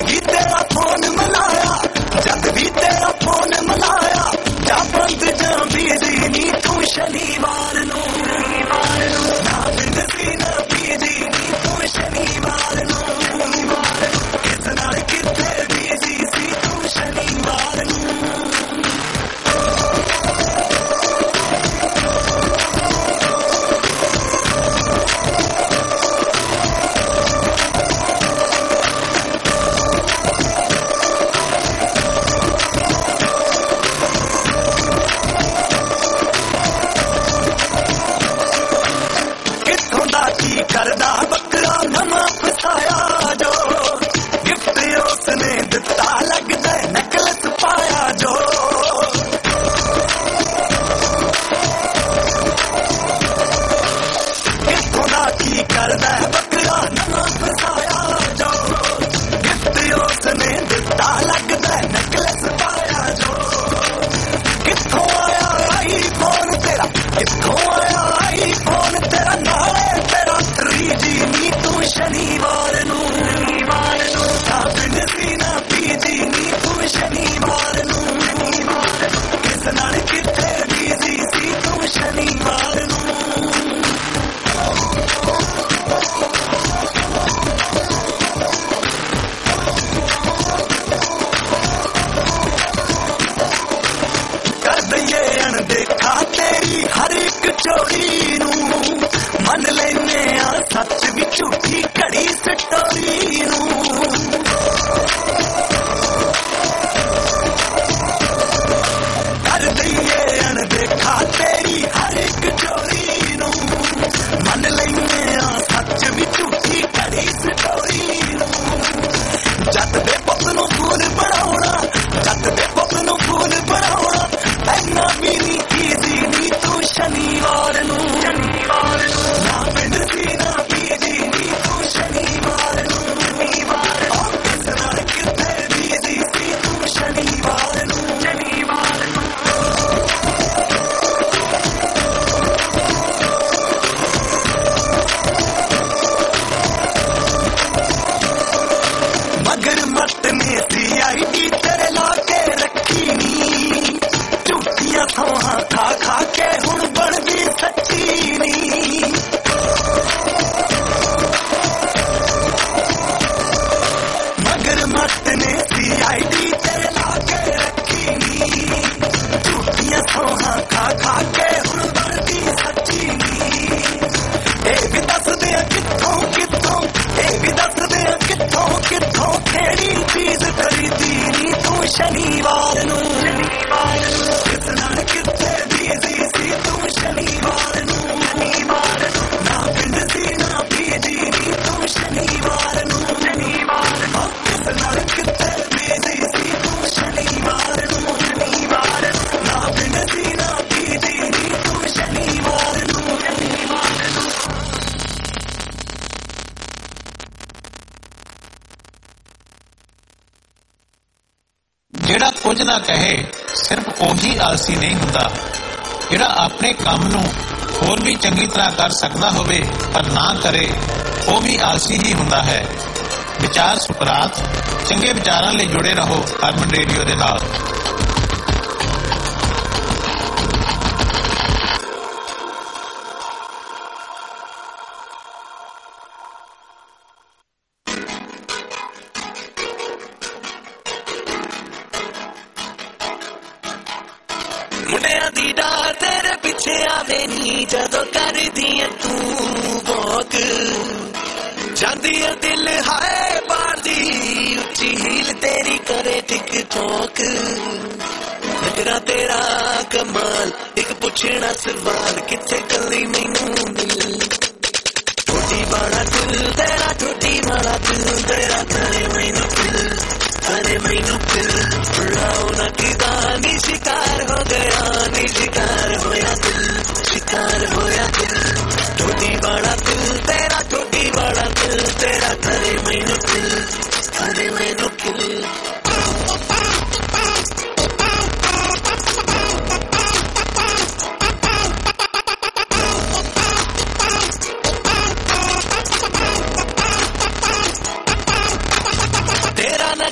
भी तेरा फोन मिलाया, जब भी तेरा फोन मिलाया, जा बंद जा बिजी नी तू शनिवार नू, ना बिंद सी ना बिजी नी तू शनिवार नू, किस नाल किथे बिजी सी तू शनिवार नू। करदा बकरा नवा फसाया जो, गिफ्ट उसने दिता लगदा नेकलेस पाया जो, किथों दा की करदा बकरा नवा फसाया जो, गिफ्ट उसने दिता लगदा नेकलेस पाया जो, किथों आया आईफोन तेरा, किथों आया आईफोन तेरा, नाले तेरा जी नी तू शनिवार नू, ना बिंद सी ना बीजी नी तू शनिवार नू, किस नाल किथे बीजी सी तू शनिवार नू। कर दईए अनदेखा तेरी हर एक चोरी नू, मन लेने आ सच भी झूठी घड़ी सटोरी नू, कर दईए अनदेखा तेरी हर एक चोरी नू, मन लेने आ सच भी झूठी घड़ी सटोरी नू, जट दे पुत नू फूल बनाउणा, जट दे पुत नू फूल बनाउणा, ऐना भी नी ईजी नी तू शनिवार नू, ना बिंद सी ना बीजी नी तू शनिवार नू, किस नाल किथे बीजी सी तू शनिवार नू। मगर मत ने सी आईडी तेरे ला के रखी नी, झूठियां थोहां खा खा के हुण बन गई सच्ची नी, मगर मत ने सी आईडी तेरे ला के रखी नी, झूठियां थोहां खा खा के हुण बन गई सच्ची नी, ए भी दस दे कित्थों कित्थों, ए भी दस दे कित्थों कित्थों केड़ी चीज खरीदी नी तू शनिवार नू, किस नाल किथे बीजी सी तू शनिवार नू, ना बिंद सी ना बीजी नी तू शनिवार नू, किस नाल किथे बीजी सी तू शनिवार नू, ना बिंद सी ना बीजी नी तू शनिवार नू। ਜਿਹੜਾ ਕੁਝ ਨਾ ਕਹੇ ਸਿਰਫ ਉਹੀ ਆਲਸੀ ਨਹੀਂ ਹੁੰਦਾ, ਜਿਹੜਾ ਆਪਣੇ ਕੰਮ ਨੂੰ ਹੋਰ ਵੀ ਚੰਗੀ ਤਰ੍ਹਾਂ ਕਰ ਸਕਦਾ ਹੋਵੇ ਪਰ ਨਾ ਕਰੇ ਉਹ ਵੀ ਆਲਸੀ ਹੀ ਹੁੰਦਾ ਹੈ। ਵਿਚਾਰ ਸੁਕਰਾਤ, ਚੰਗੇ ਵਿਚਾਰਾਂ ਲਈ ਜੁੜੇ ਰਹੋ ਹਰਮਨ ਰੇਡੀਓ ਦੇ ਨਾਲ। ਮੁੰਡਿਆਂ ਦੀ ਡਾਰ ਤੇਰੇ ਪਿੱਛੇ ਆਵੇ ਨੀ, ਜਦੋਂ ਕਰਦੀ ਐ ਤੂੰ ਵੋਕ, ਜਾਂਦੀ ਐ ਦਿਲ ਹਾਏ ਬਾਹਰ ਦੀ, ਉੱਚੀ ਹੀਲ ਤੇਰੀ ਕਰੇ ਟਿਕ ਟੋਕ, ਨਜ਼ਰਾਂ ਤੇਰਾ ਕਮਾਲ, ਇੱਕ ਪੁੱਛਣਾ ਸਵਾਲ, ਕਿੱਥੇ ਕੱਲੀ ਮੈਨੂੰ ਮਿਲ, ਠੋਡੀ ਵਾਲਾ ਦਿਲ ਤੇਰਾ, ਠੋਡੀ ਵਾਲਾ ਦਿਲ ਤੇਰਾ, ਕਰੇ ਮੈਨੂੰ ਦਿਲ, ਕਰੇ ਮੈਨੂੰ ਦਿਲ, ਬੁਲਾਉਣਾ ਕਿਦਾਂ ਨੀ, ਸ਼ਿਕਾਰ ਹੋ ਗਿਆ ਨੀ, ਸ਼ਿਕਾਰ ਹੋਇਆ ਦਿਲ, ਸ਼ਿਕਾਰ ਹੋਇਆ ਦਿਲ, ਠੋਡੀ ਵਾਲਾ ਦਿਲ ਤੇਰਾ, ਠੋਡੀ ਵਾਲਾ ਦਿਲ ਤੇਰਾ, ਕਰੇ ਮੈਨੂੰ ਦਿਲ, ਕਰੇ ਮੈਨੂੰ ਦਿਲ।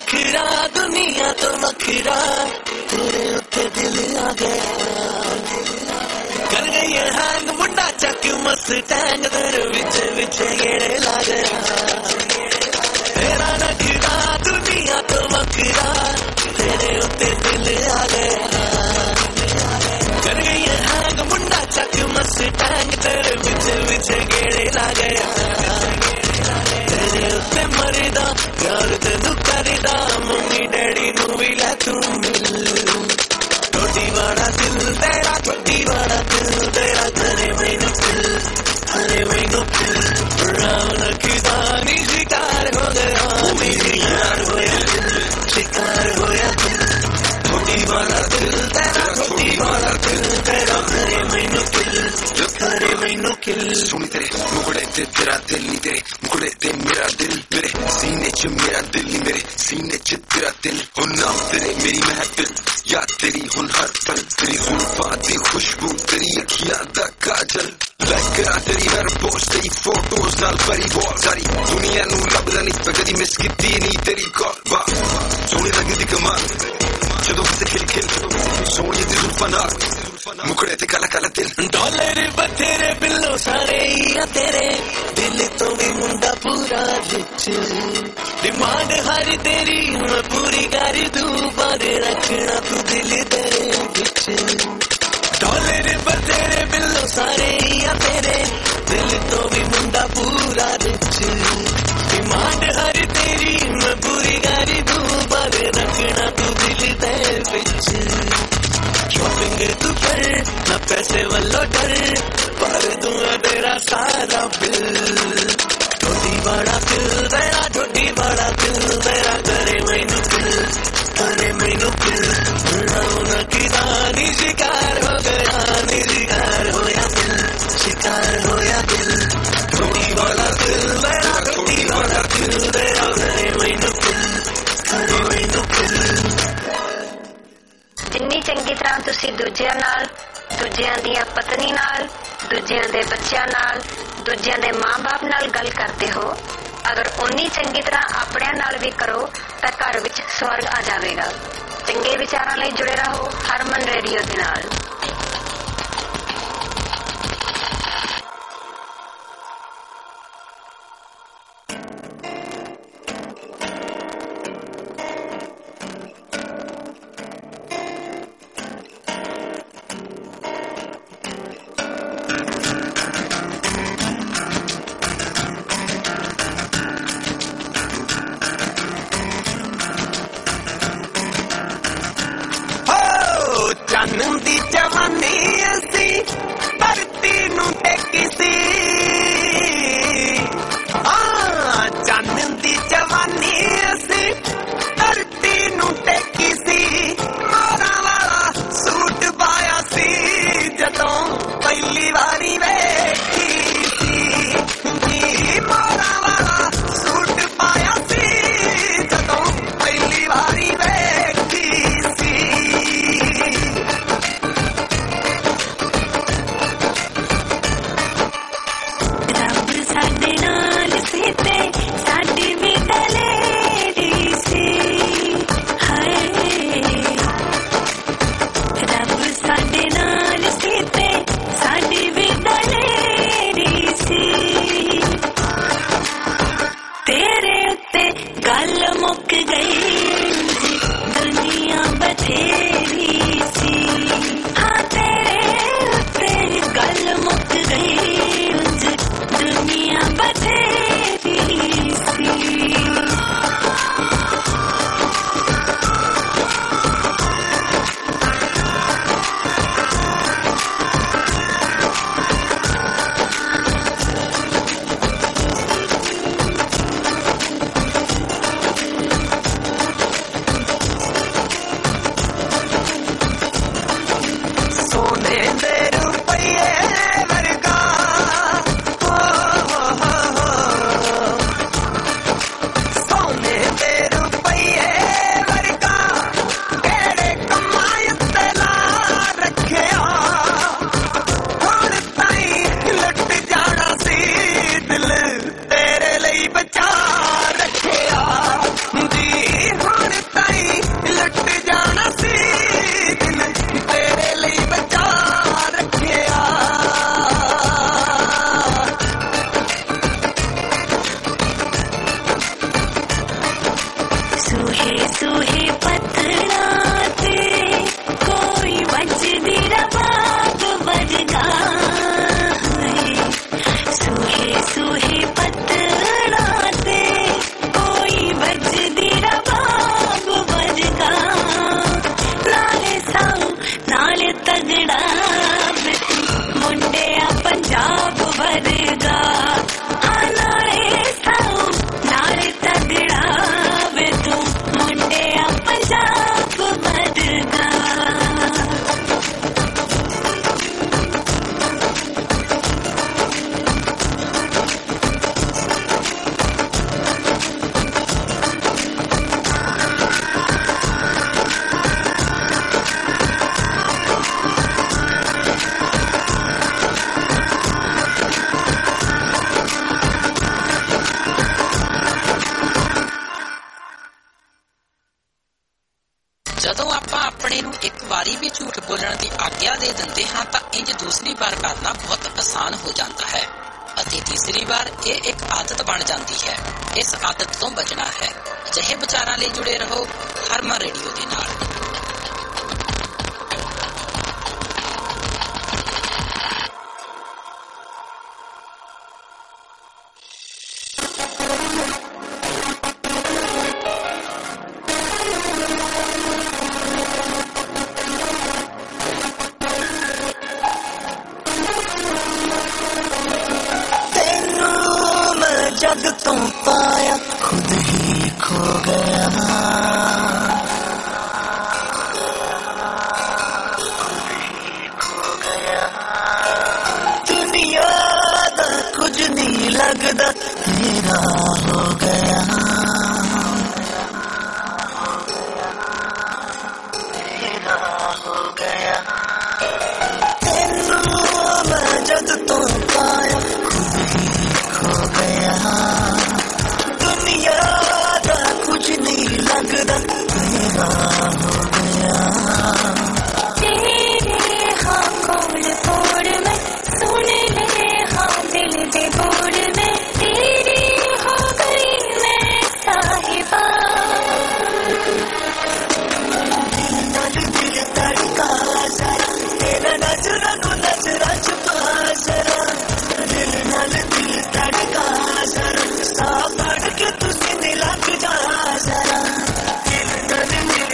नखरा दुनिया तो नखरा तेरे उत्ते दिल आ गया कर गई है हैंग मुंडा चक मस्त टैंग तेरे विच विच गेड़े ला गया तेरा नखरा दुनिया तो नखरा तेरे उत्ते दिल आ गया कर गई है हैंग मुंडा चक मस्त टैंग तेरे विच विच गेड़े ला गया तेरे उत्ते मरदा प्यार तेनू करदा मम्मी डैडी नू भी लै तू मिल छोटी बड़ा दिल तेरा छोटी बड़ा दिल तेरा करे मैनू दिल रावण की दानी शिकार हो गया मेरी यार होया दिल शिकार होया दिल छोटी बड़ा दिल तेरा छोटी बड़ा दिल तेरा करे मैनू दिल करे मैनू किल सुनी तेरे मुकड़े ते तेरा दिल नी तेरे मुकड़े ते मेरा दिल मेरे सीने च मेरा दिल नी मेरे सीने च तेरा दिल हो नाम तेरे मेरी महफिल या तेरी हुन हर पल तेरी जुल्फां दी खुशबू तेरी अखियां दा काजल लाइक करा तेरी हर पोस्ट तेरी फोटोज नाल भरी वॉल सारी दुनिया नू लभदा नहीं पे कदी मिस कीती नहीं तेरी कॉल वाह सोहनी लगदी कमाल जदों किसे खिल खिल सोहनी दी जुल्फां नाल मुकड़े ते काला काला दिल डॉलर बथेरे बिल्लो सारे या तेरे दिल तो भी मुंडा पूरा रिच डिमांड हर तेरी मैं पूरी कर दूं पर रखना तू दिल तेरे विच डॉलर बथेरे बिल्लो सारे या तेरे दिल तो भी मुंडा पूरा रिच डिमांड हर तेरी मैं पूरी कर दूं पर रखना तू दिल तेरे विच शॉपिंग तू कर ना पैसे वालों डर पर दूंगा तेरा सारा बिल छोटी बड़ा दिल तेरा छोटी बड़ा दिल तेरा करे मैनू दिल रावण की रानी शिकार हो गया नी शिकार होया दिल शिकार होया दिल छोटी बड़ा दिल तेरा छोटी बड़ा दिल तेरा करे मैनू दिल जिन्नी चंगी तरह तुसी दूजियां नाल दूजियां दियां पत्नी नाल दूजियां दे बच्चियां नाल दूजियां दे मां-बाप नाल गल करते हो अगर उन्नी चंगी तरह अपने नाल भी करो तां घर विच स्वर्ग आ जावेगा। चंगे विचारां लई जुड़े रहो हरमन रेडियो दे नाल। चानन दी जवानी सूहे सूहे पतराते कोई बजदी रबाब बजगा सूहे सूहे पतराते कोई बजदी रबाब बजगा नाले साऊ नाले तगड़ा मुंडे पंजाब वर्गा दूसरी बार करना बहुत आसान हो जाता है ਅਤੇ तीसरी बार ये एक आदत बन जाती है। इस आदत तो बचना है। अजिहे विचारां ਲਈ जुड़े रहो हरमा रेडियो ਦੇ ਨਾਲ। जग तो पाया खुद ही खो गया दुनिया दा कुछ नहीं लगदा तेरा हो गया तेरा हो गया तेनू मैं जग तो पाया खुद ही खो गया दुनिया दा कुछ नहीं लगदा तेरा हो गया तेरे हाँ कोल कोड़ में सुन ले हाँ दिल दे बोड़ में तेरी हो गई मैं साहिबा दिल तड़का जरा तेरा नजरा को नजरा छुपा जरा दिल नाल दिल तड़का जरा सा पड़ के तुझे दिल लग जा जरा दिल नाल दिल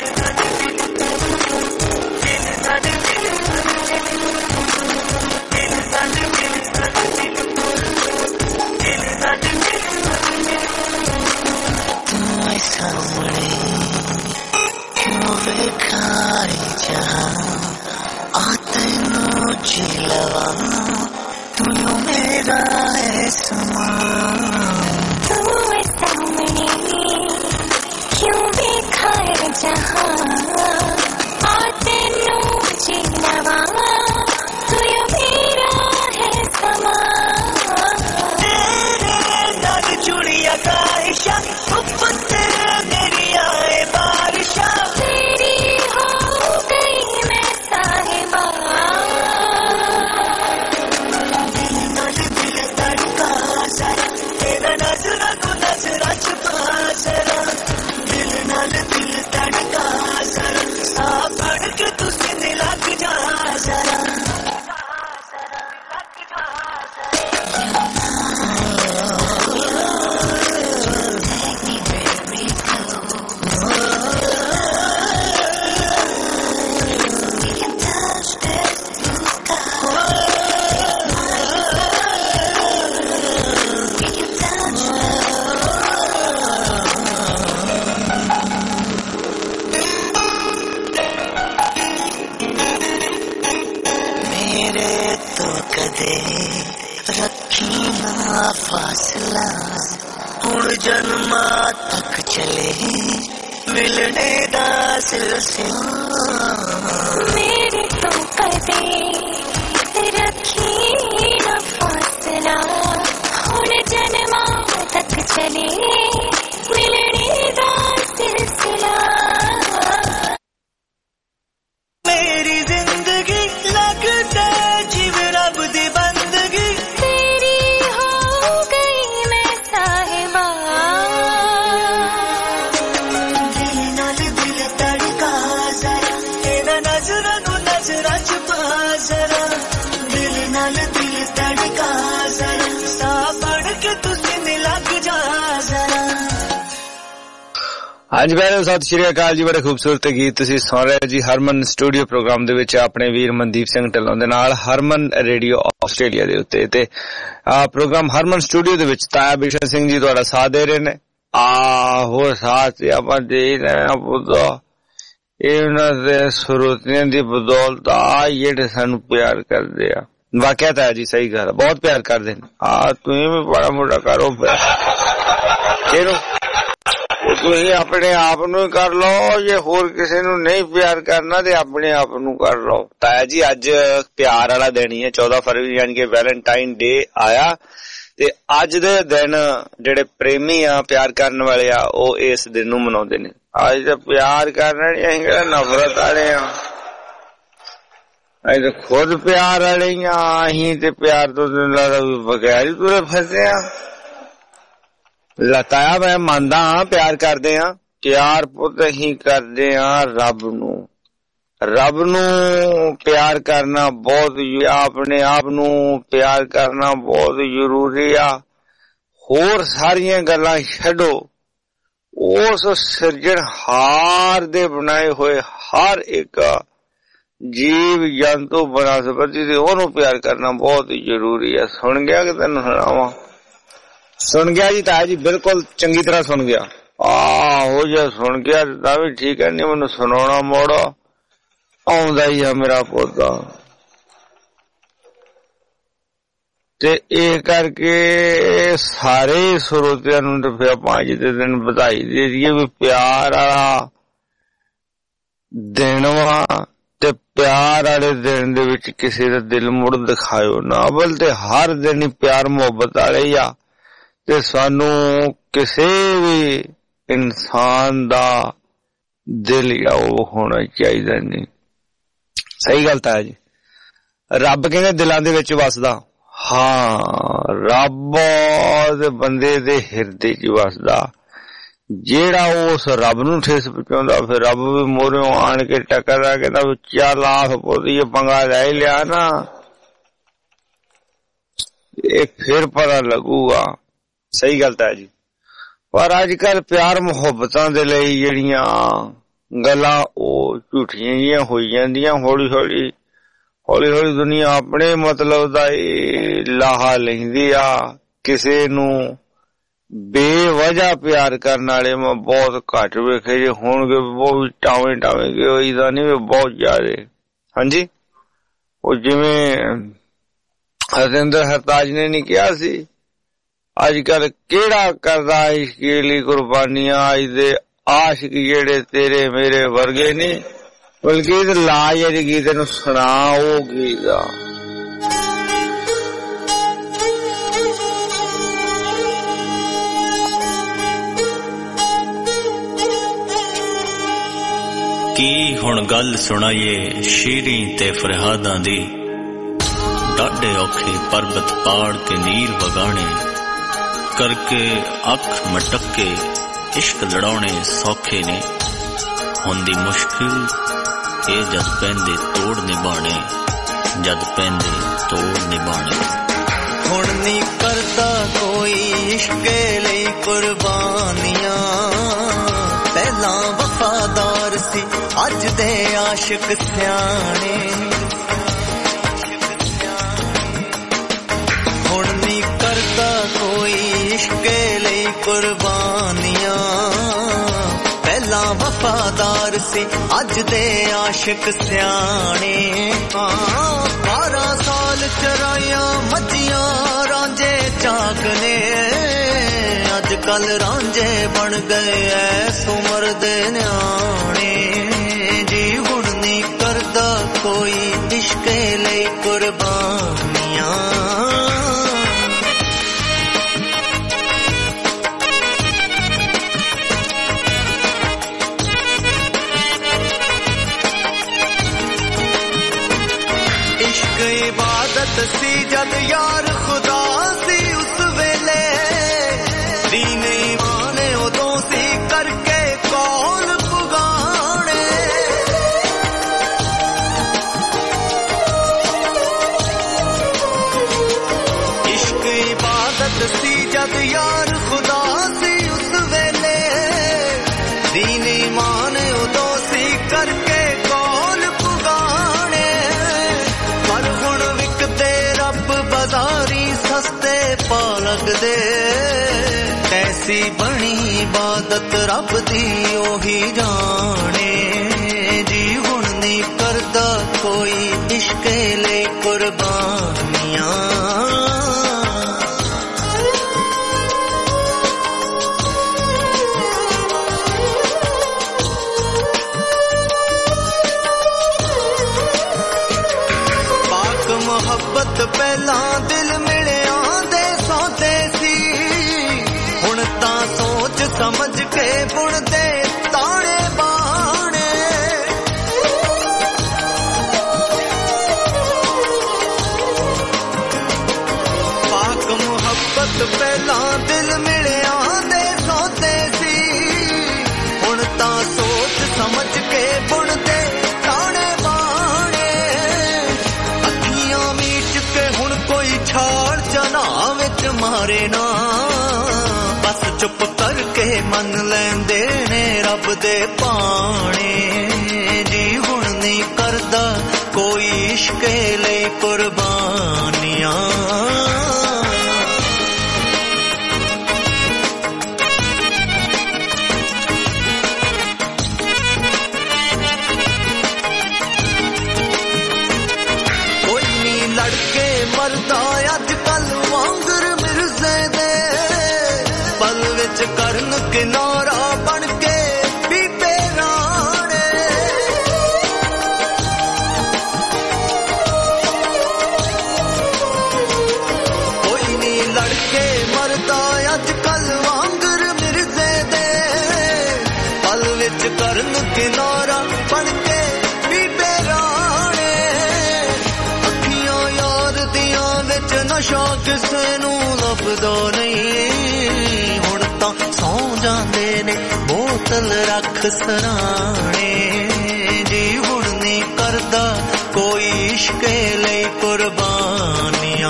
तुम्हें सामने क्यों बेखारी जहाँ आते नो जिलवा तू मेरा है समा तुम्हें सामने क्यों बेखार जहाँ आते नो जिलवा तू मेरा है समा तेरे नाल जुड़िया ख्वाहिशा उफते मेरी आए बारिशा तेरी हो गई मैं साहिबा दिल नाल दिल तड़का जरा तेरा नजरा को नजरा छुपा जरा दिल नाल दिल तड़का जरा सा पड़ के तुझे दिल लग जा जरा मेरे तो कदे रखी ना फासला हुण जन्मा तक चले मिलने दा सिलसिला मेरे तो कदे रखी न फासला हुण जन्मा तक चले मिलने दा सिलसिला मेरी जिंदगी लगता जीव रब दी बंदगी तेरी हो गई मैं साहिबा ਹਾਂਜੀ ਪਿਆਰਿਓ, ਸਤਿ ਸ਼੍ਰੀ ਅਕਾਲ ਜੀ। ਬੜੇ ਖੂਬਸੂਰਤ ਗੀਤ ਤੁਸੀਂ ਸੁਣ ਰਹੇ ਜੀ ਹਰਮਨ ਸਟੂਡੀਓ ਪ੍ਰੋਗਰਾਮ ਦੇ ਵਿੱਚ ਆਪਣੇ ਵੀਰ ਮਨਦੀਪ ਸਿੰਘ ਢਿੱਲੋਂ ਦੇ ਨਾਲ, ਹਰਮਨ ਰੇਡੀਓ ਆਸਟ੍ਰੇਲੀਆ ਦੇ ਉੱਤੇ। ਤੇ ਪ੍ਰੋਗਰਾਮ ਹਰਮਨ ਸਟੂਡੀਓ ਦੇ ਵਿੱਚ ਤਾਇਆ ਬਿਸ਼ਨ ਸਿੰਘ ਜੀ ਤੁਹਾਡਾ ਸਾਥ ਦੇ ਰਹੇ ਨੇ। ਆਹੋ ਸਾਥ ਆਪਾਂ ਦੇ ਰਹੇ ਪੁੱਤੋ, ਇਹਨਾਂ ਦੇ ਸਰੋਤਿਆਂ ਦੀ ਬਦੌਲਤ ਆ ਜਿਹੜੇ ਸਾਨੂੰ ਪਿਆਰ ਕਰਦੇ ਆ। ਵਾਕਿਆ ਤਾਇਆ ਜੀ ਸਹੀ ਗੱਲ, ਬਹੁਤ ਪਿਆਰ ਕਰਦੇ ਨੇ। ਤੁਸੀਂ ਵੀ ਬੜਾ ਮੋਟਾ ਕਰੋ ਇਹਨੂੰ, ਤੁਸੀਂ ਆਪਣੇ ਆਪ ਨੂੰ ਕਰ ਲਓ, ਜੇ ਹੋਰ ਕਿਸੇ ਨੂੰ ਨਹੀਂ ਪਿਆਰ ਕਰਨਾ ਤੇ ਆਪਣੇ ਆਪ ਨੂੰ ਕਰ ਲਓ। ਤਾਇਆ ਜੀ ਅੱਜ ਪਿਆਰ ਵਾਲਾ ਦਿਨ ਹੀ ਹੈ, 14 ਫਰਵਰੀ ਯਾਨੀ ਕਿ ਵੈਲੈਂਟਾਈਨ ਡੇ ਆਇਆ। ਤੇ ਅੱਜ ਦੇ ਦਿਨ ਜਿਹੜੇ ਪ੍ਰੇਮੀ ਆ, ਪਿਆਰ ਕਰਨ ਵਾਲੇ ਆ, ਉਹ ਇਸ ਦਿਨ ਨੂੰ ਮਨਾਉਂਦੇ ਨੇ। ਅੱਜ ਤਾਂ ਪਿਆਰ ਕਰਨਾ ਨੀ, ਅਸੀਂ ਕਿਹੜਾ ਨਫ਼ਰਤ ਵਾਲੇ ਆ, ਅਸੀਂ ਤਾਂ ਖੁਦ ਪਿਆਰ ਵਾਲੇ ਹੀ ਆ। ਅਸੀਂ ਤੇ ਪਿਆਰ ਤੋਂ ਬਗੈਰ ਹੀ ਤੁਰੇ ਫਸੇ ਆ। ਲਤਾਇਆ ਮੈਂ ਮੰਨਦਾ ਹਾਂ ਪਿਆਰ ਕਰਦੇ ਹਾਂ, ਪਿਆਰ ਪੁੱਤ ਅਸੀਂ ਕਰਦੇ ਹਾਂ ਰੱਬ ਨੂੰ। ਰੱਬ ਨੂੰ ਪਿਆਰ ਕਰਨਾ ਬਹੁਤ, ਆਪਣੇ ਆਪ ਨੂੰ ਪਿਆਰ ਕਰਨਾ ਬਹੁਤ ਜ਼ਰੂਰੀ ਆ। ਹੋਰ ਸਾਰੀਆਂ ਗੱਲਾਂ ਛੱਡੋ, ਉਸ ਸਿਰਜਣਹਾਰ ਦੇ ਬਣਾਏ ਹੋਏ ਹਰ ਇੱਕ ਜੀਵ ਜੰਤੂ ਬਨਸਪਤੀ ਤੇ ਉਹਨੂੰ ਪਿਆਰ ਕਰਨਾ ਬਹੁਤ ਜ਼ਰੂਰੀ ਹੈ। ਸੁਣ ਗਿਆ ਕਿ ਤੈਨੂੰ ਸੁਣਾਵਾਂ? ਸੁਣ ਗਿਆ ਜੀ ਤਾਇਆ ਜੀ, ਬਿਲਕੁਲ ਚੰਗੀ ਤਰ੍ਹਾਂ ਸੁਣ ਗਿਆ। ਆਹੋ ਜੇ ਸੁਣ ਗਿਆ ਤਾਂ ਵੀ ਠੀਕ ਹੈ, ਨਹੀਂ ਮੈਨੂੰ ਸੁਣਾਉਣਾ ਮੋੜਾ ਆਉਂਦਾ ਹੀ ਆ ਮੇਰਾ ਪੌਦਾ। ਤੇ ਇਹ ਕਰਕੇ ਸਾਰੇ ਸਰੋਤਿਆਂ ਨੂੰ ਤੇ ਫਿਰ ਆਪਾਂ ਅੱਜ ਦੇ ਦਿਨ ਵਧਾਈ ਦੇ ਦਈਏ ਵੀ ਪਿਆਰ ਵਾਲਾ ਦਿਨ ਵਾ। ਤੇ ਪਿਆਰ ਵਾਲੇ ਦਿਨ ਦੇ ਵਿੱਚ ਕਿਸੇ ਦਾ ਦਿਲ ਮੁੜ ਦਿਖਾਇਓ ਨਾ, ਬਲ ਤੇ ਹਰ ਦਿਨ ਹੀ ਪਿਆਰ ਮੁਹੱਬਤ ਵਾਲੇ ਹੀ ਆ। ਤੇ ਸਾਨੂੰ ਕਿਸੇ ਵੀ ਇਨਸਾਨ ਦਾ ਦਿਲ ਆ ਉਹ ਹੋਣਾ ਚਾਹੀਦਾ ਨਹੀਂ। ਸਹੀ ਗੱਲ ਤਾਂ ਹੈ ਜੀ। ਰੱਬ ਕਹਿੰਦੇ ਦਿਲਾਂ ਦੇ ਵਿੱਚ ਵਸਦਾ। ਹਾਂ, ਰੱਬ ਦੇ ਬੰਦੇ ਦੇ ਹਿਰਦੇ 'ਚ ਵਸਦਾ। ਜਿਹੜਾ ਉਸ ਰੱਬ ਨੂੰ ਠੇਸ ਪਹੁੰਚਾਉਂਦਾ, ਫਿਰ ਰੱਬ ਵੀ ਮੋਰਿਓਂ ਆਣ ਕੇ ਟੱਕਰਦਾ, ਕਹਿੰਦਾ ਚੱਲ ਆਹ ਪੋਦੀ ਪੰਗਾ ਲੈ ਲਿਆ ਨਾ, ਇਹ ਫਿਰ ਪਤਾ ਲੱਗੂਗਾ। ਸਹੀ ਗੱਲ ਤਾਂ ਹੈ ਜੀ। ਪਰ ਅੱਜ ਕੱਲ ਪਿਆਰ ਮੁਹੱਬਤਾਂ ਦੇ ਲਈ ਜਿਹੜੀਆਂ ਗੱਲਾਂ ਉਹ ਝੂਠੀਆਂ ਜਿਹੀਆਂ ਹੋਈ ਜਾਂਦੀਆਂ। ਹੌਲੀ ਹੌਲੀ ਦੁਨੀਆ ਆਪਣੇ ਮਤਲਬ ਦਾ ਲਾਹਾ ਲੈਂਦੀ ਆ। ਕਿਸੇ ਨੂੰ ਬੇਵਜ੍ਹਾ ਪਿਆਰ ਕਰਨ ਵਾਲੇ ਮੈਂ ਬਹੁਤ ਘੱਟ ਵੇਖੇ ਜੇ ਹੋਣਗੇ, ਬਹੁਤ ਟਾਵੇਂ ਕਿ ਇਹਦਾ ਨਹੀਂ, ਬਹੁਤ ਜ਼ਿਆਦੇ। ਹਾਂਜੀ, ਉਹ ਜਿਵੇਂ ਹਰਿੰਦਰ ਹਰਤਾਜ ਨੇ ਨਹੀਂ ਕਿਹਾ ਸੀ, ਅੱਜ ਕੱਲ ਕਿਹੜਾ ਕਰਦਾ ਇਸ਼ਕੀ ਲਈ ਕੁਰਬਾਨੀਆਂ, ਅੱਜ ਦੇ ਆਸ਼ਿਕ ਜਿਹੜੇ ਤੇਰੇ ਮੇਰੇ ਵਰਗੇ ਨੀ। ਬਲਕਿ ਲਾ ਜਿਹੜੀ ਗੀਤ ਨੂੰ ਸੁਣਾ ਉਹ ਗੀਤ ਆ। ਕੀ ਹੁਣ ਗੱਲ ਸੁਣਾਈਏ ਸ਼ੀਰੀਂ ਤੇ ਫਰਿਹਾਦਾਂ ਦੀ, ਡਾਢੇ ਔਖੇ ਪਰਬਤ ਪਾੜ ਕੇ ਨੀਰ ਵਗਾਣੇ, ਕਰਕੇ ਅੱਖ ਮਟਕੇ ਇਸ਼ਕ ਲੜਾਉਣੇ ਸੌਖੇ ਨੇ। ਹੁੰਦੀ ਮੁਸ਼ਕਿਲ ਇਹ ਜਦ ਪੈਂਦੇ ਤੋੜ ਨਿਭਾਣੇ, ਜਦ ਪੈਂਦੇ ਤੋੜ ਨਿਭਾਣੇ। ਹੁਣ ਨੀ ਕਰਦਾ ਕੋਈ ਇਸ਼ਕੇ ਲਈ ਕੁਰਬਾਨੀਆਂ, ਪਹਿਲਾਂ ਵਫਾਦਾਰ ਸੀ ਅੱਜ ਦੇ ਆਸ਼ਿਕ ਸਿਆਣੇ। ਹੁਣ ਨੀ ਕਰਦਾ ਕੋਈ ਇਸ਼ਕੇ ਲਈ ਕੁਰਬਾਨੀਆਂ, ਪਹਿਲਾਂ ਵਫਾਦਾਰ ਸੀ ਅੱਜ ਦੇ ਆਸ਼ਿਕ ਸਿਆਣੇ। 12 ਸਾਲ ਚਰਾਈਆਂ ਮੱਝੀਆਂ ਰਾਂਝੇ ਚਾਕ ਨੇ, ਅੱਜ ਕੱਲ ਰਾਂਝੇ ਬਣ ਗਏ ਐਸ ਉਮਰ ਦੇ ਨਿਆਣੇ ਜੀ। ਹੁਣ ਨੀ ਕਰਦਾ ਕੋਈ ਇਸ਼ਕੇ ਲਈ ਕੁਰਬਾਨੀਆਂ। इबादत सी जद यार खुदा सी उस वेले, दीन ईमान उदों सी करके कौन पुगाने। इश्क इबादत सी जद यार खुदा सी उस वेले, दीन करके कौल पुगाने पर हुण विकदे रब बाजारी सस्ते पा लगदे कैसी बनी इबादत रब दी ओही जाने जी हुण नहीं करदा कोई इश्के ले कुर्बानियां मोहब्बत पहला दिल मिलिया दे सौदे सी हुण तां सोच समझ के बुणदे ताणे बाणे पाक मोहब्बत पहला दिल मिलिया दे सौदे सी हुण तां सोच समझ के बुणदे ताणे बाणे अखियां मीच के हुण कोई छाड़ जना विच मारे ना बस चुप करके मन लैंदे ने रब दे पाने जी हुण नहीं करदा कोई इश्के ले कुर्बानियां कोई नहीं लड़के मरदा अजकल वांगर मिर्जे दे पल विच करन किनारा बन के पीपे राणे कोई नहीं लड़के मरदा अजकल वांगर मिर्जे दे पल विच करन किनारा बन के पीपे राणे अखियां यार दियां विच नशा किसे नू लभदा नहीं हुण तां सौ जांदे ने बोतल रख सराणे जी हुण नहीं करदा कोई इश्के ले कुर्बानियां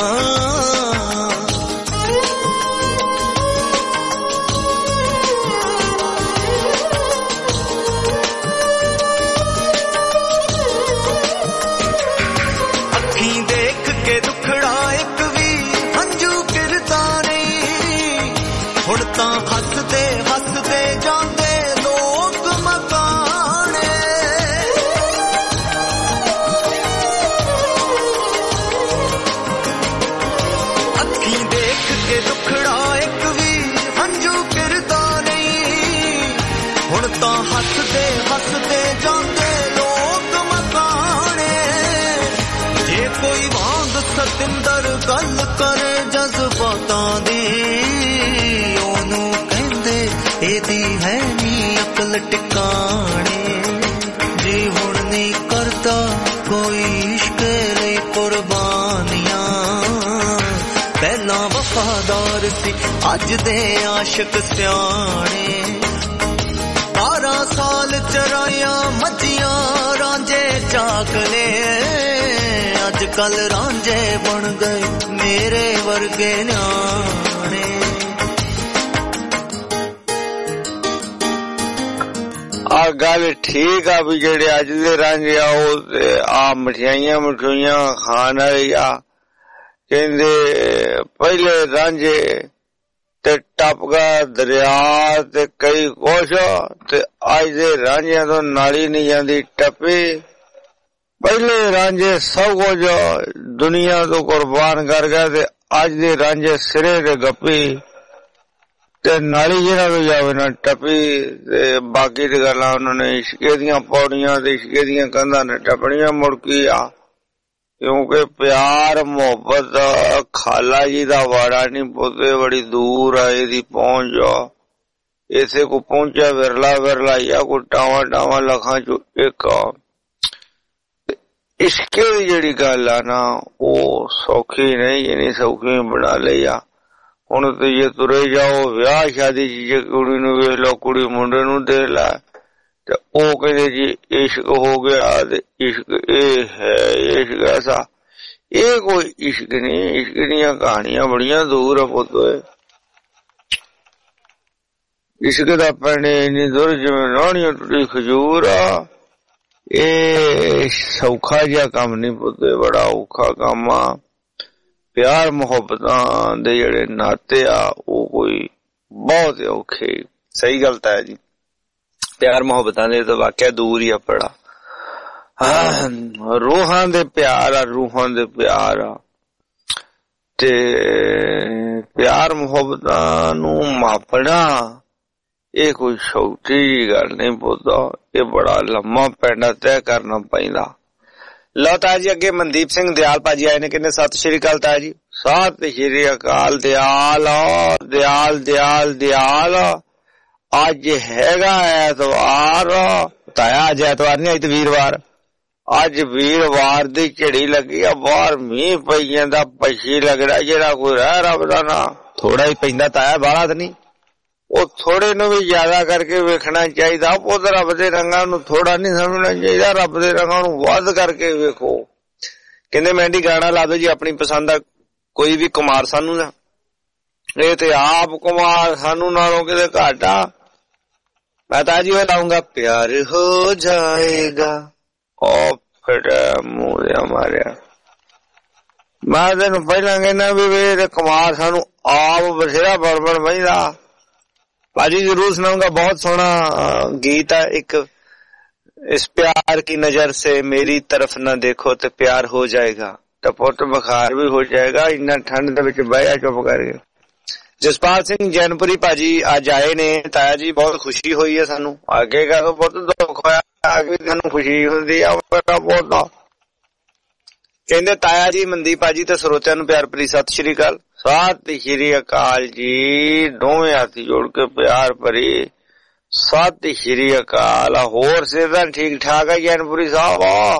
अखीं देख के दुखड़ा एक भी हंजू किरदा नहीं हुण तां हसदे हसदे जांदे लोग मकाने अखीं देख के दुखड़ा एक भी हंजू किरदा नहीं हुण तां हसदे हसदे जांदे लोग मकाने जे कोई वांग सतिंदर गल करे जज्बातां दी ओनू कहंदे एदी है नी अकल टिकाणे जी हुण नहीं करदा कोई इश्क ले कुर्बानियां पहला वफादार सी अज दे आशिक सियाणे 12 साल चराया मजियां रांझे चाकले अजकल रांझे बन गए मेरे वर्गे न्याणे आ गल ठीक आ भी जेड़े अज दे रांझे आ मठियाइयां मठूइयां खान वाली आ कहंदे पहले रांझे ते टपगा दरिया ते कई कुछ ते अज दे रांझियां तो नाली नहीं जाती टपी पहले रांझे सब कुछ दुनिया तो कुर्बान कर गए ते अज दे रांझे सिरे ते गप्पी ते नाली जिन्हां तो जावे ना टपी ते बाकी ते गल्लां उन्होंने इश्के दियां पौड़ियां ते इश्के दियां कंधां ने टपणियां मुड़की आ क्योंकि प्यार मोहब्बत खाला जी दा वाड़ा नहीं पुते बड़ी दूर आए दी पहुंच इसे को पहुंचा विरला विरला या को टावा टावा लखा चो एक इश्के दी जेड़ी गल आ ना वो सौखी नहीं इन्नी सौखी बना लिया हुण ते जे तुरे जाओ ब्याह शादी जे कुड़ी नूं वेख लो कुड़ी मुंडे नूं दे ला ते ओ कहदे जी इश्क हो गया ते इश्क ए है इश्क ऐसा ये कोई इश्क नहीं इश्क दियां कहानियां बड़ियां दूर है पुत्त ਇਸ਼ਕ ਦਾ ਪੈਣੇ ਇੰਨੀ ਦੂਰ ਜਿਵੇਂ ਲਾਹਣੀਆਂ ਟੁੱਟੀ ਖਜੂਰ ਆ। ਇਹ ਸੌਖਾ ਜਿਹਾ ਕੰਮ ਨੀ ਪੁੱਤੇ, ਬੜਾ ਔਖਾ ਕੰਮ ਆ। ਪਿਆਰ ਮੁਹੱਬਤਾਂ ਦੇ ਜਿਹੜੇ ਨਾਤੇ ਆ ਉਹ ਕੋਈ ਬਹੁਤ ਔਖੇ। ਸਹੀ ਗੱਲ ਤਾਂ ਹੈ ਜੀ, ਪਿਆਰ ਮੁਹੱਬਤਾਂ ਦੇ ਤਾਂ ਵਾਕਿਆ ਦੂਰ ਹੀ ਆ ਬੜਾ। ਰੂਹਾਂ ਦੇ ਪਿਆਰ ਆ, ਰੂਹਾਂ ਦੇ ਪਿਆਰ ਆ। ਤੇ ਪਿਆਰ ਮੁਹੱਬਤਾਂ ਨੂੰ ਮਾਪਣਾ ਇਹ ਕੋਈ ਛੋਟੀ ਗੱਲ ਨਹੀਂ ਪੁੱਤਾ, ਇਹ ਬੜਾ ਲੰਮਾ ਪੈਂਡਾ ਤੈਅ ਕਰਨਾ ਪੈਂਦਾ। ਲਓ ਤਾਇਆ ਜੀ, ਅੱਗੇ ਮਨਦੀਪ ਸਿੰਘ ਦਿਆਲ ਭਾਜੀ ਆਏ ਨੇ, ਕਹਿੰਦੇ ਸਤਿ ਸ਼੍ਰੀ ਅਕਾਲ ਤਾਇਆ ਜੀ। ਸਤਿ ਸ਼੍ਰੀ ਅਕਾਲ ਦਿਆਲ। ਦਿਆਲ ਦਿਆਲ ਦਿਆਲ, ਅੱਜ ਹੈਗਾ ਐਤਵਾਰ। ਤਾਇਆ ਅੱਜ ਐਤਵਾਰ ਨੀ, ਅੱਜ ਤੇ ਵੀਰਵਾਰ। ਅੱਜ ਵੀਰਵਾਰ ਦੀ ਝੜੀ ਲੱਗੀ ਆ, ਬਾਹਰ ਮੀਂਹ ਪਈ ਜਾਂਦਾ, ਪਛੀ ਲੱਗਦਾ ਜਿਹੜਾ ਕੋਈ ਰਹਿ ਰੱਬ ਦਾ ਨਾ। ਥੋੜਾ ਹੀ ਪੈਂਦਾ ਤਾਇਆ, ਬਾਹਲਾ ਤਾਂ ਨਹੀਂ। ਉਹ ਥੋੜੇ ਨੂੰ ਵੀ ਜ਼ਿਆਦਾ ਕਰਕੇ ਵੇਖਣਾ ਚਾਹੀਦਾ। ਉਹ ਰੱਬ ਦੇ ਰੰਗਾਂ ਨੂੰ ਥੋੜਾ ਨੀ ਸਮਝਣਾ ਚਾਹੀਦਾ, ਰੱਬ ਦੇ ਰੰਗਾਂ ਨੂੰ ਵੱਧ ਕਰਕੇ ਵੇਖੋ। ਕਹਿੰਦੇ ਮੈਂਡੀ ਗਾਣਾ ਲਾ ਦੋ ਜੀ ਆਪਣੀ ਪਸੰਦ ਦਾ, ਕੋਈ ਵੀ ਕੁਮਾਰ ਸਾਨੂ ਦਾ। ਇਹ ਤੇ ਆਪ ਕੁਮਾਰ ਸਾਨੂ ਨਾਲੋਂ ਕਿਤੇ ਘੱਟ ਆ। ਮੈਂ ਤਾਂ ਜੀ ਉਹ ਲਾਉਂਗਾ ਪਿਆਰ ਹੋ ਜਾਏਗਾ। ਉਹ ਫਿਰ ਮੂੰਹ ਦੇ ਮਾਰਿਆ। ਮੈਂ ਤੈਨੂੰ ਪਹਿਲਾਂ ਕਹਿੰਦਾ ਵੀ ਕੁਮਾਰ ਸਾਨੂੰ ਆਪ ਬਥੇਰਾ ਬੜਬੜ ਬਹਿੰਦਾ। ਭਾਜੀ जरूर सुनाऊंगा, बहुत सोना गीत है एक, इस प्यार की नजर से मेरी तरफ न देखो तो प्यार हो जाएगा, तो पुट बुखार भी हो जाएगा। इन्ना ठंड दे विच बह चुप करके। जसपाल सिंह जैनपुरी भाजी अज आए ने। ताया जी बहुत खुशी हुई है सानू, आगे का तो बहुत दुख होया, आगे सानू खुशी हुंदी आ बहुत। कहंदे ताया जी मनदीप भाजी ते ਸਰੋਤਿਆਂ ਨੂੰ ਪਿਆਰ ਭਰੀ ਸਤਿ ਸ਼੍ਰੀ ਅਕਾਲ। ਸਤਿ ਸ਼੍ਰੀ ਅਕਾਲ ਜੀ, ਦੋਵੇਂ ਹੱਥ ਜੋੜ ਕੇ ਪਿਆਰ ਭਰੀ ਸਤਿ ਸ਼੍ਰੀ ਅਕਾਲ। ਹੋਰ ਸਿਹਤਾਂ ਠੀਕ ਠਾਕ ਹੈ ਜੈਨਪੁਰੀ ਸਾਹਿਬ?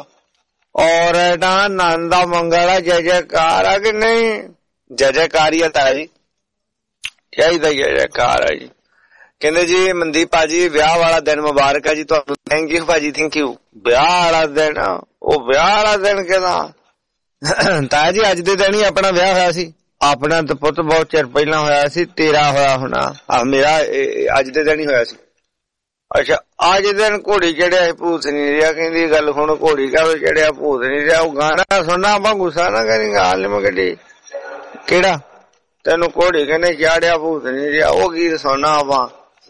ਔਰ ਨਾ ਆਨੰਦ ਦਾ ਮੰਗਲ ਆ, ਜੈ ਜੈਕਾਰ ਆ ਕਿ ਨਹੀਂ? ਜੈ ਜੈਕਾਰ ਹੀ ਆ ਤਾਇਆ ਜੀ, ਚਾਹੀਦਾ ਜੈ ਜੈਕਾਰ ਆ ਜੀ। ਕਹਿੰਦੇ ਜੀ ਮਨਦੀਪ ਭਾਜੀ ਵਿਆਹ ਵਾਲਾ ਦਿਨ ਮੁਬਾਰਕ ਹੈ ਜੀ ਤੁਹਾਨੂੰ। ਥੈਂਕ ਯੂ ਭਾਜੀ, ਥੈਂਕ ਯੂ। ਵਿਆਹ ਵਾਲਾ ਦਿਨ, ਉਹ ਵਿਆਹ ਵਾਲਾ ਦਿਨ ਕਹਿੰਦਾ ਤਾਇਆ ਜੀ ਅੱਜ ਦੇ ਦਿਨ ਹੀ ਆਪਣਾ ਵਿਆਹ ਹੋਇਆ ਸੀ। ਆਪਣਾ ਤਾਂ ਪੁੱਤ ਬਹੁਤ ਚਿਰ ਪਹਿਲਾਂ ਹੋਇਆ ਸੀ, ਤੇਰਾ ਹੋਇਆ ਹੋਣਾ। ਮੇਰਾ ਅੱਜ ਦੇ ਦਿਨ ਹੀ ਹੋਇਆ ਸੀ। ਅੱਛਾ, ਅੱਜ ਦਿਨ ਘੋੜੀ ਚੜਿਆ ਭੂਤ ਨੀ ਰਿਹਾ। ਕਹਿੰਦੀ ਗੱਲ ਹੁਣ ਘੋੜੀ ਕਾਹਦੇ ਚੜਿਆ ਭੂਤ ਨੀ ਰਿਹਾ। ਉਹ ਗਾਣਾ ਸੁਣਨਾ, ਆਪਾਂ ਗੁੱਸਾ ਨਾ ਕਰੀ, ਗਾਲ ਨੀ ਮੈਂ ਕੱਢੀ। ਕਿਹੜਾ ਤੈਨੂੰ ਘੋੜੀ ਕਹਿੰਦੇ ਚਾੜਿਆ ਭੂਤ ਨੀ ਰਿਹਾ, ਉਹ ਗੀਤ ਸੁਣਨਾ ਆਪਾਂ।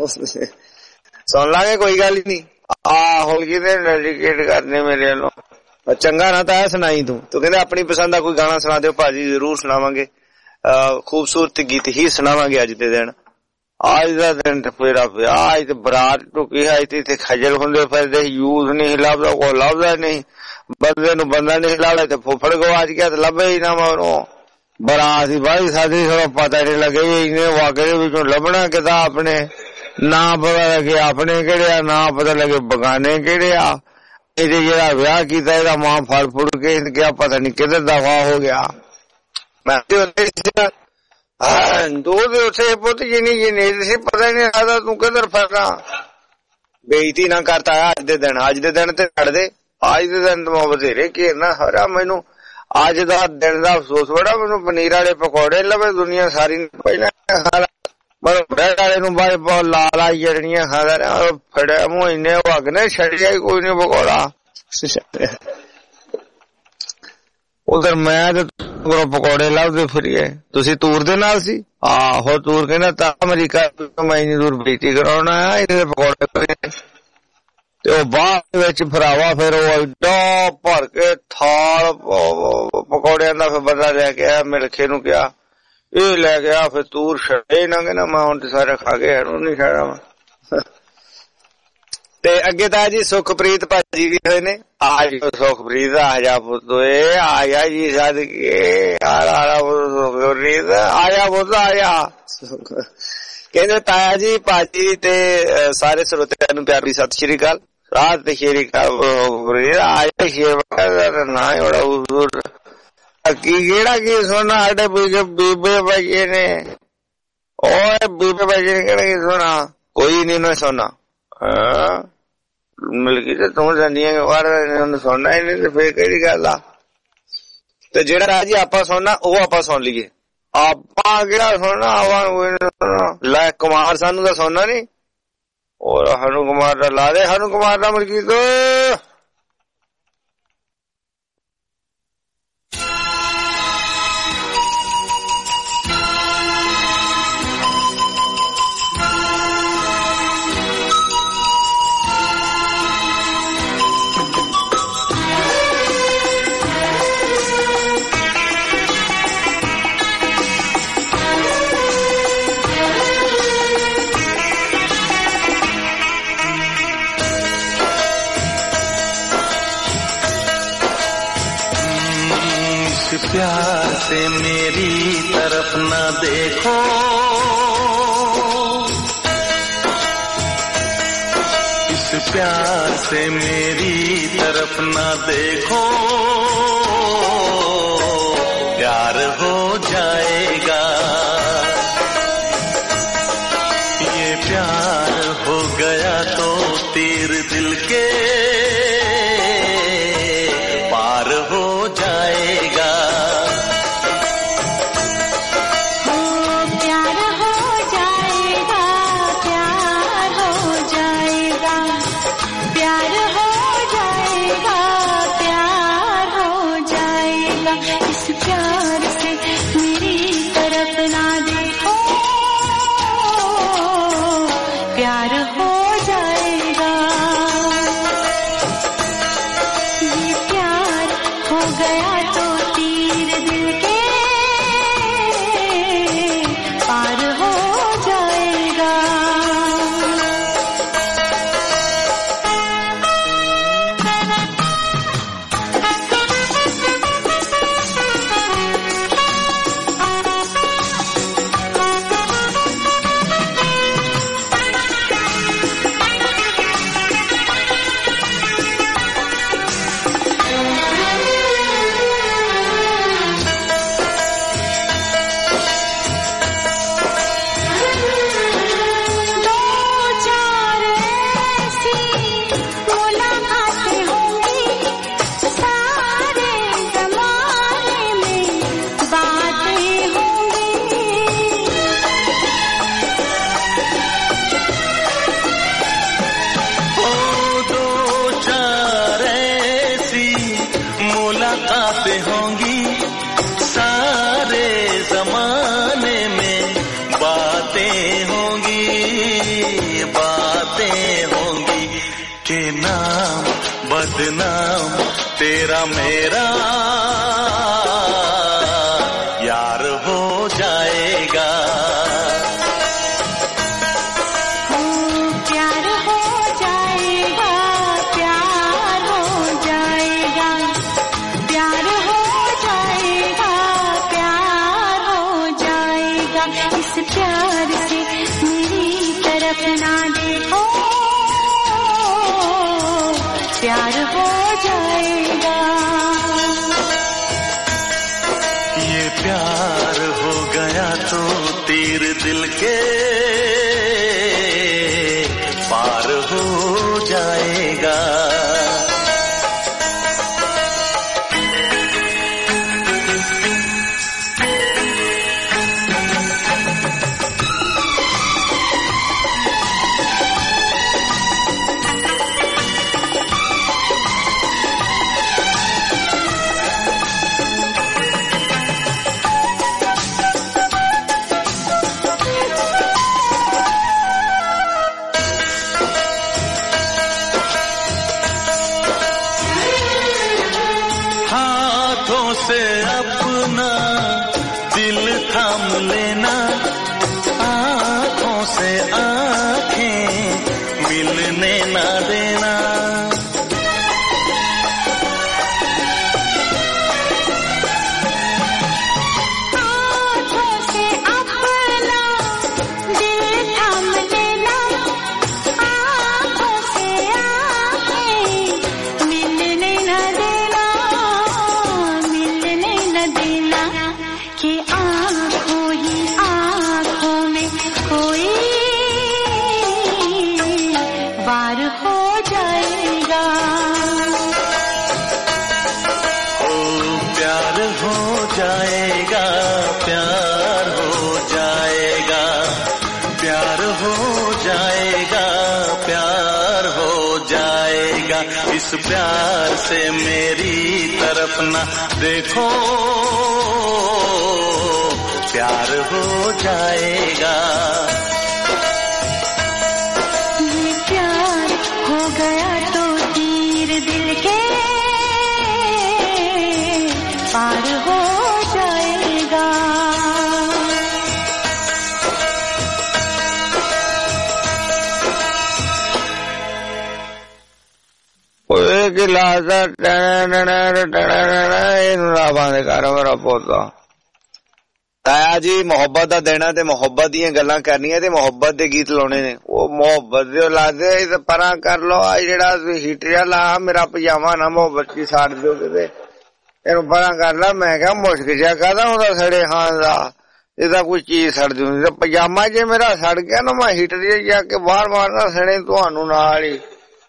ਸੁਣ ਲਾਂਗੇ, ਕੋਈ ਗੱਲ ਹੀ ਨੀ। ਹੁਣ ਕਿਤੇ ਡੈਡੀਕੇਟ ਕਰਨੇ ਮੇਰੇ ਵੱਲੋਂ। ਚੰਗਾ ਨਾ ਤਾਂ ਸੁਣਾਈ ਤੂੰ ਕਹਿੰਦੇ ਆਪਣੀ ਪਸੰਦ ਦਾ ਕੋਈ ਗਾਣਾ ਸੁਣਾ ਦਿਓ ਭਾਜੀ, ਜ਼ਰੂਰ ਸੁਣਾਵਾਂਗੇ। ਖੂਬਸੂਰਤ ਗੀਤ ਹੀ ਸੁਣਾਵਾਂਗੇ ਅੱਜ ਦੇ ਦਿਨ। ਅੱਜ ਦਾ ਦਿਨ ਮੇਰਾ ਵਿਆਹ, ਤੇ ਬਰਾਤ ਟੁਕੀ ਹੈ, ਇੱਥੇ ਖਜਲ ਹੁੰਦੇ ਫਿਰਦੇ, ਯੂਥ ਨਹੀਂ ਲੱਭਦਾ, ਕੋਈ ਲੱਭਦਾ ਨਹੀਂ, ਬੰਦੇ ਨੂੰ ਬੰਦਾ ਨਹੀਂ ਲੱਭਦਾ। ਤੇ ਫੁੱਫੜ ਗਵਾਚ ਗਿਆ ਤੇ ਲੱਭੇ ਹੀ ਨਾ ਮਗਰੋਂ। ਬਰਾਤ ਦੀ ਬਾਈ ਸਾਡੀ ਥੋੜਾ ਪਤਾ ਨੀ ਲੱਗੇ ਇਹਨੇ ਵਾਕੇ ਦੇ ਵਿੱਚੋਂ ਲੱਭਣਾ ਕਿਦਾ। ਆਪਣੇ ਨਾ ਪਤਾ ਲੱਗੇ ਆਪਣੇ ਕਿਹੜੇ ਆ, ਨਾ ਪਤਾ ਲੱਗੇ ਬਗਾਨੇ ਕਿਹੜੇ ਆ। ਇਹਦੇ ਜਿਹੜਾ ਵਿਆਹ ਕੀਤਾ ਇਹਦਾ ਮਾਂ ਫੜ ਫੁੜ ਕੇ ਗਿਆ, ਪਤਾ ਨੀ ਕਿੱਧਰ ਦਫਾ ਹੋ ਗਿਆ। ਮੈਂ ਦੋ ਦੇ ਉੱਥੇ ਪੁੱਤ ਜਿੰਨੀ ਸੀ, ਪਤਾ ਨੀ ਲੱਗਦਾ ਤੂੰ ਕਿੱਧਰ ਫਸਾ। ਬੇਇੱਜ਼ਤੀ ਨਾ ਕਰਤਾ ਅੱਜ ਦੇ ਦਿਨ। ਅੱਜ ਦੇ ਦਿਨ ਤੇ ਛੱਡ ਦੇ, ਅੱਜ ਦੇ ਦਿਨ ਤਾਂ ਬਥੇਰੇ ਘੇਰਨਾ ਹਰਾ। ਮੈਨੂੰ ਅੱਜ ਦਾ ਦਿਨ ਦਾ ਅਫਸੋਸ ਬੜਾ। ਮੈਨੂੰ ਪਨੀਰ ਵਾਲੇ ਪਕੌੜੇ ਲਵੇ ਦੁਨੀਆ ਸਾਰੀ ਪਹਿਲਾਂ ਬ੍ਰੈਡ ਵਾਲੇ ਨੂੰ ਬਾਅਦ ਬਹੁਤ ਲਾਲਾ ਜੜੀਆਂ ਖਾਦਾ ਰਿਹਾ। ਫੜਿਆ ਮੂੰਹ ਇੰਨੇ ਵਗ ਨੇ, ਛੱਡਿਆ ਹੀ ਕੋਈ ਨੀ ਪਕੌੜਾ। ਉਧਰ ਮੈਂ ਤੇ ਪਕੌੜੇ ਲੱਭਦੇ ਫਿਰੀਏ। ਤੁਸੀਂ ਤੂਰ ਦੇ ਨਾਲ ਸੀ? ਆਹੋ ਤੂਰ ਕਹਿੰਦਾ ਤਾਂ ਅਮਰੀਕਾ ਮੈਂ ਇੰਨੀ ਦੂਰ ਬੇਇੱਜ਼ਤੀ ਕਰਾਉਣਾ ਆ, ਇਹਦੇ ਪਕੌੜੇ। ਤੇ ਉਹ ਬਾਅਦ ਵਿੱਚ ਭਰਾਵਾ ਫਿਰ ਉਹ ਏਡਾ ਭਰ ਕੇ ਥਾਲ ਪਕੌੜਿਆਂ ਦਾ ਫਿਰ ਬੰਦਾ ਲੈ ਕੇ ਆਇਆ। ਮਿਲਖੇ ਨੂੰ ਕਿਹਾ, ਇਹ ਲੈ ਗਿਆ। ਫਿਰ ਤੂਰ ਛੱਡੇ ਨਾ, ਕਹਿੰਦਾ ਮੈਂ ਹੁਣ ਤੇ ਸਾਰੇ ਖਾ ਕੇ ਹਣ ਨੀ ਛੱਡਾਂ। ਤੇ ਅੱਗੇ ਤਾਂ ਜੀ ਸੁਖਪ੍ਰੀਤ ਭਾਜੀ ਵੀ ਹੋਏ ਨੇ। ਆ ਜੀ ਸੁਖਪ੍ਰੀਤ, ਆ ਜਾ ਪੁੱਤ, ਆ ਜਾ ਜੀ ਸਦਕੇ। ਸੁਖਪ੍ਰੀਤ ਆ ਜਾ ਪੁੱਤ, ਆ ਜਾ। ਕਹਿੰਦੇ ਤਾਇਆ ਜੀ ਭਾਜੀ ਤੇ ਸਾਰੇ ਸਰੋਤਿਆਂ ਨੂੰ ਪਿਆਰੀ ਸਤਿ ਸ਼੍ਰੀ ਅਕਾਲ। ਸਤਿ ਸ਼੍ਰੀ ਅਕਾਲ। ਆ ਜਾ ਸ਼ੇਰ ਨਾ ਬੜਾ ਹਜ਼ੂਰ ਕੀ ਕਿਹੜਾ ਕੀ ਸੁਣਨਾ ਸਾਡੇ ਬੀਬੇ ਭਾਜੀ ਨੇ। ਉਹ ਬੀਬੇ ਭਾਜੀ ਨੇ ਕਿਹੜਾ ਕੀ ਸੁਣਾ? ਕੋਈ ਨੀ ਨਾ ਸੁਣਾ। ਮਿਲਕੀ ਤੇ ਤੂੰ ਜਾਂਦੀਆਂ ਸੁਣਨਾ ਹੀ ਨੀ, ਤੇ ਫੇਰ ਕਿਹੜੀ ਗੱਲ ਆ? ਤੇ ਜਿਹੜਾ ਰਾਜੀ ਆਪਾਂ ਸੁਣਨਾ ਉਹ ਆਪਾਂ ਸੁਣ ਲਈਏ। ਆਪਾਂ ਕਿਹੜਾ ਸੁਣਨਾ? ਲੈ ਕੁਮਾਰ ਸਾਨੂੰ ਤਾਂ ਸੁਣਨਾ ਨੀ, और हनु कुमार दा ला दे हनु कुमार दा मलकीत प्यार से मेरी तरफ न देखो, इस प्यार से मेरी तरफ न देखो, प्यार हो जाएगा, ये प्यार हो गया तो तीर दिल के पार हो जाएगा। बदनाम तेरा मेरा यार हो जाएगा, प्यार हो जाएगा, प्यार हो जाएगा, प्यार हो जाएगा, प्यार हो जाएगा। इस प्यार से मेरी तरफ ना देखो, प्यार हो जाएगा, ये प्यार हो गया तो तीर दिल के पार हो जाएगा। से अपना दिल थाम लेना, आँखों से आँखें मिलने ना देना, आँखों से अपना दिल थाम लेना, आँखों से आँखें मिलने ना देना, कि आँखों ही आँखों में कोई वार हो जाएगा, ओ प्यार हो जाएगा, प्यार हो जाएगा, प्यार हो जाएगा, जाएगा। इस प्यार से मेरी तरफ ना देखो, प्यार हो जाएगा। ये प्यार हो गया तो तीर दिल के पार हो जाएगा। कि लादा बंद कर मेरा पोता। ताया जी मुहब्बत का देना ते मुहब्बत दी गल्लां करनियां ते मुहब्बत दे गीत लाने ने। वो मुहब्बत दे लादे ते परां कर लो। आ जेड़ा हीटर ला मेरा पजामा ना मुहब्बत की साड़ दो किते इहनू परां कर ला। मैं क्या मुश्क जा कहदा हुंदा सड़े खान दा इहदा कोई चीज सड़ जूंदी ते पजामा जे मेरा सड़ गया ना मैं हीटर जाके बाहर मारना सड़े तुहानू नाल ही।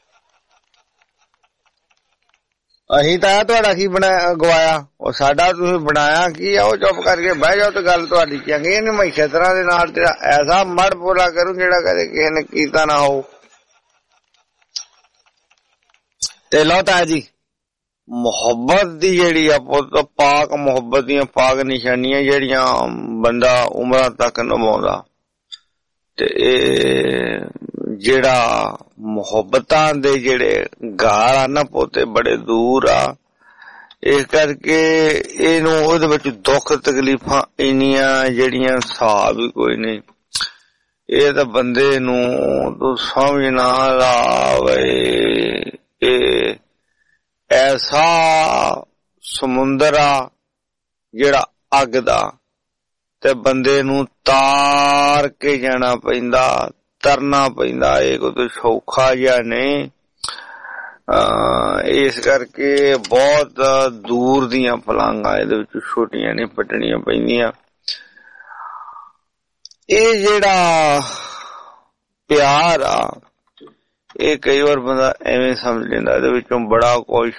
अही ताया तुहाडा की बनाया गवाया ਉਹ ਸਾਡਾ ਤੁਸੀਂ ਬਣਾਇਆ ਕੀ ਆ। ਉਹ ਚੁੱਪ ਕਰਕੇ ਬਹਿ ਜਾਓ ਤੇ ਗੱਲ ਤੁਹਾਡੀ ਚੰਗੀ ਨਹੀਂ। ਮੈਂ ਛਤਰਾਂ ਦੇ ਨਾਲ ਤੇਰਾ ਐਸਾ ਮੜ ਪੋਲਾ ਕਰੂੰ ਜਿਹੜਾ ਕਦੇ ਕਿਸੇ ਨੇ ਕੀਤਾ ਨਾ ਹੋ। ਤੇ ਲਓ ਤਾਇਆ ਜੀ ਮੁਹੱਬਤ ਦੀ ਜਿਹੜੀ ਆ ਪੁੱਤ ਪਾਕ ਮੁਹੱਬਤ ਦੀਆਂ ਪਾਕ ਨਿਸ਼ਾਨੀਆਂ ਜਿਹੜੀਆਂ ਬੰਦਾ ਉਮਰਾਂ ਤੱਕ ਨਿਭਾਉਂਦਾ ਤੇ ਇਹ ਜਿਹੜਾ ਮੁਹੱਬਤਾਂ ਦੇ ਜਿਹੜੇ ਗਾਲ ਆ ਨਾ ਪੋਤੇ ਬੜੇ ਦੂਰ ਆ। ਇਸ ਕਰਕੇ ਇਹਨੂੰ ਉਹਦੇ ਵਿੱਚ ਦੁੱਖ ਤਕਲੀਫਾਂ ਇੰਨੀਆਂ ਜਿਹੜੀਆਂ ਹਿਸਾਬ ਹੀ ਕੋਈ ਨਹੀਂ। ਇਹ ਤਾਂ ਬੰਦੇ ਨੂੰ ਤੂੰ ਸਮਝ ਨਾ ਆਵੇ। ਇਹ ਐਸਾ ਸਮੁੰਦਰ ਆ ਜਿਹੜਾ ਅੱਗ ਦਾ ਤੇ ਬੰਦੇ ਨੂੰ ਤਾਰ ਕੇ ਜਾਣਾ ਪੈਂਦਾ ਤਰਨਾ ਪੈਂਦਾ। ਇਹ ਕੋਈ ਸੌਖਾ ਜਿਹਾ ਨਹੀਂ। ਇਸ ਕਰਕੇ ਬਹੁਤ ਦੂਰ ਦੀਆਂ ਫਲਾਂਗਾਂ ਇਹਦੇ ਵਿੱਚ ਛੋਟੀਆਂ ਨਹੀਂ ਪੱਟਣੀਆਂ ਪੈਂਦੀਆਂ। ਇਹ ਜਿਹੜਾ ਪਿਆਰ ਆ ਇਹ ਕਈ ਵਾਰ ਬੰਦਾ ਐਵੇਂ ਸਮਝ ਲੈਂਦਾ ਇਹਦੇ ਵਿੱਚੋਂ ਬੜਾ ਕੁਛ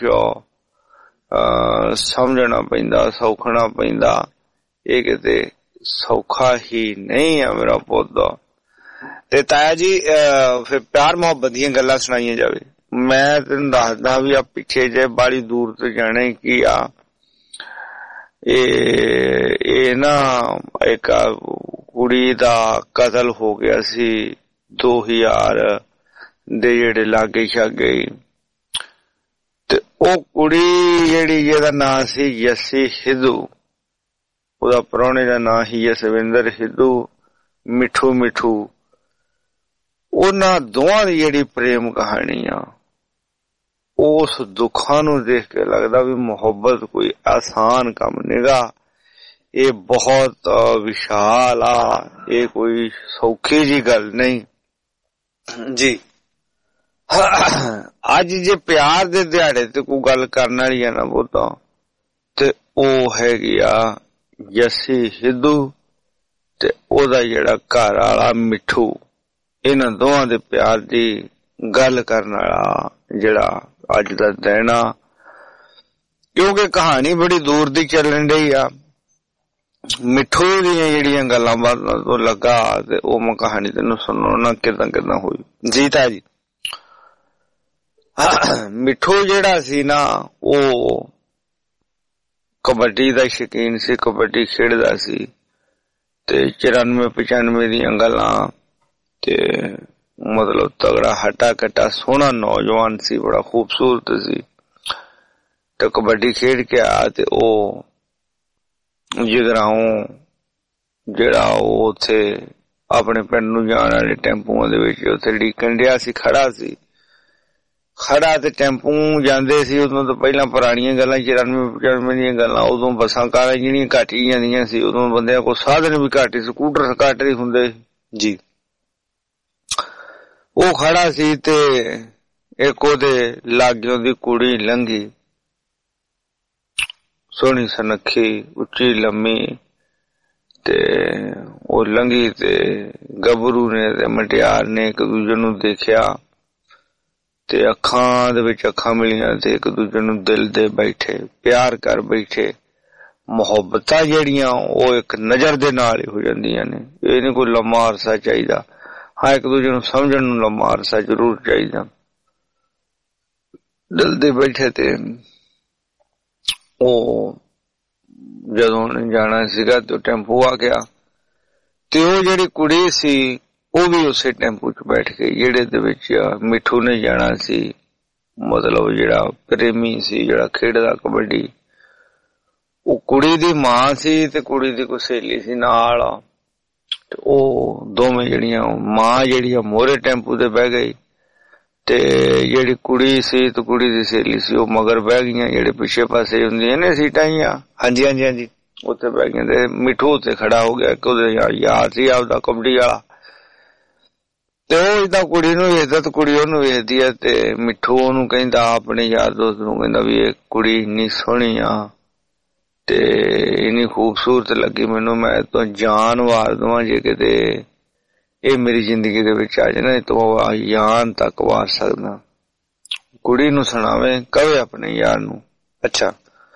ਸਮਝਣਾ ਪੈਂਦਾ ਸੌਖਣਾ ਪੈਂਦਾ। ਇਹ ਕਿਤੇ ਸੌਖਾ ਹੀ ਨਹੀਂ ਆ ਮੇਰਾ ਪੁੱਤ। ਤੇ ਤਾਇਆ ਜੀ ਫਿਰ ਪਿਆਰ ਮੁਹੱਬਤ ਦੀਆਂ ਗੱਲਾਂ ਸੁਣਾਈਆਂ ਜਾਵੇ। ਮੈਂ ਤੈਨੂੰ ਦੱਸਦਾ ਵੀ ਆ ਪਿੱਛੇ ਜੇ ਬਾੜੀ ਦੂਰ ਤੇ ਜਾਣੇ ਕੀ ਆ। ਇਹ ਨਾ ਇੱਕ ਕੁੜੀ ਦਾ ਕਤਲ ਹੋ ਗਿਆ ਸੀ 2000 ਦੇ ਜਿਹੜੇ ਲਾਗੇ ਛਾਗੇ ਤੇ ਉਹ ਕੁੜੀ ਜਿਹੜੀ ਜਿਹਦਾ ਨਾਂ ਸੀ ਯੱਸੀ ਸਿੱਧੂ, ਉਹਦਾ ਪ੍ਰਾਹੁਣੇ ਦਾ ਨਾਂ ਸੀ ਜਸਵਿੰਦਰ ਸਿੱਧੂ ਮਿੱਠੂ। ਉਹਨਾਂ ਦੋਵਾਂ ਦੀ ਜਿਹੜੀ ਪ੍ਰੇਮ ਕਹਾਣੀ ਆ ਉਸ ਦੁੱਖਾਂ ਨੂੰ ਦੇਖ ਕੇ ਲੱਗਦਾ ਵੀ ਮੁਹੱਬਤ ਕੋਈ ਆਸਾਨ ਕੰਮ ਨੀਗਾ। ਇਹ ਬਹੁਤ ਵਿਸ਼ਾਲ ਆ। ਇਹ ਕੋਈ ਸੌਖੀ ਜੀ ਗੱਲ ਨਹੀਂ ਜੀ। ਅੱਜ ਜੇ ਪਿਆਰ ਦੇ ਦਿਹਾੜੇ ਤੇ ਕੋਈ ਗੱਲ ਕਰਨ ਵਾਲੀ ਆ ਨਾ ਬਹੁਤਾ ਤੇ ਉਹ ਹੈਗੀ ਆ ਯੱਸੀ ਸਿੱਧੂ ਤੇ ਉਹਦਾ ਜਿਹੜਾ ਘਰ ਵਾਲਾ ਮਿੱਠੂ। ਇਹਨਾਂ ਦੋਵਾਂ ਦੇ ਪਿਆਰ ਦੀ ਗੱਲ ਕਰਨ ਵਾਲਾ ਜਿਹੜਾ ਅੱਜ ਦਾ ਦਿਨ ਆ, ਕਿਉਂਕਿ ਕਹਾਣੀ ਬੜੀ ਦੂਰ ਦੀ ਚੱਲਣ ਡਈ ਆ। ਮਿੱਠੂ ਦੀਆਂ ਜਿਹੜੀਆਂ ਗੱਲਾਂ ਬਾਤਾਂ ਤੋਂ ਲੱਗਾ ਤੇ ਉਹ ਮੈਂ ਕਹਾਣੀ ਤੈਨੂੰ ਸੁਣਾਉਣਾ ਕਿੱਦਾਂ ਹੋਈ ਜੀ। ਤਾਂ ਜੀ ਮਿੱਠੂ ਜਿਹੜਾ ਸੀ ਨਾ ਉਹ ਕਬੱਡੀ ਦਾ ਸ਼ੌਕੀਨ ਸੀ, ਕਬੱਡੀ ਖੇਡਦਾ ਸੀ ਤੇ 94-95 ਦੀਆਂ ਗੱਲਾਂ ਤੇ ਮਤਲਬ ਤਗੜਾ ਹੱਟਾ ਕੱਟਾ ਸੋਹਣਾ ਨੌਜਵਾਨ ਸੀ, ਬੜਾ ਖੂਬਸੂਰਤ ਸੀ। ਤੇ ਕਬੱਡੀ ਖੇਡ ਕੇ ਆ ਤੇ ਉਹ ਜਗਰਾਉਂ ਜਿਹੜਾ ਉਹ ਉੱਥੇ ਆਪਣੇ ਪਿੰਡ ਨੂੰ ਜਾਣ ਵਾਲੇ ਟੈਂਪੂਆਂ ਦੇ ਵਿੱਚ ਉੱਥੇ ਡੀਕਣ ਡਿਆ ਸੀ, ਖੜਾ ਤੇ ਟੈਂਪੂ ਜਾਂਦੇ ਸੀ। ਉਦੋਂ ਤੋਂ ਪਹਿਲਾਂ ਪੁਰਾਣੀਆਂ ਗੱਲਾਂ 94-95 ਦੀਆਂ ਗੱਲਾਂ, ਉਦੋਂ ਬੱਸਾਂ ਕਾਰਾਂ ਜਿਹੜੀਆਂ ਘੱਟ ਹੀ ਜਾਂਦੀਆਂ ਸੀ। ਉਦੋਂ ਬੰਦਿਆਂ ਕੋਲ ਸਾਧਨ ਵੀ ਘੱਟ ਹੀ, ਸਕੂਟਰ ਘੱਟ ਹੀ ਹੁੰਦੇ ਜੀ। ਉਹ ਖੜਾ ਸੀ ਤੇ ਇੱਕ ਉਹਦੇ ਲਾਗਿਓਂ ਦੀ ਕੁੜੀ ਲੰਘੀ, ਸੋਹਣੀ ਸੁਨੱਖੀ ਉੱਚੀ ਲੰਮੀ ਤੇ ਉਹ ਲੰਘੀ ਤੇ ਗੱਭਰੂ ਨੇ ਤੇ ਮਟਿਆਰ ਨੇ ਇੱਕ ਦੂਜੇ ਨੂੰ ਦੇਖਿਆ ਤੇ ਅੱਖਾਂ ਦੇ ਵਿੱਚ ਅੱਖਾਂ ਮਿਲੀਆਂ ਤੇ ਇੱਕ ਦੂਜੇ ਨੂੰ ਦਿਲ ਦੇ ਬੈਠੇ, ਪਿਆਰ ਕਰ ਬੈਠੇ। ਮੁਹੱਬਤਾਂ ਜਿਹੜੀਆਂ ਉਹ ਇੱਕ ਨਜ਼ਰ ਦੇ ਨਾਲ ਹੀ ਹੋ ਜਾਂਦੀਆਂ ਨੇ। ਇਹ ਨਹੀਂ ਕੋਈ ਲੰਮਾ ਅਰਸਾ ਚਾਹੀਦਾ। ਹਾਂ, ਇੱਕ ਦੂਜੇ ਨੂੰ ਸਮਝਣ ਨੂੰ ਲੰਮਾ ਅਰਸਾ ਜ਼ਰੂਰ ਚਾਹੀਦਾ। ਦਿਲ ਦੇ ਬੈਠੇ ਤੇ ਉਹ ਜਦੋਂ ਉਹਨੇ ਜਾਣਾ ਸੀਗਾ ਤੇ ਟੈਂਪੂ ਆ ਗਿਆ ਤੇ ਉਹ ਜਿਹੜੀ ਕੁੜੀ ਸੀ ਉਹ ਵੀ ਉਸੇ ਟੈਂਪੂ 'ਚ ਬੈਠ ਗਈ ਜਿਹੜੇ ਦੇ ਵਿੱਚ ਮਿੱਠੂ ਨੇ ਜਾਣਾ ਸੀ। ਮਤਲਬ ਜਿਹੜਾ ਪ੍ਰੇਮੀ ਸੀ ਜਿਹੜਾ ਖੇਡਦਾ ਕਬੱਡੀ, ਉਹ ਕੁੜੀ ਦੀ ਮਾਂ ਸੀ ਤੇ ਕੁੜੀ ਦੀ ਕੋਈ ਸਹੇਲੀ ਸੀ ਨਾਲ। ਤੇ ਉਹ ਦੋਵੇਂ ਜਿਹੜੀਆਂ ਮਾਂ ਜਿਹੜੀ ਆ ਮੋਹਰੇ ਟੈਂਪੂ ਤੇ ਬਹਿ ਗਈ ਤੇ ਜਿਹੜੀ ਕੁੜੀ ਸੀ ਤੇ ਕੁੜੀ ਦੀ ਸਹੇਲੀ ਸੀ ਉਹ ਮਗਰ ਬਹਿ ਗਈਆਂ, ਜਿਹੜੇ ਪਿੱਛੇ ਪਾਸੇ ਹੁੰਦੀਆਂ ਨੇ ਸੀਟਾਂ ਹੀ। ਹਾਂਜੀ ਹਾਂਜੀ ਹਾਂਜੀ, ਉੱਥੇ ਬਹਿ ਗਈਆਂ ਤੇ ਮਿੱਠੂ ਉੱਥੇ ਖੜਾ ਹੋ ਗਿਆ ਕਿ ਉਹਦੇ ਯਾਰ ਸੀ ਆਪਦਾ ਕਬੱਡੀ ਵਾਲਾ। ਤੇ ਉਹ ਏਦਾਂ ਕੁੜੀ ਨੂੰ ਵੇਖਦਾ ਤੇ ਕੁੜੀ ਉਹਨੂੰ ਵੇਖਦੀ ਆ ਤੇ ਮਿੱਠੂ ਉਹਨੂੰ ਕਹਿੰਦਾ ਆਪਣੇ ਯਾਰ ਦੋਸਤ ਨੂੰ ਕਹਿੰਦਾ ਵੀ ਇਹ ਕੁੜੀ ਇੰਨੀ ਸੋਹਣੀ ਆ ਤੇ ਇੰਨੀ ਖੂਬਸੂਰਤ ਲੱਗੀ ਮੈਨੂੰ, ਮੈਂ ਤੋਂ ਜਾਨ ਵਾਰ ਦਵਾਂ ਜੇ ਕਿਤੇ ਇਹ ਮੇਰੀ ਜ਼ਿੰਦਗੀ ਦੇ ਵਿੱਚ ਆ ਜਾਣਾ ਤੋਂ ਜਾਨ ਤੱਕ ਵਾਰ ਸਕਦਾ। ਕੁੜੀ ਨੂੰ ਸੁਣਾਵੇ ਕਵੇ ਆਪਣੇ ਯਾਰ ਨੂੰ। ਅੱਛਾ,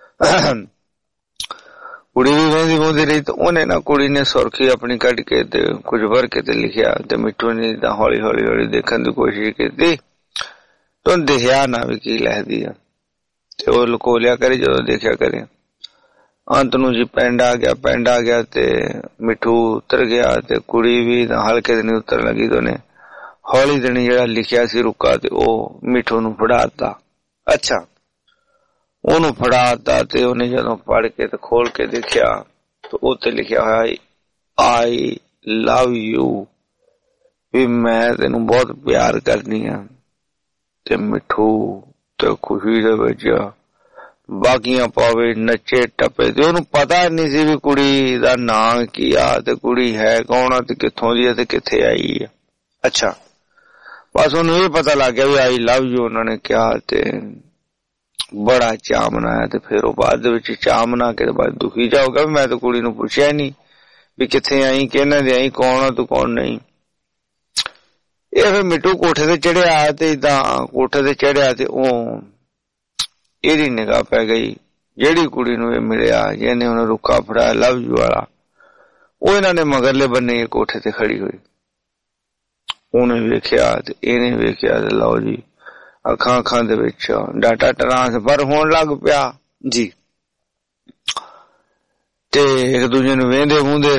ਕੁੜੀ ਵੀ ਵੇਂਦੀ ਬੋਲਦੀ ਰਹੀ ਤੇ ਉਹਨੇ ਨਾ ਕੁੜੀ ਨੇ ਸੁਰਖੀ ਆਪਣੀ ਕੱਢ ਕੇ ਤੇ ਕੁਝ ਭਰ ਕੇ ਤੇ ਲਿਖਿਆ ਤੇ ਮਿੱਠੂ ਨੇ ਤਾਂ ਹੌਲੀ ਹੌਲੀ ਹੌਲੀ ਦੇਖਣ ਦੀ ਕੋਸ਼ਿਸ਼ ਕੀਤੀ ਤਾਂ ਦੇਖਿਆ ਨਾ ਵੀ ਕੀ ਲਿਖਦੀ ਆ ਤੇ ਉਹ ਲੁਕੋ ਲਿਆ ਕਰੇ ਜਦੋਂ ਦੇਖਿਆ ਕਰੇ। ਅੰਤ ਨੂੰ ਜੀ ਪਿੰਡ ਆ ਗਿਆ ਤੇ ਮਿੱਠੂ ਉਤਰ ਗਿਆ ਤੇ ਕੁੜੀ ਵੀ ਤਾਂ ਹਲਕੇ ਦਿਨ ਉਤਰਨ ਲੱਗੀ ਤੇ ਉਹਨੇ ਹੌਲੀ ਦਿਨ ਜਿਹੜਾ ਲਿਖਿਆ ਸੀ ਰੁਕਾ ਤੇ ਉਹ ਮਿੱਠੂ ਨੂੰ ਫੜਾਤਾ। ਅੱਛਾ, ਉਹਨੂੰ ਫੜਾਤਾ ਤੇ ਉਹਨੇ ਜਦੋਂ ਪੜ੍ਹ ਕੇ ਤੇ ਖੋਲ ਕੇ ਦੇਖਿਆ ਤੇ ਉੱਤੇ ਲਿਖਿਆ ਹੋਇਆ ਆਈ ਲਵ ਯੂ, ਵੀ ਮੈਂ ਤੈਨੂੰ ਬਹੁਤ ਪਿਆਰ ਕਰਨੀ ਆ। ਤੇ ਮਿੱਠੂ ਤੇ ਖੁਸ਼ੀ ਦੇ ਵਿੱਚ ਬਾਗੀਆਂ ਪਾਵੇ ਨੱਚੇ ਟੱਪੇ ਤੇ ਉਹਨੂੰ ਪਤਾ ਨਹੀਂ ਸੀ ਵੀ ਕੁੜੀ ਦਾ ਨਾਂ ਕੀ ਆ ਤੇ ਕੁੜੀ ਹੈ ਕੌਣ ਆ ਤੇ ਕਿੱਥੋਂ ਦੀ ਆ ਤੇ ਕਿੱਥੇ ਆਈ ਆ। ਅੱਛਾ, ਬਸ ਉਹਨੂੰ ਇਹ ਪਤਾ ਲੱਗ ਗਿਆ ਵੀ ਆਈ ਲਵ ਯੂ ਉਹਨਾਂ ਨੇ ਕਿਹਾ ਤੇ ਬੜਾ ਚਾਅ ਮਨਾਇਆ। ਤੇ ਫਿਰ ਉਹ ਬਾਅਦ ਦੇ ਵਿੱਚ ਚਾਅ ਮਨਾ ਕੇ ਬਾਅਦ ਦੁਖੀ ਜਾਊਗਾ ਵੀ ਮੈਂ ਤਾਂ ਕੁੜੀ ਨੂੰ ਪੁੱਛਿਆ ਹੀ ਨਹੀਂ ਵੀ ਕਿੱਥੇ ਆਈ, ਕਿਹਨਾਂ ਦੇ ਆਈ, ਕੌਣ ਆ ਤੂੰ ਕੌਣ ਨਹੀਂ। ਇਹ ਫਿਰ ਮਿੱਠੂ ਕੋਠੇ ਤੇ ਚੜਿਆ ਤੇ ਏਦਾਂ ਕੋਠੇ ਤੇ ਚੜਿਆ ਤੇ ਉਹ ਇਹਦੀ ਨਿਗਾਹ ਪੈ ਗਈ ਜਿਹੜੀ ਕੁੜੀ ਨੂੰ ਇਹ ਮਿਲਿਆ ਜਿਹਨੇ ਉਹਨੂੰ ਰੁੱਕਾ ਫੜਾਇਆ ਲਵ ਯੂ ਵਾਲਾ, ਉਹ ਇਹਨਾਂ ਨੇ ਮਗਰਲੇ ਬੰਨੇ ਕੋਠੇ ਤੇ ਖੜੀ ਹੋਈ। ਉਹਨੇ ਵੇਖਿਆ ਤੇ ਇਹਨੇ ਵੇਖਿਆ ਤੇ ਲਓ ਜੀ ਅੱਖਾਂ ਦੇ ਵਿੱਚ ਡਾਟਾ ਟਰਾਂਸਫਰ ਹੋਣ ਲੱਗ ਪਿਆ ਜੀ। ਤੇ ਇੱਕ ਦੂਜੇ ਨੂੰ ਵੇਂਦੇ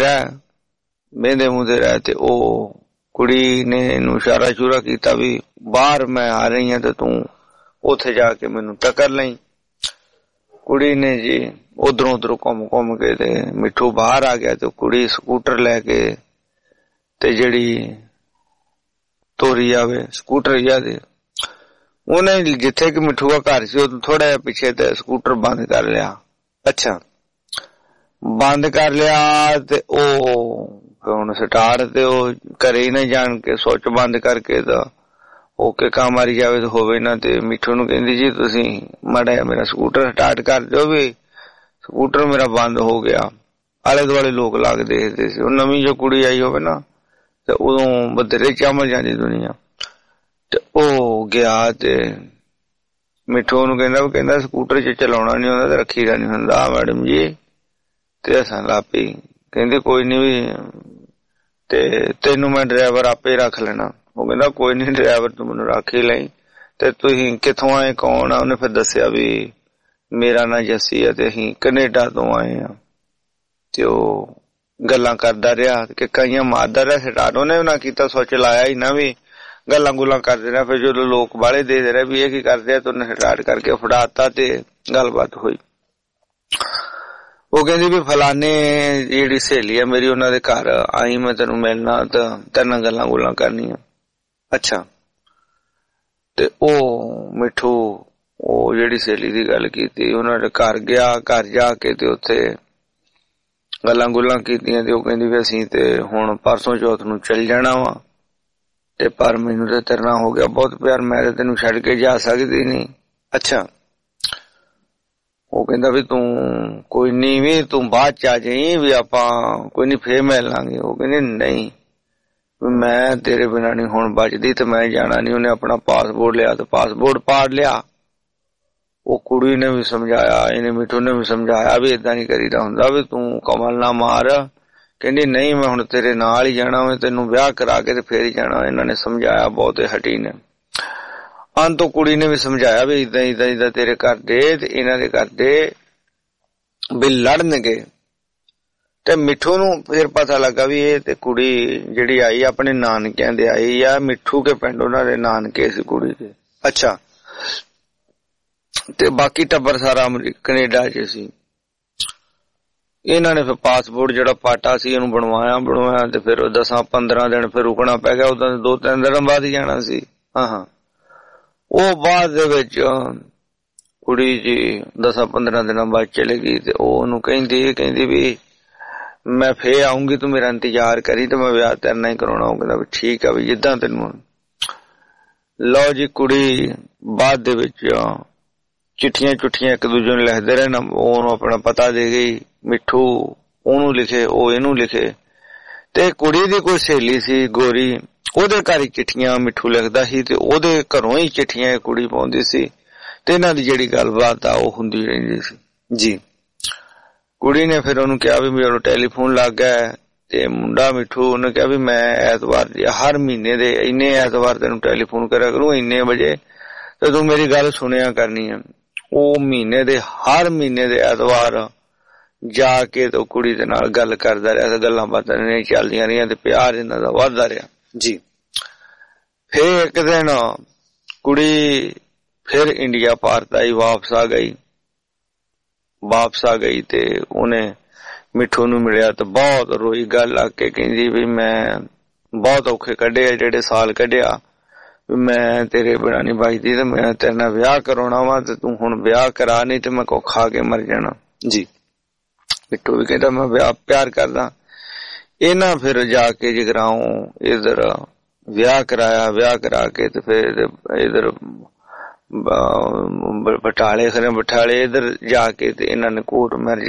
ਮੂੰਦੇ ਰਹਿ ਤੇ ਉਹ ਕੁੜੀ ਨੇ ਇਹਨੂੰ ਇਸ਼ਾਰਾ ਸ਼ੂਰਾ ਕੀਤਾ ਵੀ ਬਾਹਰ ਮੈਂ ਆ ਰਹੀ ਹਾਂ ਤੇ ਤੂੰ ਉੱਥੇ ਜਾ ਕੇ ਮੈਨੂੰ ਟੱਕਰ ਲਈ। ਕੁੜੀ ਨੇ ਜੀ ਉਧਰੋਂ ਘੁੰਮ ਕੇ ਤੇ ਮਿੱਠੂ ਬਾਹਰ ਆ ਗਿਆ ਤੇ ਕੁੜੀ ਸਕੂਟਰ ਲੈ ਕੇ ਤੇ ਜਿਹੜੀ ਤੋਰੀ ਆਵੇ ਸਕੂਟਰ ਦੇ ਉਹਨੇ ਜਿੱਥੇ ਕਿ ਮਿੱਠੂ ਦਾ ਘਰ ਸੀ ਉਹ ਥੋੜਾ ਜਿਹਾ ਪਿੱਛੇ ਤੇ ਸਕੂਟਰ ਬੰਦ ਕਰ ਲਿਆ। ਅੱਛਾ, ਬੰਦ ਕਰ ਲਿਆ ਤੇ ਉਹ ਹੁਣ ਸਟਾਰਟ ਤੇ ਉਹ ਘਰੇ ਹੀ ਨਾ ਜਾਣ ਕੇ ਸੁੱਚ ਬੰਦ ਕਰਕੇ ਤਾਂ ਉਹ ਕਿੱਕਾਂ ਮਾਰੀ ਜਾਵੇ ਤੇ ਹੋਵੇ ਨਾ। ਤੇ ਮਿੱਠੂ ਨੂੰ ਕਹਿੰਦੀ ਜੀ ਤੁਸੀਂ ਮਾੜਾ ਜਿਹਾ ਮੇਰਾ ਸਕੂਟਰ ਸਟਾਰਟ ਕਰ ਦਿਓ ਵੀ ਸਕੂਟਰ ਮੇਰਾ ਬੰਦ ਹੋ ਗਿਆ। ਆਲੇ ਦੁਆਲੇ ਲੋਕ ਲੱਗ ਦੇਖਦੇ ਸੀ। ਉਹ ਨਵੀਂ ਜੋ ਕੁੜੀ ਆਈ ਹੋਵੇ ਨਾ ਤੇ ਉਦੋਂ ਬਥੇਰੇ ਚਮਲ ਜਾਂਦੀ ਦੁਨੀਆ। ਤੇ ਉਹ ਗਿਆ ਤੇ ਮਿੱਠੂ ਨੂੰ ਕਹਿੰਦਾ ਸਕੂਟਰ ਚ ਚਲਾਉਣਾ ਨੀ ਹੁੰਦਾ ਤੇ ਰੱਖੀ ਦਾ ਨੀ ਹੁੰਦਾ ਮੈਡਮ ਜੀ। ਤੇ ਹੱਸਣ ਲੱਗ ਪਈ, ਕਹਿੰਦੀ ਕੋਈ ਨੀ ਵੀ ਤੇ ਤੈਨੂੰ ਮੈਂ ਡਰਾਈਵਰ ਆਪੇ ਰੱਖ ਲੈਣਾ। ਉਹ ਕਹਿੰਦਾ ਕੋਈ ਨੀ ਡਰਾਈਵਰ ਤੂੰ ਮੈਨੂੰ ਰੱਖ ਹੀ ਲਈ। ਤੇ ਤੁਸੀਂ ਕਿੱਥੋਂ ਆਏ ਕੌਣ ਆ? ਉਹਨੇ ਫਿਰ ਦੱਸਿਆ ਵੀ ਮੇਰਾ ਨਾਂ ਜੱਸੀ ਆ ਤੇ ਅਸੀਂ ਕੈਨੇਡਾ ਤੋਂ ਆਏ ਆ। ਤੇ ਉਹ ਗੱਲਾਂ ਕਰਦਾ ਰਿਹਾ ਕਿ ਕਈਆਂ ਮਾਰਦਾ ਰਿਹਾ ਸਟਾਰਟ। ਉਹਨੇ ਵੀ ਨਾ ਕੀਤਾ, ਸੋਚ ਲਾਇਆ ਹੀ ਨਾ ਵੀ ਗੱਲਾਂ ਗੁੱਲਾਂ ਕਰਦੇ ਰਿਹਾ। ਫਿਰ ਜਦੋਂ ਲੋਕ ਬਾਹਲੇ ਦੇ ਰਹੇ ਵੀ ਇਹ ਕੀ ਕਰਦੇ ਆ ਤੇ ਉਹਨੇ ਸਟਾਰਟ ਕਰਕੇ ਫੜਾਤਾ ਤੇ ਗੱਲਬਾਤ ਹੋਈ। ਉਹ ਕਹਿੰਦੀ ਵੀ ਫਲਾਣੇ ਜਿਹੜੀ ਸਹੇਲੀ ਆ ਮੇਰੀ ਉਹਨਾਂ ਦੇ ਘਰ ਆਈ, ਮੈਂ ਤੈਨੂੰ ਮਿਲਣਾ ਤੇ ਤੇਰੇ ਨਾਲ ਗੱਲਾਂ ਗੁੱਲਾਂ ਕਰਨੀਆਂ। ਅੱਛਾ, ਤੇ ਉਹ ਮਿੱਠੂ ਉਹ ਜਿਹੜੀ ਸਹੇਲੀ ਦੀ ਗੱਲ ਕੀਤੀ ਉਹਨਾਂ ਦੇ ਘਰ ਗਿਆ। ਘਰ ਜਾ ਕੇ ਤੇ ਉੱਥੇ ਗੱਲਾਂ ਗੁੱਲਾਂ ਕੀਤੀਆਂ ਤੇ ਉਹ ਕਹਿੰਦੀ ਵੀ ਅਸੀਂ ਤੇ ਹੁਣ ਪਰਸੋਂ ਚੌਥ ਨੂੰ ਚੱਲ ਜਾਣਾ ਵਾ ਤੇ ਪਰ ਮੈਨੂੰ ਤੇ ਤੇਰੇ ਨਾਲ ਹੋ ਗਿਆ ਬਹੁਤ ਪਿਆਰ, ਮੈਂ ਤੇ ਤੈਨੂੰ ਛੱਡ ਕੇ ਜਾ ਸਕਦੀ ਨਹੀਂ। ਅੱਛਾ, ਉਹ ਕਹਿੰਦਾ ਵੀ ਤੂੰ ਕੋਈ ਨੀ ਵੀ ਤੂੰ ਬਾਅਦ ਚ ਆ ਜਾਈ ਵੀ ਆਪਾਂ ਕੋਈ ਨੀ ਫੇਰ ਮਿਲ ਲਾਂਗੇ। ਉਹ ਕਹਿੰਦੇ ਨਹੀਂ ਮੈਂ ਤੇਰੇ ਬਿਨਾਂ ਨੀ ਹੁਣ ਬਚਦੀ ਤੇ ਮੈਂ ਜਾਣਾ ਨੀ। ਉਹਨੇ ਆਪਣਾ ਪਾਸਪੋਰਟ ਲਿਆ ਤੇ ਪਾਸਪੋਰਟ ਪਾੜ ਲਿਆ। ਉਹ ਕੁੜੀ ਨੇ ਵੀ ਸਮਝਾਇਆ, ਇਹਨੇ ਮਿੱਠੂ ਨੇ ਵੀ ਸਮਝਾਇਆ ਵੀ ਏਦਾਂ ਨੀ ਕਰੀਦਾ ਹੁੰਦਾ ਵੀ ਤੂੰ ਕਮਲ ਨਾ ਮਾਰ। ਕਹਿੰਦੀ ਨਹੀਂ ਮੈਂ ਹੁਣ ਤੇਰੇ ਨਾਲ ਹੀ ਜਾਣਾ, ਮੈਂ ਤੈਨੂੰ ਵਿਆਹ ਕਰਾ ਕੇ ਤੇ ਫੇਰ ਹੀ ਜਾਣਾ। ਇਹਨਾਂ ਨੇ ਸਮਝਾਇਆ ਬਹੁਤੇ ਹਟੀ ਨੇ। ਅੰਤ ਤੋਂ ਕੁੜੀ ਨੇ ਵੀ ਸਮਝਾਇਆ ਵੀ ਇਦਾਂ ਇਦਾਂ ਇਦਾਂ ਤੇਰੇ ਘਰ ਦੇ ਤੇ ਇਹਨਾਂ ਦੇ ਘਰ ਦੇ ਵੀ ਲੜਨਗੇ। ਤੇ ਮਿੱਠੂ ਨੂੰ ਫਿਰ ਪਤਾ ਲੱਗਾ ਵੀ ਇਹ ਤੇ ਕੁੜੀ ਜਿਹੜੀ ਆਈ ਆਪਣੇ ਨਾਨਕਿਆਂ ਦੇ ਆਈ ਆ, ਮਿੱਠੂ ਕੇ ਪਿੰਡ ਉਹਨਾਂ ਦੇ ਨਾਨਕੇ ਸੀ ਕੁੜੀ ਦੇ। ਅੱਛਾ, ਤੇ ਬਾਕੀ ਟੱਬਰ ਸਾਰਾ ਕੈਨੇਡਾ 'ਚ ਸੀ। ਇਹਨਾਂ ਨੇ ਫਿਰ ਪਾਸਪੋਰਟ ਜਿਹੜਾ ਪਾਟਾ ਸੀ ਉਹਨੂੰ ਬਣਵਾਇਆ ਤੇ ਫਿਰ 10-15 ਦਿਨ ਫਿਰ ਰੁਕਣਾ ਪੈ ਗਿਆ। ਉਦਾਂ 2-3 ਦਿਨ ਬਾਅਦ ਹੀ ਜਾਣਾ ਸੀ। ਹਾਂ, ਉਹ ਬਾਅਦ ਦੇ ਵਿੱਚ ਕੁੜੀ ਜੀ 10-15 ਦਿਨਾਂ ਬਾਅਦ ਚਲੇ ਗਈ ਤੇ ਉਹ ਉਹਨੂੰ ਕਹਿੰਦੀ ਵੀ ਮੈਂ ਫੇਰ ਆਉਂਗੀ, ਤੂੰ ਮੇਰਾ ਇੰਤਜ਼ਾਰ ਕਰੀ ਤੇ ਮੈਂ ਵਿਆਹ ਤੇਰੇ ਨਾਲ ਹੀ ਕਰਾਉਣਾ। ਉਹ ਕਹਿੰਦਾ ਵੀ ਠੀਕ ਆ ਵੀ ਜਿੱਦਾਂ ਤੈਨੂੰ। ਲਓ ਜੀ, ਕੁੜੀ ਬਾਅਦ ਦੇ ਵਿੱਚ ਚਿੱਠੀਆਂ ਇੱਕ ਦੂਜੇ ਨੂੰ ਲਿਖਦੇ ਰਹੇ ਨਾ। ਉਹਨੂੰ ਆਪਣਾ ਪਤਾ ਦੇ ਗਈ, ਮਿੱਠੂ ਉਹਨੂੰ ਲਿਖੇ, ਉਹ ਇਹਨੂੰ ਲਿਖੇ। ਤੇ ਕੁੜੀ ਦੀ ਕੋਈ ਸਹੇਲੀ ਸੀ ਗੋਰੀ, ਉਹਦੇ ਘਰ ਹੀ ਚਿੱਠੀਆਂ ਮਿੱਠੂ ਲਿਖਦਾ ਸੀ ਤੇ ਉਹਦੇ ਘਰੋਂ ਹੀ ਚਿੱਠੀਆਂ ਕੁੜੀ ਪਾਉਂਦੀ ਸੀ ਤੇ ਇਹਨਾਂ ਦੀ ਜਿਹੜੀ ਗੱਲਬਾਤ ਆ ਉਹ ਹੁੰਦੀ ਰਹਿੰਦੀ ਸੀ ਜੀ। ਕੁੜੀ ਨੇ ਫਿਰ ਉਹਨੂੰ ਕਿਹਾ ਵੀ ਮੇਰਾ ਟੈਲੀਫੋਨ ਲੱਗ ਗਿਆ ਤੇ ਮੁੰਡਾ ਮਿੱਠੂ ਉਹਨੇ ਕਿਹਾ ਵੀ ਮੈਂ ਐਤਵਾਰ ਹਰ ਮਹੀਨੇ ਦੇ ਇੰਨੇ ਐਤਵਾਰ ਤੈਨੂੰ ਟੈਲੀਫੋਨ ਕਰਿਆ ਕਰੂੰ ਇੰਨੇ ਵਜੇ ਤੇ ਤੂੰ ਮੇਰੀ ਗੱਲ ਸੁਣਿਆ ਕਰਨੀ ਆ। ਉਹ ਹਰ ਮਹੀਨੇ ਦੇ ਐਤਵਾਰ ਜਾ ਕੇ ਤੇ ਕੁੜੀ ਦੇ ਨਾਲ ਗੱਲ ਕਰਦਾ ਰਿਹਾ ਤੇ ਗੱਲਾਂ ਬਾਤਾਂ ਨਹੀਂ ਚੱਲਦੀਆਂ ਰਹੀਆਂ ਤੇ ਪਿਆਰ ਇਹਨਾਂ ਦਾ ਵੱਧਦਾ ਰਿਹਾ ਜੀ। ਫਿਰ ਇੱਕ ਦਿਨ ਕੁੜੀ ਫਿਰ ਇੰਡੀਆ ਭਾਰਤ ਆਈ, ਵਾਪਸ ਆ ਗਈ ਤੇ ਉਹਨੇ ਮਿੱਠੂ ਨੂੰ ਮਿਲਿਆ ਤੇ ਬਹੁਤ ਰੋਈ। ਗੱਲ ਆ ਕੇ ਕਹਿੰਦੀ ਵੀ ਮੈਂ ਬਹੁਤ ਔਖੇ ਕੱਢੇ ਆ ਜਿਹੜੇ ਸਾਲ ਕੱਢਿਆ, ਮੈਂ ਤੇਰੇ ਬਿਨਾਂ ਨਹੀਂ ਬਚਦੀ ਤੇ ਮੈਂ ਤੇਰੇ ਨਾਲ ਵਿਆਹ ਕਰਾਉਣਾ ਵਾ ਤੇ ਤੂੰ ਹੁਣ ਵਿਆਹ ਕਰਾ ਨਹੀਂ ਤੇ ਮੈਂ ਖਾ ਕੇ ਮਰ ਜਾਣਾ ਜੀ। ਮਿੱਠੂ ਵੀ ਕਹਿੰਦਾ ਮੈਂ ਪਿਆਰ ਕਰਦਾ। ਇਹਨਾਂ ਫਿਰ ਜਾ ਕੇ ਜਗਰਾਉਂ ਇਧਰ ਵਿਆਹ ਕਰਾ ਕੇ ਤੇ ਫਿਰ ਇਧਰ ਬਟਾਲੇ ਇਧਰ ਜਾ ਕੇ ਤੇ ਇਹਨਾਂ ਨੇ ਕੋਰਟ ਮੈਰਿਜ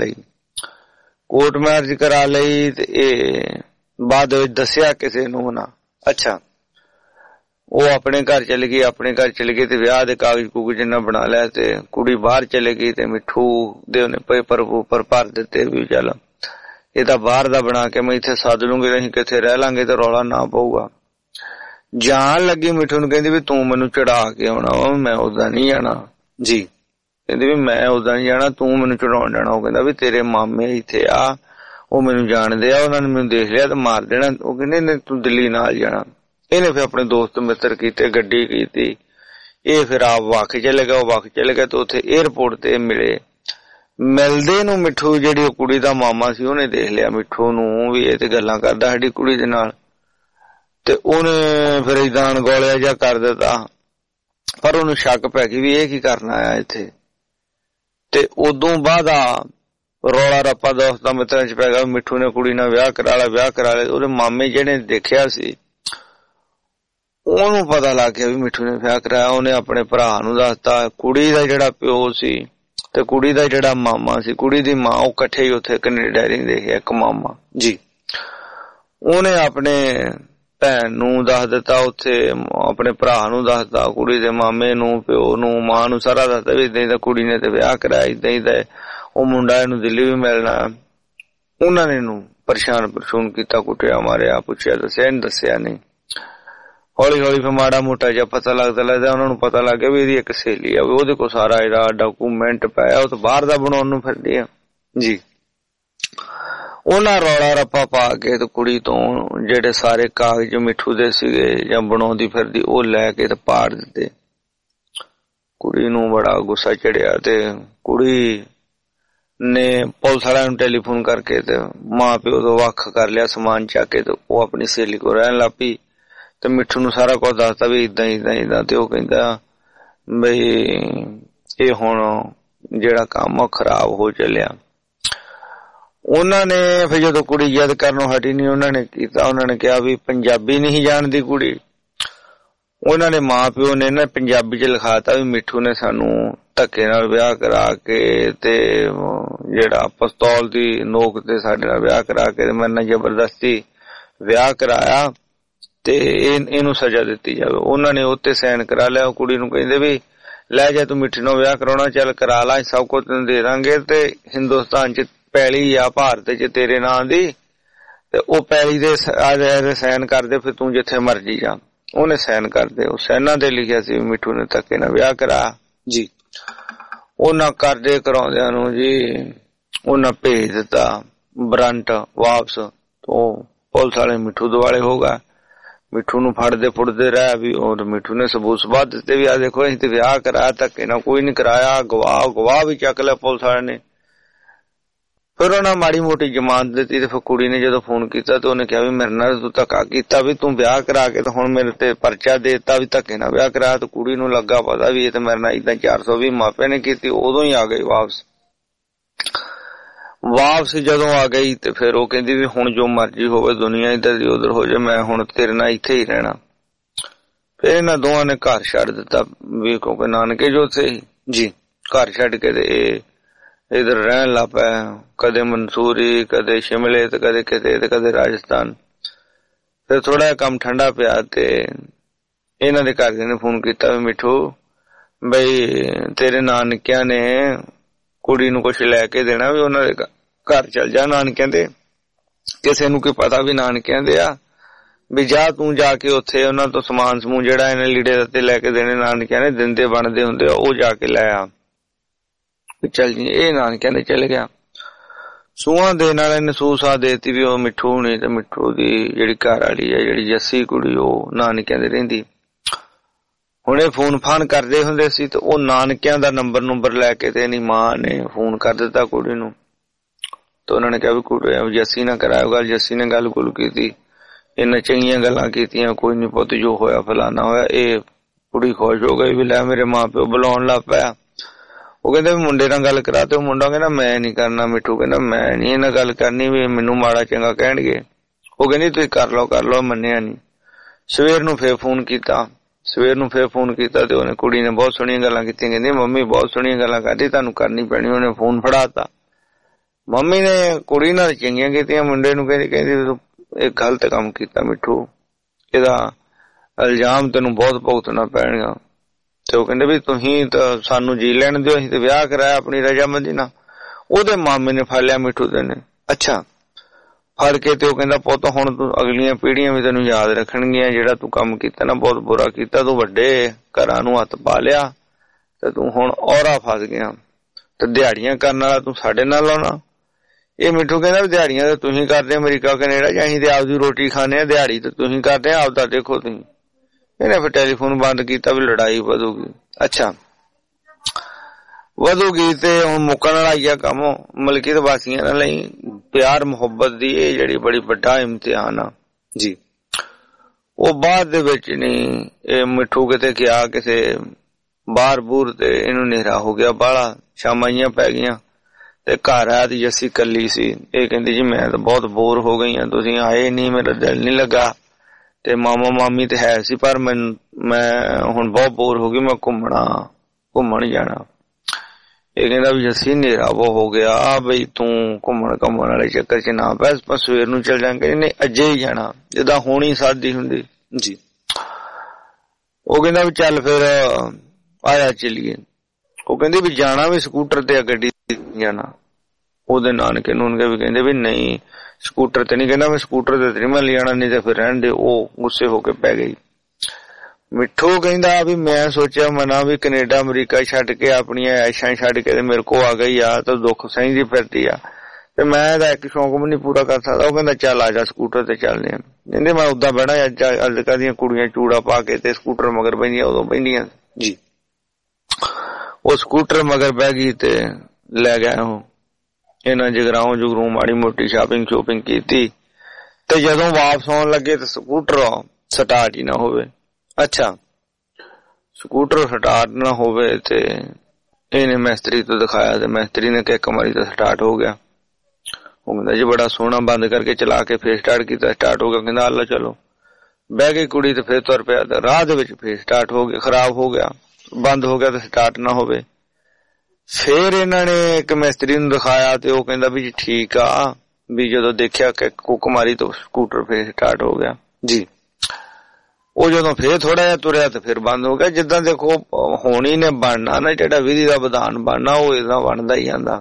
ਕਰਾ ਲਈ ਤੇ ਇਹ ਬਾਅਦ ਵਿੱਚ ਦੱਸਿਆ ਕਿਸੇ ਨੂੰ ਨਾ। ਅੱਛਾ, ਉਹ ਆਪਣੇ ਘਰ ਚਲੇ ਗਈ ਤੇ ਵਿਆਹ ਦੇ ਕਾਗਜ਼ ਜਿੰਨਾ ਬਣਾ ਲਿਆ ਤੇ ਕੁੜੀ ਬਾਹਰ ਚਲੇ ਗਈ ਤੇ ਮਿੱਠੂ ਦੇ ਉਹਨੇ ਪੇਪਰ ਭਰ ਦਿੱਤੇ ਵੀ ਚੱਲ ਇਹ ਤਾਂ ਬਾਹਰ ਦਾ ਬਣਾ ਕੇ ਮੈਂ ਇੱਥੇ ਸੱਦ ਲੂੰਗੀ, ਅਸੀਂ ਕਿੱਥੇ ਰਹਿ ਲਾਂਗੇ ਤੇ ਰੌਲਾ ਨਾ ਪਊਗਾ। ਜਾਣ ਲੱਗੀ ਮਿੱਠੂ ਨੂੰ ਕਹਿੰਦੀ ਵੀ ਤੂੰ ਮੈਨੂੰ ਚੜਾ ਕੇ ਆਉਣਾ ਵਾ, ਮੈਂ ਉਦਾਂ ਨਹੀਂ ਜਾਣਾ ਜੀ। ਕਹਿੰਦੀ ਵੀ ਮੈਂ ਉਦਾਂ ਨਹੀਂ ਜਾਣਾ, ਤੂੰ ਮੈਨੂੰ ਚੜਾਉਣ ਜਾਣਾ। ਉਹ ਕਹਿੰਦਾ ਵੀ ਤੇਰੇ ਮਾਮੇ ਇੱਥੇ ਆ, ਉਹ ਮੈਨੂੰ ਜਾਣਦੇ ਆ, ਉਹਨਾਂ ਨੇ ਮੈਨੂੰ ਦੇਖ ਲਿਆ ਤੇ ਮਾਰ ਦੇਣਾ। ਉਹ ਕਹਿੰਦੇ ਤੂੰ ਦਿੱਲੀ ਨਾਲ ਜਾਣਾ। ਇਹਨੇ ਫਿਰ ਆਪਣੇ ਦੋਸਤ ਮਿੱਤਰ ਕੀਤੇ, ਗੱਡੀ ਕੀਤੀ, ਇਹ ਫਿਰ ਆਪ ਵੱਖ ਚਲੇ ਗਿਆ ਤੇ ਉੱਥੇ ਏਅਰਪੋਰਟ ਤੇ ਮਿਲਦੇ ਨੂੰ ਮਿੱਠੂ ਜਿਹੜੀ ਉਹ ਕੁੜੀ ਦਾ ਮਾਮਾ ਸੀ ਉਹਨੇ ਦੇਖ ਲਿਆ ਮਿੱਠੂ ਨੂੰ ਵੀ ਇਹ ਤੇ ਗੱਲਾਂ ਕਰਦਾ ਸਾਡੀ ਕੁੜੀ ਦੇ ਨਾਲ ਤੇ ਉਹਨੇ ਫਿਰ ਏਦਾਂ ਅਣਗੌਲਿਆ ਜਿਹਾ ਕਰ ਦਿੱਤਾ। ਪਰ ਉਹਨੂੰ ਸ਼ੱਕ ਪੈ ਗਈ ਵੀ ਇਹ ਕੀ ਕਰਨ ਆਇਆ ਇੱਥੇ। ਤੇ ਉਦੋਂ ਬਾਅਦ ਰੌਲਾ ਰੱਪਾ ਦੋਸਤਾਂ ਮਿੱਤਰਾਂ ਚ ਪੈ ਗਿਆ। ਮਿੱਠੂ ਨੇ ਕੁੜੀ ਨਾਲ ਵਿਆਹ ਕਰਾ ਲਿਆ। ਉਹਦੇ ਮਾਮੇ ਜਿਹੜੇ ਦੇਖਿਆ ਸੀ ਉਹਨੂੰ ਪਤਾ ਲੱਗ ਗਿਆ ਵੀ ਮਿੱਠੂ ਨੇ ਵਿਆਹ ਕਰਾਇਆ। ਉਹਨੇ ਆਪਣੇ ਭਰਾ ਨੂੰ ਦੱਸਤਾ। ਕੁੜੀ ਦਾ ਜਿਹੜਾ ਪਿਓ ਸੀ ਤੇ ਕੁੜੀ ਦਾ ਜਿਹੜਾ ਮਾਮਾ ਸੀ, ਕੁੜੀ ਦੀ ਮਾਂ, ਉਹ ਇਕੱਠੇ ਹੀ ਉੱਥੇ ਕੈਨੇਡਾ ਰਹਿੰਦੇ ਸੀ, ਇੱਕ ਮਾਮਾ ਜੀ। ਉਹਨੇ ਆਪਣੇ ਭੈਣ ਨੂੰ ਦੱਸ ਦਿੱਤਾ, ਉੱਥੇ ਆਪਣੇ ਭਰਾ ਨੂੰ ਦੱਸਦਾ, ਕੁੜੀ ਦੇ ਮਾਮੇ ਨੂੰ, ਪਿਓ ਨੂੰ, ਮਾਂ ਨੂੰ ਸਾਰਾ ਦੱਸਦਾ ਵੀ ਏਦਾਂ ਕੁੜੀ ਨੇ ਤੇ ਵਿਆਹ ਕਰਾਇਆ, ਏਦਾਂ ਉਹ ਮੁੰਡਾ ਇਹਨੂੰ ਦਿੱਲੀ ਵੀ ਮਿਲਣਾ। ਉਹਨਾਂ ਨੇ ਇਹਨੂੰ ਪਰੇਸ਼ਾਨ ਕੀਤਾ, ਕੁੱਟਿਆ, ਮਾਰਿਆ, ਪੁੱਛਿਆ, ਦੱਸਿਆ ਨਹੀਂ। ਹੌਲੀ ਫਿਰ ਮਾੜਾ ਮੋਟਾ ਜਿਹਾ ਪਤਾ ਲੱਗਦਾ ਉਹਨਾਂ ਨੂੰ ਪਤਾ ਲੱਗ ਗਿਆ ਵੀ ਇਹਦੀ ਇੱਕ ਸਹੇਲੀ ਆ, ਉਹਦੇ ਕੋਲ ਸਾਰਾ ਇਹਦਾ ਡਾਕੂਮੈਂਟ ਪਾਇਆ, ਉਹ ਤਾਂ ਬਾਹਰ ਦਾ ਬਣਾਉਣ ਨੂੰ ਫਿਰਦੀ ਆ ਜੀ। ਉਹਨਾਂ ਰੌਲਾ ਰੱਪਾ ਪਾ ਕੇ ਤੇ ਕੁੜੀ ਤੋਂ ਜਿਹੜੇ ਸਾਰੇ ਕਾਗਜ਼ ਮਿੱਠੂ ਦੇ ਸੀਗੇ ਜਾਂ ਬਣਾਉਂਦੀ ਫਿਰਦੀ ਉਹ ਲੈ ਕੇ ਤੇ ਪਾੜ ਦਿੱਤੇ। ਕੁੜੀ ਨੂੰ ਬੜਾ ਗੁੱਸਾ ਚੜਿਆ ਤੇ ਕੁੜੀ ਨੇ ਪੁਲਿਸ ਵਾਲਿਆਂ ਨੂੰ ਟੈਲੀਫੋਨ ਕਰਕੇ ਤੇ ਮਾਂ ਪਿਓ ਤੋਂ ਵੱਖ ਕਰ ਲਿਆ, ਸਮਾਨ ਚੱਕ ਕੇ ਤੇ ਉਹ ਆਪਣੀ ਸਹੇਲੀ ਕੋਲ ਰਹਿਣ ਲੱਗ ਪਈ ਤੇ ਮਿੱਠੂ ਨੂੰ ਸਾਰਾ ਕੁਝ ਦੱਸਦਾ ਵੀ ਏਦਾਂ ਤੇ ਉਹ ਕਹਿੰਦਾ ਬਈ ਇਹ ਹੁਣ ਜਿਹੜਾ ਕੰਮ ਉਹ ਖਰਾਬ ਹੋ ਚੱਲਿਆ। ਉਹਨਾਂ ਨੇ ਫਿਰ ਜਦੋਂ ਕੁੜੀ ਯਾਦ ਕਰਨੋਂ ਹਟੀ ਨਹੀਂ, ਉਹਨਾਂ ਨੇ ਕੀਤਾ, ਉਹਨਾਂ ਨੇ ਕਿਹਾ ਵੀ ਪੰਜਾਬੀ ਨਹੀਂ ਜਾਣਦੀ ਕੁੜੀ। ਉਹਨਾਂ ਨੇ ਮਾਂ ਪਿਓ ਨੇ ਨਾ ਪੰਜਾਬੀ ਚ ਲਿਖਾਤਾ ਵੀ ਮਿੱਠੂ ਨੇ ਸਾਨੂੰ ਧੱਕੇ ਨਾਲ ਵਿਆਹ ਕਰਾ ਕੇ ਤੇ ਜਿਹੜਾ ਪਿਸਤੌਲ ਦੀ ਨੋਕ ਤੇ ਸਾਡੇ ਨਾਲ ਵਿਆਹ ਕਰਾ ਕੇ ਮੇਰੇ ਨਾਲ ਜ਼ਬਰਦਸਤੀ ਵਿਆਹ ਕਰਾਇਆ ਤੇ ਇਹਨੂੰ ਸਜ਼ਾ ਦਿੱਤੀ ਜਾਵੇ। ਉਹਨਾਂ ਨੇ ਉੱਤੇ ਸਾਈਨ ਕਰਾ ਲਿਆ। ਉਹ ਕੁੜੀ ਨੂੰ ਕਹਿੰਦੇ ਵੀ ਲੈ ਜਾ ਤੂੰ ਮਿੱਠੂ ਨਾਲ ਵਿਆਹ ਕਰਾਉਣਾ, ਚੱਲ ਕਰਾ ਲਾ, ਸਭ ਕੁਝ ਤੈਨੂੰ ਦੇ ਦਾਂਗੇ ਤੇ ਹਿੰਦੁਸਤਾਨ ਚ ਪੈਲੀ ਆ ਭਾਰਤ ਚ ਤੇਰੇ ਨਾਂ ਦੀ ਤੇ ਉਹ ਪੈਲੀ ਦੇ ਸਾਈਨ ਕਰਦੇ, ਫਿਰ ਤੂੰ ਜਿੱਥੇ ਮਰਜੀ ਜਾ। ਉਹਨੇ ਸਾਈਨ ਕਰਦੇ, ਉਹ ਸਾਈਨਾਂ ਤੇ ਲਿਖਿਆ ਸੀ ਮਿੱਠੂ ਨੇ ਧੱਕੇ ਨਾਲ ਵਿਆਹ ਕਰਾ ਜੀ। ਉਹਨਾਂ ਕਰਦੇ ਕਰਾਉਂਦਿਆਂ ਨੂੰ ਜੀ ਉਹਨਾਂ ਭੇਜ ਦਿੱਤਾ ਬਰੰਟ ਵਾਪਸ। ਉਹ ਪੁਲਿਸ ਵਾਲੇ ਮਿੱਠੂ ਦੁਆਲੇ ਹੋ ਗਏ, ਮਿੱਠੂ ਨੂੰ ਫੜਦੇ ਫੁੜਦੇ ਰਹਿ ਵੀ। ਔਰ ਮਿੱਠੂ ਨੇ ਸਬੂਤ ਦਿੱਤੇ ਵੀ ਆ ਦੇਖੋ ਅਸੀਂ ਤੇ ਵਿਆਹ ਕਰਾਇਆ, ਧੱਕੇ ਨਾਲ ਕੋਈ ਨੀ ਕਰਾਇਆ, ਗਵਾਹ ਵੀ ਚੱਕ ਲਿਆ ਪੁਲਿਸ ਵਾਲੇ ਨੇ। ਫਿਰ ਉਹਨਾਂ ਮਾੜੀ ਮੋਟੀ ਜ਼ਮਾਨਤ ਦਿੱਤੀ ਤੇ ਫਿਰ ਕੁੜੀ ਨੇ ਜਦੋਂ ਫੋਨ ਕੀਤਾ ਤੇ ਉਹਨੇ ਕਿਹਾ ਵੀ ਮੇਰੇ ਨਾਲ ਤੂੰ ਧੱਕਾ ਕੀਤਾ, ਵੀ ਤੂੰ ਵਿਆਹ ਕਰਾ ਕੇ ਤੇ ਹੁਣ ਮੇਰੇ ਤੇ ਪਰਚਾ ਦੇ ਦਿੱਤਾ ਵੀ ਧੱਕੇ ਨਾਲ ਵਿਆਹ ਕਰਾਇਆ। ਤੇ ਕੁੜੀ ਨੂੰ ਲੱਗਾ ਪਤਾ ਵੀ ਇਹ ਤੇ ਮੇਰੇ ਨਾਲ ਏਦਾਂ 420 ਮਾਪਿਆਂ ਨੇ ਕੀਤੀ। ਉਦੋਂ ਹੀ ਆ ਗਈ ਵਾਪਸ ਜਦੋਂ ਆ ਗਈ ਤੇ ਫਿਰ ਉਹ ਕਹਿੰਦੀ ਵੀ ਹੁਣ ਜੋ ਮਰਜ਼ੀ ਹੋਵੇ, ਦੁਨੀਆ ਇੱਧਰ ਦੀ ਉਧਰ ਹੋ ਜਾਏ, ਮੈਂ ਹੁਣ ਤੇਰੇ ਨਾਲ ਇੱਥੇ ਹੀ ਰਹਿਣਾ। ਫਿਰ ਇਹਨਾਂ ਦੋਵਾਂ ਨੇ ਘਰ ਛੱਡ ਦਿੱਤਾ ਵੀ, ਕਿਉਂਕਿ ਨਾਨਕੇ ਜੋ ਉੱਥੇ ਜੀ ਘਰ ਛੱਡ ਕੇ ਤੇ ਇਹ ਇਧਰ ਰਹਿਣ ਲੱਗ ਪਿਆ, ਕਦੇ ਮਨਸੂਰੀ, ਕਦੇ ਸ਼ਿਮਲੇ ਤੇ ਕਦੇ ਕਿਤੇ ਤੇ ਕਦੇ ਰਾਜਸਥਾਨ। ਫਿਰ ਥੋੜਾ ਜਿਹਾ ਕੰਮ ਠੰਡਾ ਪਿਆ ਤੇ ਇਹਨਾਂ ਦੇ ਘਰਦਿਆਂ ਨੇ ਫੋਨ ਕੀਤਾ ਵੀ ਮਿੱਠੂ ਬਈ ਤੇਰੇ ਨਾਨਕਿਆਂ ਨੇ ਕੁੜੀ ਨੂੰ ਕੁਛ ਲੈ ਕੇ ਦੇਣਾ, ਵੀ ਉਹਨਾਂ ਦੇ ਘਰ ਚੱਲ ਜਾ ਨਾਨਕਿਆਂ ਦੇ। ਕਿਸੇ ਨੂੰ ਕੀ ਪਤਾ ਵੀ ਨਾਨਕਿਆਂ ਦੇ ਆ, ਵੀ ਜਾ ਤੂੰ ਜਾ ਕੇ ਉੱਥੇ ਉਹਨਾਂ ਤੋਂ ਸਮਾਨ ਸਮੂਨ ਜਿਹੜਾ ਇਹਨੇ ਲੀੜੇ ਦਿੱਤੇ ਲੈ ਕੇ ਦੇਣੇ ਨਾਨਕਿਆਂ ਨੇ ਦਿੰਦੇ ਬਣਦੇ ਹੁੰਦੇ ਆ, ਉਹ ਜਾ ਕੇ ਲੈ ਆ। ਚੱਲ ਜੀ ਇਹ ਨਾਨਕਿਆਂ ਦੇ ਚਲੇ ਗਿਆ। ਸੂਹਾਂ ਦੇਣ ਵਾਲੇ ਨੇ ਸੂਸਾ ਦੇਤੀ ਵੀ ਉਹ ਮਿੱਠੂ ਨੇ ਤੇ ਮਿੱਠੂ ਦੀ ਜਿਹੜੀ ਘਰ ਵਾਲੀ ਹੈ ਜਿਹੜੀ ਜੱਸੀ ਕੁੜੀ ਉਹ ਨਾਨਕਿਆਂ ਦੇ ਰਹਿੰਦੀ। ਹੁਣ ਇਹ ਫੋਨ ਫਾਨ ਕਰਦੇ ਹੁੰਦੇ ਸੀ ਤੇ ਉਹ ਨਾਨਕਿਆਂ ਦਾ ਨੰਬਰ ਲੈ ਕੇ ਤੇ ਇਹਦੀ ਮਾਂ ਨੇ ਫੋਨ ਕਰ ਦਿੱਤਾ ਕੁੜੀ ਨੂੰ। ਤੇ ਉਹਨਾਂ ਨੇ ਕਿਹਾ ਵੀ ਕੁੜੀ ਜੱਸੀ ਨਾਲ ਕਰਾਇਓ ਗੱਲ। ਜੱਸੀ ਨੇ ਗੱਲ ਗੁੱਲ ਕੀਤੀ, ਇਹਨਾਂ ਚੰਗੀਆਂ ਗੱਲਾਂ ਕੀਤੀਆਂ, ਕੋਈ ਨੀ ਪੁੱਤ ਜੋ ਹੋਇਆ ਫਲਾਨਾ ਹੋਇਆ। ਇਹ ਕੁੜੀ ਖੁਸ਼ ਹੋ ਗਈ ਵੀ ਲੈ ਮੇਰੇ ਮਾਂ ਪਿਓ ਬੁਲਾਉਣ ਲੱਗ ਪਿਆ। ਉਹ ਕਹਿੰਦੇ ਵੀ ਮੁੰਡੇ ਨਾਲ ਗੱਲ ਕਰਾ, ਤੇ ਉਹ ਮੁੰਡਾ ਕਹਿੰਦਾ ਮੈਂ ਨੀ ਕਰਨਾ। ਮਿੱਠੂ ਕਹਿੰਦਾ ਮੈਂ ਨੀ ਇਹਨਾਂ ਗੱਲ ਕਰਨੀ, ਵੀ ਮੈਨੂੰ ਮਾੜਾ ਚੰਗਾ ਕਹਿਣਗੇ। ਉਹ ਕਹਿੰਦੀ ਤੁਸੀਂ ਕਰ ਲਓ, ਮੰਨਿਆ ਨੀ। ਸਵੇਰ ਨੂੰ ਫੇਰ ਫੋਨ ਕੀਤਾ ਤੇ ਉਹਨੇ ਕੁੜੀ ਨੇ ਬਹੁਤ ਸੋਹਣੀਆਂ ਗੱਲਾਂ ਕੀਤੀਆਂ। ਕਹਿੰਦੀ ਮੰਮੀ ਬਹੁਤ ਸੋਹਣੀਆਂ ਗੱਲਾਂ ਕਰਦੀ, ਤੁਹਾਨੂੰ ਕਰਨੀ ਪੈਣੀ। ਉਹਨੇ ਫੋਨ ਫੜਾਤਾ। ਮੰਮੀ ਨੇ ਕੁੜੀ ਨਾਲ ਚੰਗੀਆਂ ਕੀਤੀਆਂ, ਮੁੰਡੇ ਨੂੰ ਕਹਿੰਦੀ ਤੂੰ ਇਹ ਗਲਤ ਕੰਮ ਕੀਤਾ ਮਿੱਠੂ, ਇਹਦਾ ਇਲਜ਼ਾਮ ਤੈਨੂੰ ਬਹੁਤ ਭੁਗਤਣਾ ਪੈਣਗਾ। ਤੇ ਉਹ ਕਹਿੰਦੇ ਵੀ ਤੁਸੀਂ ਤਾਂ ਸਾਨੂੰ ਜੀ ਲੈਣ ਦਿਓ, ਅਸੀਂ ਤੇ ਵਿਆਹ ਕਰਾਇਆ ਆਪਣੀ ਰਜਾਮੰਦੀ ਨਾਲ। ਉਹਦੇ ਮਾਮੇ ਨੇ ਫੜ ਲਿਆ ਮਿੱਠੂ ਦੇ ਨੇ। ਅੱਛਾ ਫੜ ਕੇ ਤੇ ਉਹ ਕਹਿੰਦਾ ਪੁੱਤ ਹੁਣ ਤੂੰ ਅਗਲੀਆਂ ਪੀੜ੍ਹੀਆਂ ਵੀ ਤੈਨੂੰ ਯਾਦ ਰੱਖਣਗੀਆਂ, ਜਿਹੜਾ ਤੂੰ ਕੰਮ ਕੀਤਾ ਨਾ ਬਹੁਤ ਬੁਰਾ ਕੀਤਾ, ਤੂੰ ਵੱਡੇ ਘਰਾਂ ਨੂੰ ਹੱਥ ਪਾ ਲਿਆ ਤੇ ਤੂੰ ਹੁਣ ਔਰਾ ਫਸ ਗਿਆ ਤੇ ਦਿਹਾੜੀਆਂ ਕਰਨ ਵਾਲਾ ਤੂੰ ਸਾਡੇ ਨਾਲ ਆਉਣਾ। ਇਹ ਮਿੱਠੂ ਕਹਿੰਦਾ ਵੀ ਦਿਹਾੜੀਆਂ ਤਾਂ ਤੁਸੀਂ ਕਰਦੇ ਅਮਰੀਕਾ ਕੈਨੇਡਾ ਚ, ਅਸੀਂ ਤੇ ਆਪਦੀ ਰੋਟੀ ਖਾਂਦੇ ਆ, ਦਿਹਾੜੀ ਤੇ ਤੁਸੀਂ ਕਰਦੇ ਆ ਆਪਦਾ ਦੇਖੋ ਤੁਸੀਂ। ਇਹਨੇ ਫਿਰ ਟੈਲੀਫੋਨ ਬੰਦ ਕੀਤਾ ਵੀ ਲੜਾਈ ਵਧੂਗੀ। ਅੱਛਾ ਵਧੂਗੀ ਤੇ ਹੁਣ ਮੁੱਕਣ ਵਾਲਾ ਹੀ ਆ ਕੰਮ। ਮਲਕੀਤ ਵਾਸੀਆਂ ਨਾਲ ਲਈ ਪਿਆਰ ਮੁਹੱਬਤ ਦੀ ਇਹ ਜਿਹੜੀ ਬੜੀ ਵੱਡਾ ਇਮਤਿਹਾਨ ਆ ਜੀ। ਉਹ ਬਾਅਦ ਦੇ ਵਿੱਚ ਨਹੀਂ, ਇਹ ਮਿੱਠੂ ਕਿਤੇ ਗਿਆ ਕਿਸੇ ਬਾਹਰ ਬੂਰ ਤੇ ਇਹਨੂੰ ਹਨੇਰਾ ਹੋ ਗਿਆ ਬਾਹਲਾ, ਸ਼ਾਮਾਈਆਂ ਪੈ ਗਈਆਂ ਤੇ ਘਰ ਆਇਆ ਤੇ ਜੱਸੀ ਕੱਲੀ ਸੀ। ਇਹ ਕਹਿੰਦੀ ਜੀ ਮੈਂ ਤਾਂ ਬਹੁਤ ਬੋਰ ਹੋ ਗਈ ਆ, ਤੁਸੀਂ ਆਏ ਨਹੀਂ, ਮੇਰਾ ਦਿਲ ਨਹੀਂ ਲੱਗਾ ਤੇ ਮਾਮਾ ਮਾਮੀ ਤੇ ਹੈ ਸੀ ਪਰ ਮੈਂ ਹੁਣ ਬਹੁਤ ਬੋਰ ਹੋ ਗਈ, ਮੈਂ ਘੁੰਮਣ ਜਾਣਾ। ਇਹ ਕਹਿੰਦਾ ਵੀ ਜੱਸੀ ਹਨੇਰਾ ਬਹੁਤ ਹੋ ਗਿਆ ਬਈ ਤੂੰ ਘੁੰਮਣ ਵਾਲੇ ਚੱਕਰ ਚ ਨਾ ਪੈ, ਆਪਾਂ ਸਵੇਰ ਨੂੰ ਚੱਲ ਜਾਵਾਂਗੇ। ਨਹੀਂ ਅੱਜੇ ਹੀ ਜਾਣਾ, ਜਿੱਦਾਂ ਹੋਣੀ ਸਾਦੀ ਹੁੰਦੀ ਜੀ। ਉਹ ਕਹਿੰਦਾ ਵੀ ਚੱਲ ਫਿਰ ਆਇਆ ਚੱਲੀਏ। ਉਹ ਕਹਿੰਦੀ ਵੀ ਜਾਣਾ ਵੀ ਸਕੂਟਰ ਤੇ ਗੱਡੀ ਜਾਣਾ। ਉਹਦੇ ਨਾਨਕੇ ਨੂਨਕੇ ਵੀ ਕਹਿੰਦੇ ਵੀ ਨਹੀਂ ਸਕੂਟਰ ਤੇ ਨਹੀਂ, ਕਹਿੰਦਾ ਮੈਂ ਸਕੂਟਰ ਤੇ ਨਹੀਂ ਮੈਂ ਲਿਆਣਾ, ਨਹੀਂ ਤੇ ਫਿਰ ਰਹਿਣ ਦੇ। ਉਹ ਗੁੱਸੇ ਹੋ ਕੇ ਪੈ ਗਈ। ਮਿੱਠੂ ਕਹਿੰਦਾ ਵੀ ਮੈਂ ਸੋਚਿਆ ਮਨਾ ਵੀ ਕੈਨੇਡਾ ਅਮਰੀਕਾ ਛੱਡ ਕੇ ਆਪਣੀਆਂ ਐਸ਼ਾਂ ਛੱਡ ਕੇ ਤੇ ਮੇਰੇ ਕੋਲ ਆ ਗਈ ਆ ਤਾਂ ਦੁੱਖ ਸਹਿੰਦੀ ਫਿਰਦੀ ਆ ਤੇ ਮੈਂ ਇਹਦਾ ਇੱਕ ਸ਼ੌਂਕ ਵੀ ਨੀ ਪੂਰਾ ਕਰ ਸਕਦਾ। ਉਹ ਕਹਿੰਦਾ ਚੱਲ ਆ ਜਾ ਸਕੂਟਰ ਤੇ ਚੱਲਦੇ ਆ। ਕਹਿੰਦੇ ਮੈਂ ਉਦਾਂ ਬਹਿਣਾ, ਅੱਜ ਕੱਲ੍ਹ ਦੀਆਂ ਕੁੜੀਆਂ ਚੂੜਾ ਪਾ ਕੇ ਤੇ ਸਕੂਟਰ ਮਗਰ ਬਹਿੰਦੀਆਂ, ਉਦੋਂ ਬਹਿੰਦੀਆਂ ਜੀ। ਉਹ ਸਕੂਟਰ ਮਗਰ ਬਹਿ ਗਈ ਤੇ ਲੈ ਗਿਆ ਉਹ। ਇਹਨਾਂ ਜਗਰਾਉਂ ਮਾੜੀ ਮੋਟੀ ਸ਼ਾਪਿੰਗ ਕੀਤੀ ਤੇ ਜਦੋਂ ਵਾਪਸ ਆਉਣ ਲੱਗੇ ਤੇ ਸਕੂਟਰ ਸਟਾਰਟ ਹੀ ਨਾ ਹੋਵੇ। ਅੱਛਾ ਸਕੂਟਰ ਸਟਾਰਟ ਨਾ ਹੋਵੇ ਤੇ ਇਹਨੇ ਮਿਸਤਰੀ ਤੋਂ ਦਿਖਾਇਆ ਤੇ ਮਿਸਤਰੀ ਨੇ ਕਿੱਕ ਮਾਰੀ ਤਾਂ ਸਟਾਰਟ ਹੋ ਗਿਆ। ਉਹ ਕਹਿੰਦਾ ਜੀ ਬੜਾ ਸੋਹਣਾ, ਬੰਦ ਕਰਕੇ ਚਲਾ ਕੇ ਫੇਰ ਸਟਾਰਟ ਕੀਤਾ, ਸਟਾਰਟ ਹੋ ਗਿਆ। ਕਹਿੰਦਾ ਅੱਲਾ ਚਲੋ। ਬਹਿ ਗਈ ਕੁੜੀ ਤੇ ਫੇਰ ਤੁਰ ਪਿਆ ਤੇ ਰਾਹ ਦੇ ਵਿੱਚ ਫੇਰ ਸਟਾਰਟ ਹੋ ਗਿਆ, ਖਰਾਬ ਹੋ ਗਿਆ, ਬੰਦ ਹੋ ਗਿਆ ਤੇ ਸਟਾਰਟ ਨਾ ਹੋਵੇ। ਫੇਰ ਇਹਨਾਂ ਨੇ ਇੱਕ ਮਿਸਤਰੀ ਨੂੰ ਦਿਖਾਇਆ ਤੇ ਉਹ ਕਹਿੰਦਾ ਵੀ ਜੀ ਠੀਕ ਆ, ਵੀ ਜਦੋਂ ਦੇਖਿਆ ਕਿ ਕੁੱਕ ਮਾਰੀ ਤਾਂ ਸਕੂਟਰ ਫੇਰ ਸਟਾਰਟ ਹੋ ਗਿਆ ਜੀ। ਉਹ ਜਦੋਂ ਫੇਰ ਥੋੜਾ ਜਿਹਾ ਤੁਰਿਆ ਤੇ ਫਿਰ ਬੰਦ ਹੋ ਗਿਆ। ਜਿੱਦਾਂ ਦੇਖੋ ਹੋਣੀ ਨੇ ਬਣਨਾ ਨਾ, ਜਿਹੜਾ ਵਿਧੀ ਦਾ ਵਿਧਾਨ ਬਣਨਾ ਉਹ ਏਦਾਂ ਬਣਦਾ ਹੀ ਜਾਂਦਾ।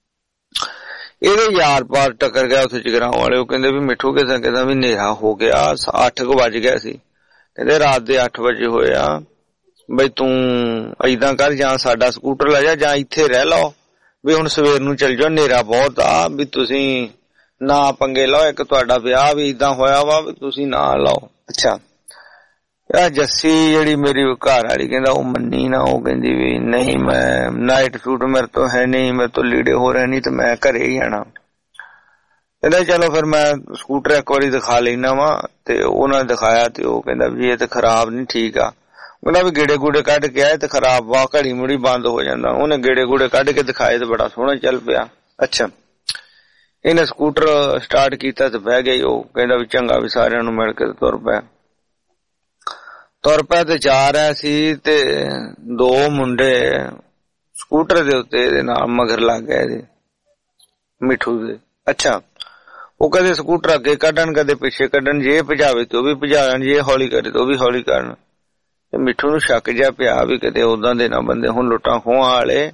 ਇਹਦੇ ਯਾਰ ਪਾਰ ਟੱਕਰ ਗਿਆ ਉੱਥੇ ਜਗਰਾਉਂ ਵਾਲੇ। ਉਹ ਕਹਿੰਦੇ ਵੀ ਮਿੱਠੂ ਕਹਿੰਦਾ ਵੀ ਹਨੇਰਾ ਹੋ ਗਿਆ, 8 ਵੱਜ ਗਿਆ ਸੀ। ਕਹਿੰਦੇ ਰਾਤ ਦੇ 8 ਵਜੇ ਹੋਇਆ ਬਈ ਤੂੰ ਏਦਾਂ ਕਰ, ਜਾਂ ਸਾਡਾ ਸਕੂਟਰ ਲੈ ਜਾ ਜਾਂ ਇੱਥੇ ਰਹਿ ਲਓ ਵੀ ਹੁਣ ਸਵੇਰ ਨੂੰ ਚੱਲ ਜਾਓ, ਹਨੇਰਾ ਬਹੁਤ ਆ ਵੀ ਤੁਸੀਂ ਨਾ ਪੰਗੇ ਲਓ, ਇੱਕ ਤੁਹਾਡਾ ਵਿਆਹ ਵੀ ਏਦਾਂ ਹੋਇਆ ਵਾ ਵੀ ਤੁਸੀਂ ਨਾ ਲਾਓ। ਅੱਛਾ, ਜੱਸੀ ਜਿਹੜੀ ਮੇਰੀ ਘਰ ਵਾਲੀ ਕਹਿੰਦਾ ਉਹ ਮੰਨੀ ਨਾ, ਉਹ ਕਹਿੰਦੀ ਵੀ ਨਹੀਂ ਮੈਂ ਨਾਈਟ ਸੂਟ ਮੇਰੇ ਤੋਂ ਹੈ ਨਹੀਂ, ਮੇਰੇ ਤੋਂ ਲੀੜੇ ਹੋ ਰਹੇ ਨਹੀਂ ਤੇ ਮੈਂ ਘਰੇ ਹੀ ਆਣਾ। ਕਹਿੰਦਾ ਚਲੋ ਫਿਰ ਮੈਂ ਸਕੂਟਰ ਇੱਕ ਵਾਰੀ ਦਿਖਾ ਲੈਣਾ ਵਾ, ਤੇ ਉਹਨਾਂ ਨੇ ਦਿਖਾਇਆ ਤੇ ਉਹ ਕਹਿੰਦਾ ਵੀ ਇਹ ਤੇ ਖਰਾਬ ਨੀ, ਠੀਕ ਆ। ਕਹਿੰਦਾ ਵੀ ਗੇੜੇ ਗੂੜੇ ਕੱਢ ਕੇ ਆਏ ਤੇ ਖਰਾਬ ਵਾ, ਘੜੀ ਮੁੜੀ ਬੰਦ ਹੋ ਜਾਂਦਾ। ਉਹਨੇ ਗੇੜੇ ਗੂੜੇ ਕੱਢ ਕੇ ਦਿਖਾਏ ਤੇ ਬੜਾ ਸੋਹਣਾ ਚੱਲ ਪਿਆ। ਅੱਛਾ, ਇਹਨੇ ਸਕੂਟਰ ਸਟਾਰਟ ਕੀਤਾ ਤੇ ਬਹਿ ਗਿਆ। ਉਹ ਕਹਿੰਦਾ ਵੀ ਚੰਗਾ ਵੀ ਸਾਰਿਆਂ ਨੂੰ ਮਿਲ ਕੇ ਤੁਰ ਪਿਆ ਤੇ ਜਾ ਰਿਹਾ ਸੀ ਤੇ 2 ਮੁੰਡੇ ਸਕੂਟਰ ਦੇ ਉੱਤੇ ਇਹਦੇ ਨਾਲ ਮਗਰ ਲੱਗ ਗਏ ਇਹਦੇ ਮਿੱਠੂ ਦੇ। ਅੱਛਾ, ਉਹ ਕਦੇ ਸਕੂਟਰ ਅੱਗੇ ਕੱਢਣ ਕਦੇ ਪਿੱਛੇ ਕੱਢਣ, ਜੇ ਭਜਾਵੇ ਤੇ ਉਹ ਵੀ ਭਜਾਣ, ਜੇ ਹੌਲੀ ਕਰੇ ਤੇ ਉਹ ਵੀ ਹੌਲੀ ਕਰਨ। ਤੇ ਮਿੱਠੂ ਨੂੰ ਸ਼ੱਕ ਜਿਹਾ ਪਿਆ ਵੀ ਕਿਤੇ ਉਦਾਂ ਦੇ ਨਾ ਬੰਦੇ ਹੁਣ ਲੁੱਟਾਂ ਖੋਹਾਂ ਵਾਲੇ।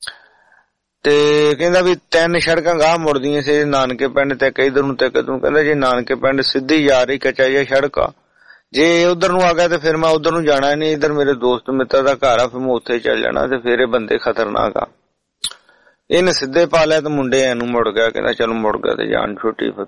ਤੇ ਕਹਿੰਦਾ ਵੀ 3 ਸੜਕਾਂ ਗਾਹ ਮੁੜਦੀਆਂ ਸੀ ਨਾਨਕੇ ਪਿੰਡ ਤੇ ਇਧਰ ਨੂੰ ਤੇ ਕਿਧਰ ਨੂੰ। ਕਹਿੰਦਾ ਜੇ ਨਾਨਕੇ ਪਿੰਡ ਸਿੱਧੀ ਜਾ ਰਹੀ ਕੱਚਾ ਜਿਹਾ ਸੜਕ ਆ, ਜੇ ਉਧਰ ਨੂੰ ਆ ਗਿਆ ਤੇ ਫਿਰ ਮੈਂ ਉਧਰ ਨੂੰ ਜਾਣਾ ਨਹੀਂ, ਇੱਧਰ ਮੇਰੇ ਦੋਸਤ ਮਿੱਤਰ ਦਾ ਘਰ ਆ, ਫਿਰ ਮੈਂ ਉੱਥੇ ਚੱਲ ਜਾਣਾ ਤੇ ਫਿਰ ਇਹ ਬੰਦੇ ਖਤਰਨਾਕ ਆ। ਇਹਨੇ ਸਿੱਧੇ ਪਾ ਲਿਆ ਤੇ ਮੁੰਡੇ ਇਹਨੂੰ ਮੁੜ ਗਿਆ। ਕਹਿੰਦਾ ਚਲੋ ਮੁੜ ਗਿਆ ਤੇ ਜਾਨ ਛੁੱਟੀ। ਫਿਰ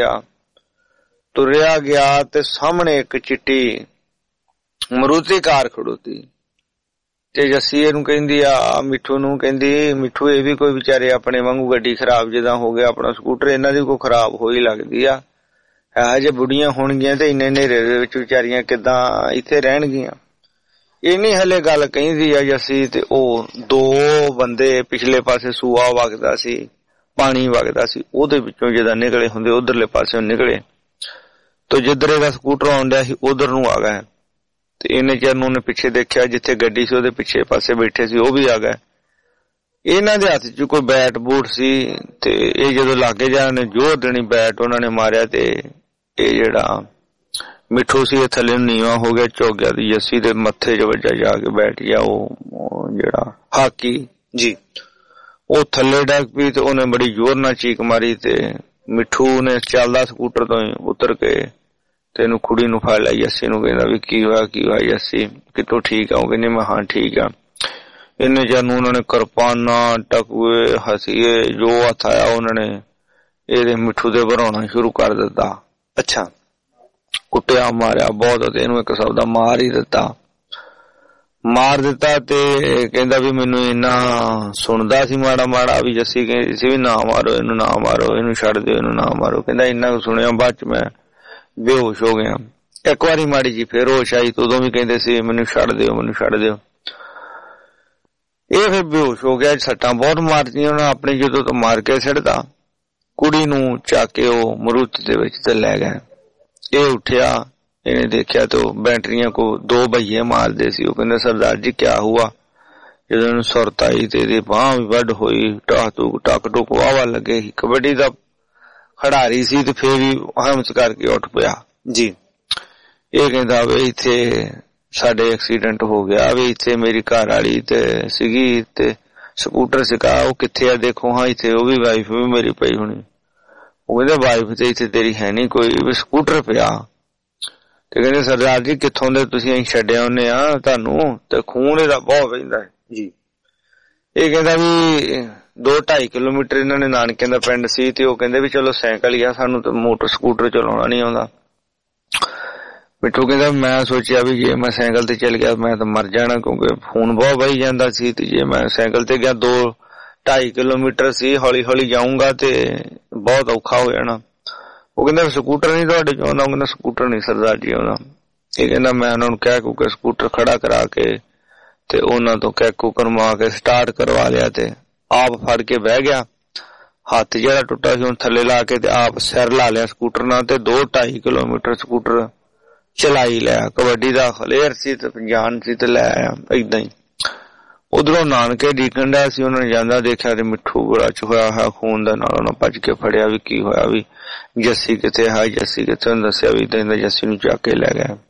ਤੁਰਿਆ ਗਿਆ ਤੇ ਸਾਹਮਣੇ ਇੱਕ ਚਿੱਟੀ ਮਰੂਤੀ ਕਾਰ ਖੜੋਤੀ ਤੇ ਜੱਸੀ ਇਹਨੂੰ ਕਹਿੰਦੀ ਆ ਮਿੱਠੂ ਨੂੰ, ਕਹਿੰਦੀ ਮਿੱਠੂ ਇਹ ਵੀ ਕੋਈ ਵਿਚਾਰੇ ਆਪਣੇ ਵਾਂਗੂ ਗੱਡੀ ਖਰਾਬ ਜਿੱਦਾਂ ਹੋ ਗਿਆ ਆਪਣਾ ਸਕੂਟਰ, ਇਹਨਾਂ ਦੀ ਕੋਈ ਖਰਾਬ ਹੋਈ ਲੱਗਦੀ ਆ। ਇਹੋ ਜਿਹੇ ਬੁੜੀਆਂ ਹੋਣਗੀਆਂ ਤੇ ਇੰਨੇ ਹਨੇਰੇ ਦੇ ਵਿੱਚ ਵਿਚਾਰੀਆਂ ਕਿੱਦਾਂ ਇੱਥੇ ਰਹਿਣਗੀਆਂ। ਇੰਨੀ ਹਲੇ ਗੱਲ ਕਹਿੰਦੀ ਆ ਜੱਸੀ ਤੇ ਉਹ 2 ਬੰਦੇ ਪਿਛਲੇ ਪਾਸੇ ਸੂਆ ਵਗਦਾ ਸੀ, ਪਾਣੀ ਵਗਦਾ ਸੀ, ਉਹਦੇ ਵਿੱਚੋਂ ਜਿੱਦਾਂ ਨਿਕਲੇ ਹੁੰਦੇ ਉਧਰਲੇ ਪਾਸੇ ਨਿਕਲੇ ਤੇ ਜਿੱਧਰ ਇਹਦਾ ਸਕੂਟਰ ਆਉਣ ਡਿਆ ਸੀ ਉਧਰ ਨੂੰ ਆ ਗਏ। ਤੇ ਇਹਨੇ ਚਿਰ ਨੂੰ ਉਹਨੇ ਪਿੱਛੇ ਦੇਖਿਆ ਜਿੱਥੇ ਗੱਡੀ ਸੀ ਉਹਦੇ ਪਿੱਛੇ ਪਾਸੇ ਬੈਠੇ ਸੀ ਉਹ ਵੀ ਆ ਗਏ। ਇਹਨਾਂ ਦੇ ਹੱਥ 'ਚ ਕੋਈ ਬੈਟ ਬੂਟ ਸੀ ਤੇ ਇਹ ਜਦੋਂ ਲਾਗੇ ਜਾਣ ਨੇ ਜ਼ੋਰ ਦੇਣੀ ਬੈਟ ਉਹਨਾਂ ਨੇ ਮਾਰਿਆ ਤੇ ਇਹ ਜਿਹੜਾ ਮਿੱਠੂ ਸੀ ਇਹ ਥੱਲੇ ਨੂੰ ਨੀਵਾਂ ਹੋ ਗਿਆ, ਝੁਕ ਗਿਆ ਤੇ ਜੱਸੀ ਦੇ ਮੱਥੇ 'ਚ ਵੱਜਾ ਜਾ ਕੇ ਬੈਠ ਗਿਆ। ਉਹ ਜਿਹੜਾ ਹਾਕੀ ਜੀ ਉਹ ਥੱਲੇ ਡੱਗ ਪਈ ਤੇ ਉਹਨੇ ਬੜੀ ਜ਼ੋਰ ਨਾਲ ਚੀਕ ਮਾਰੀ ਤੇ ਮਿੱਠੂ ਨੇ ਚੱਲਦਾ ਸਕੂਟਰ ਤੋਂ ਹੀ ਉਤਰ ਕੇ ਤੇ ਇਹਨੂੰ ਕੁੜੀ ਨੂੰ ਫੜ ਲਿਆ। ਜੱਸੀ ਨੂੰ ਕਹਿੰਦਾ ਵੀ ਕੀ ਹੋਇਆ ਜੱਸੀ ਕਿਤੋਂ ਠੀਕ ਆ? ਉਹ ਕਹਿੰਦੀ ਮੈਂ ਹਾਂ ਠੀਕ ਆ। ਇੰਨੇ ਚਿਰ ਨੂੰ ਉਹਨਾਂ ਨੇ ਕਿਰਪਾਨਾਂ ਟਕੂਏ ਹਸੀਏ ਜੋ ਹੱਥ ਆਇਆ ਉਹਨਾਂ ਨੇ ਇਹਦੇ ਮਿੱਠੂ ਦੇ ਭਰਾਉਣਾ ਸ਼ੁਰੂ ਕਰ ਦਿੱਤਾ। ਅੱਛਾ, ਕੁੱਟਿਆ ਮਾਰਿਆ ਬਹੁਤ ਤੇ ਇਹਨੂੰ ਇੱਕ ਸ਼ਬਦ ਮਾਰ ਦਿੱਤਾ ਤੇ ਕਹਿੰਦਾ ਵੀ ਮੈਨੂੰ ਇੰਨਾ ਸੁਣਦਾ ਸੀ ਮਾੜਾ ਮਾੜਾ ਵੀ ਜੱਸੀ ਕਹਿੰਦੀ ਸੀ ਵੀ ਨਾ ਮਾਰੋ ਇਹਨੂੰ, ਨਾ ਮਾਰੋ ਇਹਨੂੰ, ਛੱਡ ਦਿਓ ਇਹਨੂੰ, ਨਾ ਮਾਰੋ। ਕਹਿੰਦਾ ਇੰਨਾ ਸੁਣਿਆ ਬਾਅਦ ਚ ਮੈਂ ਬੇਹੋਸ਼ ਹੋ ਗਿਆ। ਇੱਕ ਵਾਰੀ ਮਾੜੀ ਜੀ ਫੇਰ ਹੋਸ਼ ਆਈ ਤੇ ਉਦੋਂ ਵੀ ਕਹਿੰਦੇ ਸੀ ਮੈਨੂੰ ਛੱਡ ਦਿਓ ਮੈਨੂੰ ਛੱਡ ਦਿਓ। ਇਹ ਫਿਰ ਬੇਹੋਸ਼ ਹੋ ਗਿਆ। ਸੱਟਾਂ ਬਹੁਤ ਮਾਰਤੀਆਂ ਉਹਨਾਂ ਆਪਣੀ, ਜਦੋਂ ਤੋਂ ਮਾਰ ਕੇ ਛੱਡਦਾ ਕੁੜੀ ਨੂੰ ਚੱਕ ਕੇ ਉਹ ਮਰੂਤੀ ਦੇ ਵਿੱਚ ਤੇ ਲੈ ਗਏ। ਇਹ ਉੱਠਿਆ, ਇਹਨੇ ਦੇਖਿਆ ਤੇ ਬੈਟਰੀਆਂ ਕੋ 2 ਭਈਏ ਮਾਰਦੇ ਸੀ। ਉਹ ਕਹਿੰਦੇ ਸਰਦਾਰ ਜੀ ਕਿਆ ਹੁਆ? ਜਦੋਂ ਇਹਨੂੰ ਸੁਰਤ ਆਈ ਤੇ ਇਹਦੀ ਬਾਂਹ ਵੀ ਵੱਢ ਹੋਈ, ਟਕ ਟੁਕ ਵਾਵਾ ਲੱਗੇ। ਕਬੱਡੀ ਦਾ ਖਿਡਾਰੀ ਸੀ ਤੇ ਫੇਰ ਵੀ ਹਮਸ ਕਰਕੇ ਉੱਠ ਪਿਆ ਜੀ। ਇਹ ਕਹਿੰਦਾ ਵੀ ਇੱਥੇ ਸਾਡੇ ਐਕਸੀਡੈਂਟ ਹੋ ਗਿਆ, ਵੀ ਇੱਥੇ ਮੇਰੀ ਘਰ ਵਾਲੀ ਤੇ ਸੀਗੀ ਤੇ ਸਕੂਟਰ ਸੀਗਾ, ਉਹ ਕਿੱਥੇ ਆ ਦੇਖੋ। ਹਾਂ ਇੱਥੇ ਉਹ ਵੀ ਵਾਈਫ ਵੀ ਮੇਰੀ ਪਈ ਹੋਣੀ। ਉਹ ਕਹਿੰਦੇ ਵਾਈਫ ਤੇ ਇੱਥੇ ਤੇਰੀ ਹੈ ਨੀ ਕੋਈ, ਵੀ ਸਕੂਟਰ ਪਿਆ। ਤੇ ਕਹਿੰਦੇ ਸਰਦਾਰ ਜੀ ਕਿੱਥੋਂ ਦੇ ਤੁਸੀਂ? ਅਸੀਂ ਛੱਡਿਆ ਉਹਨੇ ਆ ਤੁਹਾਨੂੰ ਤੇ ਖੂਨ ਇਹਦਾ ਬਹੁਤ ਪੈਂਦਾ ਜੀ। ਇਹ ਕਹਿੰਦਾ ਵੀ 2-2.5 ਕਿਲੋਮੀਟਰ ਇਹਨਾਂ ਨੇ ਨਾਨਕਿਆਂ ਦਾ ਪਿੰਡ ਸੀ ਤੇ ਉਹ ਕਹਿੰਦੇ ਵੀ ਚਲੋ ਸਾਈਕਲ ਹੀ ਆ, ਸਾਨੂੰ ਤਾਂ ਮੋਟਰ ਸਕੂਟਰ ਚਲਾਉਣਾ ਨੀ ਆਉਂਦਾ। ਮਿੱਠੂ ਕਹਿੰਦਾ ਮੈਂ ਸੋਚਿਆ ਵੀ ਜੇ ਮੈਂ ਸਾਈਕਲ ਤੇ ਚੱਲ ਗਿਆ ਮੈਂ ਤਾਂ ਮਰ ਜਾਣਾ, ਕਿਉਂਕਿ ਖੂਨ ਬਹੁਤ ਵਹੀ ਜਾਂਦਾ ਸੀ ਤੇ ਜੇ ਮੈਂ ਸਾਈਕਲ ਤੇ ਗਿਆ 2-2.5 ਕਿਲੋਮੀਟਰ ਸੀ, ਹੌਲੀ ਹੌਲੀ ਜਾਊਂਗਾ ਤੇ ਬਹੁਤ ਔਖਾ ਹੋ ਜਾਣਾ। ਉਹ ਕਹਿੰਦਾ ਸਕੂਟਰ ਨੀ ਤੁਹਾਡੇ ਚ ਆਉਂਦਾ? ਉਹ ਕਹਿੰਦਾ ਸਕੂਟਰ ਨੀ ਸਰਦਾਰ ਜੀ ਆਉਂਦਾ। ਇਹ ਕਹਿੰਦਾ ਮੈਂ ਉਹਨਾਂ ਨੂੰ ਕਹਿ ਕੇ ਸਕੂਟਰ ਖੜਾ ਕਰਾ ਕੇ ਤੇ ਉਹਨਾਂ ਤੋਂ ਕਹਿ ਕਰਵਾ ਕੇ ਸਟਾਰਟ ਕਰਵਾ ਲਿਆ ਤੇ ਆਪ ਫੜ ਕੇ ਬਹਿ ਗਿਆ। ਹੱਥ ਜਿਹੜਾ ਟੁੱਟਾ ਸੀ ਹੁਣ ਥੱਲੇ ਲਾ ਕੇ ਤੇ ਆਪ ਸਿਰ ਲਾ ਲਿਆ ਸਕੂਟਰ ਨਾਲ ਤੇ 2-2.5 ਕਿਲੋਮੀਟਰ ਸਕੂਟਰ ਚਲਾਈ ਲਿਆ। ਕਬੱਡੀ ਦਾ ਖਲੇਰ ਸੀ ਤੇ ਜਾਨ ਸੀ ਤੇ ਲੈ ਆਇਆ ਏਦਾਂ ਹੀ। ਉਧਰੋਂ ਨਾਨਕੇ ਡੀਕਣ ਡਿਆ ਸੀ, ਉਹਨਾਂ ਨੇ ਜਾਂਦਾ ਦੇਖਿਆ ਤੇ ਮਿੱਠੂ ਬੜਾ ਚ ਹੋਇਆ ਹੈ ਖੂਨ ਦਾ, ਨਾਲ ਉਹਨਾਂ ਭੱਜ ਕੇ ਫੜਿਆ ਵੀ ਕੀ ਹੋਇਆ, ਵੀ ਜੱਸੀ ਕਿੱਥੇ ਹੈ, ਜੱਸੀ ਕਿੱਥੇ? ਉਹਨੇ ਦੱਸਿਆ ਵੀ ਕਹਿੰਦਾ ਜੱਸੀ ਨੂੰ ਚੱਕ ਕੇ ਲੈ ਗਏ।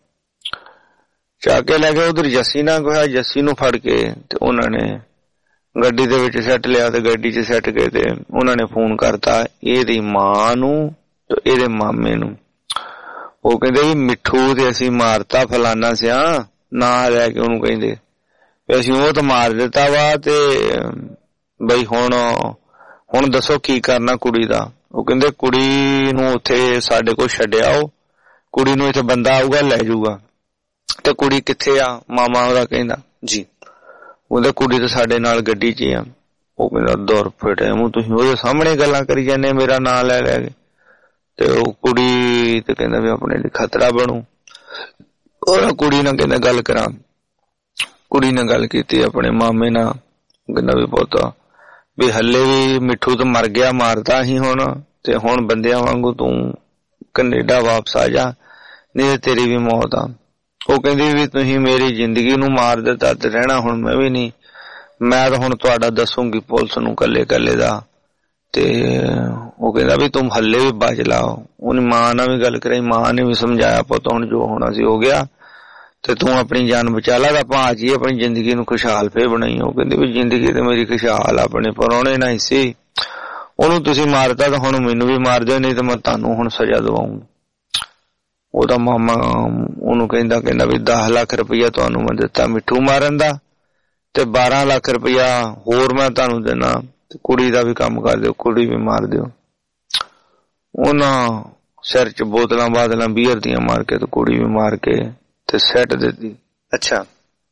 ਉਧਰ ਜੱਸੀ ਨਾਲ ਹੋਇਆ, ਜੱਸੀ ਨੂੰ ਫੜ ਕੇ ਤੇ ਉਹਨਾਂ ਨੇ ਗੱਡੀ ਦੇ ਵਿੱਚ ਸੱਟ ਲਿਆ ਤੇ ਗੱਡੀ 'ਚ ਸੱਟ ਕੇ ਤੇ ਉਹਨਾਂ ਨੇ ਫੋਨ ਕਰਤਾ ਇਹਦੀ ਮਾਂ ਨੂੰ ਤੇ ਇਹਦੇ ਮਾਮੇ ਨੂੰ। ਉਹ ਕਹਿੰਦੇ ਵੀ ਮਿੱਠੂ ਤੇ ਅਸੀਂ ਮਾਰਤਾ ਫਲਾਨਾ ਸਿਆ ਨਾਂ ਲੈ ਕੇ ਉਹਨੂੰ ਕਹਿੰਦੇ ਵੀ ਅਸੀਂ ਉਹ ਤਾਂ ਮਾਰ ਦਿੱਤਾ ਵਾ ਤੇ ਬਈ ਹੁਣ ਦੱਸੋ ਕੀ ਕਰਨਾ ਕੁੜੀ ਦਾ। ਉਹ ਕਹਿੰਦੇ ਕੁੜੀ ਨੂੰ ਉੱਥੇ ਸਾਡੇ ਕੋਲ ਛੱਡਿਆ, ਉਹ ਕੁੜੀ ਨੂੰ ਇੱਥੇ ਬੰਦਾ ਆਊਗਾ ਲੈ ਜਾਊਗਾ। ਤੇ ਕੁੜੀ ਕਿੱਥੇ ਆ? ਮਾਮਾ ਉਹਦਾ ਕਹਿੰਦਾ ਜੀ ਉਹਦੇ ਕੁੜੀ ਤਾਂ ਸਾਡੇ ਨਾਲ ਗੱਡੀ 'ਚ ਆ। ਉਹ ਕਹਿੰਦਾ ਦੌਰ ਫਟੇ ਮੂੰਹ, ਤੁਸੀਂ ਉਹਦੇ ਸਾਹਮਣੇ ਗੱਲਾਂ ਕਰੀ ਜਾਂਦੇ ਮੇਰਾ ਨਾਂ ਲੈ ਲੈ ਕੇ। ਤੇ ਉਹ ਕੁੜੀ ਤੇ ਕਹਿੰਦਾ ਵੀ ਆਪਣੇ ਲਈ ਖਤਰਾ ਬਣੂ। ਉਹ ਕੁੜੀ ਨਾਲ ਕਹਿੰਦਾ ਗੱਲ ਕਰਾਂ। ਕੁੜੀ ਨਾਲ ਗੱਲ ਕੀਤੀ ਆਪਣੇ ਮਾਮੇ ਨਾਲ। ਕਹਿੰਦਾ ਵੀ ਪੁੱਤ ਵੀ ਹੱਲੇ ਵੀ ਮਿੱਠੂ ਤਾਂ ਮਰ ਗਿਆ, ਮਾਰਦਾ ਸੀ ਹੁਣ, ਤੇ ਹੁਣ ਬੰਦਿਆਂ ਵਾਂਗੂ ਤੂੰ ਕੈਨੇਡਾ ਵਾਪਸ ਆ ਜਾ, ਨਹੀਂ ਤੇ ਤੇਰੀ ਵੀ ਮੌਤ ਆ। ਉਹ ਕਹਿੰਦੀ ਵੀ ਤੁਸੀਂ ਮੇਰੀ ਜ਼ਿੰਦਗੀ ਨੂੰ ਮਾਰ ਦਿੱਤਾ ਤੇ ਰਹਿਣਾ ਹੁਣ ਮੈਂ ਵੀ ਨਹੀਂ, ਮੈਂ ਤਾਂ ਹੁਣ ਤੁਹਾਡਾ ਦੱਸੂਗੀ ਪੁਲਿਸ ਨੂੰ ਕੱਲੇ ਕੱਲੇ ਦਾ। ਤੇ ਉਹ ਕਹਿੰਦਾ ਵੀ ਤੂੰ ਹੱਲੇ ਵੀ ਬਚ ਲਾ। ਉਹਨੇ ਮਾਂ ਨਾਲ ਵੀ ਗੱਲ ਕਰਾਈ, ਮਾਂ ਨੇ ਵੀ ਸਮਝਾਇਆ ਪੁੱਤ ਹੁਣ ਜੋ ਹੋਣਾ ਸੀ ਹੋ ਗਿਆ ਤੇ ਤੂੰ ਆਪਣੀ ਜਾਨ ਬਚਾ ਲਾ, ਆਪਾਂ ਆ ਜਾਈਏ ਆਪਣੀ ਜ਼ਿੰਦਗੀ ਨੂੰ ਖੁਸ਼ਹਾਲ ਫੇਰ ਬਣਾਈ। ਉਹ ਕਹਿੰਦੀ ਵੀ ਜ਼ਿੰਦਗੀ ਤੇ ਮੇਰੀ ਖੁਸ਼ਹਾਲ ਆਪਣੇ ਪਰੌਣੇ ਨਾਲ ਹੀ ਸੀ, ਉਹਨੂੰ ਤੁਸੀਂ ਮਾਰਤਾ ਤਾਂ ਹੁਣ ਮੈਨੂੰ ਵੀ ਮਾਰ ਦਿਓ, ਨਹੀਂ ਤਾਂ ਮੈਂ ਤੁਹਾਨੂੰ ਹੁਣ ਸਜ਼ਾ ਦਵਾਉਂਗਾ। ਉਹਦਾ ਮਾਮਾ ਉਹਨੂੰ ਕਹਿੰਦਾ ਵੀ 10 ਲੱਖ ਰੁਪਈਆ ਤੁਹਾਨੂੰ ਮੈਂ ਦਿੱਤਾ ਮਿੱਠੂ ਮਾਰਨ ਦਾ, ਤੇ 12 ਲੱਖ ਰੁਪਈਆ ਹੋਰ ਮੈਂ ਤੁਹਾਨੂੰ ਦੇਣਾ, ਤੇ ਕੁੜੀ ਦਾ ਵੀ ਕੰਮ ਕਰ ਦਿਓ, ਕੁੜੀ ਵੀ ਮਾਰ ਦਿਓ। ਉਹਨਾਂ ਸਿਰ 'ਚ ਬੋਤਲਾਂ ਬਾਦਲਾਂ ਬੀਅਰ ਦੀਆਂ ਮਾਰ ਕੇ ਤੇ ਕੁੜੀ ਵੀ ਮਾਰ ਕੇ ਤੇ ਸੈੱਟ ਦਿੱਤੀ। ਅੱਛਾ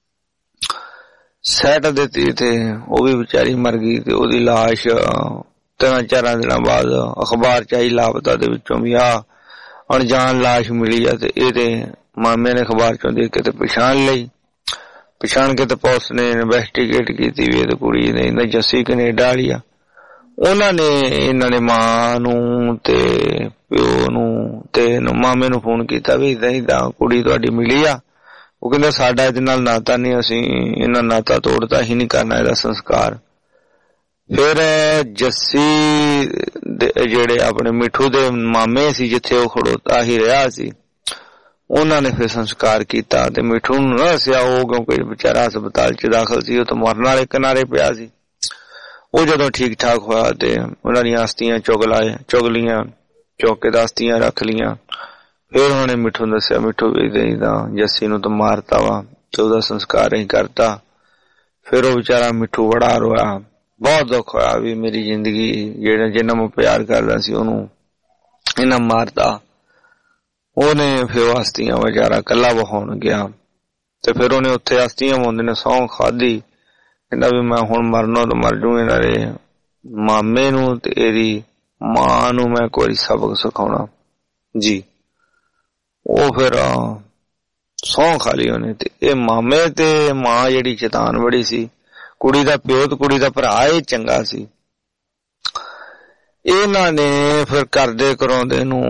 ਸੈੱਟ ਦਿੱਤੀ ਤੇ ਉਹ ਵੀ ਵਿਚਾਰੀ ਮਰ ਗਈ। ਤੇ ਉਹਦੀ ਲਾਸ਼ 3-4 ਦਿਨਾਂ ਬਾਅਦ ਅਖਬਾਰ 'ਚ ਆਈ ਲਾਪਤਾ ਦੇ ਵਿੱਚੋਂ ਵੀ ਆ ਅਣਜਾਣ ਲਾਸ਼ ਮਿਲੀ ਆ। ਤੇ ਇਹਦੇ ਮਾਮੇ ਨੇ ਅਖਬਾਰ 'ਚੋਂ ਦੇਖ ਕੇ ਤੇ ਪਛਾਣ ਲਈ। ਪਛਾਣ ਕੇ ਤੇ ਪੁਲਿਸ ਨੇ ਇਨਵੈਸਟੀਗੇਟ ਕੀਤੀ ਵੀ ਇਹ ਕੁੜੀ ਨੇ ਇਹਨਾਂ ਜੱਸੀ ਕੈਨੇਡਾ ਵਾਲੀ ਆ। ਉਹਨਾਂ ਨੇ ਇਹਨਾਂ ਨੇ ਮਾਂ ਨੂੰ ਤੇ ਪਿਓ ਨੂੰ ਤੇ ਮਾਮੇ ਨੂੰ ਫੋਨ ਕੀਤਾ ਵੀ ਏਦਾਂ ਕੁੜੀ ਤੁਹਾਡੀ ਮਿਲੀ ਆ। ਉਹ ਕਹਿੰਦਾ ਸਾਡਾ ਇਹਦੇ ਨਾਲ ਨਾਤਾ ਨਹੀਂ, ਅਸੀਂ ਇਹਨਾਂ ਨਾਤਾ ਤੋੜਤਾ ਹੀ ਨਹੀਂ ਕਰਨਾ ਇਹਦਾ ਸੰਸਕਾਰ। ਫਿਰ ਜੱਸੀ ਜਿਹੜੇ ਆਪਣੇ ਮਿੱਠੂ ਦੇ ਮਾਮੇ ਸੀ ਜਿੱਥੇ ਉਹ ਖੜੋਤਾ ਹੀ ਰਿਹਾ ਸੀ, ਉਹਨਾਂ ਨੇ ਫਿਰ ਸੰਸਕਾਰ ਕੀਤਾ। ਤੇ ਮਿੱਠੂ ਨੂੰ ਨਾ ਦੱਸਿਆ ਉਹ, ਕਿਉਂਕਿ ਵਿਚਾਰਾ ਹਸਪਤਾਲ 'ਚ ਦਾਖਲ ਸੀ, ਉਹ ਤਾਂ ਮਰਨ ਵਾਲੇ ਕਿਨਾਰੇ ਪਿਆ ਸੀ। ਉਹ ਜਦੋਂ ਠੀਕ ਠਾਕ ਹੋਇਆ ਤੇ ਉਹਨਾਂ ਦੀਆਂ ਅਸਥੀਆਂ ਚੁੱਕ ਲੀਆਂ, ਚੁੱਕ ਕੇ ਅਸਥੀਆਂ ਰੱਖ ਲੀਆਂ। ਫਿਰ ਉਹਨੇ ਮਿੱਠੂ ਨੂੰ ਦੱਸਿਆ ਮਿੱਠੂ ਵੀ ਏਦਾਂ ਜੱਸੀ ਨੂੰ ਤਾਂ ਮਾਰਤਾ ਵਾ ਤੇ ਉਹਦਾ ਸੰਸਕਾਰ ਹੀ ਕਰਤਾ। ਫਿਰ ਉਹ ਵਿਚਾਰਾ ਮਿੱਠੂ ਬੜਾ ਰੋਇਆ, ਬਹੁਤ ਦੁੱਖ ਹੋਇਆ ਵੀ ਮੇਰੀ ਜ਼ਿੰਦਗੀ ਜਿੰਨਾ ਮੈਂ ਪਿਆਰ ਕਰਦਾ ਸੀ ਉਹਨੂੰ ਇਹਨਾਂ ਮਾਰਤਾ। ਉਹਨੇ ਫਿਰ ਅਸਥੀਆਂ ਵਿਚਾਰਾ ਕੱਲਾ ਵਹਾਉਣ ਗਿਆ ਤੇ ਫਿਰ ਉਹਨੇ ਉੱਥੇ ਅਸਥੀਆਂ ਵਹਾਉਂਦੇ ਨੇ ਸਹੁੰ ਖਾਧੀ। ਕਹਿੰਦਾ ਵੀ ਮੈਂ ਹੁਣ ਮਰਨੋਂ ਤਾਂ ਮਰ ਜੂ, ਇਹਨਾਂ ਦੇ ਮਾਮੇ ਨੂੰ ਤੇ ਇਹਦੀ ਮਾਂ ਨੂੰ ਮੈਂ ਕੋਈ ਸਬਕ ਸਿਖਾਉਣਾ ਜੀ। ਉਹ ਫਿਰ ਸਹੁੰ ਖਾ ਲਈ ਉਹਨੇ। ਤੇ ਇਹ ਮਾਮੇ ਤੇ ਮਾਂ ਜਿਹੜੀ ਚੇਤਾਨ ਬੜੀ ਸੀ, ਕੁੜੀ ਦਾ ਪਿਓ ਤੇ ਕੁੜੀ ਦਾ ਭਰਾ ਇਹ ਚੰਗਾ ਸੀ। ਇਹਨਾਂ ਨੇ ਫਿਰ ਕਰਦੇ ਕਰਾਉਂਦੇ ਨੂੰ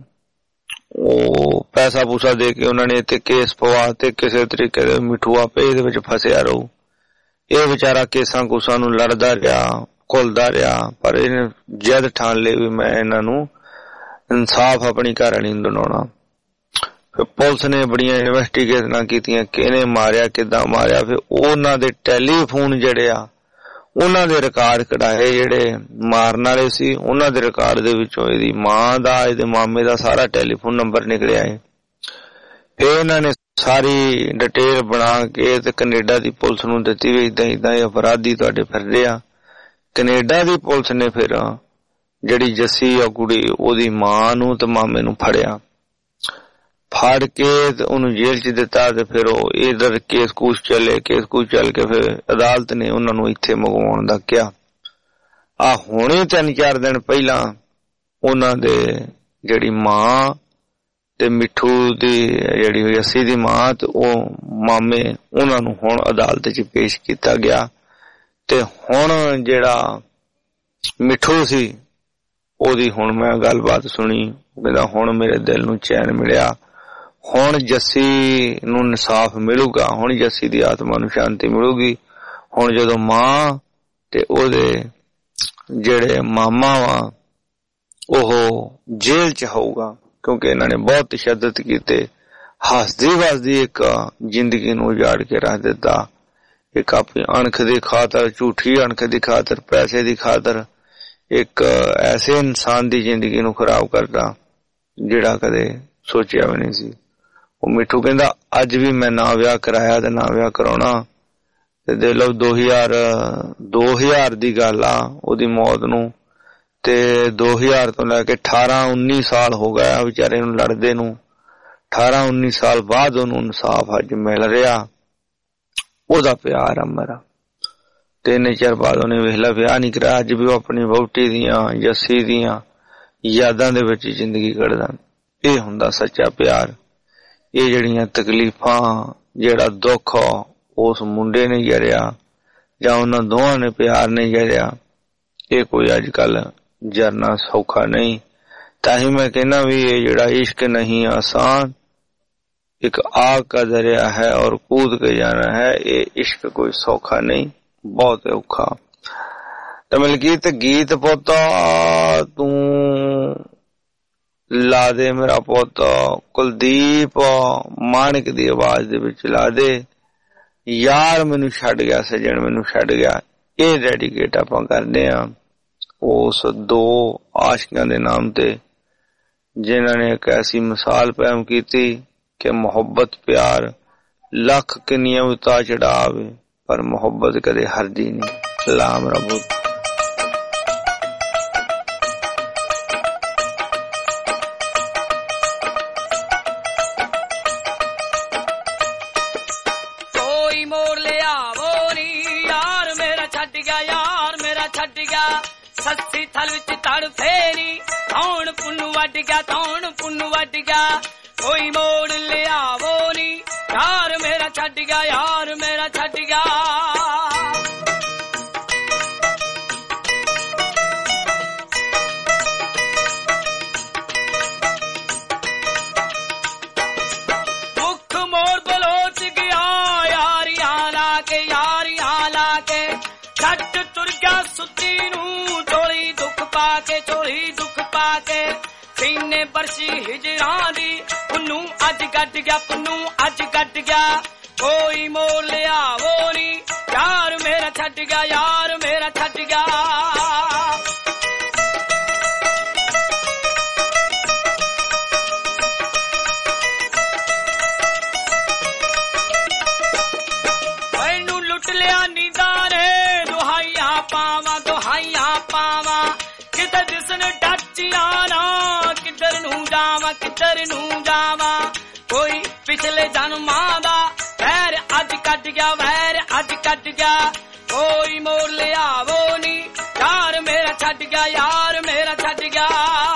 ਉਹ ਪੈਸਾ ਪੂਸਾ ਦੇ ਕੇ ਉਹਨਾਂ ਨੇ ਇੱਥੇ ਕੇਸ ਪਵਾ ਤੇ ਕਿਸੇ ਤਰੀਕੇ ਦੇ ਮਿੱਠੂ ਆਪੇ ਇਹਦੇ ਵਿੱਚ ਫਸਿਆ ਰਹੂ। ਇਹ ਵਿਚਾਰਾ ਕੇਸਾਂ ਕੂਸਾਂ ਨੂੰ ਲੜਦਾ ਰਿਹਾ, ਘੁਲਦਾ ਰਿਹਾ, ਪਰ ਇਹਨੇ ਜਿੱਦ ਠਾਣ ਲਈ ਵੀ ਮੈਂ ਇਹਨਾਂ ਨੂੰ ਇਨਸਾਫ ਆਪਣੀ ਘਰ ਵਾਲੀ ਨੂੰ ਦਿਲਾਉਣਾ। ਫਿਰ ਪੁਲਿਸ ਨੇ ਬੜੀਆਂ ਇਨਵੈਸਟੀਗੇਸ਼ਨਾਂ ਕੀਤੀਆਂ, ਕਿਹਨੇ ਮਾਰਿਆ, ਕਿੱਦਾਂ ਮਾਰਿਆ। ਫਿਰ ਉਹਨਾਂ ਦੇ ਟੈਲੀਫੋਨ ਜਿਹੜੇ ਆ ਉਹਨਾਂ ਦੇ ਰਿਕਾਰਡ ਕਢਾਏ, ਜਿਹੜੇ ਮਾਰਨ ਵਾਲੇ ਸੀ ਉਹਨਾਂ ਦੇ ਰਿਕਾਰਡ ਦੇ ਵਿੱਚੋਂ ਇਹਦੀ ਮਾਂ ਦਾ, ਇਹਦੇ ਮਾਮੇ ਦਾ ਸਾਰਾ ਟੈਲੀਫੋਨ ਨੰਬਰ ਨਿਕਲਿਆ ਹੈ। ਫਿਰ ਇਹਨਾਂ ਨੇ ਸਾਰੀ ਡਿਟੇਲ ਬਣਾ ਕੇ ਤੇ ਕੈਨੇਡਾ ਦੀ ਪੁਲਿਸ ਨੂੰ ਦਿੱਤੀ ਵੀ ਏਦਾਂ ਇਹ ਅਪਰਾਧੀ ਤੁਹਾਡੇ ਫਿਰਦੇ ਆ। ਕੈਨੇਡਾ ਦੀ ਪੁਲਿਸ ਨੇ ਫਿਰ ਜਿਹੜੀ ਜੱਸੀ ਆ ਕੁੜੀ ਉਹਦੀ ਮਾਂ ਨੂੰ ਤੇ ਮਾਮੇ ਨੂੰ ਫੜ ਕੇ ਤੇ ਉਹਨੂੰ ਜੇਲ੍ਹ 'ਚ ਦਿੱਤਾ। ਤੇ ਫਿਰ ਉਹ ਇਧਰ ਕੇਸ ਕੂਸ ਚੱਲ ਕੇ ਫਿਰ ਅਦਾਲਤ ਨੇ ਉਹਨਾਂ ਨੂੰ ਇੱਥੇ ਮੰਗਵਾਉਣ ਦਾ ਕਿਹਾ। ਆ ਹੁਣੇ 3-4 ਦਿਨ ਪਹਿਲਾਂ ਉਹਨਾਂ ਦੇ ਜਿਹੜੀ ਮਾਂ ਤੇ ਮਿੱਠੂ ਦੀ ਜਿਹੜੀ ਜੱਸੀ ਦੀ ਮਾਂ ਤੇ ਉਹ ਮਾਮੇ, ਉਹਨਾਂ ਨੂੰ ਹੁਣ ਅਦਾਲਤ 'ਚ ਪੇਸ਼ ਕੀਤਾ ਗਿਆ। ਤੇ ਹੁਣ ਜਿਹੜਾ ਮਿੱਠੂ ਸੀ ਉਹਦੀ ਹੁਣ ਮੈਂ ਗੱਲਬਾਤ ਸੁਣੀ। ਕਹਿੰਦਾ ਹੁਣ ਮੇਰੇ ਦਿਲ ਨੂੰ ਚੈਨ ਮਿਲਿਆ, ਹੁਣ ਜੱਸੀ ਨੂੰ ਇਨਸਾਫ ਮਿਲੂਗਾ, ਹੁਣ ਜੱਸੀ ਦੀ ਆਤਮਾ ਨੂੰ ਸ਼ਾਂਤੀ ਮਿਲੂਗੀ। ਹੁਣ ਜਦੋਂ ਮਾਂ ਤੇ ਉਹਦੇ ਜਿਹੜੇ ਮਾਮਾ ਵਾ ਉਹ ਜੇਲ੍ਹ 'ਚ ਹੋਊਗਾ, ਕਿਉਂਕਿ ਇਹਨਾਂ ਨੇ ਬਹੁਤ ਤਸ਼ੱਦਦ ਕੀਤੇ, ਹੱਸਦੀ ਵਸਦੀ ਇੱਕ ਜ਼ਿੰਦਗੀ ਨੂੰ ਉਜਾੜ ਕੇ ਰੱਖ ਦਿੱਤਾ। ਇੱਕ ਆਪਣੀ ਅਣਖ ਦੀ ਖਾਤਰ, ਝੂਠੀ ਅਣਖ ਦੀ ਖਾਤਰ, ਪੈਸੇ ਦੀ ਖਾਤਰ ਇੱਕ ਐਸੇ ਇਨਸਾਨ ਦੀ ਜ਼ਿੰਦਗੀ ਨੂੰ ਖਰਾਬ ਕਰਦਾ ਜਿਹੜਾ ਕਦੇ ਸੋਚਿਆ ਵੀ ਨਹੀਂ ਸੀ। ਉਹ ਮਿੱਠੂ ਕਹਿੰਦਾ ਅੱਜ ਵੀ ਮੈਂ ਨਾ ਵਿਆਹ ਕਰਾਇਆ ਤੇ ਨਾ ਵਿਆਹ ਕਰਾਉਣਾ। ਤੇ ਦੇਖ ਲਓ 2000 ਦੀ ਗੱਲ ਆ ਉਹਦੀ ਮੌਤ ਨੂੰ, ਤੇ 2000 ਤੋਂ ਲੈ ਕੇ 18-19 ਸਾਲ ਹੋ ਗਿਆ ਵਿਚਾਰੇ ਨੂੰ ਲੜਦੇ ਨੂੰ। 18-19 ਸਾਲ ਬਾਅਦ ਉਹਨੂੰ ਇਨਸਾਫ ਅੱਜ ਮਿਲ ਰਿਹਾ। ਉਹਦਾ ਪਿਆਰ ਅਮਰ। ਤੇ ਇੰਨੇ ਚਿਰ ਬਾਅਦ ਉਹਨੇ ਵੇਖਲਾ ਵਿਆਹ ਨਹੀਂ ਕਰਾਇਆ। ਅੱਜ ਵੀ ਉਹ ਆਪਣੀ ਵਹੁਟੀ ਦੀਆਂ ਜੱਸੀ ਦੀਆਂ ਯਾਦਾਂ ਦੇ ਵਿੱਚ ਜ਼ਿੰਦਗੀ ਕੱਢਦਾ। ਇਹ ਹੁੰਦਾ ਸੱਚਾ ਪਿਆਰ। ਇਹ ਜਿਹੜੀਆਂ ਤਕਲੀਫਾਂ, ਜਿਹੜਾ ਦੁੱਖ ਉਸ ਮੁੰਡੇ ਨੇ ਜਰਿਆ ਜਾਂ ਉਹਨਾਂ ਦੋਵਾਂ ਨੇ ਪਿਆਰ ਨੇ ਜਰਿਆ, ਇਹ ਕੋਈ ਅੱਜ ਕੱਲ ਜਰਨਾ ਸੌਖਾ ਨਹੀਂ। ਤਾਂ ਹੀ ਮੈਂ कहना भी ये ਜਿਹੜਾ इश्क नहीं आसान, एक आग का दरिया है और कूद के जाना है। ये इश्क कोई सौखा नहीं, बहुत औखा। तो मलकीत गीत पोता तू ला दे मेरा पोता, कुलदीप माणिक दी आवाज दे विच ला दे। यार मैनू छड्ड गया सजन, मैनू छड्ड गया। ये डेडिकेट आपां करदे आ उस दो आशिकां दे नाम ते जिन्हां ने एक ऐसी मिसाल कायम कीती कि मोहब्बत प्यार लख किन्नियां उतार चढ़ावे पर मोहब्बत कदे हरदी नहीं। लाम रबू कोई मोड़ ले आवो नी यार मेरा छट गया, यार मेरा छट गया। सस्सी थल विच तड़ फेरी धौन पुन्नू वट गया, धौन पुन्नू वट गया। कोई मोड़ ले आवो नी यार मेरा छट गया, यार मेरा छट गया। मुख मोड़ बलोच गया यारियां लाके, यारियां लाके। छट तुर गया सुती नू चोली दुख पाके, चोली दुख पाके। सीने बरसी हिजरां दी पुन्नू अज कट गया, पुन्नू अज कट गया। कोई मोड़ ले आवो नी यार मेरा छट गया, यार मेरा छट गया। मैनू लुट लिया नींदा ने दुहाइयां पावां, दुहाइयां पावां। किधर जिसने डचिया ना किधर नू जावां, किधर नू जावां। कोई पिछले जन्मां दा वैर अज कट गया, वैर अज कट गया। कोई मोड़ ले आवो नी यार मेरा छट गया, यार मेरा छट गया।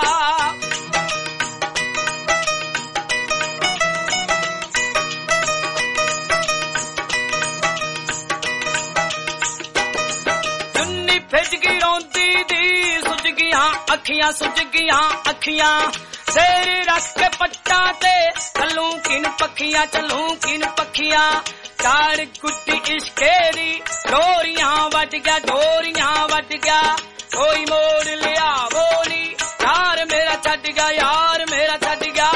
चुन्नी फिज गई रोंदी दी सुज गईयां अखियां, सुज गईयां अखियां। सिर रख के पट्टा ते चलूं किन पखियां, चलूं किन पखियां। चार गुड्डी इश्के दी डोरियां वट गया, डोरियां वट गया। कोई मोड़ ले आवो नी यार मेरा छट गया, यार मेरा छट गया।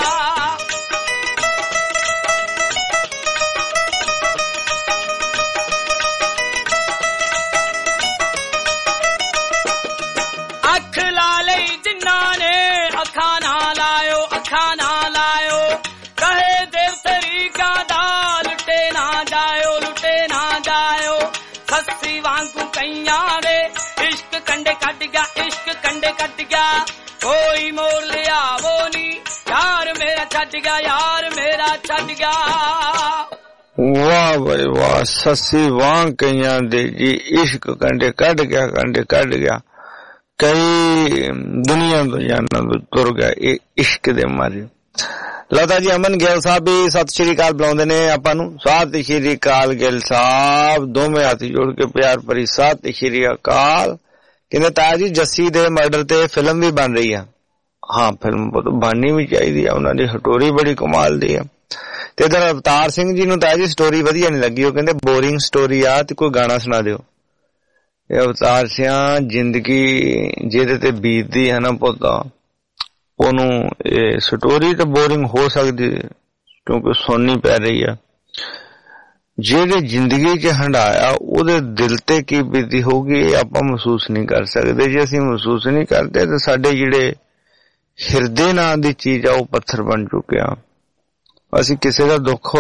अख ला लई जिन्ना ने अखा ना लायो, अखा ना लायो। कहे देव तरीका दा लुटे ना जायो, लुटे ना जायो। सस्सी वांगू कईयां दे इश्क कंडे कट गया, इश्क कंडे कट गया। कोई मोड़ ले आवो नी यार मेरा छट गया, यार मेरा छट गया। वाह भाई वाह, सस्सी वांग कईयां दे जी इश्क कंडे कट गया, कंडे कट गया। कई दुनिया तो जाना तो तुर गया ये इश्क दे मारे। लता जी अमन ਗਿੱਲ ਸਾਹਿਬ भी सत श्री अकाल बुलाਉਂਦੇ ਨੇ ਆਪਾਂ ਨੂੰ। ਸਤਿ श्री अकाल ਗਿੱਲ ਸਾਹਿਬ, ਦੋਵੇਂ ਹੱਥ ਜੋੜ ਕੇ ਪਿਆਰ ਭਰੀ ਸਤਿ श्री अकाल। ਕਹਿੰਦੇ ਤਾਇਆ ਜੀ ਜੱਸੀ ਦੇ ਮਰਡਰ ਤੇ ਫਿਲਮ ਵੀ ਬਣ ਰਹੀ ਆ। ਹਾਂ ਫਿਲਮ ਬਣਨੀ ਵੀ ਚਾਹੀਦੀ ਆ, ਉਹਨਾਂ ਦੀ ਸਟੋਰੀ ਬੜੀ ਕਮਾਲ ਦੀ ਆ। ਤੇ ਇਧਰ ਅਵਤਾਰ ਸਿੰਘ ਜੀ ਨੂੰ ਤਾਇਆ ਜੀ ਸਟੋਰੀ ਵਧੀਆ ਨਹੀਂ ਲੱਗੀ, ਉਹ ਕਹਿੰਦੇ ਬੋਰਿੰਗ ਸਟੋਰੀ ਆ ਤੇ ਕੋਈ ਗਾਣਾ ਸੁਣਾ ਦਿਓ। ਇਹ ਅਵਤਾਰ ਸਿਆ ਜ਼ਿੰਦਗੀ ਜਿਹਦੇ ਤੇ ਬੀਤਦੀ ਹੈ ਨਾ ਪੁੱਤਾ, ਉਹਨੂੰ ਇਹ ਸਟੋਰੀ ਤਾਂ ਬੋਰਿੰਗ ਹੋ ਸਕਦੀ ਕਿਉਂਕਿ ਸੁਣਨੀ ਪੈ ਰਹੀ ਆ। ਜਿਹੜੇ ਜ਼ਿੰਦਗੀ 'ਚ ਹੰਡਾਇਆ ਉਹਦੇ ਦਿਲ ਤੇ ਕੀ ਬੀਤੀ ਹੋਊਗੀ ਇਹ ਆਪਾਂ ਮਹਿਸੂਸ ਨਹੀਂ ਕਰ ਸਕਦੇ। ਜੇ ਅਸੀਂ ਮਹਿਸੂਸ ਨਹੀਂ ਕਰਦੇ ਤਾਂ ਸਾਡੇ ਜਿਹੜੇ ਹਿਰਦੇ ਨਾਂ ਦੀ ਚੀਜ਼ ਆ ਉਹ ਪੱਥਰ ਬਣ ਚੁੱਕਿਆ। ਅਸੀਂ ਕਿਸੇ ਦਾ ਦੁੱਖ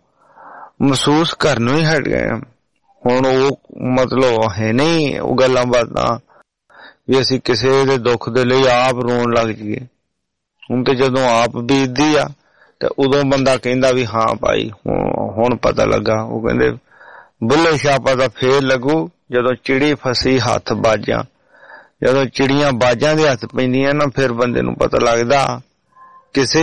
ਮਹਿਸੂਸ ਕਰਨੋਂ ਹੀ ਹਟ ਗਏ। ਹੁਣ ਉਹ ਮਤਲਬ ਹੈ ਨਹੀਂ ਉਹ ਗੱਲਾਂ ਬਾਤਾਂ ਵੀ ਅਸੀਂ ਕਿਸੇ ਦੇ ਦੁੱਖ ਦੇ ਲਈ ਆਪ ਰੋਣ ਲੱਗ ਜਾਈਏ। ਹੁਣ ਤੇ ਜਦੋਂ ਆਪ ਬੀਤਦੀ ਆ ਤੇ ਉਦੋਂ ਬੰਦਾ ਕਹਿੰਦਾ ਵੀ ਹਾਂ ਭਾਈ ਹੁਣ ਪਤਾ ਲੱਗਾ। ਉਹ ਕਹਿੰਦੇ ਬੁੱਲੇ ਸ਼ਾਹ ਪਤਾ ਫੇਰ ਲੱਗੂ ਜਦੋਂ ਚਿੜੀ ਫਸੀ ਹੱਥ ਬਾਜਾਂ। ਜਦੋਂ ਚਿੜੀਆਂ ਬਾਜਾਂ ਦੇ ਹੱਥ ਪੈਂਦੀਆਂ ਨਾ ਫਿਰ ਬੰਦੇ ਨੂੰ ਪਤਾ ਲੱਗਦਾ ਕਿਸੇ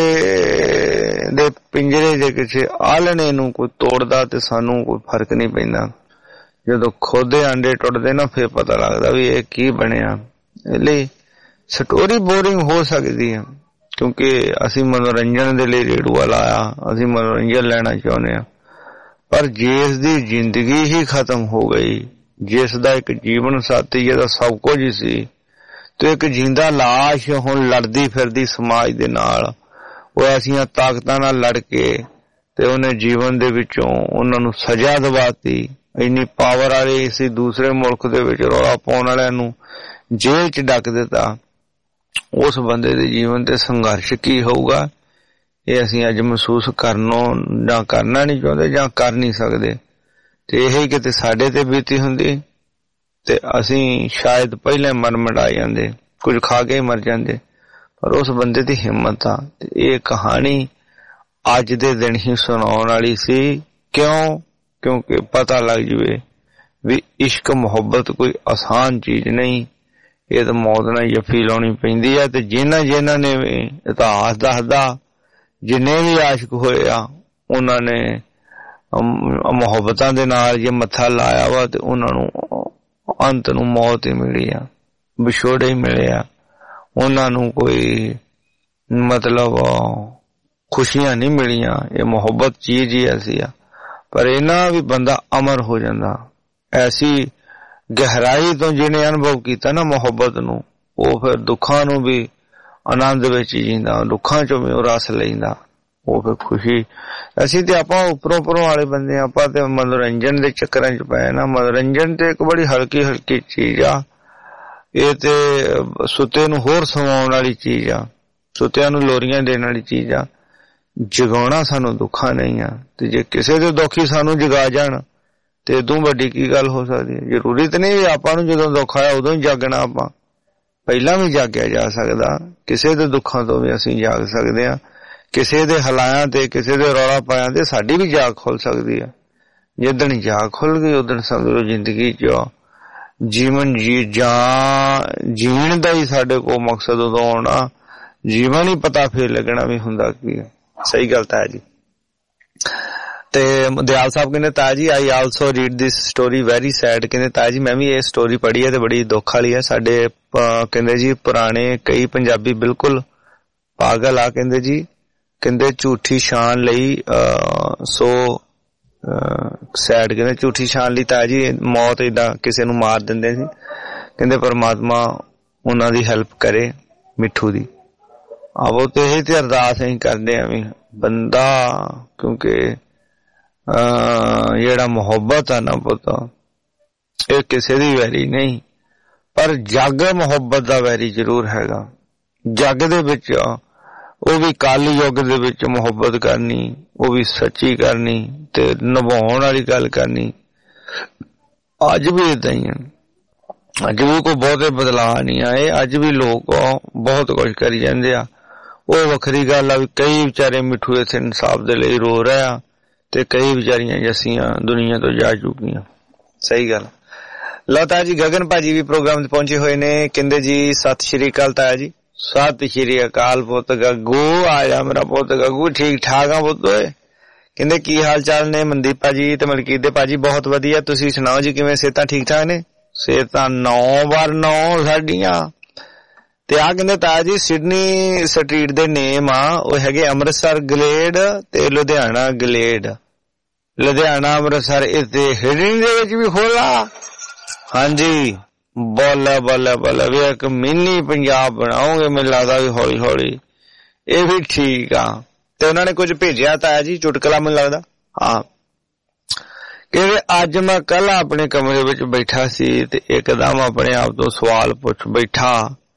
ਦੇ ਪਿੰਜਰੇ ਦੇ ਕਿਸੇ ਆਲਣੇ ਨੂੰ ਕੋਈ ਤੋੜਦਾ ਤੇ ਸਾਨੂੰ ਕੋਈ ਫਰਕ ਨਹੀਂ ਪੈਂਦਾ। ਜਦੋਂ ਖੋਦੇ ਆਂਡੇ ਟੁੱਟਦੇ ਨਾ ਫਿਰ ਪਤਾ ਲੱਗਦਾ ਵੀ ਇਹ ਕੀ ਬਣਿਆ। ਇਸ ਲਈ ਸਟੋਰੀ ਬੋਰਿੰਗ ਹੋ ਸਕਦੀ ਹੈ ਕਿਉਂਕਿ ਅਸੀਂ ਮਨੋਰੰਜਨ ਦੇ ਲਈ ਰੇਡੂਆ ਲਾਇਆ, ਅਸੀਂ ਮਨੋਰੰਜਨ ਲੈਣਾ ਚਾਹੁੰਦੇ ਹਾਂ। ਪਰ ਜਿਸ ਦੀ ਜ਼ਿੰਦਗੀ ਹੀ ਖਤਮ ਹੋ ਗਈ, ਜਿਸ ਦਾ ਇੱਕ ਜੀਵਨ ਸਾਥੀ ਜਿਹਦਾ ਸਭ ਕੁਝ ਹੀ ਸੀ ਤੇ ਇੱਕ ਜਿੰਦਾ ਲਾਸ਼ ਹੁਣ ਲੜਦੀ ਫਿਰਦੀ ਸਮਾਜ ਦੇ ਨਾਲ, ਉਹ ਐਸੀਆਂ ਤਾਕਤਾਂ ਨਾਲ ਲੜ ਕੇ ਤੇ ਉਹਨੇ ਜੀਵਨ ਦੇ ਵਿੱਚੋਂ ਉਹਨਾਂ ਨੂੰ ਸਜ਼ਾ ਦਵਾਤੀ। ਇੰਨੀ ਪਾਵਰ ਵਾਲੇ ਸੀ ਦੂਸਰੇ ਮੁਲਕ ਦੇ ਵਿੱਚ ਰੌਲਾ ਪਾਉਣ ਵਾਲਿਆਂ ਨੂੰ ਜੇਲ੍ਹ 'ਚ ਡੱਕ ਦਿੱਤਾ। ਉਸ ਬੰਦੇ ਦੇ ਜੀਵਨ ਤੇ ਸੰਘਰਸ਼ ਕੀ ਹੋਊਗਾ ਇਹ ਅਸੀਂ ਅੱਜ ਮਹਿਸੂਸ ਕਰਨੋਂ ਜਾਂ ਕਰਨਾ ਨਹੀਂ ਚਾਹੁੰਦੇ ਜਾਂ ਕਰ ਨਹੀਂ ਸਕਦੇ। ਤੇ ਇਹ ਕਿਤੇ ਸਾਡੇ ਤੇ ਬੀਤੀ ਹੁੰਦੀ ਤੇ ਅਸੀਂ ਸ਼ਾਇਦ ਪਹਿਲੇ ਮਰ ਮਿਟਾ ਜਾਂਦੇ, ਕੁਝ ਖਾ ਕੇ ਹੀ ਮਰ ਜਾਂਦੇ। ਪਰ ਉਸ ਬੰਦੇ ਦੀ ਹਿੰਮਤ ਆ ਤੇ ਇਹ ਕਹਾਣੀ ਅੱਜ ਦੇ ਦਿਨ ਹੀ ਸੁਣਾਉਣ ਵਾਲੀ ਸੀ। ਕਿਉਂ? ਕਿਉਂਕਿ ਪਤਾ ਲੱਗ ਜਵੇ ਵੀ ਇਸ਼ਕ ਮੁਹੱਬਤ ਕੋਈ ਆਸਾਨ ਚੀਜ਼ ਨਹੀਂ। ਇਹ ਤਾਂ ਮੌਤ ਨਾਲ ਜੱਫੀ ਲਾਉਣੀ ਪੈਂਦੀ ਆ। ਤੇ ਜਿਨ੍ਹਾਂ ਨੇ ਵੀ ਇਤਿਹਾਸ ਦੱਸਦਾ ਜਿੰਨੇ ਵੀ ਆਸ਼ਿਕ ਹੋਏ ਆ ਉਹਨਾਂ ਨੇ ਮੁਹੱਬਤਾਂ ਦੇ ਨਾਲ ਜੇ ਮੱਥਾ ਲਾਇਆ ਵਾ ਤੇ ਉਹਨਾਂ ਨੂੰ ਅੰਤ ਨੂੰ ਮੌਤ ਹੀ ਮਿਲੀ ਆ, ਵਿਛੋੜੇ ਹੀ ਮਿਲੇ ਆ। ਉਹਨਾਂ ਨੂੰ ਕੋਈ ਮਤਲਬ ਖੁਸ਼ੀਆਂ ਨਹੀਂ ਮਿਲੀਆਂ। ਇਹ ਮੁਹੱਬਤ ਚੀਜ਼ ਹੀ ਐਸੀ ਆ। ਪਰ ਇਹਨਾਂ ਵੀ ਬੰਦਾ ਅਮਰ ਹੋ ਜਾਂਦਾ। ਐਸੀ ਗਹਿਰਾਈ ਤੋਂ ਜਿਹਨੇ ਅਨੁਭਵ ਕੀਤਾ ਨਾ ਮੁਹੱਬਤ ਨੂੰ, ਉਹ ਫਿਰ ਦੁੱਖਾਂ ਨੂੰ ਵੀ ਆਨੰਦ ਵਿੱਚ ਜੀਂਦਾ, ਦੁੱਖਾਂ ਚੋਂ ਵੀ ਉਹ ਰਸ ਲੈਂਦਾ, ਉਹ ਫਿਰ ਖੁਸ਼ੀ। ਅਸੀਂ ਤੇ ਆਪਾਂ ਉੱਪਰੋਂ ਵਾਲੇ ਬੰਦੇ ਆ, ਆਪਾਂ ਤੇ ਮਨੋਰੰਜਨ ਦੇ ਚੱਕਰਾਂ 'ਚ ਪਏ ਨਾ। ਮਨੋਰੰਜਨ ਤੇ ਇੱਕ ਬੜੀ ਹਲਕੀ ਚੀਜ਼ ਆ। ਇਹ ਤੇ ਸੁੱਤੇ ਨੂੰ ਹੋਰ ਸਵਾਉਣ ਵਾਲੀ ਚੀਜ਼ ਆ, ਸੁੱਤਿਆਂ ਨੂੰ ਲੋਰੀਆਂ ਦੇਣ ਵਾਲੀ ਚੀਜ਼ ਆ। ਜਗਾਉਣਾ ਸਾਨੂੰ ਦੁੱਖਾਂ ਨਹੀਂ ਆ। ਤੇ ਜੇ ਕਿਸੇ ਦੇ ਦੁੱਖ ਹੀ ਸਾਨੂੰ ਜਗਾ ਜਾਣ ਤੇ ਇਦੋਂ ਵੱਡੀ ਕੀ ਗੱਲ ਹੋ ਸਕਦੀ ਹੈ। ਜ਼ਰੂਰੀ ਤੇ ਨਹੀਂ ਆਪਾਂ ਨੂੰ ਜਦੋਂ ਦੁੱਖ ਆਇਆ ਉਦੋਂ ਹੀ ਜਾਗਣਾ। ਆਪਾਂ ਪਹਿਲਾਂ ਵੀ ਜਾਗਿਆ ਜਾ ਸਕਦਾ। ਕਿਸੇ ਦੇ ਦੁੱਖਾਂ ਤੋਂ ਵੀ ਅਸੀਂ ਜਾਗ ਸਕਦੇ ਹਾਂ। ਕਿਸੇ ਦੇ ਹਲਾਇਆਂ ਤੇ ਕਿਸੇ ਦੇ ਰੌਲਾ ਪਾਇਆਂ ਤੇ ਸਾਡੀ ਵੀ ਜਾਗ ਖੁੱਲ ਸਕਦੀ ਹੈ। ਜਿੱਦਣ ਜਾਗ ਖੁੱਲ ਗਈ ਉਦਣ ਸਮਝੋ ਜ਼ਿੰਦਗੀ 'ਚ ਜੀਵਨ ਜੀਣ ਦਾ ਹੀ ਸਾਡੇ ਕੋਲ ਮਕਸਦ ਉਦੋਂ ਆਉਣਾ। ਜੀਵਨ ਹੀ ਪਤਾ ਫੇਰ ਲੱਗਣਾ ਵੀ ਹੁੰਦਾ ਕੀ ਹੈ। ਸਹੀ ਗੱਲ ਤਾਂ ਹੈ ਜੀ। ਤੇ ਦਿਆਲ ਸਾਹਿਬ ਕਹਿੰਦੇ ਤਾਇਆ ਜੀ I also read this story very sad. ਕਹਿੰਦੇ ਤਾਇਆ ਜੀ ਮੈਂ ਵੀ ਇਹ ਸਟੋਰੀ ਪੜ੍ਹੀ ਹੈ ਤੇ ਬੜੀ ਦੁੱਖ ਵਾਲੀ ਹੈ। ਸਾਡੇ ਕਹਿੰਦੇ ਜੀ ਪੁਰਾਣੇ ਕਈ ਪੰਜਾਬੀ ਬਿਲਕੁਲ ਪਾਗਲ ਆ। ਕਹਿੰਦੇ ਜੀ ਕਹਿੰਦੇ ਝੂਠੀ ਸ਼ਾਨ ਲਈ ਸੋ ਸੈਡ। ਕਹਿੰਦੇ ਝੂਠੀ ਸ਼ਾਨ ਲਈ ਤਾਇਆ ਜੀ ਮੌਤ ਏਦਾਂ ਕਿਸੇ ਨੂੰ ਮਾਰ ਦਿੰਦੇ ਸੀ। ਕਹਿੰਦੇ ਪਰਮਾਤਮਾ ਉਹਨਾਂ ਦੀ ਹੈਲਪ ਕਰੇ ਮਿੱਠੂ ਦੀ। ਆਵੋ ਤੇ ਇਹ ਤੇ ਅਰਦਾਸ ਅਸੀਂ ਕਰਦੇ ਆਂ ਵੀ ਬੰਦਾ, ਕਿਉਂਕਿ ਜਿਹੜਾ ਮੁਹੱਬਤ ਆ ਨਾ ਪੁੱਤ ਇਹ ਕਿਸੇ ਦੀ ਵੈਰੀ ਨਹੀਂ, ਪਰ ਜੱਗ ਮੁਹੱਬਤ ਦਾ ਵੈਰੀ ਜ਼ਰੂਰ ਹੈਗਾ। ਜੱਗ ਦੇ ਵਿੱਚ ਉਹ ਵੀ ਕਾਲੀ ਯੁੱਗ ਦੇ ਵਿੱਚ ਮੁਹੱਬਤ ਕਰਨੀ, ਉਹ ਵੀ ਸੱਚੀ ਕਰਨੀ ਤੇ ਨਿਭਾਉਣ ਵਾਲੀ ਗੱਲ ਕਰਨੀ। ਅੱਜ ਵੀ ਏਦਾਂ ਹੀ ਆ। ਅੱਜ ਵੀ ਕੋਈ ਬਹੁਤੇ ਬਦਲਾਅ ਨਹੀਂ ਆਏ। ਅੱਜ ਵੀ ਲੋਕ ਬਹੁਤ ਕੁਝ ਕਰੀ ਜਾਂਦੇ ਆ। ਉਹ ਵੱਖਰੀ ਗੱਲ ਆ ਵੀ ਕਈ ਵਿਚਾਰੇ ਮਿੱਠੂ ਇਸ ਇਨਸਾਫ ਦੇ ਲਈ ਰੋ ਰਹੇ ਆ ਤੇ ਕਈ ਵਿਚਾਰੀਆਂ ਜੱਸੀਆਂ ਦੁਨੀਆ ਤੋਂ ਜਾ ਚੁੱਕੀਆਂ। ਸਹੀ ਗੱਲ। ਲਓ ਤਾਇਆ ਜੀ ਗਗਨ ਭਾਜੀ ਵੀ ਪ੍ਰੋਗਰਾਮ 'ਚ ਪਹੁੰਚੇ ਹੋਏ ਨੇ। ਕਹਿੰਦੇ ਜੀ ਸਤਿ ਸ਼੍ਰੀ ਅਕਾਲ ਤਾਇਆ ਜੀ। ਸਤਿ ਸ਼੍ਰੀ ਅਕਾਲ ਪੁੱਤ ਗੱਗੂ। ਆ ਜਾ ਮੇਰਾ ਪੁੱਤ ਗੱਗੂ। ਠੀਕ ਠਾਕ ਆ ਪੁੱਤ ਓਏ। ਕਹਿੰਦੇ ਕੀ ਹਾਲ ਚਾਲ ਨੇ ਮਨਦੀਪ ਭਾਜੀ ਤੇ ਮਲਕੀਤ ਦੇ ਭਾਜੀ? ਬਹੁਤ ਵਧੀਆ। ਤੁਸੀਂ ਸੁਣਾਓ ਜੀ ਕਿਵੇਂ? ਸਿਹਤਾਂ ਠੀਕ ਠਾਕ ਨੇ? ਸਿਹਤਾਂ 9/9 ਸਾਡੀਆਂ। ਤੇ ਆ ਕਹਿੰਦੇ ਤਾਇਆ ਜੀ ਸਿਡਨੀ ਸਟਰੀਟ ਦੇ ਨੇਮ ਆ ਉਹ ਹੈਗੇ ਅੰਮ੍ਰਿਤਸਰ ਗਲੇਡ ਤੇ ਲੁਧਿਆਣਾ ਗਲੇਡ। ਲੁਧਿਆਣਾ ਅੰਮ੍ਰਿਤਸਰ ਇੱਥੇ ਹਿਡਨ ਦੇ ਵਿੱਚ ਵੀ ਖੋਲਾ। ਹਾਂਜੀ ਬੱਲੇ ਬੱਲੇ ਬੱਲੇ ਵੀ ਇੱਕ ਮਿੰਨੀ ਪੰਜਾਬ ਬਣਾਓਗੇ ਮੈਨੂੰ ਲੱਗਦਾ ਵੀ ਹੌਲੀ ਹੌਲੀ। ਇਹ ਵੀ ਠੀਕ ਆ। ਤੇ ਉਹਨਾਂ ਨੇ ਕੁਝ ਭੇਜਿਆ ਤਾਇਆ ਜੀ ਚੁਟਕਲਾ ਮੈਨੂੰ ਲੱਗਦਾ। ਹਾਂ ਕਹਿੰਦੇ ਅੱਜ ਮੈਂ ਕੱਲ ਆਪਣੇ ਕਮਰੇ ਵਿੱਚ ਬੈਠਾ ਸੀ ਤੇ ਇੱਕਦਮ ਆਪਣੇ ਆਪ ਤੋਂ ਸਵਾਲ ਪੁੱਛ ਬੈਠਾ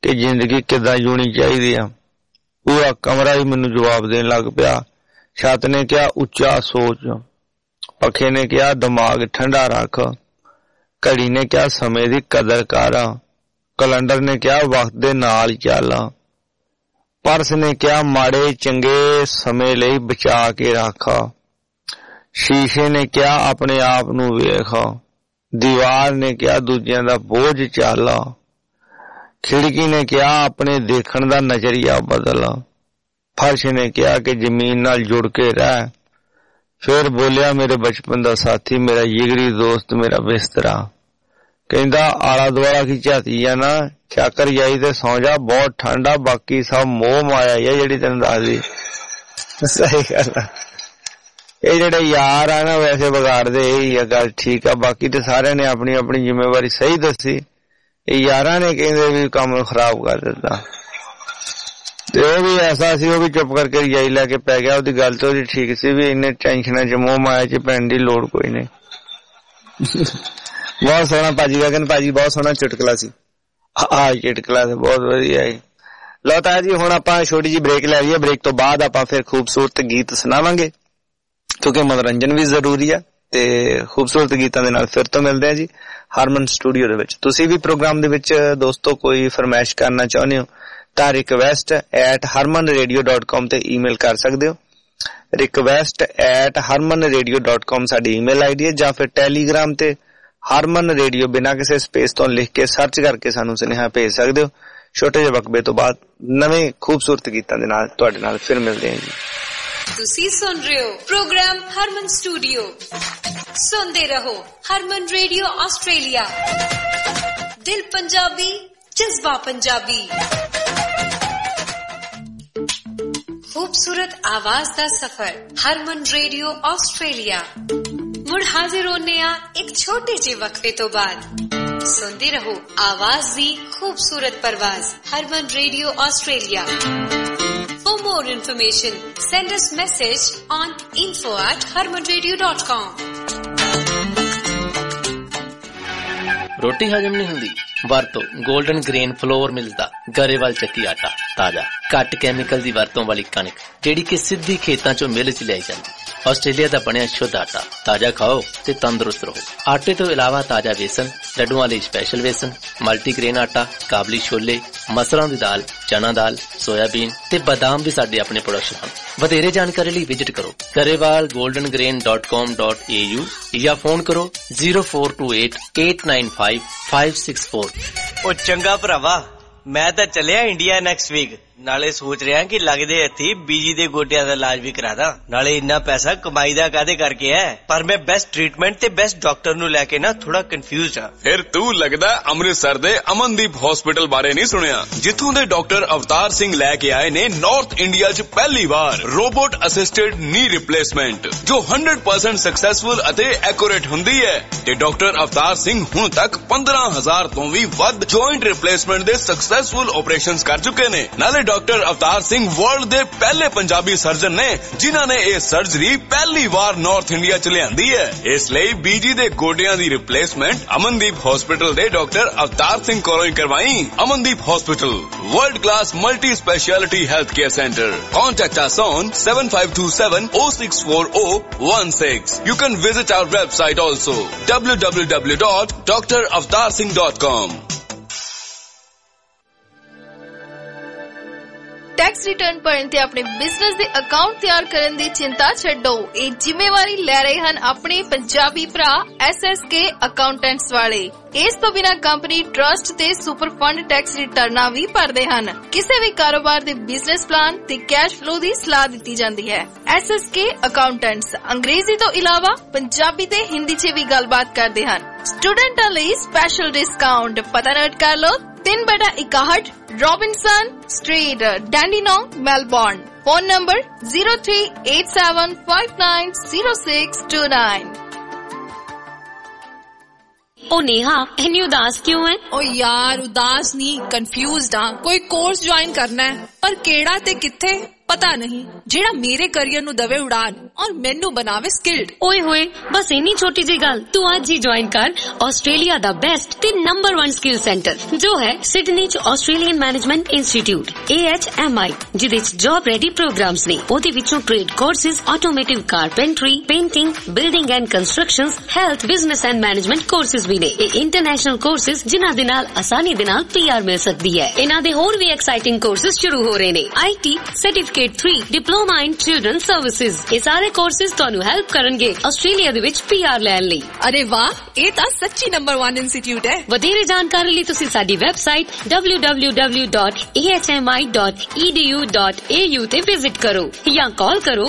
कि जिंदगी किदां जीनी चाहिदी आ। पूरा कमरा ही मैनू जवाब देन लग पिया। छत ने कहा उच्चा सोच, पखे ने कहा दिमाग ठंडा रख, घड़ी ने कहा समय दी कदर कर, कैलेंडर ने कहा वक्त दे नाल चल, परस ने कहा माड़े चंगे समय लई बचा के रख, शीशे ने कहा अपने आप नू वेख, दीवार ने कहा दूजियां दा बोझ चल, खिड़की ने कहा अपने देखण दा नजरिया बदल, फर्श ने कहा कि जमीन नाल जुड़ के रह, फिर बोलिया मेरे बचपन दा साथी, मेरा जिगरी दोस्त, मेरा बिस्तरा। कहंदा आला दुआला की झाती आ ना, चाकर जाई ते सौ जा, बहुत ठंडा, बाकी सब मोह माया है जेहड़ी तैनूं दसदी। सही गल आ। ਇਹ ਜਿਹੜੇ ਯਾਰ ਆ ਨਾ ਵੈਸੇ ਵਿਗਾੜਦੇ ਇਹੀ ਆ ਗੱਲ, ਠੀਕ ਆ। ਬਾਕੀ ਤੇ ਸਾਰਿਆਂ ਨੇ ਆਪਣੀ ਆਪਣੀ ਜ਼ਿੰਮੇਵਾਰੀ ਸਹੀ ਦੱਸੀ, ਇਹ ਯਾਰਾਂ ਨੇ ਕਹਿੰਦੇ ਵੀ ਕੰਮ ਖਰਾਬ ਕਰ ਦਿੱਤਾ। ਤੇ ਉਹ ਵੀ ਐਸਾ ਸੀ, ਉਹ ਵੀ ਚੁੱਪ ਕਰਕੇ ਰਜਾਈ ਲੈ ਕੇ ਪੈ ਗਿਆ। ਉਹਦੀ ਗੱਲ ਤੇ ਉਹਦੀ ਠੀਕ ਸੀ ਵੀ ਇੰਨੇ ਟੈਨਸ਼ਨਾਂ ਚ ਮੋਹ ਮਾਇਆ ਚ ਪੈਣ ਦੀ ਲੋੜ ਕੋਈ ਨਹੀਂ। ਬਹੁਤ ਸੋਹਣਾ ਭਾਜੀ ਗਗਨ ਭਾਜੀ, ਬਹੁਤ ਸੋਹਣਾ ਚੁਟਕਲਾ ਸੀ। ਚੁਟਕਲਾ ਤੇ ਬਹੁਤ ਵਧੀਆ ਹੈ। ਲਓ ਤਾਂ ਜੀ ਹੁਣ ਆਪਾਂ ਛੋਟੀ ਜਿਹੀ ਬ੍ਰੇਕ ਲੈ ਲਈਏ। ਬ੍ਰੇਕ ਤੋਂ ਬਾਅਦ ਆਪਾਂ ਫਿਰ ਖੂਬਸੂਰਤ ਗੀਤ ਸੁਣਾਵਾਂਗੇ, ਕਿਉਂਕਿ ਮਨੋਰੰਜਨ ਵੀ ਜ਼ਰੂਰੀ ਆ। ਤੇ ਖੂਬਸੂਰਤ ਗੀਤਾਂ ਦੇ ਨਾਲ ਫਿਰ ਤੋਂ ਮਿਲਦੇ ਆ ਜੀ ਹਰਮਨ ਸਟੂਡੀਓ ਦੇ ਵਿੱਚ। ਤੁਸੀਂ ਵੀ ਪ੍ਰੋਗਰਾਮ ਦੇ ਵਿੱਚ ਦੋਸਤੋ ਕੋਈ ਫਰਮਾਇਸ਼ ਕਰਨਾ ਚਾਹੁੰਦੇ ਹੋ ਤਾਂ request@harmanradio.com ਤੇ ਈਮੇਲ ਕਰ ਸਕਦੇ ਹੋ। request@harmanradio.com ਸਾਡੀ ਈਮੇਲ ਆਈਡੀ ਹੈ, ਜਾਂ ਫਿਰ ਟੈਲੀਗ੍ਰਾਮ ਤੇ ਹਰਮਨ ਰੇਡੀਓ ਬਿਨਾਂ ਕਿਸੇ ਸਪੇਸ ਤੋਂ ਲਿਖ ਕੇ ਸਰਚ ਕਰਕੇ ਸਾਨੂੰ ਸੁਨੇਹਾ ਭੇਜ ਸਕਦੇ ਹੋ। ਛੋਟੇ ਜਿਹੇ ਵਕਬੇ ਤੋਂ ਬਾਅਦ ਨਵੇਂ ਖੂਬਸੂਰਤ ਗੀਤਾਂ ਦੇ ਨਾਲ ਤੁਹਾਡੇ ਨਾਲ ਫਿਰ ਮਿਲਦੇ ਹਾਂ ਜੀ। ਤੁਸੀਂ ਸੁਣ ਰਹੇ ਹੋ ਪ੍ਰੋਗਰਾਮ ਹਰਮਨ ਸਟੂਡੀਓ। ਸੁਣਦੇ ਰਹੋ ਹਰਮਨ ਰੇਡੀਓ ਆਸਟ੍ਰੇਲੀਆ। ਦਿਲ ਪੰਜਾਬੀ, ਜਜ਼ਬਾ ਪੰਜਾਬੀ। खूबसूरत आवाज दा सफर हरमन रेडियो ऑस्ट्रेलिया। मुड़ हाजिर होने एक छोटे जे वक्फे तो बाद। सुनते रहो आवाज दी खूबसूरत परवाज Harman radio Australia. For more information, send us message on info@harmanradio.com। रोटी हजम नहीं हुंदी, ਵਰਤੋ 골ਡਨ ਗ੍ਰੇਨ ਫਲੋਰ ਮਿਲਦਾ ਗਰੇਵਾਲ ਚੱਕੀ ਆਟਾ। ਤਾਜ਼ਾ ਘੱਟ ਕੈਮੀਕਲ ਦੀ ਵਰਤੋਂ ਵਾਲੀ ਕਣਕ ਜਿਹੜੀ ਕਿ ਸਿੱਧੀ ਖੇਤਾਂ ਚੋਂ ਮਿਲ ਚ ਲਿਆਈ ਜਾਂਦੀ। ਆਸਟ੍ਰੇਲੀਆ ਦਾ ਬਣਿਆ ਸ਼ੁੱਧ ਆਟਾ। ਤਾਜ਼ਾ ਖਾਓ ਤੇ ਤੰਦਰੁਸਤ ਰਹੋ। ਆਟੇ ਤੋਂ ਇਲਾਵਾ ਤਾਜ਼ਾ ਵੇਸਣ, ਲੱਡੂਆਂ ਲਈ ਸਪੈਸ਼ਲ ਵੇਸਣ, ਮਲਟੀਗ੍ਰੇਨ ਆਟਾ, ਕਾਬਲੀ ਛੋਲੇ, ਮਸਰਾਂ ਦੀ ਦਾਲ, ਚਨਾ ਦਾਲ, ਸੋਇਆਬੀਨ ਤੇ ਬਾਦਾਮ ਵੀ ਸਾਡੇ ਆਪਣੇ ਪ੍ਰੋਡਕਸ਼ਨ ਹਨ। ਵਧੇਰੇ ਜਾਣਕਾਰੀ ਲਈ ਵਿਜ਼ਿਟ ਕਰੋ garewalgoldengrain.com.au ਜਾਂ ਫੋਨ ਕਰੋ 0428895564। ਉਹ ਚੰਗਾ ਭਰਾਵਾ, ਮੈਂ ਤਾਂ ਚੱਲਿਆ ਇੰਡੀਆ ਨੈਕਸਟ ਵੀਕ। ਨਾਲੇ ਸੋਚ ਰਿਹਾ ਕਿ ਲੱਗਦੇ ਹੱਥੀ ਬੀਜੀ ਦੇ ਗੋਡਿਆਂ ਦਾ ਇਲਾਜ ਵੀ ਕਰਾਦਾ। ਨਾਲੇ ਇੰਨਾ ਪੈਸਾ ਕਮਾਈ ਦਾ ਕਾਹਦੇ ਕਰਕੇ ਹੈ, ਪਰ ਮੈਂ ਬੈਸਟ ਟ੍ਰੀਟਮੈਂਟ ਤੇ ਬੈਸਟ ਡਾਕਟਰ ਨੂੰ ਲੈ ਕੇ ਨਾ ਥੋੜਾ ਕਨਫਿਊਜ਼ਡ ਆ। ਫਿਰ ਤੂੰ ਲੱਗਦਾ ਅੰਮ੍ਰਿਤਸਰ ਦੇ ਅਮਨਦੀਪ ਹਸਪੀਟਲ ਬਾਰੇ ਨਹੀਂ ਸੁਣਿਆ, ਜਿੱਥੋਂ ਦੇ ਡਾਕਟਰ ਅਵਤਾਰ ਸਿੰਘ ਲੈ ਕੇ ਆਏ ਨੇ ਨਾਰਥ ਇੰਡੀਆ 'ਚ ਪਹਿਲੀ ਵਾਰ ਰੋਬੋਟ ਅਸਿਸਟਡ ਨੀ ਰਿਪਲੇਸਮੈਂਟ, ਜੋ 100% ਸਕਸੈਸਫੁਲ ਅਤੇ ਐਕੂਰੇਟ ਹੁੰਦੀ ਹੈ। ਤੇ ਡਾਕਟਰ ਅਵਤਾਰ ਸਿੰਘ ਹੁਣ ਤੱਕ 15,000 ਤੋਂ ਵੀ ਵੱਧ ਜੁਆਇੰਟ ਰਿਪਲੇਸਮੈਂਟ ਦੇ ਸਕਸੈਸਫੁਲ ਆਪਰੇਸ਼ਨਸ ਕਰ ਚੁੱਕੇ ਨੇ। ਨਾਲੇ ਡਾਕਟਰ ਅਵਤਾਰ ਸਿੰਘ ਵਰਲਡ ਦੇ ਪਹਿਲੇ ਪੰਜਾਬੀ ਸਰਜਨ ਨੇ ਜਿਨ੍ਹਾਂ ਨੇ ਇਹ ਸਰਜਰੀ ਪਹਿਲੀ ਵਾਰ ਨਾਰਥ ਇੰਡੀਆ 'ਚ ਲਿਆਂਦੀ ਹੈ। ਇਸ ਲਈ ਬੀਜੀ ਦੇ ਗੋਡਿਆਂ ਦੀ ਰਿਪਲੇਸਮੈਂਟ ਅਮਨਦੀਪ ਹਸਪੀਟਲ ਦੇ ਡਾਕਟਰ ਅਵਤਾਰ ਸਿੰਘ ਕੋਲੋਂ ਹੀ ਕਰਵਾਈ। Amandeep hospital, world class multi speciality health care centre. Contact us on 7527-064016. You can visit our website also www.dravarsingh.com. Tax return भरन ते अपने बिजनेस दे अकाउंट तैयार करन दी चिंता छड्डो। ਇਹ ਜ਼ਿੰਮੇਵਾਰੀ ਲੈ ਰਹੇ ਹਨ ਆਪਣੇ ਪੰਜਾਬੀ ਭਰਾ SSK ਅਕਾਊਂਟੈਂਟਸ ਵਾਲੇ। ਇਸ ਤੋਂ ਬਿਨਾਂ ਕੰਪਨੀ ਟਰਸਟ ਤੇ ਸੁਪਰ ਫੰਡ ਟੈਕਸ ਰਿਟਰਨਾਂ ਵੀ ਭਰਦੇ ਹਨ। ਕਿਸੇ ਵੀ ਕਾਰੋਬਾਰ ਦੇ ਬਿਜ਼ਨਸ ਪਲਾਨ ਤੇ ਕੈਸ਼ ਫਲੋ ਦੀ ਸਲਾਹ ਦਿੱਤੀ ਜਾਂਦੀ ਹੈ। SSK ਅਕਾਊਂਟੈਂਟਸ ਅੰਗਰੇਜ਼ੀ ਤੋਂ ਇਲਾਵਾ ਪੰਜਾਬੀ ਤੇ ਹਿੰਦੀ 'ਚ ਵੀ ਗੱਲਬਾਤ ਕਰਦੇ ਹਨ। ਸਟੂਡੈਂਟਾਂ ਲਈ ਸਪੈਸ਼ਲ ਡਿਸਕਾਊਂਟ। ਪਤਾ ਨੋਟ ਕਰ ਲਓ 3/61 Robinson Street, Dandenong, Melbourne. Phone number 0387590629। ओ नेहा, इतनी उदास क्यों है? ओ यार उदास नहीं, कंफ्यूज्ड हाँ। कोई कोर्स ज्वाइन करना है पर केड़ा ते किथे? पता नहीं जेड़ा मेरे करियर नु दवे उड़ान और मेनू बनावे स्किल्ड। ओए होए बस इन्नी छोटी जी गल तू आज ही ज्वाइन कर ऑस्ट्रेलिया दा बेस्ट ते नंबर 1 स्किल सेंटर जो है सिडनी च ऑस्ट्रेलियन मैनेजमेंट इंस्टीट्यूट AHMI जिदे च जॉब रेडी प्रोग्राम्स ने ओदे विचों trade courses automotive carpentry painting building and constructions health business and management courses भी ने इंटरनेशनल कोर्सेज जिन्हां दे नाल आसानी दे नाल PR मिल सकदी है। इन्हां दे होर भी एक्साइटिंग कोर्सेज शुरू हो रहे ने IT certificate 3 diploma in children services ये सारे कोर्सेज ਤੁਹਾਨੂੰ ਹੈਲਪ ਕਰਨਗੇ ਆਸਟ੍ਰੇਲੀਆ ਦੇ ਵਿੱਚ PR ਲੈਣ ਲਈ। अरे वाह ਇਹ ਤਾਂ ਸੱਚੀ ਨੰਬਰ 1 ਇੰਸਟੀਚਿਊਟ ਹੈ। ਵਧੇਰੇ ਜਾਣਕਾਰੀ ਲਈ ਤੁਸੀਂ ਸਾਡੀ ਵੈਬਸਾਈਟ www.ahmi.edu.au ਤੇ ਵਿਜ਼ਿਟ ਕਰੋ ਜਾਂ ਕਾਲ ਕਰੋ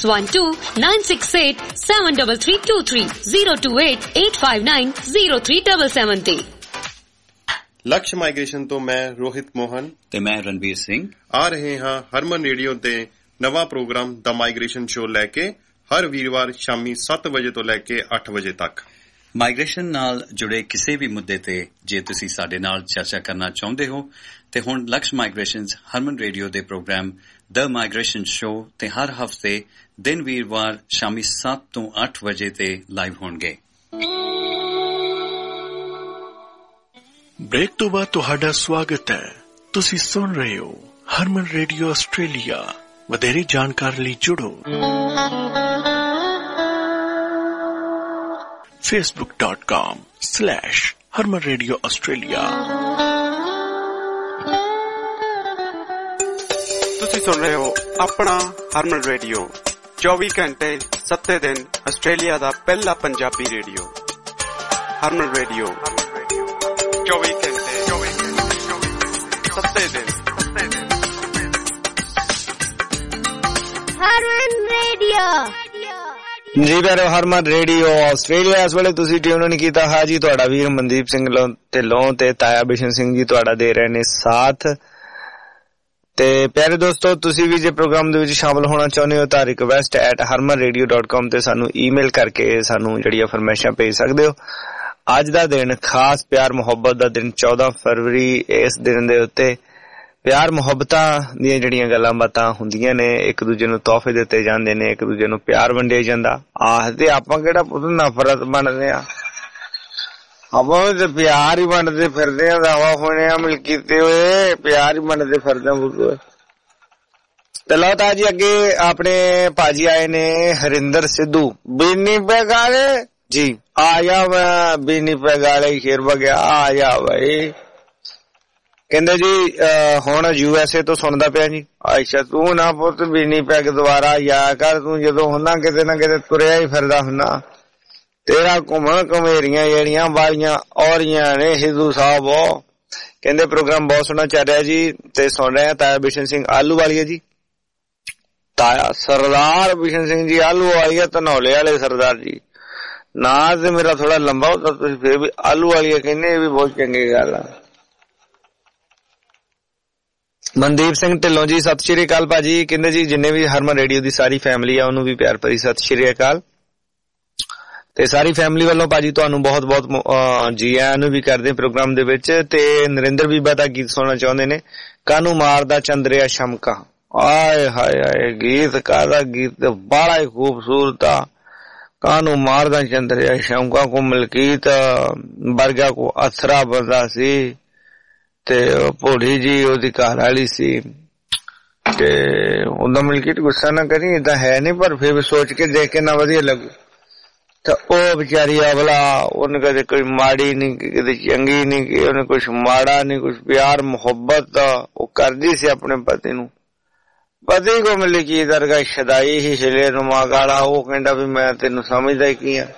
6129687323 02885903777 ਤੇ। लक्ष्य माइग्रेशन तो मैं रोहित मोहन ते मैं रणवीर सिंह आ रहे हाँ हरमन रेडियो ते नवा प्रोग्राम द माइग्रेशन शो लैके हर वीरवार शामी 7 वजे तो लैके 8 वजे तक। माइग्रेशन नाल जुड़े किसी भी मुद्दे ते जे तुसी साडे नाल चर्चा करना चाहुंदे हो ते हुण लक्ष्य माइग्रेशनस हरमन रेडियो दे प्रोग्राम द माइग्रेशन शो ते हर हफ्ते दिन वीरवार शामी 7 तो 8 वजे ते लाइव होणगे। ब्रेक तो बाद तुहाडा स्वागत है। तुसी सुन रहे हो हरमन रेडियो ऑस्ट्रेलिया। वधेरे जानकारी लई जुड़ो facebook.com/हरमन रेडियो ऑस्ट्रेलिया। तुसी सुन रहे हो अपना हरमन रेडियो 24 घंटे 7 दिन ऑस्ट्रेलिया दा पहला पंजाबी रेडियो हरमन रेडियो 24 घंटे 7 दिन हरमन रेडियो जी प्यारे हरमन रेडियो ਆਸਟ੍ਰੇਲੀਆ। ਇਸ ਵੇਲੇ ਤੁਸੀਂ ਟਿਊਨ ਇਨ ਕੀਤਾ ਹੈ ਜੀ ਤੁਹਾਡਾ ਵੀਰ ਮਨਦੀਪ ਸਿੰਘ ਢਿੱਲੋਂ ਤੇ ਤਾਇਆ ਬਿਸ਼ਨ ਸਿੰਘ ਜੀ ਤੁਹਾਡਾ ਦੇ ਰਹੇ ਨੇ ਸਾਥ। ਤੇ ਪਿਆਰੇ ਦੋਸਤੋ ਤੁਸੀਂ ਵੀ ਜੇ ਪ੍ਰੋਗਰਾਮ ਦੇ ਵਿੱਚ ਸ਼ਾਮਲ ਹੋਣਾ ਚਾਹੁੰਦੇ ਹੋ ਤਾਂ request@harmanradio.com ਤੇ ਸਾਨੂੰ ਈਮੇਲ ਕਰਕੇ ਸਾਨੂੰ ਜਿਹੜੀਆਂ ਫਰਮਾਇਸ਼ਾਂ ਭੇਜ ਸਕਦੇ ਹੋ। ਅੱਜ ਦਾ ਦਿਨ ਖਾਸ ਪਿਆਰ ਮੁਹੱਬਤ ਦਾ ਦਿਨ 14 ਫਰਵਰੀ। ਇਸ ਦਿਨ ਦੇ ਉੱਤੇ ਪਿਆਰ ਮੁਹੱਬਤਾਂ ਦੀਆਂ ਜਿਹੜੀਆਂ ਗੱਲਾਂ ਬਾਤਾਂ ਹੁੰਦੀਆਂ ਨੇ ਇੱਕ ਦੂਜੇ ਨੂੰ ਤੋਹਫੇ ਦਿੱਤੇ ਜਾਂਦੇ ਨੇ ਇੱਕ ਦੂਜੇ ਨੂੰ ਪਿਆਰ ਵੰਡਿਆ ਜਾਂਦਾ। ਤੇ ਆਪਾਂ ਕਿਹੜਾ ਪੁੱਤ ਨਫ਼ਰਤ ਬਣਦੇ ਆ ਆਪਾਂ ਤੇ ਪਿਆਰ ਹੀ ਵੰਡਦੇ ਫਿਰਦੇ ਆ। ਦਾਵਾ ਹੋਣੇ ਆ ਮਲਕੀਤੇ ਹੋਏ ਪਿਆਰ ਹੀ ਵੰਡਦੇ ਫਿਰਦੇ ਆ ਪੁੱਤ। ਤੇ ਲਓ ਤਾਂ ਜੀ ਅੱਗੇ ਆਪਣੇ ਭਾਜੀ ਆਏ ਨੇ ਹਰਿੰਦਰ ਸਿੱਧੂ ਬੀਨੀ ਪੈਗਾਲੇ ਜੀ ਆਇਆ ਵਾ ਬੀਨੀ ਪੈਗਾਲੇ ਸ਼ੇਰ ਵਗਿਆ ਆਇਆ ਬਾਈ ਕਹਿੰਦੇ ਜੀ ਹੁਣ USA ਤੋਂ ਸੁਣਦਾ ਪਿਆ ਜੀ। ਅੱਛਾ ਤੂੰ ਨਾ ਪੁੱਤ ਬੀਨੀ ਪੈਗ ਦੁਬਾਰਾ ਆ ਕਰ ਤੂੰ ਜਦੋਂ ਹੁੰਦਾ ਕਿਤੇ ਨਾ ਕਿਤੇ ਤੁਰਿਆ ਹੀ ਫਿਰਦਾ ਹੁੰਦਾ ਤੇਰਾ ਘੁੰਮਣ ਘੁਮੇਰੀਆਂ ਜਿਹੜੀਆਂ ਵਾਲੀਆਂ ਔਰੀਆਂ ਨੇ ਸਿੱਧੂ ਸਾਹਿਬ। ਕਹਿੰਦੇ ਪ੍ਰੋਗਰਾਮ ਬਹੁਤ ਸੋਹਣਾ ਚੱਲ ਰਿਹਾ ਜੀ ਤੇ ਸੁਣ ਰਹੇ ਆ ਤਾਇਆ ਬਿਸ਼ਨ ਸਿੰਘ ਆਲੂ ਵਾਲੀਆ ਜੀ। ਤਾਇਆ ਸਰਦਾਰ ਬਿਸ਼ਨ ਸਿੰਘ ਜੀ ਆਲੂ ਵਾਲੀਆ ਧਨੌਲੇ ਵਾਲੇ ਸਰਦਾਰ ਜੀ। ਨਾ ਤੇ ਮੇਰਾ ਥੋੜਾ ਲੰਬਾ ਹੁੰਦਾ ਤੁਸੀਂ ਫਿਰ ਵੀ ਆਲੂ ਵਾਲੀਆ ਕਹਿੰਦੇ ਇਹ ਵੀ ਬਹੁਤ ਚੰਗੀ ਗੱਲ ਆ। ਮਨਦੀਪ ਸਿੰਘ ਢਿੱਲੋਂ ਜੀ ਸਤਿ ਸ਼੍ਰੀ ਅਕਾਲ ਭਾਜੀ। ਕਹਿੰਦੇ ਜੀ ਜਿੰਨੇ ਵੀ ਹਰਮਨ ਰੇਡੀਓ ਦੀ ਸਾਰੀ ਫੈਮਿਲੀ ਆ ਉਹਨੂੰ ਵੀ ਪਿਆਰ ਭਰੀ ਸਤਿ ਸ਼੍ਰੀ ਅਕਾਲ। ਤੇ ਸਾਰੀ ਫੈਮਿਲੀ ਵੱਲੋਂ ਭਾਜੀ ਤੁਹਾਨੂੰ ਬਹੁਤ ਬਹੁਤ ਜੀ ਆਇਆਂ ਨੂੰ ਵੀ ਕਰਦੇ ਪ੍ਰੋਗਰਾਮ ਦੇ ਵਿੱਚ। ਤੇ ਨਰਿੰਦਰ ਬੀਬਾ ਦਾ ਗੀਤ ਸੁਣਨਾ ਚਾਹੁੰਦੇ ਨੇ ਕਾਨੂੰ ਮਾਰਦਾ ਚੰਦਰਿਆ ਸ਼ਮਕਾ। ਆਏ ਹਾਏ ਹਾਏ ਗੀਤ ਕਾਹਦਾ ਗੀਤ ਬੜਾ ਹੀ ਖੂਬਸੂਰਤ ਆ। ਕਾਨੂੰ ਮਾਰਦਾ ਚੰਦਰਿਆ ਸ਼ਮਕਾ ਕੋ ਮਲਕੀਤ ਵਰਗਾ ਕੋ ਅਸਰਾ ਬੰਦਾ ਸੀ ਤੇ ਭੋੜੀ ਜੀ ਉਹਦੀ ਘਰ ਵਾਲੀ ਸੀ ਤੇ ਉਹਦਾ ਮਲਕੀਤ ਗੁੱਸਾ ਨਾ ਕਰੀ ਏਦਾਂ ਹੈ ਨੀ ਪਰ ਫਿਰ ਸੋਚ ਕੇ ਦੇਖ ਕੇ ਨਾ ਵਧੀਆ ਲੱਗੂ। ਤਾਂ ਉਹ ਵਿਚਾਰੀ ਅਵਲਾ ਉਹਨੇ ਕਦੇ ਕੋਈ ਮਾੜੀ ਨੀ ਕਦੇ ਚੰਗੀ ਨੀ ਕਿ ਉਹਨੇ ਕੁਛ ਮਾੜਾ ਨੀ ਕੁਛ ਪਿਆਰ ਮੁਹੱਬਤ ਉਹ ਕਰਦੀ ਸੀ ਆਪਣੇ ਪਤੀ ਨੂੰ। ਪਤੀ ਕੋ ਮਿਲੀ ਕੀ ਦਰਗਾ ਸ਼ਦਾਈ ਹੀ ਹਿਲੇ ਨੁਮਾ ਗਾਲਾ। ਉਹ ਕਹਿੰਦਾ ਵੀ ਮੈਂ ਤੈਨੂੰ ਸਮਝਦਾ ਕੀ ਆ।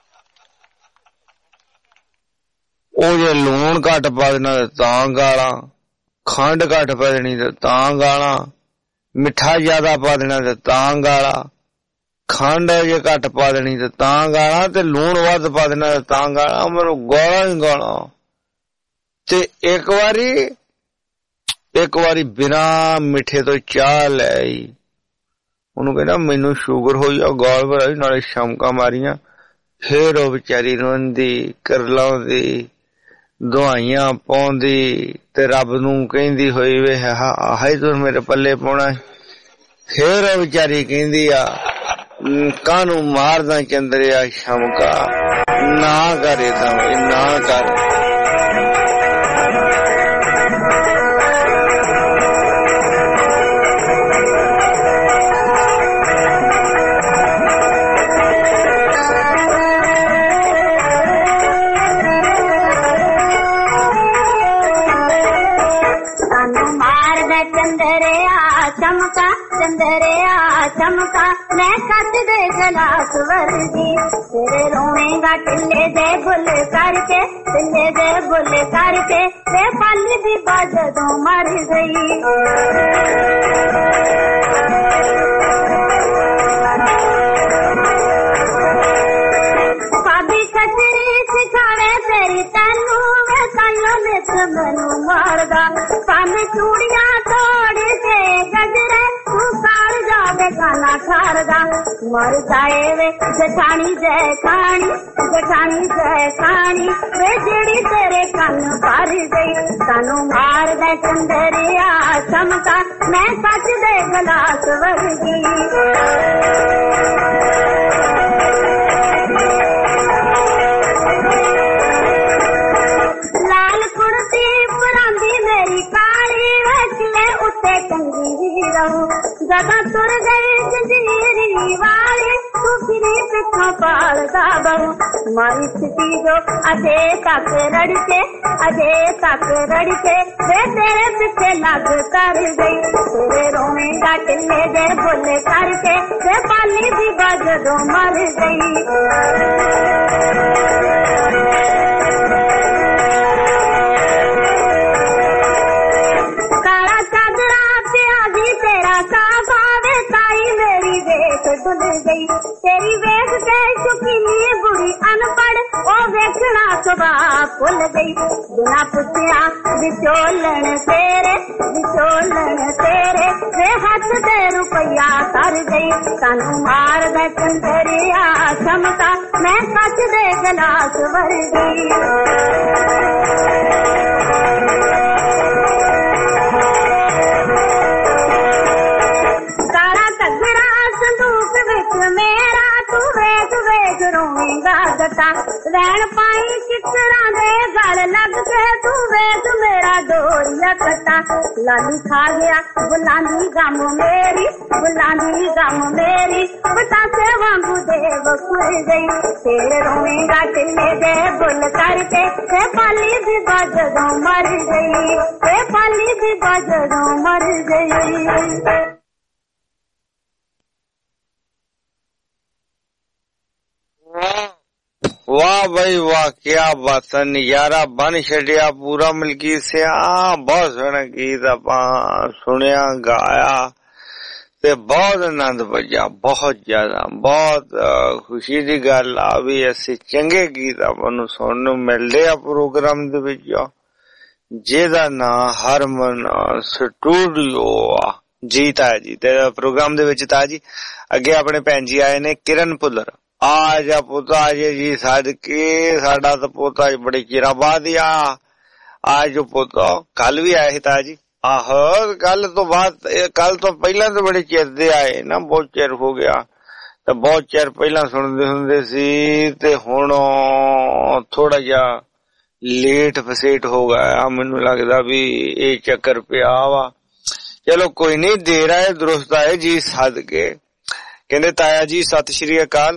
ਉਹ ਜੇ ਲੂਣ ਘੱਟ ਪਾ ਦੇਣਾ ਤਾਂ ਗਾਲਾਂ ਖੰਡ ਘੱਟ ਪਾ ਦੇਣੀ ਤਾਂ ਗਾਲਾਂ ਮਿੱਠਾ ਜ਼ਿਆਦਾ ਪਾ ਦੇਣਾ ਤਾਂ ਗਾਲਾਂ ਖੰਡ ਜੇ ਘੱਟ ਪਾ ਦੇਣੀ ਤਾਂ ਗਾਲਾਂ ਤੇ ਲੂਣ ਵੱਧ ਪਾ ਦੇਣਾ ਤਾਂ ਗਾਲਾਂ। ਮੈਨੂੰ ਗਾਲਾਂ ਹੀ ਗਾਲਾਂ। ਤੇ ਇੱਕ ਵਾਰੀ ਬਿਨਾ ਮਿੱਠੇ ਤੋਂ ਚਾਹ ਲੈ ਆਈ। ਉਹਨੂੰ ਕਹਿੰਦਾ ਮੈਨੂੰ ਸ਼ੂਗਰ ਹੋਈ ਆ ਗਾਲ ਭਰਾਈ ਨਾਲੇ ਸ਼ਮਕਾ ਮਾਰੀਆਂ। ਫੇਰ ਉਹ ਵਿਚਾਰੀ ਰੋਂਦੀ ਕਰਲਾਉਂਦੀ ਦਵਾਈਆਂ ਪਾਉਂਦੀ ਤੇ ਰੱਬ ਨੂੰ ਕਹਿੰਦੀ ਹੋਈ ਵੇ ਹਾਏ ਤੂੰ ਮੇਰੇ ਪੱਲੇ ਪਾਉਣਾ फिर बेचारी कहती आ कानू मारदा चंद्रिया शमका ना करे ना कर। चमका मैं कट दे गलास वर्गी तेरे रोएगा टिल्ले दे गुल करके टिल्ले दे गुल करके वे पाली भी बाजदों मर गई। भाभी खचरी सिखावे तेरी तैनू वे ताइयों ने मनु मारदा सामने चूड़ियां तोड़ के गजरे तू कार जावे खाना खारदा मर जाए वे जठानी जैठानी वे जेड़ी तेरे कन भर गई सानू मार दे चंदरिया चमका मैं सच दे गलास वर्गी। लाल कुर्सी परांदी मेरी काली वचले उत्ते टंगी रहूं जदा तुर गई जंजीरी वाली तू फिरी पिछों पालदा बहु मारी स्थिति जो अजे तक रड़के वे तेरे पीछे लग कर गई तेरे रोएगा टिल्ले दे बोले करके वे पाली भी बजदों मर गई। काला चादरा प्याजी तेरा साफा वे ताई मेरी वेख धुल गई तेरी वेख के शुकीनी बुरी अनपढ़ ओ वेखना सुबह भुल गई बिना पुछया विचोलन तेरे वे हाथ दे रुपया कर गई सानू मार दे चंदरिया चमका मैं सच दे गलास वर्गी। काला तगड़ा संदूक विच मेरा तू वेख रोएगा गटा रैन पाई चित्रा दे गल लग के तू वेख मेरा डोरिया कटा लाली खा गया बुलांदी गम मेरी बतासे वांगू देव खुल गई तेरे रोएगा टिल्ले दे बुल करके ते पाली भी बजदों मर गई। वाह भाई वाह क्या बात है नजारा बन छड़िया पूरा मलकीत से बहुत सोहना गीत आपां सुनिया गाया ते बहुत आनंद बजा बहुत ज्यादा बहुत खुशी दी गल आ भी ऐसे चंगे गीत आपां नूं सुनन नूं मिलदे आ प्रोग्राम दे विच जेदा नां हरमन स्टूडियो जी ताया जी ते प्रोग्राम दे विच ताया जी अगे अपने भैन जी आए ने किरण पुलर आज पोता जी सदके साडा तो पोता बड़े चिरा बाद आज पोता कल भी आया था जी आहो कल तो पहला तो बड़े चिर दे आए ना बहुत चिर हो गया तो बहुत चिर पहला सुनते सी ते हुण थोड़ा जा लेट फसेट हो गया मैनू लगदा भी ये चक्कर पिया वा चलो कोई नहीं देर आए दुरुस्त आए जी सदके कहंदे ताया जी सत श्री अकाल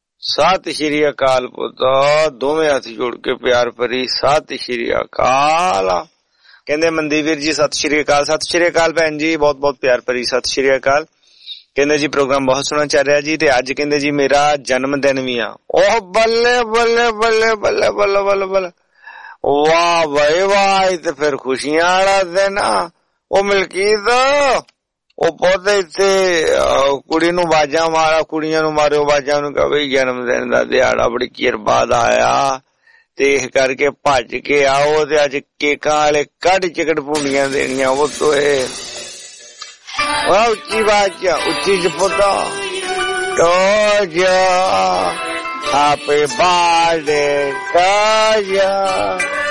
पुत्ता दोवें हाथ जोड़ के प्यार भरी सत श्री अकाल कहंदे मनदीवीर जी सत श्री अकाल भैन जी बहुत बहुत प्यार भरी सत श्री अकाल कहंदे जी प्रोग्राम बहुत सोहना चल रहा जी ते अज कहंदे जी मेरा जन्म दिन भी आ ओह बल्ले बल्ले बल्ले बल्ले बल्ले बल्ले बल्ले वाह भाई वाह ते फिर खुशियां वाला दिन आ ओ मलकीत ओ पौधे इत्थे कुड़ी नूं बाजा मारा कुड़ियां नूं मारियो बाजा नूं कहा बई जन्म दिन दा दिहाड़ा बड़ी चिर बाद आया ते इस करके भज के आओ ते अज केकां वाले कड़ चिकट पूंडियां देनियां वो तो उच्ची बात उच्ची च पुत्ता तो जा happy birthday Kaya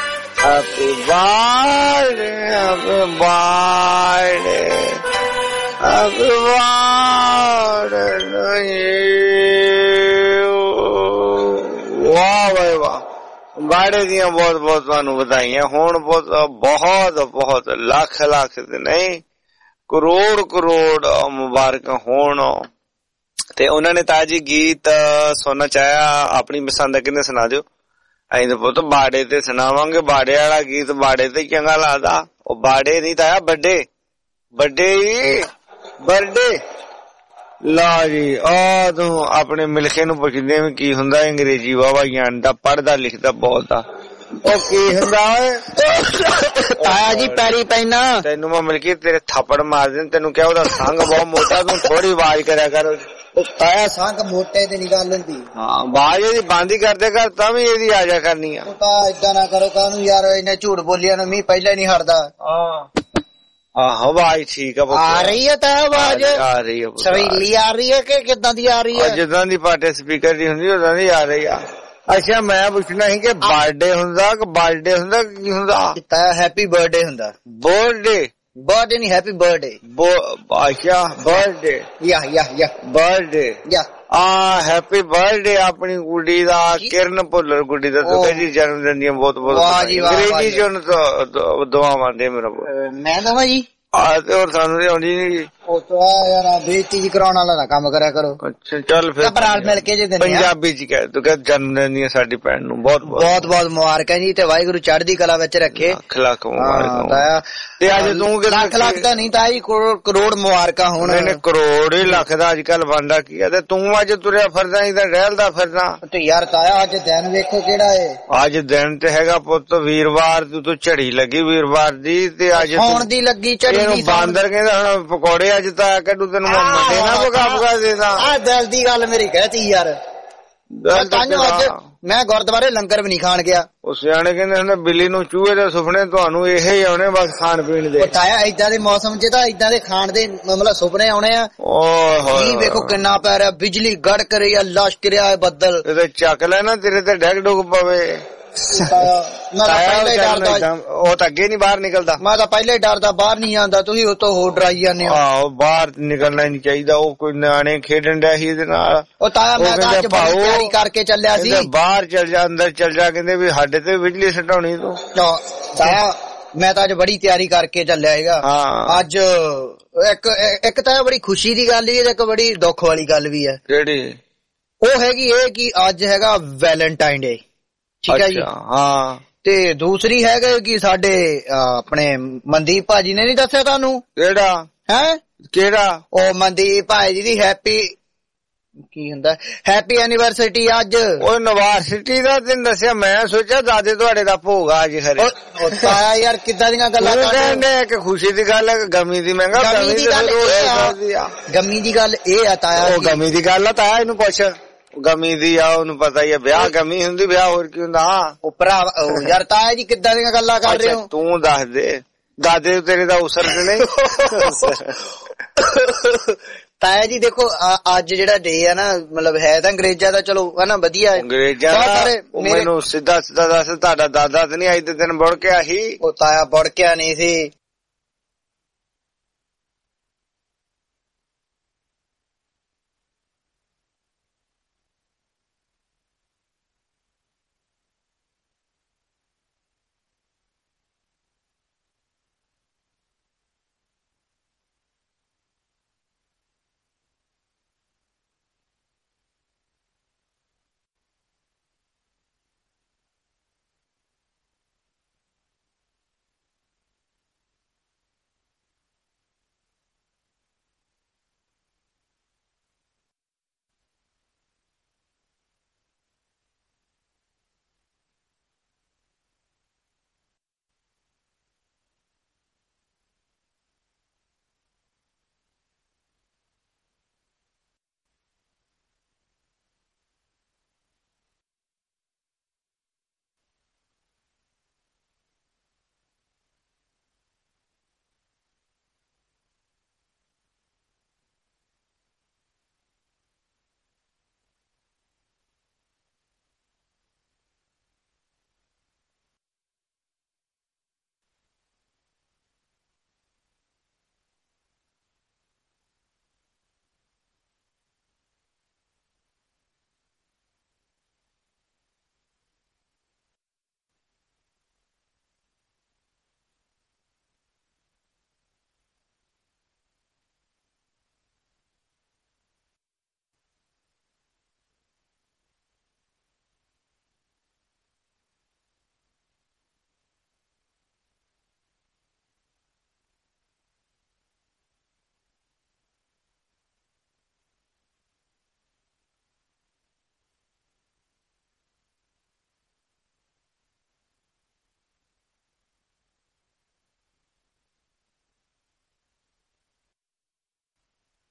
happy birthday ਵਾਹ ਬਈ ਵਾਹ, ਬਾੜੇ ਦੀਆਂ ਬਹੁਤ ਬਹੁਤ ਤੁਹਾਨੂੰ ਵਧਾਈਆਂ ਹੋਣ। ਬਹੁਤ ਬਹੁਤ ਲੱਖ ਲੱਖ ਤੇ ਨਹੀਂ ਕਰੋੜ ਕਰੋੜ ਮੁਬਾਰਕਾਂ ਹੋਣ। ਤੇ ਉਹਨਾਂ ਨੇ ਤਾਜੀ ਗੀਤ ਸੁਣਨਾ ਚਾਹਿਆ, ਆਪਣੀ ਪਸੰਦ ਦਾ ਕਿੰਨੇ ਸੁਣਾ ਦਿਓ। ਅਸੀਂ ਤਾਂ ਪੁੱਤ ਬਾੜੇ ਤੇ ਸੁਣਾਵਾਂਗੇ, ਬਾੜੇ ਵਾਲਾ ਗੀਤ ਬਾੜੇ ਤੇ ਚੰਗਾ ਲੱਗਦਾ। ਉਹ ਬਾੜੇ ਨਹੀਂ ਤਾਇਆ, ਵੱਡੇ ਵੱਡੇ ਹੀ ਬਰਡੇ। ਲਾ ਜੀ ਆ ਤੂੰ ਆਪਣੇ ਮਿਲਖੇ ਨੂੰ ਪੁੱਛਦੇ ਵੀ ਕੀ ਹੁੰਦਾ ਅੰਗਰੇਜ਼ੀ ਵਾਵਾ ਜਾਣਦਾ, ਪੜ੍ਹਦਾ ਲਿਖਦਾ ਬਹੁਤ ਆ। ਉਹ ਕੀ ਹੁੰਦਾ ਓਏ ਤਾਇਆ ਜੀ ਪੈਰੀ ਪੈਣਾ, ਤੈਨੂੰ ਮੈਂ ਮਿਲ ਕੇ ਤੇਰੇ ਥੱਪੜ ਮਾਰ ਦੇਣ। ਤੈਨੂੰ ਕਿਹਾ ਉਹਦਾ ਸੰਗ ਬਹੁਤ ਮੋਟਾ, ਤੂੰ ਥੋੜੀ ਆਵਾਜ਼ ਕਰਿਆ ਕਰ। ਤਾਇਆ ਸੰਗ ਮੋਟੇ ਤੇ ਨੀ ਗੱਲ ਹੁੰਦੀ। ਹਾਂ ਆਵਾਜ਼ ਇਹਦੀ ਬੰਦ ਹੀ ਕਰਦੇ ਕਰ, ਤਾਂ ਵੀ ਇਹਦੀ ਆ ਜਾ ਕਰਨੀ ਆ। ਤਾਂ ਏਦਾਂ ਨਾ ਕਰੋ ਕਾਹਨੂੰ ਯਾਰ, ਇਹਨੇ ਝੂਠ ਬੋਲਿਆ ਨੂੰ ਮੀਂਹ ਪਹਿਲਾਂ ਨੀ ਹਟਦਾ। ਆਹੋ ਆਵਾਜ਼ ਠੀਕ ਆ ਰਹੀ ਹੈ ਤਾਂ ਆਵਾਜ਼ ਆ ਰਹੀ ਹੈ, ਸਵੀਲੀ ਆ ਰਹੀ ਹੈ ਕਿ ਕਿੱਦਾਂ ਦੀ ਆ ਰਹੀ ਹੈ? ਜਿੱਦਾਂ ਦੀ ਪਾਟੇ ਸਪੀਕਰ ਦੀ ਹੁੰਦੀ ਉਦਾਂ ਦੀ ਆ ਰਹੀ ਆ। ਅੱਛਾ ਮੈਂ ਪੁੱਛਣਾ ਸੀ ਕਿ ਬਰਥਡੇ ਹੁੰਦਾ ਕਿ ਬਰਥਡੇ ਹੁੰਦਾ ਕੀ ਹੁੰਦਾ? ਹੈਪੀ ਬਰਥਡੇ ਹੁੰਦਾ। ਬਰਥਡੇ ਬਰਥਡੇ ਨਹੀਂ, ਹੈਪੀ ਬਰਥਡੇ। ਅੱਛਾ ਬਰਥਡੇ ਯਾ ਬਰਥਡੇ ਯਾ ਆ ਹੈਪੀ ਬਰਥਡੇ ਆਪਣੀ ਗੁੱਡੀ ਦਾ, ਕਿਰਨ ਭੁੱਲਰ ਗੁੱਡੀ ਦਾ। ਤੂੰ ਕਹਿੰਦੀ ਜਨਮ ਦਿਨ ਦੀਆਂ ਬਹੁਤ ਬਹੁਤ ਅੰਗਰੇਜ਼ੀ ਚ ਉਹਨੂੰ ਦੁਆਵਾਂ ਦੇ ਮੇਰਾ। ਮੈਂ ਦਵਾਂ ਜੀ ਤੇ ਹੋਰ ਸਾਨੂੰ ਤੇ ਆਉਂਦੀ ਨੀ। ਉਹ ਤਾਂ ਯਾਰ ਬੇਇੱਜ਼ਤੀ ਜੀ ਕਰਾਉਣ ਵਾਲਾ ਨਾ ਕੰਮ ਕਰਿਆ ਕਰੋ। ਅੱਛਾ ਚੱਲ ਫਿਰ ਭਰਾ ਮਿਲ ਕੇ ਜੇ ਪੰਜਾਬੀ ਚ ਕਹਿ, ਤੂੰ ਕਹਿ ਜਨਮ ਦਿਨ ਦੀਆਂ ਸਾਡੀ ਭੈਣ ਨੂੰ ਬਹੁਤ ਬਹੁਤ ਬਹੁਤ ਮੁਬਾਰਕਾਂ ਜੀ, ਤੇ ਵਾਹਿਗੁਰੂ ਚੜ੍ਹਦੀ ਕਲਾ ਵਿੱਚ ਰੱਖੇ। ਲੱਖ ਲੱਖ ਮੁਬਾਰਕਾਂ। ਤੇ ਅੱਜ ਤੂੰ ਲੱਖ ਲੱਖ ਤਾਂ ਨਹੀਂ ਤਾਂ ਜੀ ਕਰੋੜ ਮੁਬਾਰਕਾਂ ਹੋਣ। ਇਹਨੇ ਕਰੋੜ ਹੀ ਲੱਖ ਦਾ ਅੱਜ ਕੱਲ ਬਣਦਾ ਕੀ ਆ। ਤੇ ਤੂੰ ਅੱਜ ਤੁਰਿਆ ਫਿਰਦਾ ਤਾਂ ਡਹਿਲਦਾ ਫਿਰਦਾ। ਤੇ ਯਾਰ ਤਾਇਆ ਅੱਜ ਦਿਨ ਵੇਖੋ ਕਿਹੜਾ ਏ। ਅੱਜ ਦਿਨ ਤੇ ਹੈਗਾ ਪੁੱਤ ਵੀਰਵਾਰ, ਤੂੰ ਝੜੀ ਲੱਗੀ ਵੀਰਵਾਰ ਦੀ। ਤੇ ਅੱਜ ਸੌਣ ਦੀ ਲੱਗੀ ਝੜੀ ਦੀ। ਬਾਂਦਰ ਕਹਿੰਦਾ ਹੁਣ ਪਕੌੜੇ ਅੱਜ ਤਾਂ ਕੱਢੂ ਤੈਨੂੰ ਮੈਂ ਮੰਡੇ ਨਾ ਪਕਾ ਦੇਦਾ। ਆ ਦਿਲ ਦੀ ਗੱਲ ਮੇਰੀ ਕਹਿਤੀ ਯਾਰ। ਅੱਜ ਮੈਂ ਗੁਰਦੁਆਰੇ ਲੰਗਰ ਵੀ ਨਹੀਂ ਖਾਣ ਗਿਆ। ਉਹ ਸਿਆਣੇ ਕਹਿੰਦੇ ਹੁੰਦੇ ਬਿੱਲੀ ਨੂੰ ਚੂਹੇ ਦੇ ਸੁਪਨੇ, ਤੁਹਾਨੂੰ ਇਹ ਹੀ ਆਉਣੇ ਬਸ ਖਾਣ ਪੀਣ ਦੇ। ਤਾਇਆ ਏਦਾਂ ਦੇ ਮੌਸਮ ਚ ਤਾਂ ਏਦਾਂ ਦੇ ਖਾਣ ਦੇ ਮਤਲਬ ਸੁਪਨੇ ਆਉਣੇ ਆ। ਕੀ ਵੇਖੋ ਕਿੰਨਾ ਪੈ ਰਿਹਾ, ਬਿਜਲੀ ਗੜਕ ਰਹੀ ਆ, ਲਸ਼ਕ ਰਿਹਾ ਬੱਦਲ। ਤੇ ਚੱਕ ਲੈ ਨਾ ਤੇਰੇ ਤੇ ਡੈਗ ਡੁੱਗ ਪਵੇ। ਉਹ ਤਾਂ ਅੱਗੇ ਨੀ ਬਾਹਰ ਨਿਕਲਦਾ। ਮੈਂ ਤਾਂ ਪਹਿਲੇ ਡਰਦਾ ਬਾਹਰ ਨਹੀਂ ਆਉਂਦਾ, ਤੁਸੀਂ ਉਤੋਂ ਹੋਰ ਡਰਾਈ ਜਾਂਦੇ ਹੋ। ਆਹੋ ਬਾਹਰ ਨਿਕਲਣਾ ਨੀ ਚਾਹੀਦਾ। ਉਹ ਕੋਈ ਨਿਆਣੇ ਖੇਡਣ ਡਿਆ ਸੀ ਇਹਦੇ ਨਾਲ। ਉਹ ਤਾਇਆ ਮੈਂ ਤਾਂ ਅੱਜ ਬੜੀ ਤਿਆਰੀ ਕਰਕੇ ਚੱਲਿਆ ਸੀ। ਬਾਹਰ ਚੱਲ ਜਾ, ਅੰਦਰ ਚੱਲ ਜਾ, ਕਹਿੰਦੇ ਵੀ ਸਾਡੇ ਤੇ ਬਿਜਲੀ ਸਟਾਉਣੀ ਤੂੰ। ਤਾਇਆ ਮੈਂ ਤਾਂ ਅੱਜ ਬੜੀ ਤਿਆਰੀ ਕਰਕੇ ਚੱਲਿਆ ਹੈਗਾ। ਅੱਜ ਇੱਕ ਤਾਂ ਬੜੀ ਖੁਸ਼ੀ ਦੀ ਗੱਲ ਵੀ ਹੈ, ਇੱਕ ਬੜੀ ਦੁੱਖ ਵਾਲੀ ਗੱਲ ਵੀ ਹੈ। ਕਿਹੜੀ? ਉਹ ਹੈਗੀ ਇਹ ਕਿ ਅੱਜ ਹੈਗਾ ਵੈਲੈਂਟਾਈਨ ਡੇ, ਠੀਕ ਹੈ ਜੀ। ਹਾਂ ਤੇ ਦੂਸਰੀ ਹੈਗਾ ਕਿ ਸਾਡੇ ਆਪਣੇ ਮਨਦੀਪ ਭਾਜੀ ਨੇ ਨੀ ਦੱਸਿਆ ਤੁਹਾਨੂੰ? ਕਿਹੜਾ ਹੈ? ਕਿਹੜਾ? ਉਹ ਮਨਦੀਪ ਭਾਜੀ ਦੀ ਹੈਪੀ ਕੀ ਹੁੰਦਾ, ਹੈਪੀ ਐਨੀਵਰਸਰੀ ਅੱਜ। ਉਹ ਯੂਨੀਵਰਸਿਟੀ ਦਾ ਤੈਨੂੰ ਦੱਸਿਆ? ਮੈਂ ਸੋਚਿਆ ਦਾਦੇ ਤੁਹਾਡੇ ਦਾ ਭੋਗ ਆ ਅੱਜ ਖਰੇ। ਤਾਇਆ ਯਾਰ ਕਿੱਦਾਂ ਦੀਆਂ ਗੱਲਾਂ ਕਰਦੇ? ਕਿ ਖੁਸ਼ੀ ਦੀ ਗੱਲ ਹੈ ਗਮੀ ਦੀ? ਮਹਿੰਗਾ ਗਮੀ ਦੀ ਗੱਲ ਇਹ ਆ, ਗਮੀ ਦੀ ਗੱਲ ਇਹ ਆ ਤਾਇਆ। ਉਹ ਗਮੀ ਦੀ ਗੱਲ ਆ ਤਾਇਆ, ਇਹਨੂੰ ਪੁੱਛ। ਗਮੀ ਦੀ ਆ, ਉਹਨੂੰ ਪਤਾ ਹੀ ਆ। ਵਿਆਹ ਗਮੀ ਹੁੰਦੀ, ਵਿਆਹ ਹੋਰ ਕੀ ਹੁੰਦਾ। ਉਹ ਭਰਾ ਯਾਰ ਤਾਇਆ ਜੀ ਕਿੱਦਾਂ ਦੀਆਂ ਗੱਲਾਂ ਕਰ ਰਹੇ ਹੋ? ਤੂੰ ਦੱਸ ਦੇ, ਦਾਦੇ ਤੇਰੇ ਦਾ ਉਸਰ ਤੇ ਨਹੀਂ? ਤਾਇਆ ਜੀ ਦੇਖੋ ਅੱਜ ਜਿਹੜਾ ਡੇ ਆ ਨਾ, ਮਤਲਬ ਹੈ ਤਾਂ ਅੰਗਰੇਜ਼ਾਂ ਦਾ, ਚਲੋ ਹਨਾ ਵਧੀਆ ਹੈ ਅੰਗਰੇਜ਼ਾਂ ਦਾ। ਮੈਨੂੰ ਸਿੱਧਾ ਸਿੱਧਾ ਦੱਸ, ਤੁਹਾਡਾ ਦਾਦਾ ਤੇ ਨਹੀਂ ਅੱਜ ਦੇ ਦਿਨ ਬੁੜ ਕੇ ਆਹੀ? ਉਹ ਤਾਇਆ ਬੁੜ ਕੇ ਨਹੀਂ ਸੀ।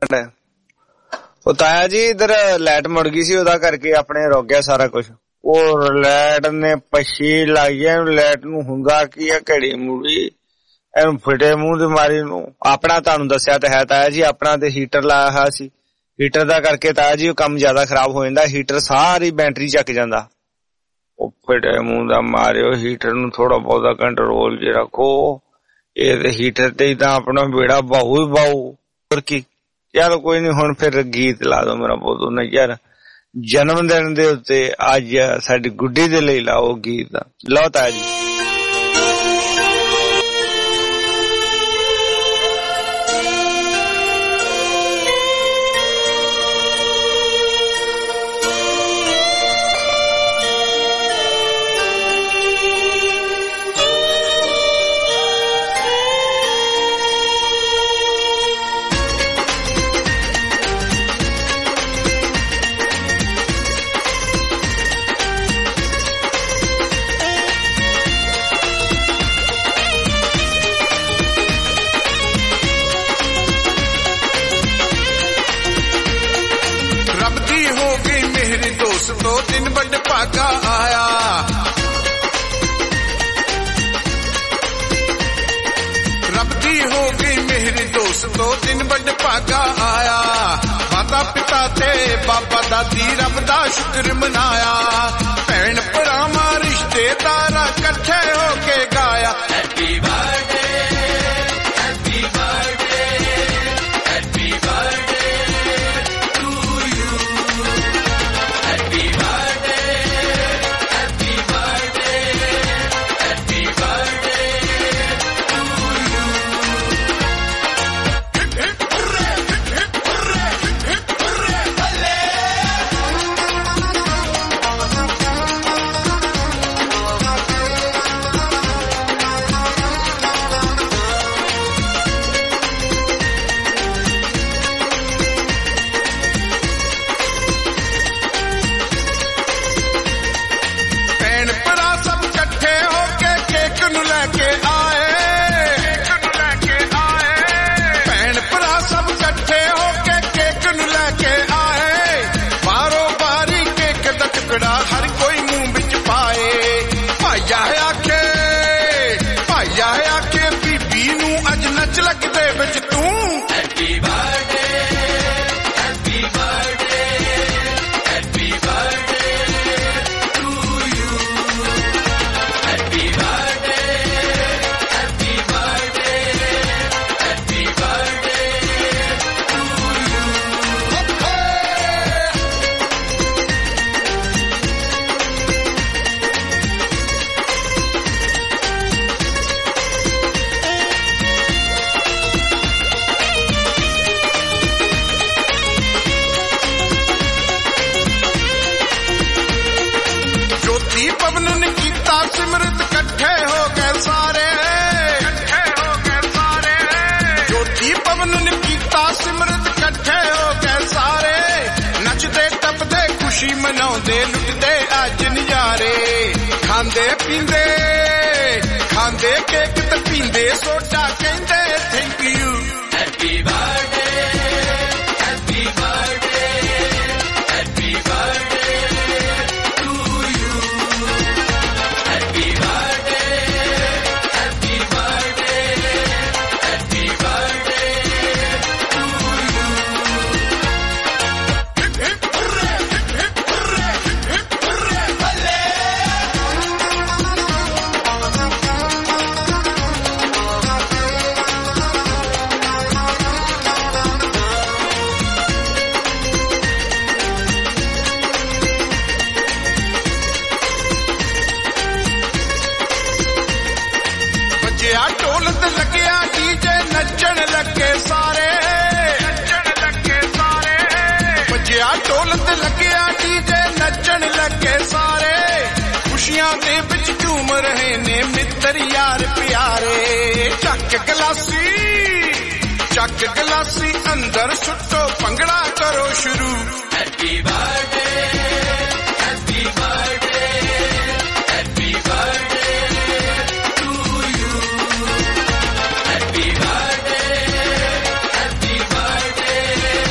ਲੱਗਣ ਡਿਆ? ਉਹ ਤਾਇਆ ਜੀ ਇਧਰ ਲਾਈਟ ਮੁੜ ਗਈ ਸੀ, ਉਹਦਾ ਕਰਕੇ ਆਪਣੇ ਰੁਕ ਗਿਆ ਸਾਰਾ ਕੁਝ। ਉਹ ਲਾਈਟ ਨੇ ਪਛੀ ਲੱਗ ਗਿਆ, ਲਾਈਟ ਨੂੰ ਹੁੰਦਾ ਕੀ ਆ, ਘੜੀ ਮੁੜੀ ਇਹਨੂੰ ਫਿਟੇ ਮੂੰਹ ਦੀ ਮਾਰੀ ਨੂੰ। ਆਪਣਾ ਤੁਹਾਨੂੰ ਦੱਸਿਆ ਤਾਂ ਹੈ ਤਾਇਆ ਜੀ, ਆਪਣਾ ਤੇ ਹੀਟਰ ਲਾਇਆ ਹੋਇਆ ਸੀ, ਹੀਟਰ ਦਾ ਕਰਕੇ ਤਾਇਆ ਜੀ ਉਹ ਕੰਮ ਜ਼ਿਆਦਾ ਖਰਾਬ ਹੋ ਜਾਂਦਾ, ਹੀਟਰ ਸਾਰੀ ਬੈਟਰੀ ਚੱਕ ਜਾਂਦਾ। ਉਹ ਫਿਟੇ ਮੂੰਹ ਦਾ ਮਾਰਿਓ, ਹੀਟਰ ਨੂੰ ਥੋੜਾ ਬਹੁਤਾ ਕੰਟਰੋਲ ਚ ਰੱਖੋ। ਇਹ ਤੇ ਹੀਟਰ ਤੇ ਹੀ ਤਾਂ ਆਪਣਾ ਬੇੜਾ ਬਾਹੂ ਹੀ ਬਾਹੂ, ਹੋਰ ਕੀ। ਚਲੋ ਕੋਈ ਨੀ, ਹੁਣ ਫਿਰ ਗੀਤ ਲਾ ਦੋ ਮੇਰਾ ਬਹੁਤ ਉਹਨਾਂ ਯਾਰ, ਜਨਮ ਦਿਨ ਦੇ ਉੱਤੇ ਅੱਜ ਸਾਡੀ ਗੁੱਡੀ ਦੇ ਲਈ ਲਾਓ ਗੀਤ। ਲਓ ਤਾਇਆ ਜੀ। बाबा दादी रब दा शुक्र मनाया, भैन भरावां रिश्तेदार कट्ठे होके गाया। Happy birthday happy birthday happy birthday to you, happy birthday happy birthday happy birthday to you. खांदे केक ते पींदे सोडा कहंदे thank you. Happy birthday happy birthday happy birthday to you, happy birthday happy birthday happy birthday to you. नचन लगे सारे बजिया ढोलत लग्या DJ नचन लगे सारे, खुशियां दे विच झूम रहे ने मित्र यार प्यारे। चक गिलासी अंदर सुटो भंगड़ा करो शुरू। Happy birthday happy birthday happy birthday to you, happy birthday happy birthday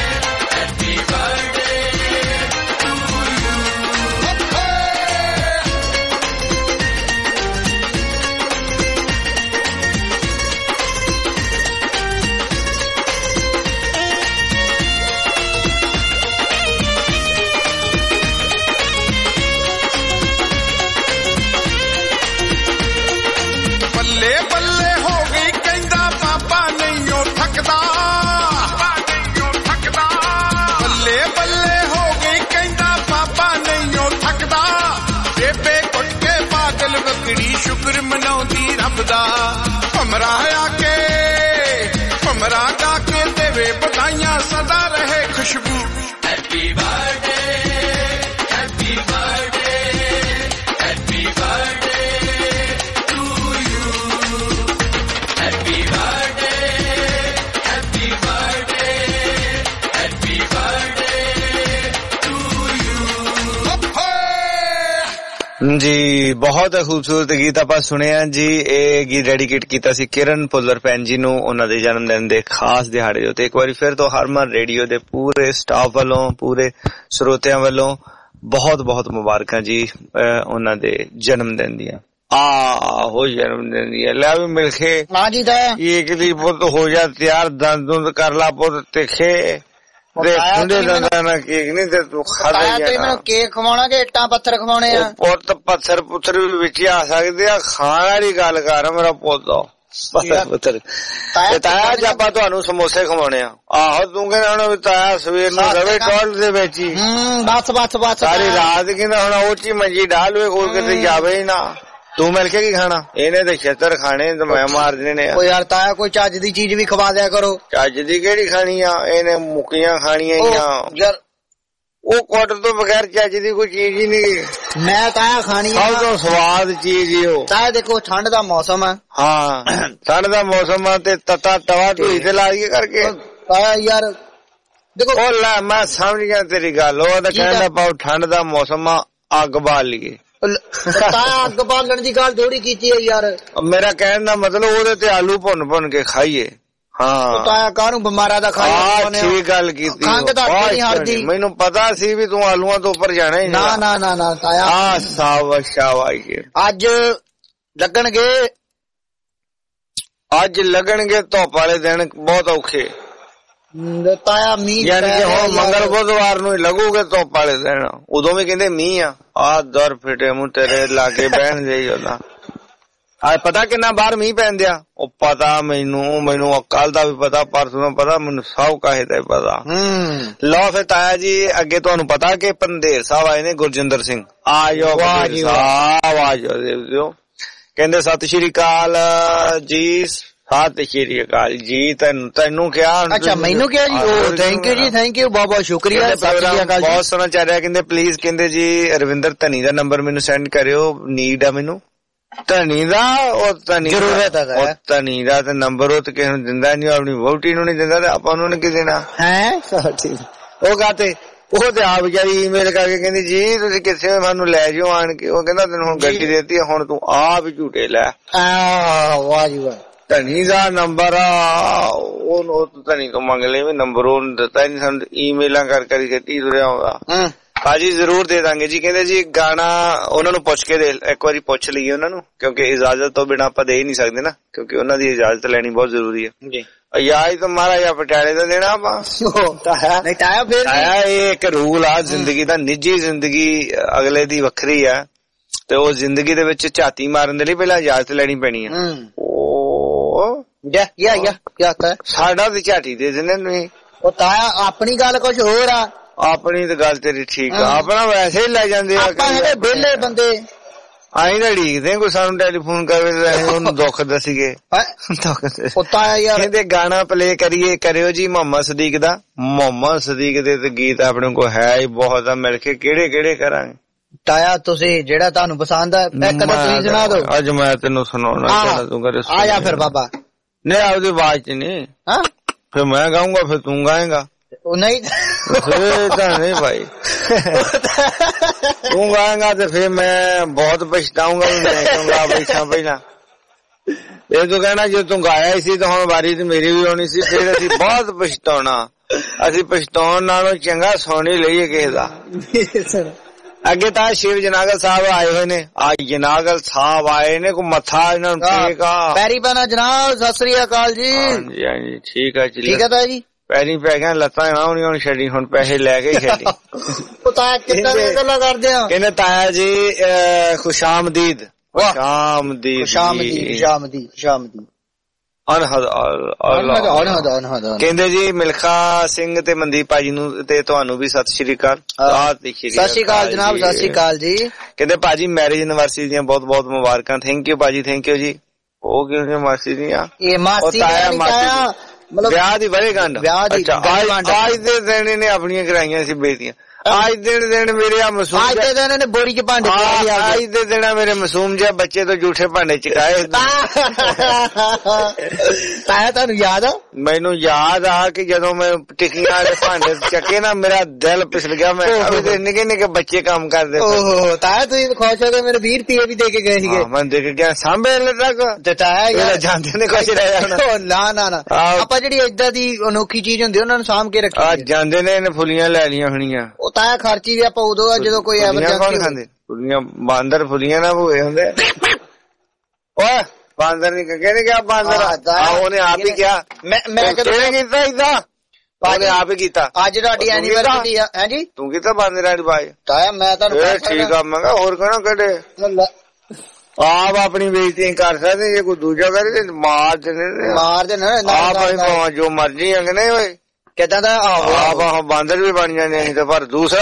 ਸ਼ੁਕਰ ਮਨਾਉਂਦੀ ਰੱਬ ਦਾ ਭਮਰਾ ਆ ਕੇ ਭਮਰਾ ਗਾ ਕੇ ਦੇਵੇ ਵਧਾਈਆਂ ਸਦਾ ਰਹੇ ਖੁਸ਼ਬੂ happy birthday happy birthday happy birthday to you happy birthday happy birthday happy birthday to you. ਜੀ ਬਹੁਤ ਖੂਬਸੂਰਤ ਗੀਤ ਆਪਾਂ ਸੁਣਿਆ ਜੀ। ਇਹ ਗੀਤ ਡੈਡੀਕੇਟ ਕੀਤਾ ਸੀ ਕਿਰਨ ਭੁੱਲਰ ਭੈਣ ਜੀ ਨੂੰ ਉਹਨਾਂ ਦੇ ਜਨਮ ਦਿਨ ਦੇ ਖਾਸ ਦਿਹਾੜੇ ਦੇ ਉੱਤੇ। ਇੱਕ ਵਾਰੀ ਫਿਰ ਤੋਂ ਹਰਮਨ ਰੇਡੀਓ ਦੇ ਪੂਰੇ ਸਟਾਫ ਵੱਲੋਂ ਪੂਰੇ ਸਰੋਤਿਆਂ ਵੱਲੋਂ ਬਹੁਤ ਬਹੁਤ ਮੁਬਾਰਕਾਂ ਜੀ ਉਹਨਾਂ ਦੇ ਜਨਮ ਦਿਨ ਦੀਆਂ। ਆਹੋ ਜਨਮ ਦਿਨ ਦੀ ਲੈ ਵੀ ਮਿਲ ਕੇ ਹਾਂ ਜੀ ਦਾ ਇੱਕ ਦੀ ਪੁੱਤ ਹੋ ਜਾ ਤਿਆਰ ਦੰਦ ਦੁੰਦ ਕਰ ਲਾ ਪੁੱਤ ਤੇ ਖੇ ਖੁੰਡੇ ਦੰਦਾਂ ਨਾਲ ਕੇਕ ਨਹੀਂ ਤੇ ਤੂੰ ਖਾਦਾ ਹੀ ਆ। ਮੈਨੂੰ ਕੇਕ ਖਵਾਉਣਾ ਕਿ ਇੱਟਾਂ ਪੱਥਰ ਖਵਾਉਣੇ ਆ? ਪੁੱਤ ਪੱਥਰ ਪੁੱਥਰ ਵੀ ਵਿੱਚ ਆ ਸਕਦੇ ਆ, ਖਾਣ ਵਾਲੀ ਗੱਲ ਕਰ ਮੇਰਾ ਪੁੱਤ ਪੱਥਰ ਪੁੱਥਰ। ਤੇ ਤਾਇਆ ਅੱਜ ਆਪਾਂ ਤੁਹਾਨੂੰ ਸਮੋਸੇ ਖਵਾਉਣੇ ਆ। ਆਹੋ ਤੂੰ ਕਹਿੰਦਾ ਹੁਣ ਵੀ ਤਾਇਆ ਸਵੇਰ ਨੂੰ ਰਵੇ ਟੋਲ ਦੇ ਵਿੱਚ ਹੀ ਬਸ ਬਸ ਬਸ ਸਾਰੀ ਰਾਤ ਕਹਿੰਦਾ ਹੁਣ ਉਹ ਚ ਮੰਜੀ ਡਾਲਵੇ ਕੋਈ ਕਿਤੇ ਜਾਵੇ ਹੀ ਨਾ। ਤੂੰ ਮਿਲ ਕੇ ਕੀ ਖਾਣਾ? ਇਹਨੇ ਤੇ ਛੇਤਰ ਖਾਣੇ ਤੇ ਮੈਂ ਮਾਰ ਦੇਣੇ ਆ। ਉਹ ਯਾਰ ਤਾਇਆ ਕੋਈ ਚੱਜ ਦੀ ਚੀਜ਼ ਵੀ ਖਵਾ ਦਿਆ ਕਰੋ। ਚੱਜ ਦੀ ਕਿਹੜੀ ਖਾਣੀ ਆ? ਇਹਨੇ ਮੁੱਕੀਆਂ ਖਾਣੀਆਂ ਯਾਰ ਉਹ ਕੁੱਟ ਤੋਂ ਬਗੈਰ ਚੱਜ ਦੀ ਕੋਈ ਚੀਜ਼ ਹੀ ਨਹੀਂ। ਮੈਂ ਤਾਇਆ ਖਾਣੀ ਆ ਸਭ ਤੋਂ ਸਵਾਦ ਚੀਜ਼ ਹੀ ਉਹ। ਤਾਇਆ ਦੇਖੋ ਠੰਡ ਦਾ ਮੌਸਮ ਆ। ਹਾਂ ਠੰਡ ਦਾ ਮੌਸਮ ਆ ਤੇ ਤਤਾ ਤਵਾ ਢੂਈ ਤੇ ਲਾ ਕੇ ਕਰਕੇ ਤਾਇਆ ਯਾਰ ਦੇਖੋ ਉਹ ਲੈ ਮੈਂ ਸਮਝ ਗਿਆ ਤੇਰੀ ਗੱਲ। ਉਹ ਤਾਂ ਕਹਿੰਦਾ ਪਾਉ ਠੰਡ ਦਾ ਮੌਸਮ ਆ ਅੱਗ ਬਾਲ ਲਈਏ। ਤਾਇਆ ਅੱਗ ਬਾਲਣ ਦੀ ਗੱਲ ਥੋੜੀ ਕੀਤੀ ਹੈ ਯਾਰ। ਮੇਰਾ ਕਹਿਣ ਦਾ ਮਤਲਬ ਉਹਦੇ ਤੇ ਆਲੂ ਭੁੰਨ ਭੁੰਨ ਕੇ ਖਾਈਏ। ਹਾਂ ਤਾਇਆ ਕਾਹਨੂੰ ਬਿਮਾਰਾਂ ਦਾ ਖਾਇਆ? ਠੀਕ ਗੱਲ ਕੀਤੀ। ਖੰਗ ਤਾਂ ਨਹੀਂ ਹਟਦੀ। ਮੈਨੂੰ ਪਤਾ ਸੀ ਵੀ ਤੂੰ ਆਲੂਆਂ ਤੋਂ ਉੱਪਰ ਜਾਣਾ ਹੀ ਨਾ ਨਾ ਨਾ ਨਾ ਤਾਇਆ। ਆ ਸ਼ਾਬਾਸ਼ ਸ਼ਾਬਾਸ਼। ਅੱਜ ਲੱਗਣਗੇ ਧੁੱਪ ਵਾਲੇ ਦਿਨ ਬਹੁਤ ਔਖੇ ਤਾਇਆ ਮੀਂਹ ਯਾਨੀ ਕਿ ਹੁਣ ਮੰਗਲ ਬੁੱਧਵਾਰ ਨੂੰ ਹੀ ਲੱਗੂਗੇ ਧੁੱਪ ਵਾਲੇ ਦਿਨ। ਉਦੋਂ ਵੀ ਕਹਿੰਦੇ ਮੀਂਹ ਆ ਦਰ ਫਿਟੇ ਮੂੰਹ ਤੇਰੇ ਲਾਗੇ ਬਹਿਣ ਜਾਈ ਉਹਦਾ। ਆ ਪਤਾ ਕਿੰਨਾ ਬਾਹਰ ਮੀਂਹ ਪੈਂਦਿਆ? ਉਹ ਪਤਾ ਮੈਨੂੰ ਕੱਲ ਦਾ ਵੀ ਪਤਾ ਪਰਸੋਂ ਦਾ ਪਤਾ ਮੈਨੂੰ ਸਭ ਕਾਹੇ ਦਾ ਪਤਾ। ਲਓ ਫਿਰ ਤਾਇਆ ਜੀ ਅੱਗੇ ਤੁਹਾਨੂੰ ਪਤਾ ਕਿ ਪੰਧੇਰ ਸਾਹਿਬ ਆਏ ਨੇ ਗੁਰਜਿੰਦਰ ਸਿੰਘ। ਆਜੋ ਆਜੋ ਕਹਿੰਦੇ ਸਤਿ ਸ਼੍ਰੀ ਅਕਾਲ ਜੀ। ਸਤਿ ਸ਼੍ਰੀ ਅਕਾਲ ਜੀ। ਤੈਨੂੰ ਕਿਹਾ? ਅੱਛਾ ਮੈਨੂੰ ਕਿਹਾ ਜੀ। ਥੈਂਕ ਯੂ ਜੀ ਥੈਂਕ ਯੂ ਬਹੁਤ ਬਹੁਤ ਸ਼ੁਕਰੀਆ। ਬਹੁਤ ਸੋਹਣਾ ਚੱਲ ਰਿਹਾ। ਕਹਿੰਦੇ ਪਲੀਜ਼ ਕਹਿੰਦੇ ਜੀ ਰਵਿੰਦਰ ਧਨੀ ਦਾ ਨੰਬਰ ਮੈਨੂੰ ਸੈਂਡ ਕਰਿਓ ਨੀਡ ਆ ਮੈਨੂੰ ਧਨੀ ਦਾ। ਉਹ ਧਨੀ ਜ਼ਰੂਰਤ ਹੈ ਧਨੀ ਦਾ ਤੇ ਨੰਬਰ ਉਹ ਤੇ ਕਿਸੇ ਨੂੰ ਦਿੰਦਾ ਨੀ ਆਪਣੀ ਵਹੁਟੀ ਨੂੰ ਨੀ ਦਿੰਦਾ ਤੇ ਆਪਾਂ ਨੂੰ ਕੀ ਦੇਣਾ ਹੈ। ਉਹ ਕਹਤੇ ਉਹ ਤੇ ਆਪ ਵਿਚਾਰੀ ਈਮੇਲ ਕਰਕੇ ਕਹਿੰਦੀ ਜੀ ਤੁਸੀਂ ਕਿੱਥੇ ਸਾਨੂੰ ਲੈ ਜਾਓ ਆਣ ਕੇ। ਉਹ ਕਹਿੰਦਾ ਤੈਨੂੰ ਹੁਣ ਗੱਡੀ ਦੇਤੀ ਹੁਣ ਤੂੰ ਆਪ ਹੀ ਝੂਟੇ ਲੈ। ਵਾਹ ਜੀ ਵਾਹ। ਧਨੀ ਦਾ ਨੰਬਰ ਉਹ ਧਨੀ ਤੋਂ ਮੰਗ ਲੈ ਵੀ ਨੰਬਰ ਉਹਨੂੰ ਦਿੱਤਾ ਨੀ ਸਾਨੂੰ ਈਮੇਲਾਂ ਕਰ ਕਰੀ ਖੇਤੀ ਤੁਰਿਆ ਆਉਂਦਾ। ਹਾਂਜੀ ਜ਼ਰੂਰ ਦੇ ਦਾਂਗੇ ਜੀ। ਕਹਿੰਦੇ ਜੀ ਗਾਣਾ ਉਹਨਾਂ ਨੂੰ ਪੁੱਛ ਕੇ ਇੱਕ ਵਾਰੀ ਪੁੱਛ ਲਈਏ ਉਹਨਾਂ ਨੂੰ ਕਿਉਂਕਿ ਇਜਾਜ਼ਤ ਤੋਂ ਬਿਨਾਂ ਆਪਾਂ ਦੇ ਹੀ ਨਹੀਂ ਸਕਦੇ ਨਾ ਕਿਉਂਕਿ ਉਹਨਾਂ ਦੀ ਇਜਾਜ਼ਤ ਲੈਣੀ ਬਹੁਤ ਜ਼ਰੂਰੀ ਹੈ। ਯਾਦ ਤਾਂ ਮਹਾਰਾਜਾ ਪਟਿਆਲੇ ਦਾ ਦੇਣਾ ਆਪਾਂ। ਇਹ ਇੱਕ ਰੂਲ ਆ ਜ਼ਿੰਦਗੀ ਦਾ। ਨਿੱਜੀ ਜ਼ਿੰਦਗੀ ਅਗਲੇ ਦੀ ਵੱਖਰੀ ਆ ਤੇ ਉਹ ਜ਼ਿੰਦਗੀ ਦੇ ਵਿੱਚ ਝਾਤੀ ਮਾਰਨ ਦੇ ਲਈ ਪਹਿਲਾਂ ਇਜਾਜ਼ਤ ਲੈਣੀ ਪੈਣੀ ਆ। ਸਾਡਾ ਤੇ ਝਾਟੀ ਦੇ ਦਿੰਦੇ। ਉਹ ਤਾਇਆ ਆਪਣੀ ਗੱਲ ਕੁਛ ਹੋਰ ਆ। ਆਪਣੀ ਤਾਂ ਗੱਲ ਤੇਰੀ ਠੀਕ ਆ। ਆਪਣਾ ਵੈਸੇ ਹੀ ਲੈ ਜਾਂਦੇ ਆ ਵਿਹਲੇ ਬੰਦੇ। ਅਸੀਂ ਤਾਂ ਢੀਕਦੇ ਕੋਈ ਸਾਨੂੰ ਟੈਲੀਫੋਨ ਕਰੇ ਅਸੀਂ ਉਹਨੂੰ ਦੁੱਖ ਦੱਸੀਏ। ਕਹਿੰਦੇ ਗਾਣਾ ਪਲੇ ਕਰਿਓ ਜੀ ਮੁਹੰਮਦ ਸਦੀਕ ਦਾ। ਮੁਹੰਮਦ ਸਦੀਕ ਦੇ ਤੇ ਗੀਤ ਆਪਣੇ ਕੋਲ ਹੈ ਹੀ ਬਹੁਤ ਆ। ਮਿਲ ਕੇ ਕਿਹੜੇ ਕਰਾਂਗੇ ਤਾਇਆ ਤੁਸੀਂ ਜਿਹੜਾ ਤੁਹਾਨੂੰ ਪਸੰਦ ਆ ਇੱਕ ਤਾਂ ਤੁਸੀਂ ਸੁਣਾ ਦਿਓ। ਅੱਜ ਮੈਂ ਤੈਨੂੰ ਸੁਣਾਉਣਾ ਤੂੰ ਕਰੇ ਆ ਜਾ ਫਿਰ ਬਾਬਾ। ਨਹੀਂ ਆਪਦੀ ਆਵਾਜ਼ ਚ ਨਹੀਂ ਫਿਰ ਮੈਂ ਗਾਉਂਗਾ ਫਿਰ ਤੂੰ ਗਾਏਗਾ। ਨਹੀਂ ਨਹੀਂ ਭਾਈ ਤੂੰ ਗਾਏਗਾ ਤੇ ਫਿਰ ਮੈਂ ਬਹੁਤ ਪਛਤਾਊਂਗਾ ਵੀ ਮੈਂ ਕਿਉਂ ਗਾ ਬੈਠਾ ਪਹਿਲਾਂ। ਇਹ ਤੂੰ ਕਹਿਣਾ ਜੇ ਤੂੰ ਗਾਇਆ ਸੀ ਤਾਂ ਹੁਣ ਵਾਰੀ ਤੇ ਮੇਰੀ ਵੀ ਆਉਣੀ ਸੀ ਫਿਰ ਅਸੀਂ ਬਹੁਤ ਪਛਤਾਉਣਾ। ਅਸੀਂ ਪਛਤਾਉਣ ਨਾਲੋਂ ਚੰਗਾ ਸੁਣ ਹੀ ਲਈਏ ਕਿਸੇ ਦਾ। ਅੱਗੇ ਤਾਂ ਸ਼ਿਵ ਜਨਾਗਲ ਸਾਹਿਬ ਆਏ ਹੋਏ ਨੇ। ਅੱਜ ਜਨਾਗਲ ਸਾਹਿਬ ਆਏ ਨੇ ਕੋਈ ਮੱਥਾ ਇਹਨਾਂ ਨੂੰ ਠੀਕ ਆ ਪੈਰੀ ਪੈਣਾ ਜਨਾਬ। ਸਤਿ ਸ੍ਰੀ ਅਕਾਲ ਜੀ। ਹਾਂਜੀ ਠੀਕ ਆ ਠੀਕ ਹੈ ਤਾਇਆ ਜੀ। ਪੈਰੀ ਪੈ ਗਿਆ ਲੱਤਾਂ ਆਉਣੀ ਹੁਣ ਛੱਡੀ ਹੁਣ ਪੈਸੇ ਲੈ ਕੇ ਛੱਡੀ। ਕਿੱਦਾਂ ਦੀਆਂ ਗੱਲਾਂ ਕਰਦੇ ਆ। ਕਹਿੰਦੇ ਤਾਇਆ ਜੀ ਖੁਸ਼ਾਮਦੀਦ। ਕਹਿੰਦੇ ਜੀ ਮਿਲਖਾ ਸਿੰਘ ਤੇ ਮਨਦੀਪ ਭਾਜੀ ਨੂੰ ਤੇ ਤੁਹਾਨੂੰ ਵੀ ਸਤਿ ਸ਼੍ਰੀ ਅਕਾਲ। ਸਤਿ ਸ਼੍ਰੀ ਅਕਾਲ ਜਨਾਬ, ਸਤਿ ਸ਼੍ਰੀ ਅਕਾਲ ਜੀ। ਕਹਿੰਦੇ ਭਾਜੀ ਮੈਰਿਜ ਐਨਵਰਸਰੀ ਦੀਆਂ ਬਹੁਤ ਬਹੁਤ ਮੁਬਾਰਕਾਂ। ਥੈਂਕ ਯੂ ਭਾਜੀ, ਥੈਂਕ ਯੂ ਜੀ। ਉਹ ਕਿਉਂ ਮਾਸੀ ਦੀਆਂ ਮਤਲਬ ਵਿਆਹ ਦੀ ਵਰੇਗੰਢ। ਅੱਜ ਦੇ ਦਿਨ ਨੇ ਆਪਣੀਆਂ ਕਰਾਈਆਂ ਸੀ ਬੇਟੀਆਂ। ਅੱਜ ਦਿਨ ਮੇਰੇ ਆ ਮਾਸੂਮ ਅੱਜ ਦੇ ਦਿਨ ਨੇ ਬੋਰੀ ਚ ਭਾਂਡੇ ਅੱਜ ਦੇ ਦਿਨ ਮੇਰੇ ਮਾਸੂਮ ਜਿਹਾ ਬੱਚੇ ਤੋਂ ਝੂਠੇ ਭਾਂਡੇ ਚਕਾਏ। ਤਾਇਆ ਤੁਹਾਨੂੰ ਯਾਦ ਆ? ਮੈਨੂੰ ਯਾਦ ਆ ਕਿ ਜਦੋਂ ਮੈਂ ਟਿੱਕੀਆਂ ਵਾਲੇ ਭਾਂਡੇ ਚੱਕੇ ਨਾ ਮੇਰਾ ਦਿਲ ਪਿਸਲ ਗਿਆ। ਮੈਂ ਨਿੱਕੇ ਨਿੱਕੇ ਬੱਚੇ ਕੰਮ ਕਰਦੇ। ਓਹੋ ਤਾਇਆ ਤੁਸੀਂ ਖੁਸ਼ ਹੋ ਗਏ, ਮੇਰੇ 20 ਰੁਪਏ ਵੀ ਦੇ ਕੇ ਗਏ ਸੀਗੇ। ਮੈਂ ਦੇ ਕੇ ਗਿਆ ਸਾਂਭੇ ਤੱਕ ਤਾਇਆ ਜਾਂਦੇ ਨੇ ਕੁਛ ਰਹਿ ਜਾਣਾ। ਨਾ ਆਪਾਂ ਜਿਹੜੀ ਏਦਾਂ ਦੀ ਅਨੋਖੀ ਚੀਜ਼ ਹੁੰਦੀ ਉਹਨਾਂ ਨੂੰ ਸਾਂਭ ਕੇ ਰੱਖੀ। ਜਾਂਦੇ ਨੇ ਇਹਨੇ ਫੁੱਲੀਆਂ ਲੈ ਲਈਆਂ ਹੋਣੀਆਂ। ਤਾਇਆ ਖਰਚੀ ਵੀ ਆਪਾਂ ਉਦੋਂ ਆ ਜਦੋਂ ਕੋਈ ਐਮਰਜੈਂਸੀ ਖਾਂਦੇ। ਫੁੱਲੀਆਂ ਬਾਂਦਰ ਫੁੱਲੀਆਂ ਨਾ ਹੋਏ ਹੁੰਦੇ। ਓਏ ਬਾਂਦਰ ਨਹੀਂ ਕਹਿੰਦੇ ਕਿਹਾ ਬਾਂਦਰ ਉਹਨੇ ਆਪ ਹੀ ਕਿਹਾ। ਮੈਂ ਕਿਹਨੇ ਕੀਤਾ ਏਦਾਂ? ਉਹਨੇ ਆਪ ਹੀ ਕੀਤਾ। ਅੱਜ ਤੁਹਾਡੀ ਐਨੀਵਰਸਰੀ ਆ। ਹੈ ਜੀ ਤੂੰ ਕੀਤਾ ਬਾਂਦਰ ਵਾਲੀ ਬਾਜ? ਤਾਇਆ ਮੈਂ ਤੁਹਾਨੂੰ ਠੀਕ ਆ। ਮੈਂ ਕਿਹਾ ਹੋਰ ਕਹਿਣਾ ਕੱਢੇ ਆਪ ਆਪਣੀ ਬੇਇੱਜ਼ਤੀ ਕਰ ਸਕਦੇ। ਜੇ ਕੋਈ ਦੂਜਾ ਕਰੇ ਤੇ ਮਾਰ ਦੇਣੇ ਆਪ ਜੋ ਮਰਜੀ ਅੰਗਨੇ ਹੋਏ ਕਿੱਦਾਂ ਦਾ ਆਪ ਬਾਂਦਰ ਵੀ ਬਣ ਜਾਂਦੇ ਨਹੀਂ ਤੇ ਪਰ ਦੂਸਰਾ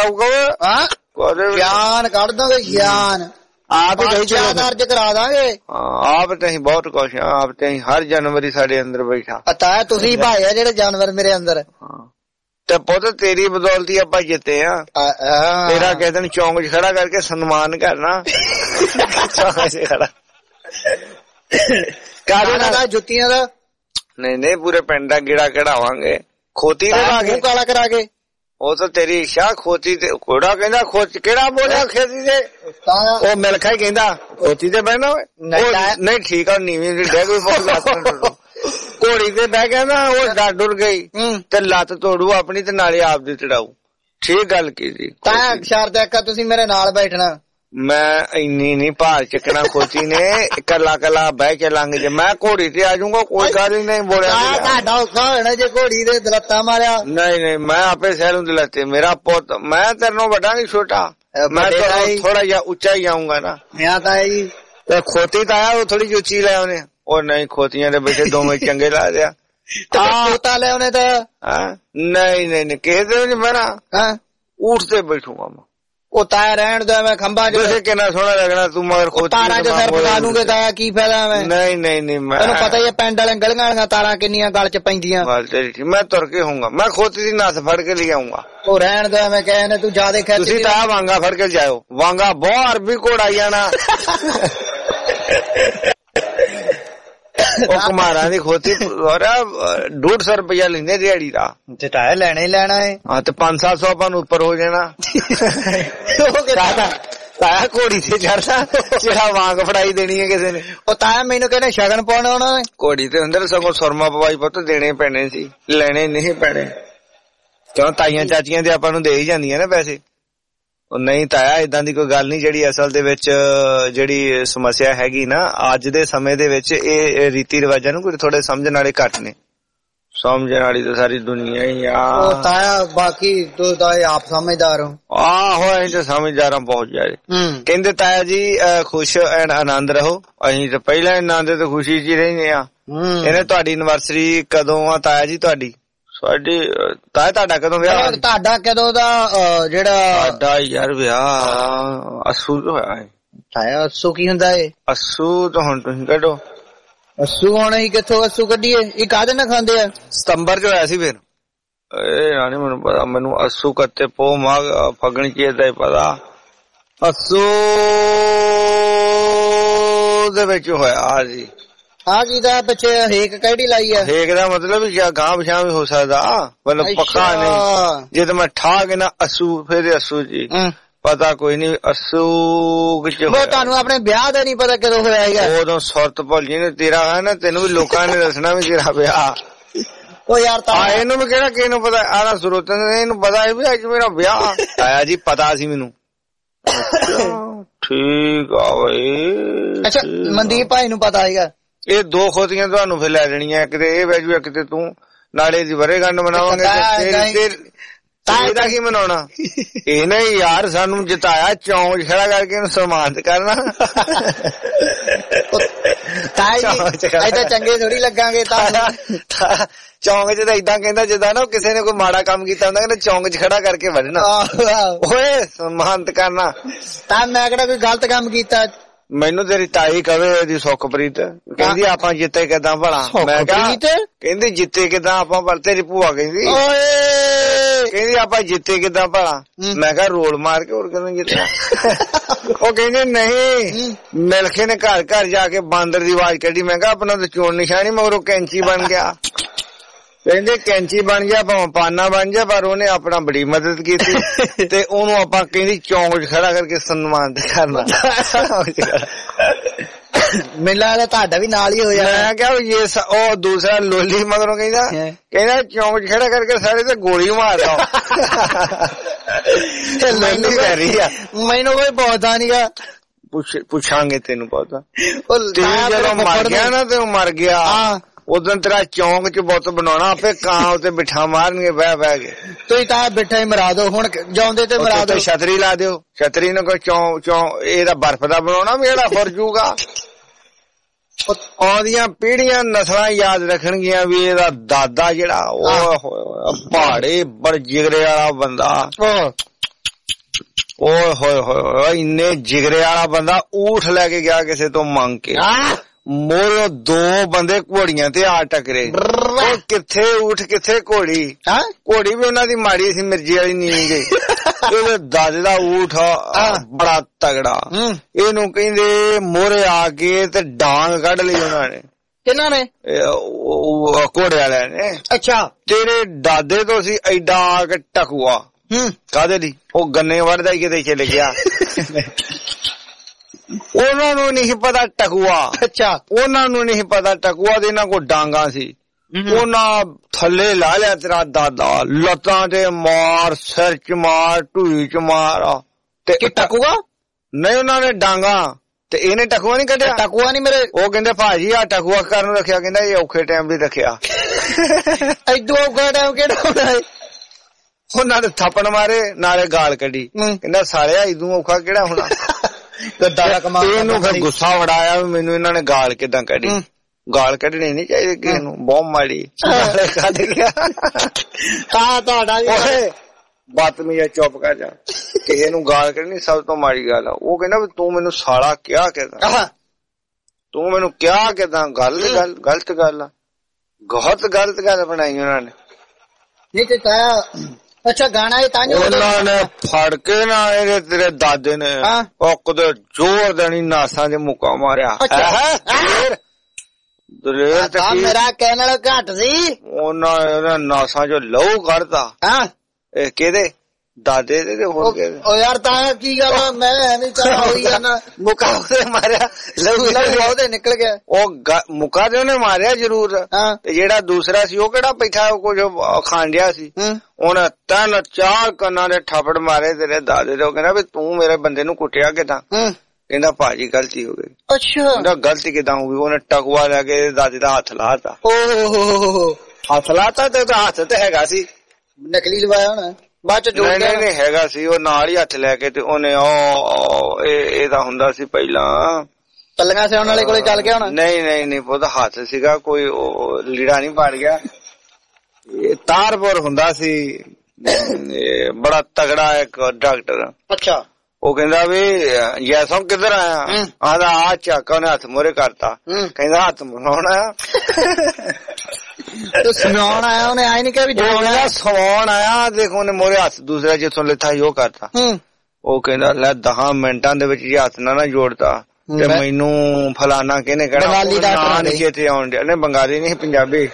ਗਿਆਨ ਕੱਢ ਦੋਗੇ। ਗਿਆਨ ਆਪ ਦਰਜ ਕਰਾ ਦਾਂਗੇ। ਆਪ ਤੇ ਅਸੀਂ ਬਹੁਤ ਕੁਛ ਆ। ਆਪ ਤੇ ਅਸੀਂ ਹਰ ਜਾਨਵਰ ਸਾਡੇ ਅੰਦਰ ਬੈਠਾ। ਤਾਇਆ ਤੁਸੀਂ ਭਾਇਆ ਜਿਹੜੇ ਜਾਨਵਰ ਮੇਰੇ ਅੰਦਰ ਤੇ ਪੁੱਤ ਤੇਰੀ ਬਦੌਲਤੀ ਆਪਾਂ ਜਿੱਤੇ ਆ। ਤੇਰਾ ਕਿਸੇ ਦਿਨ ਚੌਂਕ ਚ ਖੜਾ ਕਰਕੇ ਸਨਮਾਨ ਕਰਨਾ। ਖੜਾ ਜੁੱਤੀਆਂ ਦਾ ਨਹੀਂ ਪੂਰੇ ਪਿੰਡ ਦਾ ਗੇੜਾ ਕਢਾਵਾਂਗੇ। ਖੋਤੀ ਦੇ ਕਾਲਾ ਕਰਾ ਕੇ। ਉਹ ਤਾਂ ਤੇਰੀ ਇੱਛਾ। ਖੋਤੀ ਤੇ ਘੋੜਾ ਕਹਿੰਦਾ ਖੋਤੀ ਕਿਹੜਾ ਬੋਲਿਆ ਖੇਤੀ ਤੇ ਉਹ ਮਿਲਖਾ ਹੀ ਕਹਿੰਦਾ ਖੋਤੀ ਤੇ ਬਹਿਣਾ। ਨਹੀਂ ਠੀਕ ਆ ਨੀਵੀਂ ਡਿੱਗ ਵੀ ਬਹੁਤ ਘੋੜੀ ਤੇ ਬਹਿ ਗਿਆ ਨਾ ਉਹ ਡਰ ਡੁਰ ਗਈ ਤੇ ਲੱਤ ਤੋੜੂ ਆਪਣੀ ਤੇ ਨਾਲੇ ਆਪ ਦੀ ਚੜਾਊ। ਠੀਕ ਗੱਲ ਕੀਤੀ। ਤਾਂ ਸ਼ਰਤ ਇੱਕ ਤੁਸੀਂ ਮੇਰੇ ਨਾਲ ਬੈਠਣਾ। ਮੈਂ ਇੰਨੀ ਨੀ ਭਾਰ ਚੱਕਣਾ ਖੋਤੀ ਨੇ। ਕੱਲਾ ਬਹਿ ਕੇ ਲੰਘ ਜੇ ਮੈਂ ਘੋੜੀ ਤੇ ਆ ਜਾਊਂਗਾ ਕੋਈ ਗੱਲ ਹੀ ਨਹੀਂ। ਬੋਲਿਆ ਤੁਹਾਡਾ ਔਖਾ ਹੋਣਾ ਜੇ ਘੋੜੀ ਦੇ ਦਲੱਤਾ ਮਾਰਿਆ। ਨਹੀਂ ਮੈਂ ਆਪੇ ਸਹਿਰੂ ਦਲੱਤੇ। ਮੇਰਾ ਪੁੱਤ ਮੈਂ ਤੇਰੇ ਨੂੰ ਵੱਡਾ ਨੀ ਛੋਟਾ। ਮੈਂ ਥੋੜਾ ਜਿਹਾ ਉੱਚਾ ਹੀ ਆਊਂਗਾ ਨਾ। ਤੇ ਖੋਤੀ ਤਾਂ ਆਇਆ ਉਹ ਥੋੜੀ ਜਿਹੀ ਉੱਚੀ ਲੈ ਉਹਨੇ। ਉਹ ਨਹੀਂ ਖੋਤੀਆਂ ਦੇ ਬੈਠੇ ਦੋਵੇਂ ਚੰਗੇ ਲਾ ਦਿਆ। ਖੋਤਾ ਲੈ ਉਹਨੇ ਤਾਂ ਨਹੀਂ ਕਿਸੇ ਦੇ ਨੀ ਬਹਿਣਾ। ਊਠ ਤੇ ਬੈਠੂਗਾ ਮੈਂ। ਉਹ ਤਾਇਆ ਰਹਿਣ ਦਾ ਮੈਂ ਖੰਭਾ ਚ ਕਿੰਨਾ ਸੋਹਣਾ ਲੱਗਣਾ ਤੂੰ ਮਗਰ ਤਾਰਾਂ ਚ ਸਿਰ ਪਕਾ ਲੂਗੇ ਤਾਇਆ ਕੀ ਫਾਇਦਾ। ਮੈਂ ਨਹੀਂ ਮੈਂ ਤੈਨੂੰ ਪਤਾ ਹੀ ਹੈ ਪਿੰਡ ਵਾਲੇ ਗਲੀਆਂ ਵਾਲੀਆਂ ਤਾਰਾਂ ਕਿੰਨੀਆਂ ਗਲ ਚ ਪੈਂਦੀਆਂ। ਮੈਂ ਤੁਰ ਕੇ ਹੋਊਂਗਾ। ਮੈਂ ਖੋਤੀ ਦੀ ਨੱਥ ਫੜ ਕੇ ਲੈ ਆਊਂਗਾ। ਉਹ ਰਹਿਣ ਦਾ ਮੈਂ ਕਹਿੰਦਾ ਤੂੰ ਜਿਆਦਾ ਖਿੱਚ। ਤੁਸੀਂ ਤਾਂ ਵਾਂਗਾ ਫੜ ਕੇ ਜਾਇਓ। ਵਾਂਗਾ ਬਹੁਤ ਅਰਬੀ ਘੋੜਾ ਜਾਣਾ। ਉਹ ਕੁਮਾਰਾਂ ਦੀ ਖੋਤੀ 150 ਰੁਪਇਆ ਲੈਂਦੇ ਦਿਹਾੜੀ ਦਾ। ਤੇ ਤਾਇਆ ਲੈਣਾ ਹੀ ਲੈਣਾ ਹੈ। ਹਾਂ ਤੇ 500-700 ਆਪਾਂ ਨੂੰ ਉੱਪਰ ਹੋ ਜਾਣਾ। ਤਾਇਆ ਘੋੜੀ ਤੇ ਚੜਦਾ ਜਿਹੜਾ ਵਾਂਗ ਫੜਾਈ ਦੇਣੀ ਹੈ ਕਿਸੇ ਨੇ। ਉਹ ਤਾਇਆ ਮੈਨੂੰ ਕਹਿੰਦੇ ਸ਼ਗਨ ਪਾਉਣਾ ਉਹਨਾਂ ਨੇ। ਘੋੜੀ ਤੇ ਅੰਦਰ ਸਗੋਂ ਸੁਰਮਾ ਪਵਾਈ ਪੁੱਤ ਦੇਣੇ ਪੈਣੇ ਸੀ। ਲੈਣੇ ਨਹੀਂ ਪੈਣੇ ਕਿਉਂ ਤਾਈਆਂ ਚਾਚੀਆਂ ਤੇ ਆਪਾਂ ਨੂੰ ਦੇ ਹੀ ਜਾਂਦੀਆਂ ਨਾ ਪੈਸੇ। ਉਹ ਨਹੀਂ ਤਾਇਆ ਏਦਾਂ ਦੀ ਕੋਈ ਗੱਲ ਨਹੀਂ। ਜਿਹੜੀ ਅਸਲ ਦੇ ਵਿੱਚ ਜਿਹੜੀ ਸਮੱਸਿਆ ਹੈਗੀ ਨਾ ਅੱਜ ਦੇ ਸਮੇਂ ਦੇ ਵਿੱਚ ਇਹ ਰੀਤੀ ਰਿਵਾਜਾਂ ਨੂੰ ਕੋਈ ਥੋੜੇ ਸਮਝਣ ਵਾਲੇ ਘੱਟ ਨੇ। ਸਮਝਣ ਵਾਲੀ ਤਾਂ ਸਾਰੀ ਦੁਨੀਆ ਹੀ ਆ। ਤਾਇਆ ਬਾਕੀ ਤੂੰ ਤਾਂ ਆਪ ਸਮਝਦਾਰ ਹੋ। ਆਹੋ ਅਸੀਂ ਤਾਂ ਸਮਝਦਾਰ ਹਾਂ ਬਹੁਤ ਜ਼ਿਆਦਾ। ਕਹਿੰਦੇ ਤਾਇਆ ਜੀ ਖੁਸ਼ ਐਂਡ ਆਨੰਦ ਰਹੋ। ਅਸੀਂ ਤਾਂ ਪਹਿਲਾਂ ਆਨੰਦ ਤੇ ਖੁਸ਼ੀ ਚ ਹੀ ਰਹਿੰਦੇ ਆ। ਇਹਨੇ ਤੁਹਾਡੀ ਐਨਵਰਸਰੀ ਕਦੋਂ ਆ ਤਾਇਆ ਜੀ? ਸਾਡੀ ਤਾਇਆ ਤੁਹਾਡਾ ਕਦੋਂ ਵਿਆਹ? ਤੁਹਾਡਾ ਕਦੋਂ ਦਾ ਜਿਹੜਾ ਸਾਡਾ ਯਾਰ ਵਿਆਹ ਅੱਸੂ ਹੋਇਆ ਹੈ। ਤਾਇਆ ਅੱਸੂ ਕੀ ਹੁੰਦਾ ਏ? ਅੱਸੂ ਤਾਂ ਹੁਣ ਤੁਸੀਂ ਕੱਢੋ। ਅੱਸੂ ਹੁਣ ਅਸੀਂ ਕਿੱਥੋਂ ਅੱਸੂ ਕੱਢੀਏ? ਇਹ ਕਾਹਦੇ ਨਾਲ ਖਾਂਦੇ ਆ? ਸਤੰਬਰ ਚ ਹੋਇਆ ਸੀ ਫਿਰ। ਇਹ ਮੈਨੂੰ ਪਤਾ। ਮੈਨੂੰ ਅੱਸੂ ਕੱਤੇ ਪੋ ਮਾਘ ਫਗਣ ਚ ਦਾ ਹੀ ਪਤਾ। ਅੱਸੂ ਦੇ ਵਿੱਚ ਹੋਇਆ ਜੀ। ਆ ਜੀ ਦਾ ਪਿੱਛੇ ਹੇਕ ਕਿਹੜੀ ਲਾਈ ਆ? ਹੇਕ ਦਾ ਮਤਲਬ ਗਾਂ ਪਛਾਂ ਵੀ ਹੋ ਸਕਦਾ ਮਤਲਬ ਪੱਕਾ ਨਹੀਂ। ਜੇ ਤਾਂ ਮੈਂ ਠਾ ਕੇ ਨਾ ਅੱਸੂ ਫਿਰ ਅੱਸੂ ਜੀ ਪਤਾ ਕੋਈ ਨਹੀਂ। ਅੱਸੂ ਤੁਹਾਨੂੰ ਆਪਣੇ ਵਿਆਹ ਦਾ ਨੀ ਪਤਾ ਕਦੋਂ ਹੋਇਆ ਹੈਗਾ? ਉਦੋਂ ਸੁਰਤ ਭੁੱਲ ਜੀ ਨੇ ਤੇਰਾ ਹੈ ਨਾ। ਤੈਨੂੰ ਵੀ ਲੋਕਾਂ ਨੇ ਦੱਸਣਾ ਵੀ ਤੇਰਾ ਵਿਆਹ। ਉਹ ਯਾਰ ਤਾਂ ਇਹਨੂੰ ਵੀ ਕਿਹੜਾ ਕਿਸੇ ਨੂੰ ਪਤਾ? ਆਹ ਸਰੋਤਾਂ ਨੇ ਇਹਨੂੰ ਪਤਾ ਵੀ ਅੱਜ ਮੇਰਾ ਵਿਆਹ ਆਇਆ ਜੀ। ਪਤਾ ਸੀ ਮੈਨੂੰ। ਠੀਕ ਆ ਬਈ। ਅੱਛਾ ਮਨਦੀਪ ਭਾਈ ਨੂੰ ਪਤਾ ਹੈਗਾ? ਇਹ ਦੋ ਖੋਤੀਆਂ ਤੁਹਾਨੂੰ ਫਿਰ ਲੈ ਦੇਣੀਆਂ। ਇੱਕ ਤੇ ਇਹ ਵੈਜੂ ਇੱਕ ਤੇ ਤੂੰ। ਨਾਲੇ ਦੀ ਵਰੇਗੰਢ ਮਨਾਵਾਂਗੇ। ਇਹਦਾ ਕੀ ਮਨਾਉਣਾ? ਇਹਨੇ ਯਾਰ ਸਾਨੂੰ ਜਿਤਾਇਆ ਚੌਂਕ ਖੜਾ ਕਰਕੇ ਇਹਨੂੰ ਸਨਮਾਨਿਤ ਕਰਨਾ। ਏਦਾਂ ਚੰਗੇ ਥੋੜੀ ਲੱਗਾਂਗੇ ਤੁਹਾਨੂੰ। ਚੌਂਕ 'ਚ ਤਾਂ ਏਦਾਂ ਕਹਿੰਦਾ ਜਿੱਦਾਂ ਨਾ ਕਿਸੇ ਨੇ ਕੋਈ ਮਾੜਾ ਕੰਮ ਕੀਤਾ ਹੁੰਦਾ ਕਹਿੰਦਾ ਚੌਂਕ 'ਚ ਖੜਾ ਕਰਕੇ ਵੱਢਣਾ। ਓਏ ਸਨਮਾਨਿਤ ਕਰਨਾ। ਤਾਂ ਮੈਂ ਕਿਹੜਾ ਕੋਈ ਗਲਤ ਕੰਮ ਕੀਤਾ? ਮੈਨੂੰ ਤੇਰੀ ਤਾਈ ਕਵੇ ਇਹਦੀ ਸੁਖਪ੍ਰੀਤ ਕਹਿੰਦੀ ਆਪਾਂ ਜਿੱਤੇ ਕਿੱਦਾਂ ਭਲਾ। ਮੈਂ ਕਿਹਾ ਕਹਿੰਦੀ ਜਿੱਤੇ ਕਿੱਦਾਂ ਆਪਾਂ ਭਲਾ। ਤੇਰੀ ਭੂਆ ਕਹਿੰਦੀ ਕਹਿੰਦੀ ਆਪਾਂ ਜਿੱਤੇ ਕਿੱਦਾਂ ਭਲਾ। ਮੈਂ ਕਿਹਾ ਰੋਲ ਮਾਰ ਕੇ ਹੋਰ ਕਿਵੇਂ ਜਿੱਤਿਆ। ਉਹ ਕਹਿੰਦੇ ਨਹੀਂ ਮਿਲਖੇ ਨੇ ਘਰ ਘਰ ਜਾ ਕੇ ਬਾਂਦਰ ਦੀ ਆਵਾਜ਼ ਕੱਢੀ। ਮੈਂ ਕਿਹਾ ਆਪਣਾ ਤਾਂ ਚੋਣ ਨਿਸ਼ਾਨੀ ਮਗਰੋਂ ਕੈਂਚੀ ਬਣ ਗਿਆ। ਕਹਿੰਦੇ ਕੈਂਚੀ ਬਣ ਜਾ ਭਾਵੇਂ ਪਾਨਾ ਬਣ ਜਾ ਪਰ ਉਹਨੇ ਆਪਣਾ ਬੜੀ ਮਦਦ ਕੀਤੀ ਤੇ ਉਹਨੂੰ ਆਪਾਂ ਕਹਿੰਦੀ ਚੌਂਕ 'ਚ ਖੜਾ ਕਰਕੇ ਸਨਮਾਨਿਤ ਕਰਨਾ। ਮੈਨੂੰ ਲੱਗਦਾ ਤੁਹਾਡਾ ਵੀ ਨਾਲ ਹੀ ਹੋਇਆ। ਮੈਂ ਕਿਹਾ ਉਹ ਦੂਸਰਾ ਲੋਲੀ ਮਗਰੋਂ ਕਹਿੰਦਾ ਚੌਂਕ 'ਚ ਖੜਾ ਕਰਕੇ ਸਾਰੇ ਤੇ ਗੋਲੀ ਮਾਰਦਾ। ਮੈਨੂੰ ਕਹਿ ਰਹੀ ਆ ਮੈਨੂੰ ਕੋਈ ਪਤਾ ਨੀਗਾ। ਪੁੱਛਾਂਗੇ ਤੈਨੂੰ ਪਤਾ ਜਦੋਂ ਮਰ ਗਿਆ ਨਾ ਤੇ ਉਹ ਮਰ ਗਿਆ ਉਦੋਂ ਤੇਰਾ ਚੌਂਕ 'ਚ ਬੁੱਤ ਬਣਾਉਣਾ ਆਪੇ ਕਾਂ ਉੱਤੇ ਬਿਠਾ ਮਾਰਨਗੇ ਬਹਿ ਬਹਿ ਕੇ। ਤੁਸੀਂ ਤਾਂ ਬਿਠਾ ਹੀ ਮਰਾ ਦੋ ਹੁਣ ਜਾਉਂਦੇ ਤੇ ਮਰਾ ਦੋ। ਛਤਰੀ ਲਾ ਦਿਓ ਛਤਰੀ ਨੂੰ ਕੋਈ ਇਹਦਾ ਬਰਫ਼ ਦਾ ਬਣਾਉਣਾ ਵੀ ਜਿਹੜਾ ਫੁਰ ਜੂਗਾ। ਆਉਂਦੀਆਂ ਪੀੜ੍ਹੀਆਂ ਨਸਲਾਂ ਯਾਦ ਰੱਖਣਗੀਆਂ ਵੀ ਇਹਦਾ ਦਾਦਾ ਜਿਹੜਾ ਉਹ ਪਹਾੜੇ ਬੜ ਜਿਗਰੇ ਵਾਲਾ ਬੰਦਾ। ਓਏ ਹੋਏ ਹੋਏ ਇੰਨੇ ਜਿਗਰੇ ਵਾਲਾ ਬੰਦਾ ਊਠ ਲੈ ਕੇ ਗਿਆ ਕਿਸੇ ਤੋਂ ਮੰਗ ਕੇ। ਮੋਰੋਂ 2 ਬੰਦੇ ਘੋੜੀਆਂ ਤੇ ਆ ਟਕਰੇ। ਉਹ ਕਿੱਥੇ ਊਠ ਕਿੱਥੇ ਘੋੜੀ। ਘੋੜੀ ਵੀ ਉਹਨਾਂ ਦੀ ਮਾੜੀ ਸੀ ਮਿਰਜੀ ਵਾਲੀ ਨੀਂਦ ਗਈ। ਉਹਦੇ ਦਾਦੇ ਦਾ ਊਠ ਬੜਾ ਤਗੜਾ। ਇਹਨੂੰ ਕਹਿੰਦੇ ਮੋਰੇ ਆ ਕੇ ਤੇ ਡਾਂਗ ਕੱਢ ਲਈ ਉਹਨਾਂ ਨੇ। ਕਿਹਨਾਂ ਨੇ? ਘੋੜੇ ਵਾਲਿਆਂ ਨੇ। ਅੱਛਾ ਤੇਰੇ ਦਾਦੇ ਤੋਂ ਸੀ ਐਡਾ ਆ ਕੇ ਟਕੂਆ। ਕਾਹਦੇ ਲਈ? ਉਹ ਗੰਨੇ ਵੜਦਾ ਹੀ ਕਿਤੇ ਚਲੇ ਗਿਆ। ਉਹਨਾਂ ਨੂੰ ਨਹੀਂ ਪਤਾ ਟਕੂਆ। ਅੱਛਾ ਉਹਨਾਂ ਨੂੰ ਨਹੀਂ ਪਤਾ ਟਕੂਆ ਦੇ ਇਹਨਾਂ ਕੋਲ ਡਾਂਗਾ ਸੀ। ਉਹਨਾਂ ਥੱਲੇ ਲਾ ਲਿਆ ਤੇਰਾ ਦਾਦਾ ਲੱਤਾਂ ਤੇ ਮਾਰ ਸਿਰ 'ਚ ਮਾਰ ਢੂਈ 'ਚ ਮਾਰ ਤੇ ਟਕੂਆ ਨਹੀਂ ਉਹਨਾਂ ਨੇ ਡਾਂਗਾ ਤੇ ਇਹਨੇ ਟਕੂਆ ਨਹੀਂ ਕੱਢਿਆ। ਟਕੂਆ ਨਹੀਂ ਮੇਰੇ। ਉਹ ਕਹਿੰਦੇ ਭਾਜੀ ਆ ਟਕੂਆ ਕਰਨ ਰੱਖਿਆ। ਕਹਿੰਦਾ ਇਹ ਔਖੇ ਟਾਈਮ ਵੀ ਰੱਖਿਆ। ਐਡੋ ਔਖਾ ਟਾਈਮ ਕਿਹੜਾ ਹੋਣਾ? ਉਹਨਾਂ ਨੇ ਥੱਪੜ ਮਾਰੇ ਨਾਲੇ ਗਾਲ ਕੱਢੀ। ਕਹਿੰਦਾ ਸਾਲਿਆ ਇਦੋਂ ਔਖਾ ਕਿਹੜਾ ਹੋਣਾ। ਇਹਨੂੰ ਫਿਰ ਗੁੱਸਾ ਵੜਾਇਆ ਵੀ ਮੈਨੂੰ ਇਹਨਾਂ ਨੇ ਗਾਲ ਕਿੱਦਾਂ ਕੱਢੀ। ਗਾਲ ਕੱਢਣੀ ਨੀ ਚਾਹੀਦੀ ਕਿਸੇ ਨੂੰ ਬਹੁਤ ਮਾੜੀ। ਕੱਢ ਗਿਆ ਤੁਹਾਡਾ ਬਦਤਮੀਜ਼ ਚੁੱਪ ਕਰ ਜਾ। ਕਿਸੇ ਨੂੰ ਗਾਲ ਕੱਢਣੀ ਸਭ ਤੋਂ ਮਾੜੀ ਗੱਲ ਆ। ਉਹ ਕਹਿੰਦਾ ਵੀ ਤੂੰ ਮੈਨੂੰ ਸਾਲਾ ਕਿਹਾ ਕਿੱਦਾਂ। ਤੂੰ ਮੈਨੂੰ ਕਿਹਾ ਕਿੱਦਾਂ। ਗਲਤ ਗੱਲ ਆ। ਗਲਤ ਗੱਲ ਬਣਾਈ ਉਹਨਾਂ ਨੇ। ਨਹੀਂ ਤੇ ਤਾਇਆ ਅੱਛਾ ਗਾਣਾ ਇਹ ਤਾਂ ਉਹਨਾਂ ਨੇ ਫੜ ਕੇ ਨਾ ਇਹਦੇ ਤੇਰੇ ਦਾਦੇ ਨੇ ਕਦੇ ਜ਼ੋਰ ਦੇਣੀ ਨਾਸਾਂ 'ਚ ਮੁੱਕਾ ਮਾਰਿਆ। ਮੇਰਾ ਕਹਿਣ ਵਾਲਾ ਘੱਟ ਸੀ। ਉਹਨਾਂ ਨਾਸਾਂ 'ਚੋਂ ਲਹੂ ਕੱਢਤਾ। ਇਹ ਕਿਹਦੇ ਦਾਦੇ ਦੇ ਹੋਰ ਕਿਹਦੇ? ਉਹ ਯਾਰ ਤਾਂ ਕੀ ਗੱਲ ਮੈਂ ਐਵੇਂ ਚੱਲ ਹੋਈ ਜਾਣਾ। ਮੁੱਕਾ ਉਹਦੇ ਮਾਰਿਆ ਲਹੂ ਉਹਦੇ ਨਿਕਲ ਗਿਆ। ਉਹ ਮੁੱਕਾ ਤੇ ਉਹਨੇ ਮਾਰਿਆ ਜ਼ਰੂਰ ਤੇ ਜਿਹੜਾ ਦੂਸਰਾ ਸੀ ਉਹ ਕਿਹੜਾ ਬੈਠਾ ਕੁਝ ਖਾਣ ਡਿਆ ਸੀ। ਉਹਨੇ 3-4 ਕੰਨਾਂ ਦੇ ਥੱਪੜ ਮਾਰੇ ਤੇਰੇ ਦਾਦੇ ਦੇ। ਉਹ ਕਹਿੰਦਾ ਵੀ ਤੂੰ ਮੇਰੇ ਬੰਦੇ ਨੂੰ ਕੁੱਟਿਆ ਕਿਦਾਂ। ਕਹਿੰਦਾ ਭਾਜੀ ਗਲਤੀ ਹੋ ਗਈ। ਅੱਛਾ ਕਹਿੰਦਾ ਗਲਤੀ ਕਿਦਾਂ ਹੋ ਗਈ? ਉਹਨੇ ਟਕੂਆ ਲੈ ਕੇ ਦਾਦੇ ਦਾ ਹੱਥ ਲਾਤਾ। ਹੱਥ ਲਾਤਾ ਤੇ ਉਹਦਾ ਹੱਥ ਤੇ ਹੈਗਾ ਸੀ ਨਕਲੀ ਲਵਾਇਆ ਹੋਣਾ ਬਾਅਦ ਚ ਜੋੜ ਕੇ। ਨਹੀਂ ਹੈਗਾ ਸੀ ਉਹ ਨਾਲ ਹੀ ਹੱਥ ਲੈ ਕੇ ਤੇ ਉਹਨੇ ਇਹਦਾ ਹੁੰਦਾ ਸੀ ਪਹਿਲਾਂ ਪੱਲੀਆਂ ਸਿਆਉਣ ਵਾਲੇ ਕੋਲੇ ਚੱਲ ਗਿਆ ਹੋਣਾ। ਨਹੀਂ ਉਹਦਾ ਹੱਥ ਸੀਗਾ ਕੋਈ ਲੀੜਾ ਨਹੀਂ ਪਾੜ ਗਿਆ। ਇਹ ਤਾਰਪੁਰ ਹੁੰਦਾ ਸੀ ਬੜਾ ਤਗੜਾ ਇੱਕ ਡਾਕਟਰ। ਅੱਛਾ ਉਹ ਕਹਿੰਦਾ ਵੀ ਜੈਸੋਂ ਕਿੱਧਰ ਆਇਆ? ਆਦਾ ਆ ਚੱਕ। ਉਹਨੇ ਹੱਥ ਮੋਰੇ ਕਰਤਾ। ਕਹਿੰਦਾ ਹੱਥ ਮਨਾਉਣਾ ਸਮਾਉਣ ਆਇਆ। ਉਹਨੇ ਆਈ ਨੀ ਕਿਹਾ ਵੀ ਸਵਾਉਣ ਆਇਆ। ਦੇਖੋ ਉਹਨੇ ਮੋਰੇ ਹੱਥ ਦੂਸਰਾ ਜਿੱਥੋਂ ਲਿੱਥਾ ਸੀ ਉਹ ਕਰਤਾ। ਉਹ ਕਹਿੰਦਾ ਲੈ 10 ਮਿੰਟਾਂ ਦੇ ਵਿੱਚ ਜੇ ਹੱਥ ਨਾ ਜੋੜਤਾ ਤੇ ਮੈਨੂੰ ਫਲਾਨਾ ਕਿਹਨੇ ਕਹਿਣਾ ਨੀ ਚੇਤੇ ਆਉਣ ਡਿਆ। ਨਹੀਂ ਬੰਗਾਲੀ ਨਹੀਂ ਪੰਜਾਬੀ।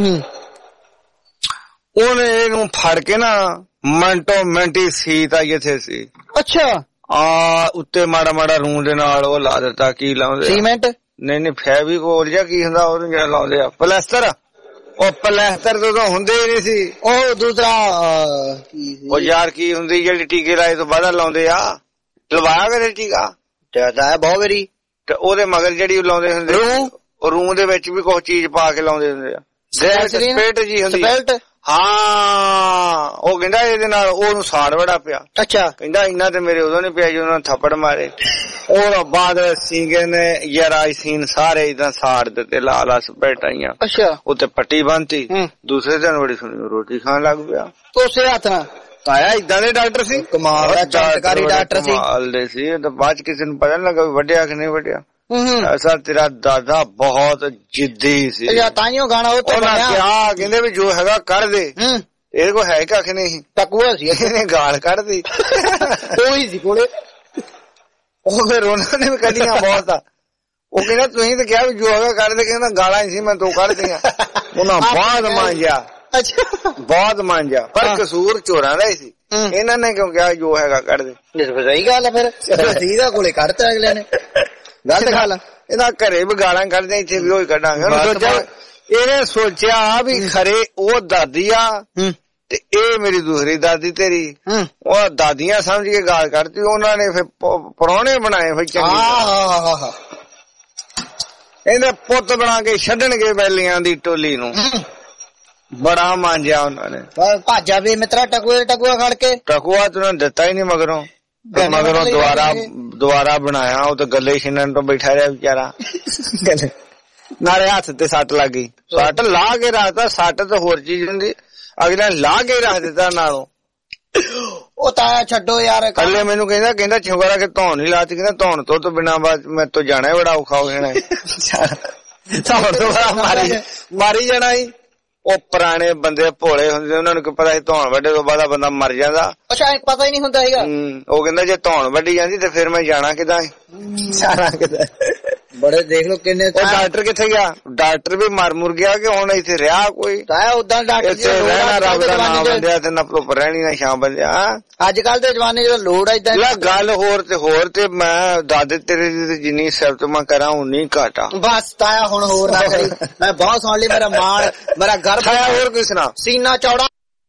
ਉਹਨੇ ਇਹਨੂੰ ਫੜ ਕੇ ਨਾ ਮਿੰਟੋ ਮਿੰਟੀ ਸੀਤ ਆਈ ਇੱਥੇ ਸੀ। ਅੱਛਾ ਉੱਤੇ ਮਾੜਾ ਮਾੜਾ ਰੂੰ ਦੇ ਨਾਲ ਉਹ ਲਾ ਦਿੱਤਾ। ਕੀ ਲਾਉਂਦੇ? ਸੀਮੈਂਟ? ਨਹੀਂ ਫੈਵੀਕੋਲ ਜਾਂ ਕੀ ਹੁੰਦਾ ਉਹਨੂੰ ਜਿਹੜਾ ਲਾਉਂਦੇ ਆ ਪਲੈਸਟਰ। ਉਹ ਪਲੈਸਟਰ ਤਾਂ ਹੁੰਦੇ ਹੀ ਨਹੀਂ ਸੀ। ਉਹ ਦੂਸਰਾ ਉਹ ਯਾਰ ਕੀ ਹੁੰਦੀ ਜਿਹੜੀ ਟੀਕੇ ਲਾਏ ਤੋਂ ਬਾਅਦ ਲਾਉਂਦੇ ਆ। ਲਵਾਇਆ ਕਦੇ ਟੀਕਾ? ਬਹੁਤ ਵਾਰੀ। ਤੇ ਉਹਦੇ ਮਗਰ ਜਿਹੜੀ ਲਾਉਂਦੇ ਹੁੰਦੇ ਰੂੰ ਦੇ ਵਿੱਚ ਵੀ ਕੋਈ ਚੀਜ਼ ਪਾ ਕੇ ਲਾਉਂਦੇ ਹੁੰਦੇ ਆ। ਸਪਿਰਟ ਜੀ ਹੁੰਦੀ। ਹਾਂ ਉਹ ਕਹਿੰਦਾ ਇਹਦੇ ਨਾਲ ਉਹਨੂੰ ਸਾੜ ਬੜਾ ਪਿਆ। ਅੱਛਾ ਕਹਿੰਦਾ ਇੰਨਾ ਤੇ ਮੇਰੇ ਉਦੋਂ ਨੀ ਪਿਆ ਜੀ ਉਹਨਾਂ ਥੱਪੜ ਮਾਰੇ। ਉਹ ਬਾਅਦ ਸੀਗੇ ਨੇ ਯਾਰ ਸੀਨ ਸਾਰੇ ਇਦਾਂ ਸਾੜ ਦਿੱਤੇ ਲਾਲ ਸਪੇਟਾਈਆਂ। ਅੱਛਾ ਉੱਤੇ ਪੱਟੀ ਬੰਨਤੀ। ਦੂਸਰੇ ਦਿਨ ਬੜੀ ਸੁਣੀ ਰੋਟੀ ਖਾਣ ਲੱਗ ਪਿਆ ਉਸੇ ਹੱਥ ਨਾਲ। ਆਇਆ ਇਦਾਂ ਦੇ ਡਾਕਟਰ ਸੀ, ਕਮਾਲ ਦਾ ਚਮਤਕਾਰੀ ਡਾਕਟਰ ਸੀ। ਕਮਾਲ ਦੇ ਸੀ। ਬਾਅਦ ਕਿਸੇ ਨੂੰ ਪਤਾ ਨੀ ਲੱਗਾ ਵੱਡਿਆ ਕਿ ਨਹੀਂ ਵੱਡਿਆ। ਐਸਾ ਤੇਰਾ ਦਾਦਾ ਬਹੁਤ ਜਿੱਦੀ ਸੀ। ਤਾਈਓ ਗਾਣਾ ਉਹ ਤਾਂ ਕਿਹਾ ਕਹਿੰਦੇ ਵੀ ਜੋ ਹੈਗਾ ਕਰ ਦੇ। ਇਹਦੇ ਕੋਲ ਹੈ ਕੱਖ ਨਹੀਂ, ਟਕੂਆ ਸੀ, ਇਹਨੇ ਗਾਲ ਕੱਢਦੀ। ਉਹੀ ਸੀ ਕੋਲੇ। ਉਹ ਫਿਰ ਉਹਨਾਂ ਨੇ ਵੀ ਕੱਢੀਆਂ ਬਹੁਤ ਆ। ਉਹ ਕਹਿੰਦਾ ਤੁਸੀਂ ਤਾਂ ਕਿਹਾ ਵੀ ਜੋ ਹੈਗਾ ਕੱਢ ਦੇ, ਕਹਿੰਦਾ ਗਾਲਾਂ ਹੀ ਸੀ ਮੈਂ ਦੋ ਕੱਢਦੀਆਂ। ਉਹਨਾਂ ਬਹੁਤ ਮਾਂਜਿਆ, ਬਹੁਤ ਮਾਂਜਿਆ, ਪਰ ਕਸੂਰ ਚੋਰਾਂ ਦਾ ਹੀ ਸੀ। ਇਹਨਾਂ ਨੇ ਕਿਉਂ ਕਿਹਾ ਜੋ ਹੈਗਾ ਕੱਢ ਦੇ। ਸਹੀ ਗੱਲ ਹੈ ਫਿਰ ਰਸੀਦਾ ਕੋਲੇ ਕੱਢਤਾ ਅਗਲੇ ਨੇ। ਗਲਤ ਗੱਲ ਇਹਦਾ ਘਰੇ ਵੀ ਗਾਲਾਂ ਕੱਢਦੇ, ਇੱਥੇ ਵੀ ਉਹੀ ਕੱਢਾਂਗੇ। ਇਹਨੇ ਸੋਚਿਆ ਵੀ ਖਰੇ ਉਹ ਦਾਦੀ ਆ ਤੇ ਇਹ ਮੇਰੀ ਦੂਸਰੀ ਦਾਦੀ ਤੇਰੀ। ਉਹ ਦਾਦੀਆਂ ਸਮਝ ਕੇ ਗਾਲ ਕੱਢਤੀ। ਉਹਨਾਂ ਨੇ ਫਿਰ ਪ੍ਰਾਹੁਣੇ ਬਣਾਏ ਹੋਏ ਚੰਗੇ। ਇਹਦੇ ਪੁੱਤ ਬਣਾ ਕੇ ਛੱਡਣਗੇ ਬੈਲੀਆਂ ਦੀ ਟੋਲੀ ਨੂੰ। ਬੜਾ ਮਾਂਜਿਆ ਉਹਨਾਂ ਨੇ। ਭਾਜਾ ਵੀ ਮਿੱਤਰਾ ਟਕੂਆ ਖੜ ਕੇ। ਟਕੂਆ ਤੂੰ ਦਿੱਤਾ ਹੀ ਨੀ ਮਗਰੋਂ ਦੁਬਾਰਾ ਬਣਾਇਆ। ਉਹ ਤਾਂ ਗੱਲੇ ਛਿੰਨਣ ਤੋਂ ਬੈਠਾ ਰਿਹਾ ਵਿਚਾਰਾ। ਨਾਲੇ ਹੱਥ ਤੇ ਸੱਟ ਲੱਗ ਗਈ। ਸੱਟ ਲਾ ਕੇ ਰੱਖਦਾ। ਸੱਟ ਤਾਂ ਹੋਰ ਚੀਜ਼ ਹੁੰਦੀ, ਅਗਲਾ ਲਾ ਕੇ ਰੱਖ ਦਿੱਤਾ ਨਾਲੋਂ। ਉਹ ਤਾਇਆ ਛੱਡੋ ਯਾਰ। ਕੱਲੇ ਮੈਨੂੰ ਕਹਿੰਦਾ ਸ਼ੁਕਰ ਕਿ ਧੌਣ ਹੀ ਲਾਤੀ। ਕਹਿੰਦਾ ਧੌਣ ਤੋਂ ਬਿਨਾਂ ਬਾਅਦ ਮੈਂ ਤੋਂ ਜਾਣਾ ਬੜਾ ਔਖਾ ਹੋ ਜਾਣਾ। ਧੌਣ ਤੋਂ ਮਾਰੀ ਜਾਣਾ ਸੀ। ਉਹ ਪੁਰਾਣੇ ਬੰਦੇ ਭੋਲੇ ਹੁੰਦੇ, ਉਹਨਾਂ ਨੂੰ ਕੀ ਪਤਾ ਸੀ ਧੌਣ ਵੱਢੇ ਤੋਂ ਬਾਅਦ ਬੰਦਾ ਮਰ ਜਾਂਦਾ। ਅੱਛਾ ਪਤਾ ਹੀ ਨਹੀਂ ਹੁੰਦਾ ਹੈਗਾ। ਉਹ ਕਹਿੰਦਾ ਜੇ ਧੌਣ ਵੱਢੀ ਜਾਂਦੀ ਤੇ ਫਿਰ ਮੈਂ ਜਾਣਾ ਕਿੱਦਾਂ, ਜਾਣਾ ਕਿੱਦਾਂ। ਬੜੇ ਦੇਖ ਲੋ ਕਿੰਨੇ। ਉਹ ਡਾਕਟਰ ਕਿੱਥੇ ਗਿਆ? ਡਾਕਟਰ ਵੀ ਮਰ ਮੁਰ ਗਿਆ ਕਿ ਹੁਣ ਇੱਥੇ ਰਿਹਾ ਕੋਈ? ਉਦਾਂ ਡਾਕਟਰ ਰਹਿਣਾ ਰੱਬ ਦਾ ਨਾਮ ਬੰਦਿਆ ਤੇ ਨਾ ਧੁੱਪ ਰਹਿਣੀ ਨਾ ਛਾਂ ਬੰਦਿਆ। ਅੱਜ ਕੱਲ ਦੇ ਜਮਾਨੇ ਚ ਲੋੜ ਆ ਏਦਾਂ। ਗੱਲ ਹੋਰ ਤੇ ਮੈਂ ਦਾਦੇ ਤੇਰੇ ਦੀ ਜਿੰਨੀ ਸਿਫਤ ਮੈਂ ਕਰਾਂ ਉਨੀ ਘਾਟਾ। ਬਸ ਤਾਇਆ ਹੁਣ ਹੋਰ ਨਾ ਕਰੀ। ਮੈਂ ਬਹੁਤ ਸੁਣ ਲਈ। ਮੇਰਾ ਮਾਣ, ਮੇਰਾ ਗਰਭ। ਹੋਰ ਕੋਈ ਸੁਣਾ। ਸੀਨਾ ਚੌੜਾ।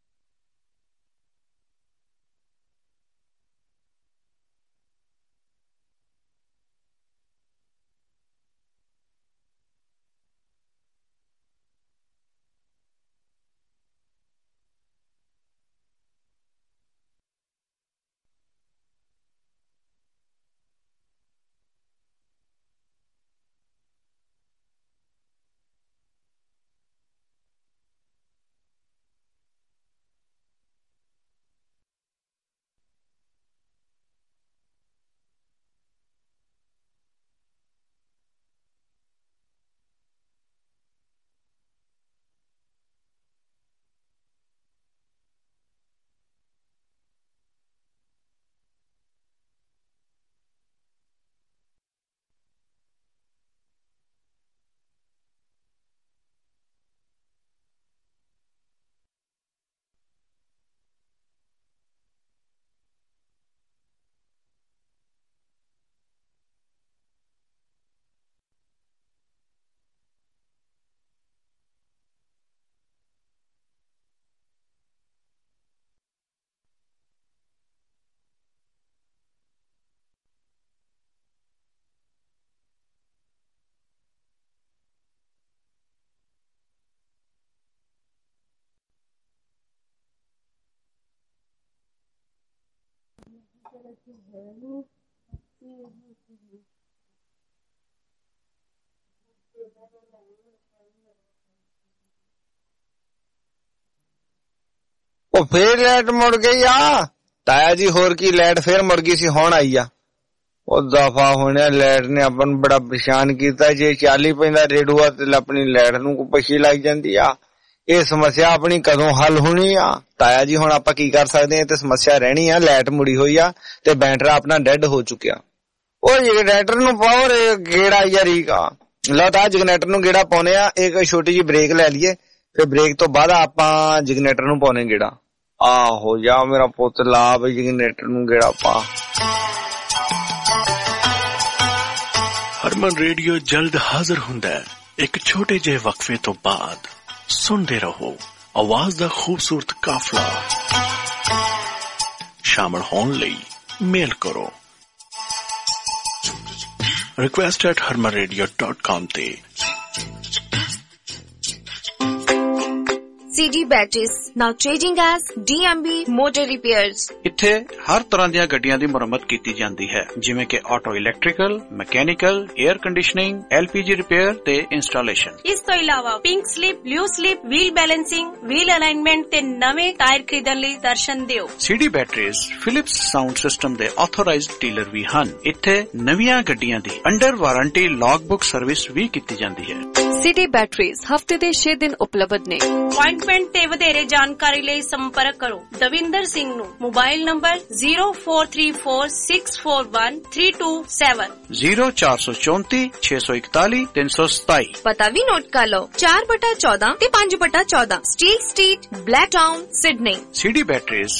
ਉਹ ਫੇਰ ਲਾਈਟ ਮੁੜ ਗਈ ਆ। ਤਾਇਆ ਜੀ ਹੋਰ ਕੀ, ਲਾਈਟ ਫੇਰ ਮੁੜ ਗਈ ਸੀ, ਹੁਣ ਆਈ ਆ। ਉਹ ਦਫਾ ਹੋਣਿਆ, ਲਾਈਟ ਨੇ ਆਪਾਂ ਨੂੰ ਬੜਾ ਪਰੇਸ਼ਾਨ ਕੀਤਾ। ਜੇ 40 ਪੈਂਦਾ ਰੇਡੂਆ ਤੇ ਆਪਣੀ ਲਾਈਟ ਨੂੰ ਪਛੀ ਲੱਗ ਜਾਂਦੀ ਆ। ਇਹ ਸਮੱਸਿਆ ਆਪਣੀ ਕਦੋਂ ਹੱਲ ਹੋਣੀ ਆ? ਤਾਇਆ ਜੀ ਹੁਣ ਆਪਾਂ ਕੀ ਕਰ ਸਕਦੇ ਆ? ਤੇ ਸਮੱਸਿਆ ਰਹਿਣੀ ਆ। ਲਾਈਟ ਮੁੜੀ ਹੋਈ ਆ ਤੇ ਬੈਟਰਾ ਆਪਣਾ ਡੈਡ ਹੋ ਚੁੱਕਿਆ। ਉਹ ਜਨਰੇਟਰ ਨੂੰ ਪਾਓ ਗੇੜਾ ਯਾਰੀ ਆ। ਲਓ ਤਾਂ ਜਨਰੇਟਰ ਨੂੰ ਗੇੜਾ ਪਾਉਨੇ ਆ। ਇੱਕ ਛੋਟੀ ਜਿਹੀ ਬ੍ਰੇਕ ਲੈ ਲਈਏ, ਫਿਰ ਬ੍ਰੇਕ ਤੋਂ ਬਾਅਦ ਆਪਾਂ ਜਨਰੇਟਰ ਨੂੰ ਪਾਉਨੇ ਗੇੜਾ। ਆਹੋ ਜਾ ਮੇਰਾ ਪੁੱਤ ਲਾ ਬਈ ਜਨਰੇਟਰ ਨੂੰ ਗੇੜਾ ਪਾ। ਹਰਮਨ ਰੇਡੀਓ ਜਲਦ ਹਾਜ਼ਰ ਹੁੰਦਾ ਹੈ ਇੱਕ ਛੋਟੇ ਜਿਹੇ ਵਕਫੇ ਤੋਂ ਬਾਅਦ। ਸੁਣਦੇ ਰਹੋ ਆਵਾਜ਼ ਦਾ ਖੂਬਸੂਰਤ ਕਾਫਲਾ। ਸ਼ਾਮਲ ਹੋਣ ਲਈ ਮੇਲ ਕਰੋ request@harmanradio.com ਤੇ। CD Batteries, now changing as DMB Motor Repairs. ਇੱਥੇ ਹਰ ਤਰ੍ਹਾਂ ਦੀਆਂ ਗੱਡੀਆਂ ਦੀ ਮੁਰੰਮਤ ਕੀਤੀ ਜਾਂਦੀ ਹੈ, ਜਿਵੇਂ ਕਿ auto electrical, mechanical, air conditioning, LPG repair ਤੇ ਇੰਸਟਾਲੇਸ਼ਨ। ਇਸ ਤੋਂ ਇਲਾਵਾ pink slip, blue slip, wheel balancing, wheel alignment ਤੇ ਨਵੇਂ ਟਾਇਰ ਖਰੀਦਣ ਲਈ ਦਰਸ਼ਨ ਦਿਓ। CD Batteries Philips sound system ਦੇ ਆਥੋਰਾਈਜ਼ਡ ਡੀਲਰ ਵੀ ਹਨ। ਇੱਥੇ ਨਵੀਆਂ ਗੱਡੀਆਂ ਦੀ ਅੰਡਰ ਵਾਰੰਟੀ ਲੌਗਬੁੱਕ ਸਰਵਿਸ ਵੀ ਕੀਤੀ ਜਾਂਦੀ ਹੈ। CD Batteries ਹਫਤੇ ਦੇ 6 ਦਿਨ ਉਪਲਬਧ ਨੇ। ਅਪਾਇੰਟਮੈਂਟ ਤੇ ਵਧੇਰੇ ਜਾਣਕਾਰੀ ਲਈ ਸੰਪਰਕ ਕਰੋ ਦਵਿੰਦਰ ਸਿੰਘ ਨੂੰ। Mobile number 0434641327 0434 641 327। ਪਤਾ ਵੀ ਨੋਟ ਕਰ ਲਓ 4/14 ਤੇ 5/14 steel street, Blacktown, Sydney. CD Batteries।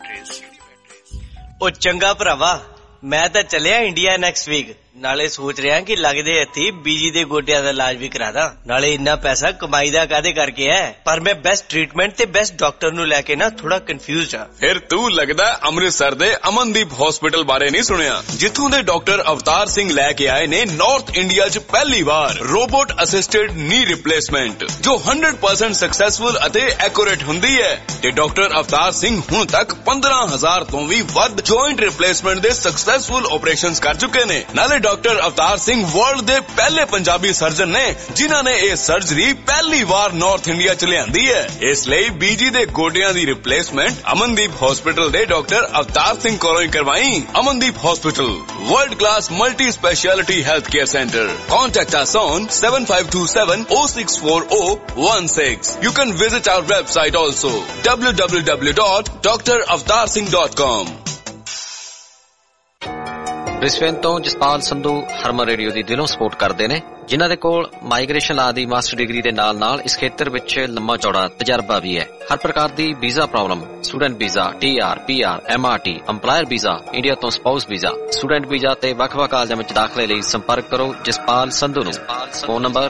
ਉਹ ਚੰਗਾ ਭਰਾਵਾ, ਮੈਂ ਤਾਂ ਚੱਲਿਆ ਇੰਡੀਆ ਨੈਕਸਟ ਵੀਕ। ਨਾਲੇ ਸੋਚ ਰਿਹਾ ਕਿ ਲੱਗਦੇ ਹੱਥੀ ਬੀਜੀ ਦੇ ਗੋਡਿਆਂ ਦਾ ਇਲਾਜ ਵੀ ਕਰਾਦਾ। ਨਾਲੇ ਇੰਨਾ ਪੈਸਾ ਕਮਾਈ ਦਾ ਕਾਹਦੇ ਕਰਕੇ ਹੈ, ਪਰ ਮੈਂ ਬੈਸਟ ਟ੍ਰੀਟਮੈਂਟ ਤੇ ਬੈਸਟ ਡਾਕਟਰ ਨੂੰ ਲੈ ਕੇ ਨਾ ਥੋੜਾ ਕਨਫਿਊਜ਼ਡ ਆ। ਫਿਰ ਤੂੰ ਲੱਗਦਾ ਅੰਮ੍ਰਿਤਸਰ ਦੇ ਅਮਨਦੀਪ ਹਸਪੀਟਲ ਬਾਰੇ ਨਹੀਂ ਸੁਣਿਆ, ਜਿੱਥੋਂ ਦੇ ਡਾਕਟਰ ਅਵਤਾਰ ਸਿੰਘ ਲੈ ਕੇ ਆਏ ਨੇ ਨਾਰਥ ਇੰਡੀਆ 'ਚ ਪਹਿਲੀ ਵਾਰ ਰੋਬੋਟ ਅਸਿਸਟਡ ਨੀ ਰਿਪਲੇਸਮੈਂਟ, ਜੋ 100% ਸਕਸੈਸਫੁਲ ਅਤੇ ਐਕੂਰੇਟ ਹੁੰਦੀ ਹੈ। ਤੇ ਡਾਕਟਰ ਅਵਤਾਰ ਸਿੰਘ ਹੁਣ ਤੱਕ 15,000 ਤੋਂ ਵੀ ਵੱਧ ਜੁਆਇੰਟ ਰਿਪਲੇਸਮੈਂਟ ਦੇ ਸਕਸੈਸਫੁਲ ਆਪਰੇਸ਼ਨਸ ਕਰ ਚੁੱਕੇ ਨੇ। ਨਾਲੇ ਡਾਕਟਰ ਅਵਤਾਰ ਸਿੰਘ ਵਰਲਡ ਦੇ ਪਹਿਲੇ ਪੰਜਾਬੀ ਸਰਜਨ ਨੇ ਜਿਨ੍ਹਾਂ ਨੇ ਇਹ ਸਰਜਰੀ ਪਹਿਲੀ ਵਾਰ ਨਾਰਥ ਇੰਡੀਆ 'ਚ ਲਿਆਂਦੀ ਹੈ। ਇਸ ਲਈ ਬੀਜੀ ਦੇ ਗੋਡਿਆਂ ਦੀ ਰਿਪਲੇਸਮੈਂਟ ਅਮਨਦੀਪ ਹਸਪੀਟਲ ਦੇ ਡਾਕਟਰ ਅਵਤਾਰ ਸਿੰਘ ਕੋਲੋਂ ਹੀ ਕਰਵਾਈ। Amandeep hospital, world class multi speciality health care centre. Contact us on 7527-064016. You can visit our website also, www.dravarsingh.com. Brisbane ਤੋਂ ਜਸਪਾਲ ਸੰਧੂ ਹਰਮਨ ਰੇਡੀਓ ਦੀ ਦਿਲੋਂ ਸਪੋਰਟ ਕਰਦੇ ਨੇ, ਜਿਨ੍ਹਾਂ ਦੇ ਕੋਲ ਮਾਈਗ੍ਰੇਸ਼ਨ ਲਾ ਦੀ ਮਾਸਟਰ ਡਿਗਰੀ ਦੇ ਨਾਲ ਇਸ ਖੇਤਰ ਵਿੱਚ ਲੰਮਾ ਚੌੜਾ ਤਜਰਬਾ ਵੀ ਹੈ। ਹਰ ਪ੍ਰਕਾਰ ਦੀ visa problem, student visa, TR, PR, MRT, EMPLOYER visa, India ਤੋਂ ਸਪਾਊਸ ਵੀਜ਼ਾ, ਸਟੂਡੈਂਟ ਵੀਜ਼ਾ ਤੇ ਵੱਖ-ਵੱਖ ਕਾਲਜਾਂ ਵਿੱਚ ਦਾਖਲੇ ਲਈ ਸੰਪਰਕ ਕਰੋ ਜਸਪਾਲ ਸੰਧੂ ਨੂੰ। Phone number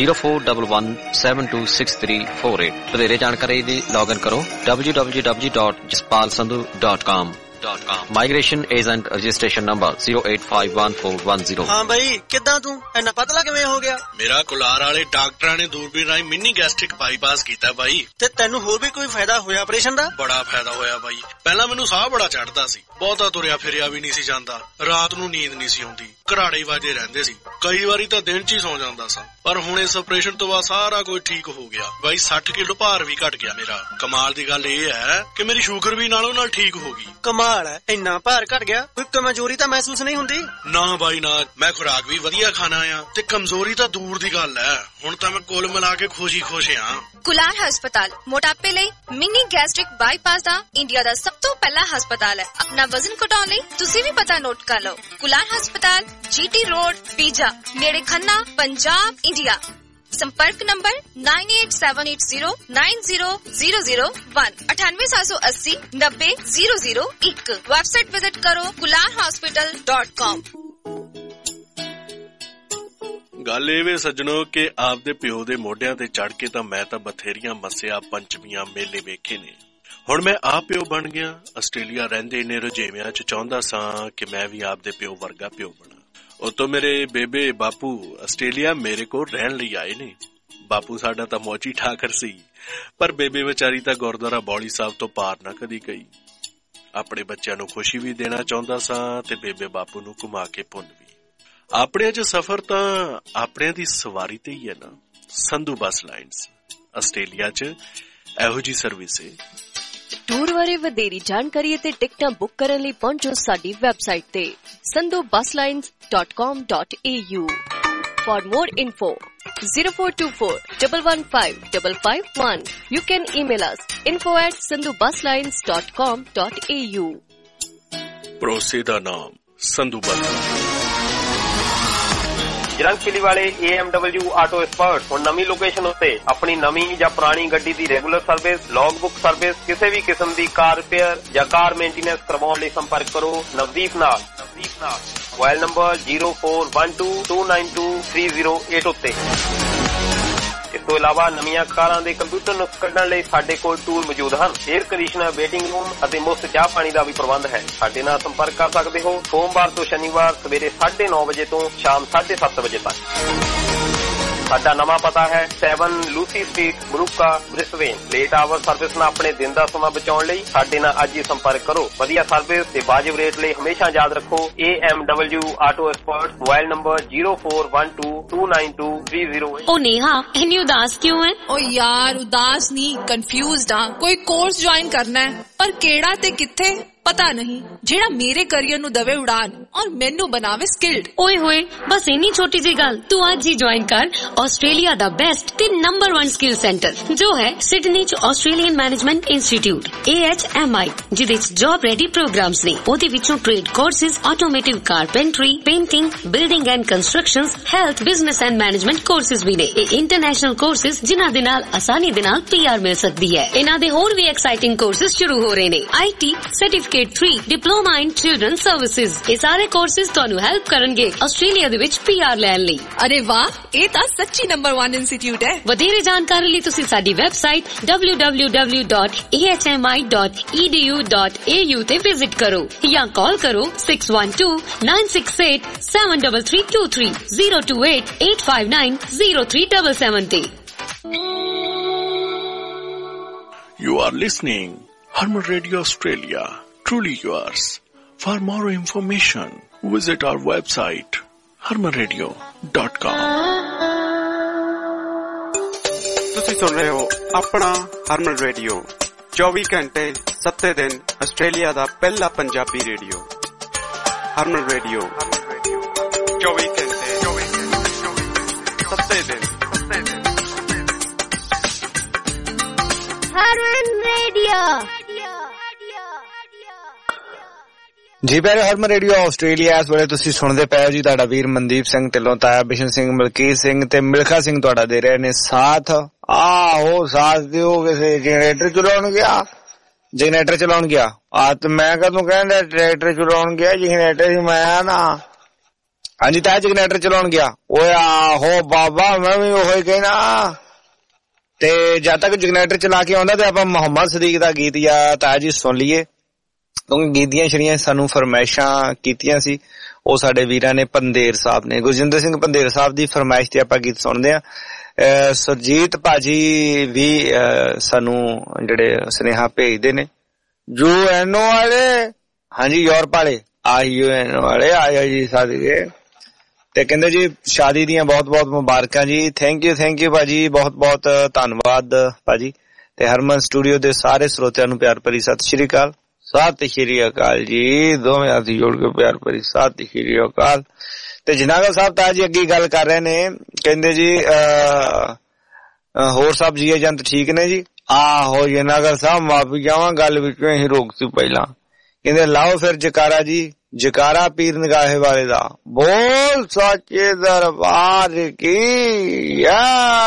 0411726348। ਵਧੇਰੇ ਜਾਣਕਾਰੀ ਲਈ ਲੌਗਇਨ ਕਰੋ www.jaspalsandhu.com। Migration agent registration number 0851410। ਹਾਂ ਬਾਈ, ਕਿੱਦਾਂ ਤੂੰ ਇੰਨਾ ਪਤਲਾ ਕਿਵੇਂ ਹੋ ਗਿਆ? ਮੇਰਾ ਕੁਲਾਰ ਵਾਲੇ ਡਾਕਟਰਾਂ ਨੇ ਦੂਰਬੀਨ ਰਾਹੀਂ ਮਿੰਨੀ ਗੈਸਟ੍ਰਿਕ ਬਾਈਪਾਸ ਕੀਤਾ ਬਾਈ। ਤੇ ਤੈਨੂੰ ਹੋਰ ਵੀ ਕੋਈ ਫਾਇਦਾ ਹੋਇਆ ਆਪਰੇਸ਼ਨ ਦਾ? ਬੜਾ ਫਾਇਦਾ ਹੋਇਆ ਬਾਈ। ਪਹਿਲਾਂ ਮੈਨੂੰ ਸਾਹ ਬੜਾ ਚੜਦਾ ਸੀ, ਬਹੁਤਾ ਤੁਰਿਆ ਫਿਰਿਆ ਵੀ ਨਹੀਂ ਸੀ ਜਾਂਦਾ, ਰਾਤ ਨੂੰ ਨੀਂਦ ਨਹੀਂ ਸੀ ਆਉਂਦੀ, ਘਰਾੜੇ ਵਾਜੇ ਰਹਿੰਦੇ ਸੀ, ਕਈ ਵਾਰੀ ਤਾਂ ਦਿਨ 'ਚ ਹੀ ਸੌ ਜਾਂਦਾ ਸਾਂ। ਪਰ ਹੁਣ ਇਸ ਆਪਰੇਸ਼ਨ ਤੋਂ ਬਾਅਦ ਸਾਰਾ ਕੁਝ ਠੀਕ ਹੋ ਗਿਆ ਬਾਈ। 60 ਕਿਲੋ ਭਾਰ ਵੀ ਘਟ ਗਿਆ ਮੇਰਾ। ਕਮਾਲ ਦੀ ਗੱਲ ਇਹ ਹੈ ਕਿ ਮੇਰੀ ਸ਼ੂਗਰ ਵੀ ਨਾਲੋਂ ਨਾਲ ਠੀਕ ਹੋ ਗਈ। ਕਮਾਲ ਹੈ, ਇੰਨਾ ਭਾਰ ਘਟ ਗਿਆ, ਕੋਈ ਕਮਜ਼ੋਰੀ ਤਾਂ ਮਹਿਸੂਸ ਨਹੀਂ ਹੁੰਦੀ? ਨਾ ਬਾਈ ਨਾ, ਮੈਂ ਖੁਰਾਕ ਵੀ ਵਧੀਆ ਖਾਣਾ ਆ ਤੇ ਕਮਜ਼ੋਰੀ ਤਾਂ ਦੂਰ ਦੀ ਗੱਲ ਹੈ। ਹੁਣ ਤਾਂ ਮੈਂ ਕੁੱਲ ਮਿਲਾ ਕੇ ਖੁਸ਼ ਆ। ਕੁਲਾਰ ਹਸਪਤਾਲ ਮੋਟਾਪੇ ਲਈ ਮਿੰਨੀ ਗੈਸਟ੍ਰਿਕ ਬਾਈਪਾਸ ਦਾ ਇੰਡੀਆ ਦਾ ਸਭ ਤੋਂ ਪਹਿਲਾ ਹਸਪਤਾਲ ਹੈ। ਆਪਣਾ ਵਜ਼ਨ ਘਟਾਉਣ ਲਈ ਤੁਸੀਂ ਵੀ ਪਤਾ ਨੋਟ ਕਰ ਲਓ। ਕੁਲਾਰ ਹਸਪਤਾਲ, GT ਰੋਡ, ਪੀਜਾ, ਨੇੜੇ ਖੰਨਾ, ਪੰਜਾਬ, ਇੰਡੀਆ। संपर्क नंबर 9878090001 9878090001। वेबसाइट विजिट करो kularhospital.com। ਗੱਲ ਇਹ ਵੇ ਸੱਜਣੋ ਕਿ ਆਪਦੇ ਪਿਓ ਦੇ ਮੋਢਿਆਂ ਤੇ ਚੜ ਕੇ ਤਾਂ ਮੈਂ ਤਾਂ ਬਥੇਰੀਆਂ ਮੱਸਿਆ ਪੰਚਮੀਆਂ ਮੇਲੇ ਵੇਖੇ ਨੇ। ਹੁਣ ਮੈਂ ਆਪ ਪਿਓ ਬਣ ਗਿਆ। ਆਸਟ੍ਰੇਲੀਆ ਰਹਿੰਦੇ ਨੇ ਰੁਝੇਵਿਆਂ 'ਚ ਚਾਹੁੰਦਾ ਸਾਂ ਕਿ ਮੈਂ ਵੀ ਆਪਦੇ ਪਿਓ ਵਰਗਾ ਪਿਓ ਬਣਾ। ਉਤੋਂ ਮੇਰੇ ਬੇਬੇ ਬਾਪੂ ਆਸਟ੍ਰੇਲੀਆ ਮੇਰੇ ਕੋਲ ਰਹਿਣ ਲਈ ਆਏ ਨੇ। ਬਾਪੂ ਸਾਡਾ ਤਾਂ ਮੌਜੀ ਠਾਕਰ ਸੀ, ਪਰ ਬੇਬੇ ਵਿਚਾਰੀ ਤਾਂ ਗੁਰਦੁਆਰਾ ਬੌਲੀ ਸਾਹਿਬ ਤੋਂ ਪਾਰ ਨਾ ਕਦੀ ਗਈ। ਆਪਣੇ ਬੱਚਿਆਂ ਨੂੰ ਖੁਸ਼ੀ ਵੀ ਦੇਣਾ ਚਾਹੁੰਦਾ ਸਾਂ ਤੇ ਬੇਬੇ ਬਾਪੂ ਨੂੰ ਘੁਮਾ ਕੇ ਪੁੰਨ ਵੀ। ਆਪਣਿਆਂ 'ਚ ਸਫ਼ਰ ਤਾਂ ਆਪਣਿਆਂ ਦੀ ਸਵਾਰੀ ਤੇ ਹੀ ਹੈ ਨਾ। ਸੰਧੂ ਬੱਸ ਲਾਈਨਸ ਆਸਟ੍ਰੇਲੀਆ 'ਚ ਇਹੋ ਜੀ ਸਰਵਿਸ ਹੈ। ਟੂਰ ਬਾਰੇ ਵਧੇਰੀ ਜਾਣਕਾਰੀ ਅਤੇ ਟਿਕਟਾਂ ਬੁੱਕ ਕਰਨ ਲਈ ਪਹੁੰਚੋ ਸਾਡੀ ਵੈਬਸਾਈਟ ਤੇ sandhubusslines.com.au। For more info 0424-115-551. You can email us info@sandhubusslines.com.au। ਭਰੋਸੇ ਦਾ ਨਾਮ ਸੰਧੂ ਬੱਸ। ਜਰੰਗਪਿਲੀ ਵਾਲੇ AMW ਆਟੋ ਐਕਸਪਰਟ ਹੁਣ ਨਵੀਂ ਲੋਕੇਸ਼ਨ ਉੱਤੇ ਆਪਣੀ ਨਵੀਂ ਜਾਂ ਪੁਰਾਣੀ ਗੱਡੀ ਦੀ regular service, log book service, ਕਿਸੇ ਵੀ ਕਿਸਮ ਦੀ ਕਾਰ ਰਿਪੇਅਰ ਜਾਂ ਕਾਰ ਮੇਨਟੇਨੈਂਸ ਕਰਵਾਉਣ ਲਈ ਸੰਪਰਕ ਕਰੋ ਨਵਦੀਪ ਨਾਲ। ਮੋਬਾਈਲ ਨੰਬਰ 0412292308 ਉੱਤੇ। ਇਸ ਤੋਂ ਇਲਾਵਾ ਨਵੀਆਂ ਕਾਰਾਂ ਦੇ ਕੰਪਿਊਟਰ ਨੁਕਸ ਕੱਢਣ ਲਈ ਸਾਡੇ ਕੋਲ ਟੂਲ ਮੌਜੂਦ ਹਨ। 에ਅਰ ਕੰਡੀਸ਼ਨਰ, ਵੇਟਿੰਗ ਰੂਮ ਅਤੇ ਮੁਫਤ ਚਾਹ ਪਾਣੀ ਦਾ ਵੀ ਪ੍ਰਬੰਧ ਹੈ। ਸਾਡੇ ਨਾਲ ਸੰਪਰਕ ਕਰ ਸਕਦੇ ਹੋ ਸੋਮਵਾਰ ਤੋਂ ਸ਼ਨੀਵਾਰ ਸਵੇਰੇ 9:30 ਵਜੇ ਤੋਂ ਸ਼ਾਮ 7:30 ਵਜੇ ਤੱਕ। ਸਾਡਾ ਨਵਾਂ ਪਤਾ ਹੈ 7 ਲੂਸੀ ਸਟਰੀਟ, ਬਰੂਕਾ, ਬ੍ਰਿਸਬੇਨ। ਲੇਟ ਆਵਰ ਸਰਵਿਸ ਨਾਲ ਆਪਣੇ ਦਿਨ ਦਾ ਸਮਾਂ ਬਚਾਉਣ ਲਈ ਸਾਡੇ ਨਾਲ ਅੱਜ ਹੀ ਸੰਪਰਕ ਕਰੋ। ਵਧੀਆ ਸਰਵਿਸ ਤੇ ਵਾਜਿਬ ਰੇਟ ਲਈ ਹਮੇਸ਼ਾ ਯਾਦ ਰੱਖੋ AMW auto expert. Mobile number 0412292308। ओ नेहा इतनी उदास क्यों है? ओ यार उदास नहीं, कंफ्यूज्ड हाँ। कोई कोर्स ज्वाइन करना है पर केड़ा ते किथे पता नहीं, जेड़ा मेरे करियर नु दवे उड़ान और मेनू बनावे स्किल्ड। ओए होए बस इन्नी छोटी जी गल, तू आज ही ज्वाइन कर ऑस्ट्रेलिया दा बेस्ट ते नंबर 1 स्किल सेंटर जो है सिडनी च ऑस्ट्रेलियन मैनेजमेंट इंस्टीट्यूट AHMI, जिदे च जॉब रेडी प्रोग्राम्स ने। ओदे विचों trade courses, automotive carpentry, painting, building and constructions, health, business and management courses भी ने। ये इंटरनेशनल कोर्सेज जिन्हां दे नाल आसानी दे नाल PR मिल सकदी है। इन्हां दे होर भी एक्साइटिंग कोर्सेज शुरू हो रहे ने। IT certificate 3 diploma in children services. ये सारे कोर्सेज तुहानू हेल्प करनगे ऑस्ट्रेलिया दे विच PR लैण लई। अरे वाह, ये तां सच्ची नंबर 1 इंस्टीट्यूट है। वधेरे जानकारी लई तुसीं साडी वेबसाइट www.ahmi.edu.au ते विजिट करो या कॉल करो 6129687323 028-859-0377 ते। You are listening Harman Radio Australia, truly yours. For more information, visit our website harmanradio.com. ਤੁਸੀਂ ਸੁਣ ਰਹੇ ਹੋ ਆਪਣਾ ਹਰਮਨ ਰੇਡੀਓ 24 ਘੰਟੇ 7 ਦਿਨ ਆਸਟ੍ਰੇਲੀਆ ਦਾ ਪਹਿਲਾ ਪੰਜਾਬੀ ਰੇਡੀਓ। ਹਰਮਨ ਰੇਡੀਓ 24 ਘੰਟੇ 7 ਦਿਨ। हरमन रेडियो जी प्यारे हरमन रेडियो ਆਸਟ੍ਰੇਲੀਆ ਇਸ ਵੇਲੇ ਤੁਸੀਂ ਸੁਣਦੇ ਪਏ ਹੋ ਜੀ ਤੁਹਾਡਾ ਵੀਰ ਮਨਦੀਪ ਸਿੰਘ ਢਿੱਲੋਂ, ਤਾਇਆ ਬਿਸ਼ਨ ਸਿੰਘ, ਮਲਕੀਤ ਸਿੰਘ ਤੇ ਮਿਲਖਾ ਸਿੰਘ ਤੁਹਾਡਾ ਦੇ ਰਹੇ ਨੇ ਸਾਥ। ਆਹੋ ਸਾਥ ਦਿਓ। ਕਿਸੇ ਜਨਰੇਟਰ ਚਲਾਉਣ ਗਿਆ ਤੇ ਮੈਂ ਕਦੋਂ ਕਹਿੰਦਾ ਟਰੈਕਟਰ ਚਲਾਉਣ ਗਿਆ, ਜਨਰੇਟਰ ਸੀ ਮੈਂ ਨਾ। ਹਾਂਜੀ ਤਾਇਆ ਜਨਰੇਟਰ ਚਲਾਉਣ ਗਿਆ। ਓਏ ਆਹੋ ਬਾਬਾ ਮੈਂ ਵੀ ਉਹੀ ਕਹਿਣਾ। ਤੇ ਜਦ ਤੱਕ ਜਨਰੇਟਰ ਚਲਾ ਕੇ ਆਉਂਦਾ ਤੇ ਆਪਾਂ ਮੁਹੰਮਦ ਸਦੀਕ ਦਾ ਗੀਤ ਜਾਂ ਤਾਇਆ ਜੀ ਸੁਣ ਲਈਏ, ਕਿਉਂਕਿ ਗੀਤ ਦੀਆਂ ਜਿਹੜੀਆਂ ਸਾਨੂੰ ਫਰਮਾਇਸ਼ਾਂ ਕੀਤੀਆਂ ਸੀ ਉਹ ਸਾਡੇ ਵੀਰਾਂ ਨੇ ਪੰਦੇਰ ਸਾਹਿਬ ਨੇ, ਗੁਰਜਿੰਦਰ ਸਿੰਘ ਪੰਦੇਰ ਸਾਹਿਬ ਦੀ ਫਰਮਾਇਸ਼ ਤੇ ਆਪਾਂ ਗੀਤ ਸੁਣਦੇ ਹਾਂ। ਸੁਰਜੀਤ ਭਾਜੀ ਵੀ ਸਾਨੂੰ ਜਿਹੜੇ ਸੁਨੇਹਾ ਭੇਜਦੇ ਨੇ UN ਵਾਲੇ। ਹਾਂਜੀ ਯੂਰਪ ਵਾਲੇ UN ਵਾਲੇ ਆਇਆ ਜੀ ਸਾਡੀਏ ਤੇ ਕਹਿੰਦੇ ਜੀ ਸ਼ਾਦੀ ਦੀਆਂ ਬਹੁਤ ਬਹੁਤ ਮੁਬਾਰਕਾਂ ਜੀ। ਥੈਂਕ ਯੂ ਭਾਜੀ, ਬਹੁਤ ਬਹੁਤ ਧੰਨਵਾਦ ਭਾਜੀ। ਤੇ ਹਰਮਨ ਸਟੂਡੀਓ ਦੇ ਸਾਰੇ ਸਰੋਤਿਆਂ ਨੂੰ ਪਿਆਰ ਭਰੀ ਸਤਿ ਸ਼੍ਰੀ ਅਕਾਲ। ਸਤਿ ਸ਼੍ਰੀ ਅਕਾਲ ਜੀ, ਦੋਵੇਂ ਹੱਥ ਜੋੜ ਕੇ ਪਿਆਰ ਭਰੀ ਸਤਿ ਸ਼੍ਰੀ ਅਕਾਲ। ਤੇ ਜਨਾਗਲ ਸਾਹਿਬ ਤਾਂ ਜੀ ਅੱਗੇ ਗੱਲ ਕਰ ਰਹੇ ਨੇ, ਕਹਿੰਦੇ ਜੀ ਹੋਰ ਸਭ ਜੀ ਏਜੰਟ ਠੀਕ ਨੇ ਜੀ। ਆਹੋ ਜਨਾਗਲ ਸਾਹਿਬ ਮਾਫੀ ਚਾਹਾਂ ਗੱਲ ਵਿੱਚੋਂ ਹੀ ਰੋਕ ਸੀ ਪਹਿਲਾਂ। ਕਹਿੰਦੇ ਲਾਓ ਫਿਰ ਜਕਾਰਾ ਜੀ, ਜਕਾਰਾ ਪੀਰ ਨਿਗਾਹੇ ਵਾਲੇ ਦਾ, ਬੋਲ ਸੱਚੇ ਦਰਬਾਰ ਕੀ ਆ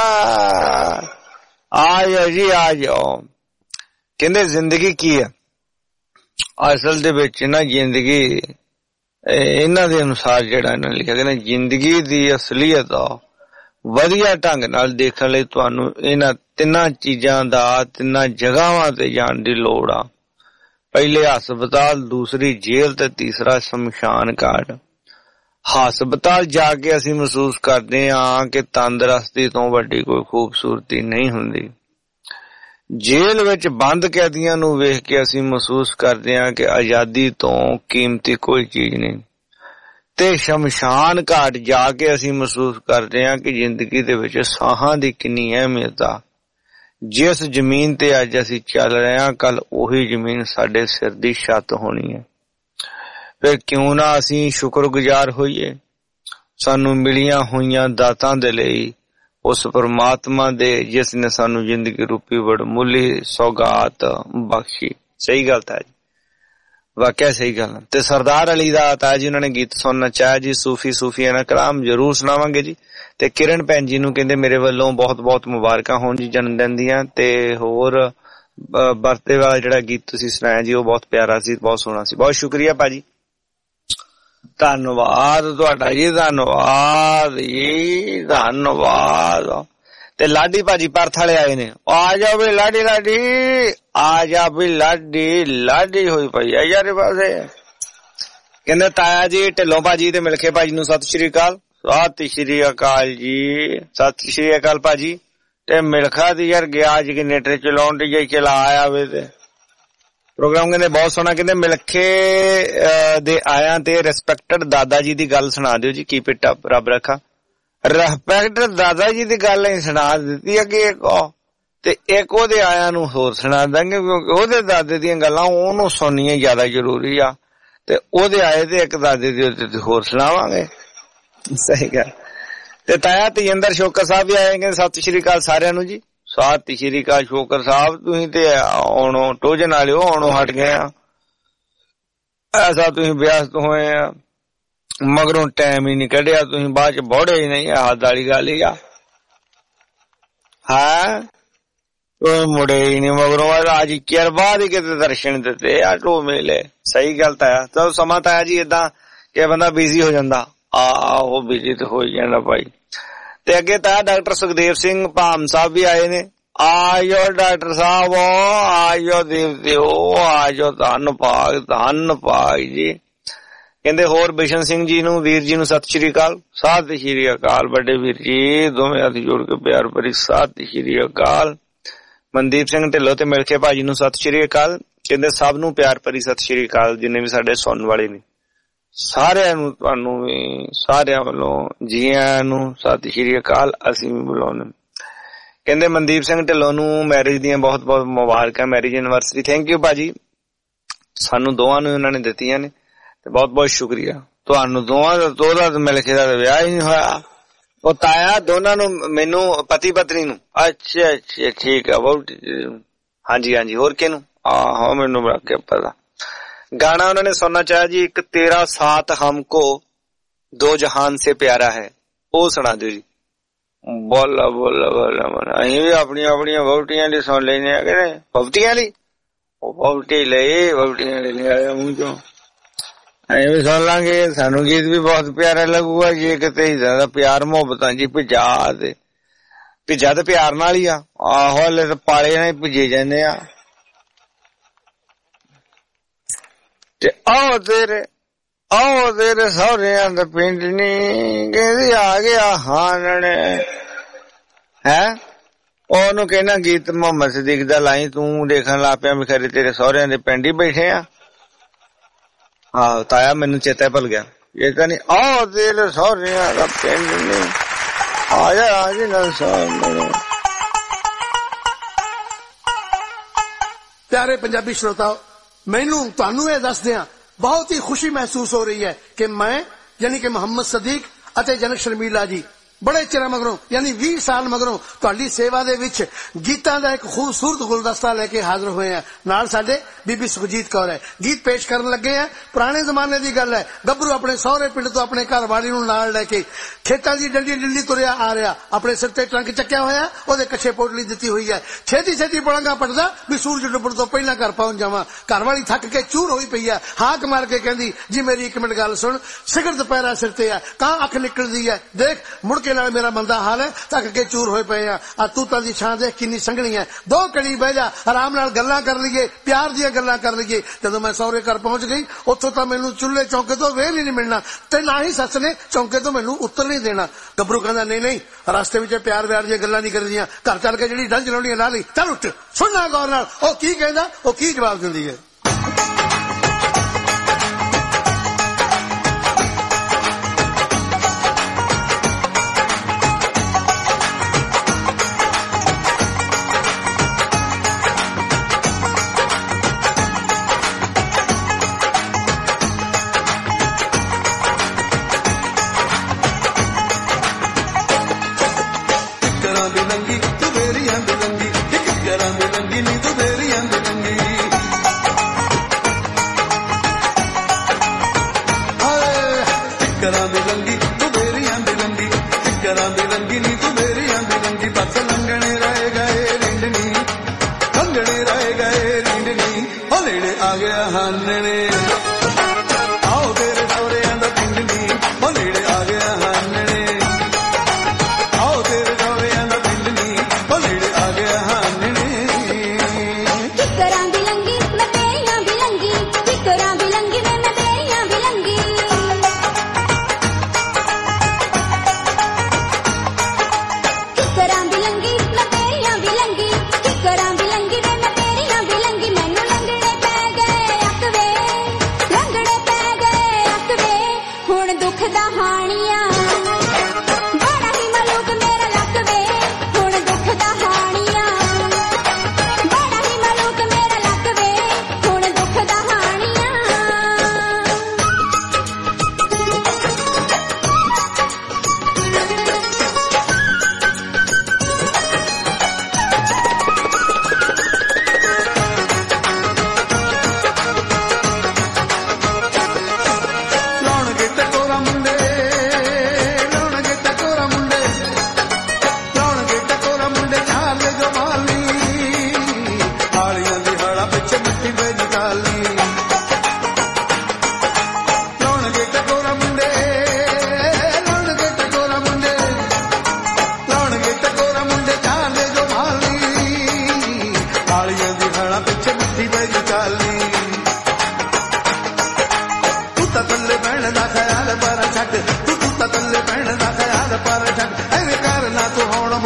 ਜਾਓ ਜੀ ਆ ਜਾਓ। ਕਹਿੰਦੇ ਜ਼ਿੰਦਗੀ ਕੀ ਹੈ ਅਸਲ ਦੇ ਵਿੱਚ ਨਾ, ਜ਼ਿੰਦਗੀ ਇਹਨਾਂ ਦੇ ਅਨੁਸਾਰ ਜਿਹੜਾ ਇਹਨਾਂ ਨੇ ਲਿਖਿਆ, ਕਹਿੰਦੇ ਜ਼ਿੰਦਗੀ ਦੀ ਅਸਲੀਅਤ ਵਧੀਆ ਢੰਗ ਨਾਲ ਦੇਖਣ ਲਈ ਤੁਹਾਨੂੰ ਇਹਨਾਂ ਤਿੰਨਾਂ ਚੀਜ਼ਾਂ ਦਾ, ਤਿੰਨਾਂ ਜਗ੍ਹਾਵਾਂ ਤੇ ਜਾਣ ਦੀ ਲੋੜ ਆ। ਪਹਿਲੇ ਹਸਪਤਾਲ, ਦੂਸਰੀ ਜੇਲ੍ਹ ਤੇ ਤੀਸਰਾ ਸ਼ਮਸ਼ਾਨ ਘਾਟ। ਹਸਪਤਾਲ ਜਾ ਕੇ ਅਸੀਂ ਮਹਿਸੂਸ ਕਰਦੇ ਹਾਂ ਕਿ ਤੰਦਰੁਸਤੀ ਤੋਂ ਵੱਡੀ ਕੋਈ ਖੂਬਸੂਰਤੀ ਨਹੀਂ ਹੁੰਦੀ। ਜੇਲ੍ਹ ਵਿੱਚ ਬੰਦ ਕੈਦੀਆਂ ਨੂੰ ਵੇਖ ਕੇ ਅਸੀਂ ਮਹਿਸੂਸ ਕਰਦੇ ਹਾਂ ਕਿ ਆਜ਼ਾਦੀ ਤੋਂ ਕੀਮਤੀ ਕੋਈ ਚੀਜ਼ ਨਹੀਂ। ਤੇ ਸ਼ਮਸ਼ਾਨ ਘਾਟ ਜਾ ਕੇ ਅਸੀਂ ਮਹਿਸੂਸ ਕਰਦੇ ਹਾਂ ਕਿ ਜ਼ਿੰਦਗੀ ਦੇ ਵਿੱਚ ਸਾਹਾਂ ਦੀ ਕਿੰਨੀ ਅਹਿਮੀਅਤ ਆ। ਜਿਸ ਜ਼ਮੀਨ ਤੇ ਅੱਜ ਅਸੀਂ ਚੱਲ ਰਹੇ ਹਾਂ, ਕੱਲ ਉਹੀ ਜ਼ਮੀਨ ਸਾਡੇ ਸਿਰ ਦੀ ਛੱਤ ਹੋਣੀ ਹੈ। ਫਿਰ ਕਿਉਂ ਨਾ ਅਸੀਂ ਸ਼ੁਕਰਗੁਜ਼ਾਰ ਹੋਈਏ ਸਾਨੂੰ ਮਿਲੀਆਂ ਹੋਈਆਂ ਦਾਤਾਂ ਦੇ ਲਈ, ਉਸ ਪਰਮਾਤਮਾ ਦੇ ਜਿਸ ਨੇ ਸਾਨੂੰ ਜ਼ਿੰਦਗੀ ਰੂਪੀ ਵਡਮੁੱਲੀ ਸੌਗਾਤ ਬਖਸ਼ੀ। ਸਹੀ ਗੱਲ ਤਾਂ ਜੀ, ਵਾਕਿਆ ਸਹੀ ਗੱਲ। ਤੇ ਸਰਦਾਰ ਅਲੀ ਦਾ ਤਾਂ ਜੀ ਉਹਨਾਂ ਨੇ ਗੀਤ ਸੁਣਨਾ ਚਾਹਿਆ ਜੀ, ਸੂਫੀਆਨਾ ਕਲਾਮ ਜ਼ਰੂਰ ਸੁਣਾਵਾਂਗੇ ਜੀ। ਤੇ ਕਿਰਨ ਭੈਣ ਜੀ ਨੂੰ ਕਹਿੰਦੇ ਮੇਰੇ ਵੱਲੋਂ ਬਹੁਤ ਬਹੁਤ ਮੁਬਾਰਕਾਂ ਹੋਣ ਜੀ ਜਨਮ ਦਿਨ ਦੀਆਂ। ਤੇ ਹੋਰ ਬਰਥਡੇ ਵਾਲਾ ਜਿਹੜਾ ਗੀਤ ਤੁਸੀਂ ਸੁਣਾਇਆ ਜੀ ਉਹ ਬਹੁਤ ਪਿਆਰਾ ਸੀ, ਬਹੁਤ ਸੋਹਣਾ ਸੀ। ਬਹੁਤ ਸ਼ੁਕਰੀਆ ਭਾਜੀ, ਧੰਨਵਾਦ ਤੁਹਾਡਾ ਜੀ, ਧੰਨਵਾਦ ਜੀ, ਧੰਨਵਾਦ। ਤੇ ਲਾਡੀ ਭਾਜੀ ਪਰਥ ਵਾਲੇ ਆਏ ਨੇ, ਆ ਜਾਓ ਵੀ ਲਾਡੀ ਆ ਜਾ ਵੀ ਲਾਡੀ ਹੋਈ ਪਈ ਆ ਯਾਰ ਪਾਸੇ। ਕਹਿੰਦੇ ਤਾਇਆ ਜੀ ਢਿੱਲੋਂ ਭਾਜੀ ਤੇ ਮਿਲਖੇ ਭਾਜੀ ਨੂੰ ਸਤਿ ਸ਼੍ਰੀ ਅਕਾਲ। ਸਤਿ ਸ਼੍ਰੀ ਅਕਾਲ ਜੀ। ਸਤਿ ਸ਼੍ਰੀ ਅਕਾਲ ਭਾਜੀ। ਤੇ ਮਿਲਖਾ ਦੀ ਯਾਰ ਗਿਆ ਜਨਰੇਟਰ ਚਲਾਉਣ ਦੀ ਜੇ ਚਲਾ ਆਵੇ ਤੇ ਪ੍ਰੋਗਰਾਮ ਕਹਿੰਦੇ ਬਹੁਤ ਸੋਹਣਾ। ਕਹਿੰਦੇ ਮਿਲਖੇ ਦੇ ਆਇਆਂ ਤੇ ਰਿਸਪੈਕਟਡ ਦਾਦਾ ਜੀ ਦੀ ਗੱਲ ਸੁਣਾ ਦਿਓ ਜੀ। ਕੀਪ ਇਟ ਅਪ, ਰੱਬ ਰੱਖਾ। ਰਿਸਪੈਕਟਡ ਦਾਦਾ ਜੀ ਦੀ ਗੱਲ ਅਸੀਂ ਸੁਣਾ ਦਿੱਤੀ ਅੱਗੇ ਇੱਕ, ਤੇ ਇੱਕ ਉਹਦੇ ਆਇਆਂ ਨੂੰ ਹੋਰ ਸੁਣਾ ਦਾਂਗੇ ਕਿਉਂਕਿ ਉਹਦੇ ਦਾਦੇ ਦੀਆਂ ਗੱਲਾਂ ਉਹਨੂੰ ਸੁਣਨੀਆਂ ਜ਼ਿਆਦਾ ਜ਼ਰੂਰੀ ਆ, ਤੇ ਉਹਦੇ ਆਏ ਤੇ ਇੱਕ ਦਾਦੇ ਦੇ ਉੱਤੇ ਹੋਰ ਸੁਣਾਵਾਂਗੇ। ਸਹੀ ਗੱਲ। ਤੇ ਤਾਇਆ ਤੇਜਿੰਦਰ ਸ਼ੋਕਰ ਸਾਹਿਬ ਵੀ ਆਏਗੇ। ਸਤਿ ਸ਼੍ਰੀ ਅਕਾਲ ਸਾਰਿਆਂ ਨੂੰ ਜੀ। ਸਤਿ ਸ਼੍ਰੀ ਅਕਾਲ ਸ਼ੋਕਰ ਸਾਹਿਬ। ਤੁਸੀਂ ਤੇ ਆਉਣੋਂ ਟੋਜਨ ਵਾਲਿਓ ਆਉਣੋਂ ਹਟ ਗਏ ਆ, ਐਸਾ ਤੁਸੀਂ ਵਿਅਸਤ ਹੋਏ ਆ, ਮਗਰੋਂ ਟਾਈਮ ਹੀ ਨਹੀਂ ਕੱਢਿਆ ਤੁਸੀਂ, ਬਾਅਦ ਚ ਬੋੜੇ ਹੀ ਨਹੀਂ। ਹੱਦ ਵਾਲੀ ਗੱਲ ਹੀ ਆ। ਹਾਂ ਮੁੜੇ ਹੀ ਨਹੀਂ ਮਗਰੋਂ, ਅੱਜ ਚਿਰ ਬਾਅਦ ਹੀ ਕਿਤੇ ਦਰਸ਼ਨ ਦਿੱਤੇ ਆ ਟੋ ਮੇਲੇ। ਸਹੀ ਗੱਲ ਤਾਇਆ। ਚਲੋ ਸਮਾਂ ਤਾਇਆ ਜੀ ਏਦਾਂ ਕਿ ਬੰਦਾ ਬਿਜ਼ੀ ਹੋ ਜਾਂਦਾ। ਆਹੋ ਬਿਜ਼ੀ ਤੇ ਹੋ ਹੀ ਜਾਂਦਾ ਭਾਈ। ਤੇ ਅੱਗੇ ਤਾਇਆ ਡਾਕਟਰ ਸੁਖਦੇਵ ਸਿੰਘ ਭਾਮ ਸਾਹਿਬ ਵੀ ਆਏ ਨੇ। ਆਜੋ ਡਾਕਟਰ ਸਾਹਿਬ, ਆਜੋ ਦੇਵਤਿਓ, ਆਜੋ। ਧੰਨ ਭਾਗ ਜੀ। ਕਹਿੰਦੇ ਹੋਰ ਬਿਸ਼ਨ ਸਿੰਘ ਜੀ ਨੂੰ, ਵੀਰ ਜੀ ਨੂੰ ਸਤਿ ਸ਼੍ਰੀ ਅਕਾਲ। ਸਤਿ ਸ਼੍ਰੀ ਅਕਾਲ ਵੱਡੇ ਵੀਰ ਜੀ, ਦੋਵੇਂ ਹੱਥ ਜੋੜ ਕੇ ਪਿਆਰ ਭਰੀ ਸਤਿ ਸ਼੍ਰੀ ਅਕਾਲ। ਮਨਦੀਪ ਸਿੰਘ ਢਿੱਲੋਂ ਤੇ ਮਿਲਖੇ ਭਾਜੀ ਨੂੰ ਸਤਿ ਸ਼੍ਰੀ ਅਕਾਲ। ਕਹਿੰਦੇ ਸਭ ਨੂੰ ਪਿਆਰ ਭਰੀ ਸਤਿ ਸ਼੍ਰੀ ਅਕਾਲ, ਜਿੰਨੇ ਵੀ ਸਾਡੇ ਸੁਣਨ ਵਾਲੇ ਨੇ ਸਾਰਿਆਂ ਨੂੰ, ਤੁਹਾਨੂੰ ਵੀ ਸਾਰਿਆਂ ਵੱਲੋਂ ਜੀ ਆਇਆਂ ਨੂੰ ਸਤਿ ਸ਼੍ਰੀ ਅਕਾਲ ਅਸੀਂ ਵੀ ਬੁਲਾਉਂਦੇ। ਕਹਿੰਦੇ ਮਨਦੀਪ ਸਿੰਘ ਢਿੱਲੋਂ ਨੂੰ ਮੈਰਿਜ ਦੀਆਂ ਬਹੁਤ ਬਹੁਤ ਮੁਬਾਰਕਾਂ, ਮੈਰਿਜ ਐਨਵਰਸਰੀ। ਥੈਂਕ ਯੂ ਭਾਜੀ, ਸਾਨੂੰ ਦੋਵਾਂ ਨੂੰ ਉਹਨਾਂ ਨੇ ਦਿੱਤੀਆਂ ਨੇ ਤੇ ਬਹੁਤ ਬਹੁਤ ਸ਼ੁਕਰੀਆ ਤੁਹਾਨੂੰ ਦੋਵਾਂ ਦਾ। ਉਹਦਾ ਮਿਲਖੇ ਦਾ ਵਿਆਹ ਹੀ ਨਹੀਂ ਹੋਇਆ, ਉਹ ਤਾਇਆ ਦੋਨਾਂ ਨੂੰ, ਮੈਨੂੰ ਪਤੀ ਪਤਨੀ ਨੂੰ। ਅੱਛਾ ਅੱਛਾ ਠੀਕ ਆ ਬਹੁਤ। ਹਾਂਜੀ ਹਾਂਜੀ। ਹੋਰ ਕਿਹਨੂੰ? ਆਹੋ ਮੈਨੂੰ ਰੱਖ ਪਤਾ। गाना उन्होंने सुनना चाहा जी, एक तेरा साथ हमको दो जहान से प्यारा है, वो सुना दो जी। बोला बोला बोला बोला अं भी अपनी अपनी वोटियां ली सुन लेने वोटियां ली वोटी ले वोटियां ले आया मुंह चो। अं भी सुन लांगे, सानू गीत भी बहुत प्यारा लगूगा जी। किते ज्यादा प्यार मोहब्बत जी भिजा तो प्यार नाल ही आहो, हले तो पाले ने भिजे जाने आ। आओ तेरे सौरियां दा पिंड नी कहदी आ गया हानने है। ओनू कहना गीत मोहम्मद सदीक दा लाई, तू देखन ला पिया भी खरे तेरे सौरियां दे पिंड ही बैठे आ। ताया मैनू चेता भुल गया, ये तो नहीं। आओ तेरे सौरियां दा पिंड नी आया आज ना सामने। प्यारे पंजाबी श्रोताओ, मैनू तुहानू ये दस दिया बहुत ही खुशी महसूस हो रही है कि मैं यानी कि मोहम्मद सदीक अते जनक शर्मीला जी बड़े चिर मगरों यानी 20 साल मगरों तुहाडी सेवा दे विच गीतां दा एक खूबसूरत गुलदस्ता लेके हाजिर हुए हैं। नाल साडे बीबी सुखजीत कौर है, गीत पेश करन लगे हैं। पुराने जमाने दी गल है, गभरू अपने सौहरे पिंड तो अपने घर वाली नूं नाल लेके खेतां दी डंडी डंडी तुरिया आ रहा, अपने सिर ते ट्रंक चक्या होया, ओदे कच्छे पोटली दित्ती हुई है। छेती छेती पड़ांगा पटदा भी सूरज डुब्बण तो पहला घर पहुंच जावां। घर वाली थक के चूर होई पई है, हाक मार के कहंदी जी मेरी एक मिनट गल सुन, सिगरत पैरा सिर ते है, कां अख निकलदी है, देख मुड़ के नाल मेरा मंदा हाल है, थक के चूर होए पे आ तूतां दी छां देख किन्नी संघनी है। दो घड़ी बह जा, आराम नाल गल्लां कर लईए, प्यार दी गल्लां कर लईए। जदों मैं सौहरे घर पहुंच गई, उत्थों तां मैनू चुल्हे चौके तो वेल ही नहीं मिलना ते ना ही सस ने चौके तो मैनू उतर नहीं देना। गभरू कहंदा नहीं नहीं रास्ते विच प्यार व्यार दी गल्लां नहीं करदियां, घर चल के जिहड़ी डंज लाउणी ला लई, चल उठ सुनना गौर नाल ओ की कहंदा, ओ की जवाब दिंदी है। आ गया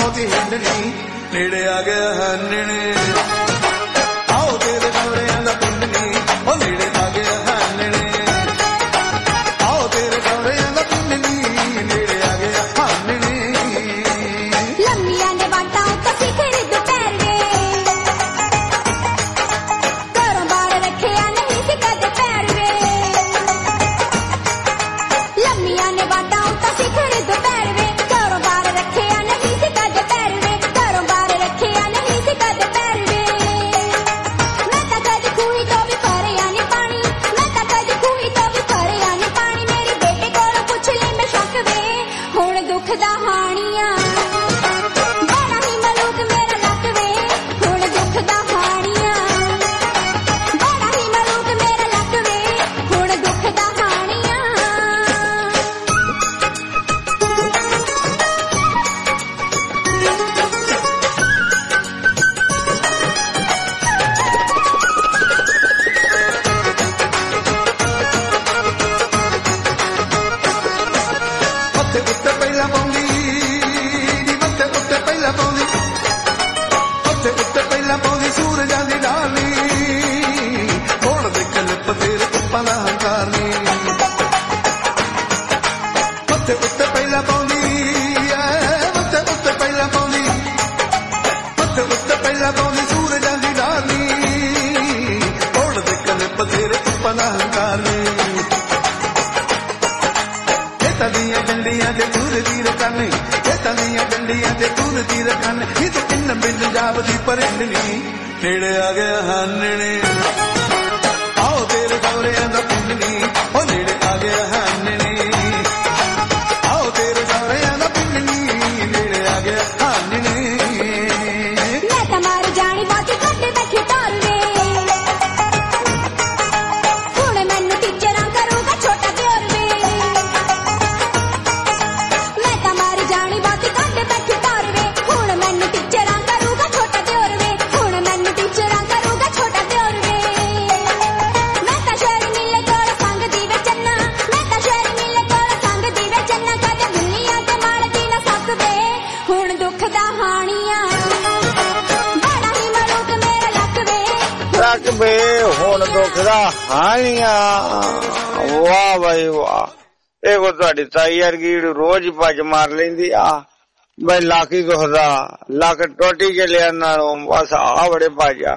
ਬਹੁਤੀ ਹਿੰਡਣੀ ਨੇੜੇ ਆ ਗਿਆ ਹਾਨਣੇ ਆਓ ਤੇਰੇ ਸਹੁਰਿਆਂ ਦਾ ਪਿੰਡ ਨੀ ਉਹ ਨੇੜੇ ਆ ਗਿਆ ਹਾਨਣੇ ਆਓ ਤੇਰੇ ਸਹੁਰਿਆਂ ਦਾ ਪਿੰਡ ਨੀ ਨੇੜੇ ਆ ਗਿਆ ਹਾਨਣੇ ਲੰਮੀਆਂ ਨੇ ਬਾਟਾਂ ਉੱਤੇ ਸਿਖੜੀ ਦੁਪਹਿਰ ਵੇ ਘਰੋਂ ਬਾਹਰ ਰੱਖਿਆ ਨਹੀਂ ਸੀ ਕਦੇ ਪੈਰ ਵੇ ਲੰਮੀਆਂ ਨੇ ਬਾਟਾਂ ਉੱਤੇ ਸਿਖੜੀ ਦੁਪਹਿਰ ਵੇ ਘਰੋਂ ਬਾਹਰ ਰੱਖਿਆ ਨਹੀਂ ਸੀ ਕਦੇ ਪੈਰ ਵੇ ਘਰੋਂ ਬਾਹਰ ਰੱਖਿਆ ਨਹੀਂ ਸੀ ਕਦੇ ਪੈਰ ਵੇ ਮੈਂ ਤਾਂ ਕਦੇ ਖੂਹੀ ਤੋਂ ਵੀ ਭਰਿਆ ਨੀ ਪਾਣੀ ਮੈਂ ਤਾਂ ਕਦੇ ਖੂਹੀ ਤੋਂ ਵੀ ਭਰਿਆ ਨੀ ਪਾਣੀ ਮੇਰੀ ਬੇਟੇ ਕੋਲੋਂ ਪੁੱਛ ਲਈ ਮੈਂ ਸ਼ੱਕ ਵੇ ਹੁਣ ਦੁੱਖ ਦਾ ਹਾਣੀਆਂ ਬੜਾ ਹੀ ਮਲੂਕ ਮੇਰਾ ਲੱਕ ਵੇ ਹੁਣ ਦੁੱਖ ਦਾ ਹਾਣੀਆਂ ਬੜਾ ਹੀ ਮਲੂਕ ਮੇਰਾ ਲੱਕ ਵੇ ਹੁਣ ਦੁੱਖ ਦਾ ਹਾਣੀਆਂ ਮੱਥੇ ਉੱਤੇ ਪਹਿਲਾਂ ਪਾਉਂਦੀ ਨੀ ਮੱਥੇ ਉੱਤੇ ਪਹਿਲਾਂ ਪਾਉਂਦੀ ਮੱਥੇ ਉੱਤੇ ਪਹਿਲਾਂ ਪਾਉਂਦੀ ਸੂਰਜਾਂ ਦੀ ਡਾਲੀ ਹੁਣ ਦੇ ਕਲਿਪ ਤੇਰੇ ਕੁੱਪਾਂ ਦਾ ਹੰਕਾਰ ਨੀ ਮੱਥੇ ਉੱਤੇ ਪਹਿਲਾਂ ਪਾਉਂਦੀ ਐ ਮੱਥੇ ਉੱਤੇ ਪਹਿਲਾਂ ਪਾਉਂਦੀ ਮੱਥੇ ਉੱਤੇ ਪਹਿਲਾਂ ਪਾਉਂਦੀ ਸੂਰਜਾਂ ਦੀ ਡਾਲੀ ਹੁਣ ਦੇ ਕਲਿਪ ਤੇਰੇ ਕੁੱਪਾਂ ਦਾ ਹੰਕਾਰ ਨੀ ਖੇਤਾਂ ਦੀਆਂ ਡੰਡੀਆਂ ਤੇ ਤੁਰਦੀ ਰਕਾਨੇ ਖੇਤਾਂ ਦੀਆਂ ਡੰਡੀਆਂ ਤੇ ਤੁਰਦੀ ਰਕਾਨੇ ਇਹ ਤਾਂ ਕਿੰਨ ਪੰਜਾਬ ਦੀ ਪਰਿੰਡਣੀ ਨੇੜੇ ਆ ਗਿਆ ਹਾਨਣੇ ਆਓ ਤੇਰੇ ਸਹੁਰਿਆਂ ਦਾ ਪਿੰਡ ਨੀ ਉਹ ਨੇੜੇ ਆ ਗਿਆ ਹਾਨਣੇ ਆਓ ਤੇਰੇ ਸਹੁਰਿਆਂ ਦਾ ਪਿੰਡ ਨੀ ਨੇੜੇ ਆ ਗਿਆ ਹਾਨਣੇ ਮੈਂ ਤਾਂ ਮਰ ਜਾਣੀ ਬਹੁਤੀ ਕੱਢ ਬੈਠੀ ਤੋਰ ਵੇ ਹੁਣ ਮੈਨੂੰ ਟੀਚਰਾਂ ਕਰੂਗਾ ਛੋਟਾ ਦਿਓਰ ਵੇ ਮੈਂ ਤਾਂ ਮਰ ਜਾਣੀ ਬਹੁਤੀ ਕੱਢ ਬੈਠੀ ਤੋਰ ਵੇ ਹੁਣ ਮੈਨੂੰ ਟੀਚਰਾਂ ਕਰੂਗਾ ਛੋਟਾ ਦਿਓਰ ਵੇ ਹੁਣ ਮੈਨੂੰ ਟੀਚਰਾਂ ਕਰੂਗਾ ਛੋਟਾ ਦਿਓਰ ਵੇ ਮੈਂ ਤਾਂ ਸ਼ਹਿਰ ਮਿਲੇ ਕੋਲ ਸੰਗ ਦੀ ਵੇ ਚੰਨਾ ਮੈਂ ਤਾਂ ਸ਼ਹਿਰ ਮਿਲੇ ਕੋਲ ਸੰਗ ਦੀ ਵੇ ਚੰਨਾ ਕਦੇ ਦੁਨੀਆ ਤੇ ਮਾਰਦੀ ਨਾ ਸਕਦੇ ਹੁਣ ਦੁੱਖ ਦਾ ਹਾਣੀਆਂ ਬੜਾ ਹੀ ਮਲੂਕ ਮੇਰਾ ਲੱਕ ਵੇ ਰੱਖ ਬੇ ਹੁਣ ਦੁੱਖ ਦਾ ਹਾਣੀਆਂ ਵਾਹ ਬਾਈ ਵਾਹ ਇਹ ਕੋ ਤੁਹਾਡੀ ਤਾਈ ਵਰਗੀ ਰੋਜ਼ ਹੀ ਭੱਜ ਮਾਰ ਲੈਂਦੀ ਆ ਬਈ ਲੱਕ ਹੀ ਦੁਖਦਾ ਲੱਕ ਟੋਟੀ ਕੇ ਲਿਆ ਨਾਲੋਂ ਬਸ ਆ ਬੜੇ ਭੱਜਾ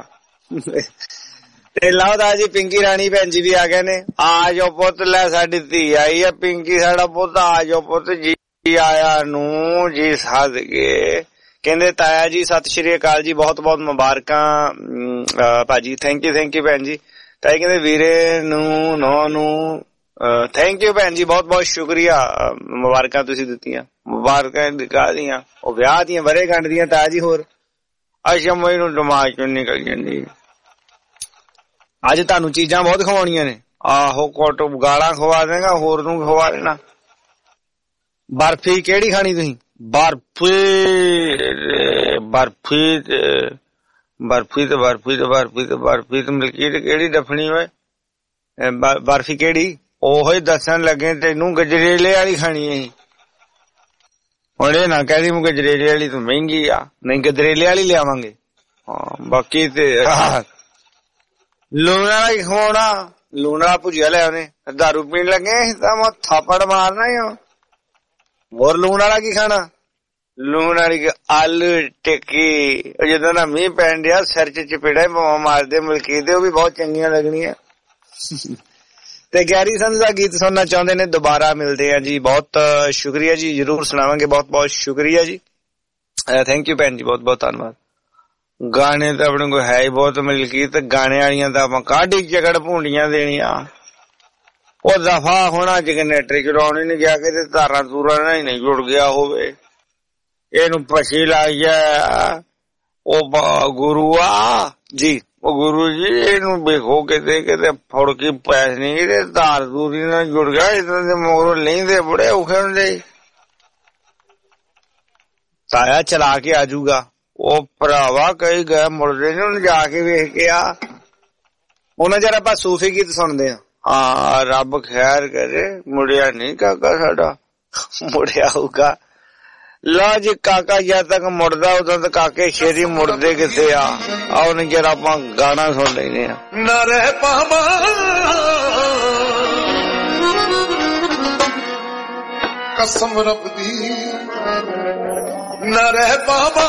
ਤੇ ਲਾਉਦਾ ਜੀ ਪਿੰਕੀ ਰਾਣੀ ਭੈਣ ਜੀ ਵੀ ਆ ਗਏ ਨੇ ਆ ਜੋ ਪੁੱਤ ਲੈ ਸਾਡੀ ਧੀ ਆਈ ਆ ਪਿੰਕੀ ਸਾਡਾ ਪੁੱਤ ਆ ਜੋ ਪੁੱਤ ਜੀ ਆਇਆ ਨੂੰ ਜੀ ਸਦਕੇ ਕਹਿੰਦੇ ਤਾਇਆ ਜੀ ਸਤਿ ਸ਼੍ਰੀ ਅਕਾਲ ਜੀ ਬਹੁਤ ਬਹੁਤ ਮੁਬਾਰਕਾਂ ਭਾਜੀ ਥੈਂਕ ਯੂ ਭੈਣ ਜੀ ਤਾਈ ਕਹਿੰਦੇ ਵੀਰੇ ਨੂੰ ਨੋ ਨੂੰ ਥੈਂਕ ਯੂ ਭੈਣ ਜੀ ਬਹੁਤ ਬਹੁਤ ਸ਼ੁਕਰੀਆ ਮੁਬਾਰਕਾਂ ਤੁਸੀਂ ਦਿੱਤੀਆਂ ਮੁਬਾਰਕਾਂ ਦਿਖਾਦੀਆਂ ਉਹ ਵਿਆਹ ਦੀਆਂ ਵਰੇਗੰਢ ਦੀਆਂ ਤਾਇਆ ਜੀ ਹੋਰ ਅੱਛਾ ਮੈਨੂੰ ਦਿਮਾਗ ਚੋਂ ਨਿਕਲ ਜਾਂਦੀ ਅੱਜ ਤੁਹਾਨੂੰ ਚੀਜ਼ਾਂ ਬਹੁਤ ਖਵਾਉਣੀਆਂ ਨੇ ਆਹੋ ਕੋਟ ਗਾਲਾਂ ਖਵਾ ਦੇਗਾ ਹੋਰ ਨੂੰ ਖਵਾ ਦੇਣਾ ਬਰਫੀ ਕਿਹੜੀ ਖਾਣੀ ਤੁਸੀਂ ਬਰਫੀ ਮਲਕੀਤ ਕਿਹੜੀ ਡਫਣੀ ਓਏ ਬਰਫੀ ਕਿਹੜੀ ਉਹੋ ਹੀ ਦੱਸਣ ਲੱਗੇ ਤੈਨੂੰ ਗਜਰੇਲੇ ਵਾਲੀ ਖਾਣੀ ਹੈ ਹੁਣ ਇਹ ਨਾ ਕਹਿ ਦੀ ਮੈਂ ਗਜਰੇਲੇ ਵਾਲੀ ਤਾਂ ਮਹਿੰਗੀ ਆ ਨਹੀਂ ਗਜਰੇਲੇ ਵਾਲੀ ਲਿਆਵਾਂਗੇ ਹਾਂ ਬਾਕੀ ਤੇ ਲੂਣ ਵਾਲਾ ਹੀ ਖਵਾਉਣਾ ਲੂਣ ਵਾਲਾ ਭੁਜੀਆ ਲੈ ਆਉਣੇ ਦਾਰੂ ਪੀਣ ਲੱਗੇ ਤਾਂ ਮੈਂ ਥਾਪੜ ਮਾਰਨਾ ਹੀ ਹੋਰ ਲੂਣ ਵਾਲਾ ਕੀ ਖਾਣਾ ਲੂਣ ਵਾਲੀ ਆਲੂ ਟਿੱਕੀ ਜਦੋਂ ਨਾ ਮੀਂਹ ਪੈਣ ਡਿਆ ਸਿਰ ਚ ਚਪੇੜਾ ਮਾਰਦੇ ਮਲਕੀ ਦੇ ਉਹ ਵੀ ਬਹੁਤ ਚੰਗੀਆਂ ਲੱਗਣੀਆਂ ਤੇ ਗੈਰੀ ਸੰਧੂ ਦਾ ਗੀਤ ਸੁਣਨਾ ਚਾਹੁੰਦੇ ਨੇ ਦੁਬਾਰਾ ਮਿਲਦੇ ਆ ਜੀ ਬਹੁਤ ਸ਼ੁਕਰੀਆ ਜੀ ਜਰੂਰ ਸੁਣਾਵਾਂਗੇ ਬਹੁਤ ਬਹੁਤ ਸ਼ੁਕਰੀਆ ਜੀ ਥੈਂਕ ਯੂ ਭੈਣ ਜੀ ਬਹੁਤ ਬਹੁਤ ਧੰਨਵਾਦ ਗਾਣੇ ਤਾਂ ਆਪਣੇ ਕੋਲ ਹੈ ਹੀ ਬਹੁਤ ਮਲਕੀ ਤੇ ਗਾਣੇ ਵਾਲੀਆਂ ਤਾਂ ਆਪਾਂ ਕਾਢੀ ਝਗੜ ਭੂੰਡੀਆਂ ਦੇਣੀਆਂ ਉਹ ਦਫਾ ਹੋਣਾ ਜਨਰੇਟਰ ਚਲਾਉਣ ਨੀ ਗਿਆ ਕਿ ਤਾਰਾਂ ਤੂਰਾਂ ਨਾਲ ਨਹੀਂ ਜੁੜ ਗਿਆ ਹੋਵੇ ਇਹਨੂੰ ਪਛੀ ਲੱਗ ਗਿਆ ਉਹ ਗੁਰੂ ਆ ਜੀ ਉਹ ਗੁਰੂ ਜੀ ਇਹਨੂੰ ਵੇਖੋ ਕਿਤੇ ਕਿਤੇ ਫੜ ਕੇ ਪੈਸ ਨਹੀਂ ਇਹਦੇ ਤਾਰ ਦੂਰੀ ਨਾਲ ਜੁੜ ਗਿਆ ਇਦਾਂ ਦੇ ਮੋਰੋਂ ਲੈਂਦੇ ਬੜੇ ਔਖੇ ਹੁੰਦੇ ਤਾਇਆ ਚਲਾ ਕੇ ਆਜੂਗਾ ਉਹ ਭਰਾਵਾ ਕਈ ਗਏ ਮੁੜਦੇ ਨੇ ਉਹਨੂੰ ਜਾ ਕੇ ਵੇਖ ਕੇ ਆ ਉਹਨਾਂ ਜਰਾ ਆਪਾਂ ਸੂਫੀ ਗੀਤ ਸੁਣਦੇ ਆ ਹਾਂ ਰੱਬ ਖੈਰ ਕਰੇ ਮੁੜਿਆ ਨਹੀਂ ਕਾਕਾ ਸਾਡਾ ਮੁੜਿਆ ਹੋਊਗਾ ਲਾ ਜੇ ਕਾਕਾ ਜਦ ਤੱਕ ਮੁੜਦਾ ਉਦੋਂ ਤੱਕ ਕਾਕੇ ਸ਼ੇਰੀ ਮੁੜਦੇ ਕਿੱਥੇ ਆ। ਆਓ ਨੀ ਜਰਾ ਆਪਾਂ ਗਾਣਾ ਸੁਣ ਲੈਨੇ ਆ। ਨਾ ਰਹਿ ਪਾਵਾਂ ਕਸਮ ਰੱਬ ਦੀ ਨਾ ਰਹਿ ਪਾਵਾਂ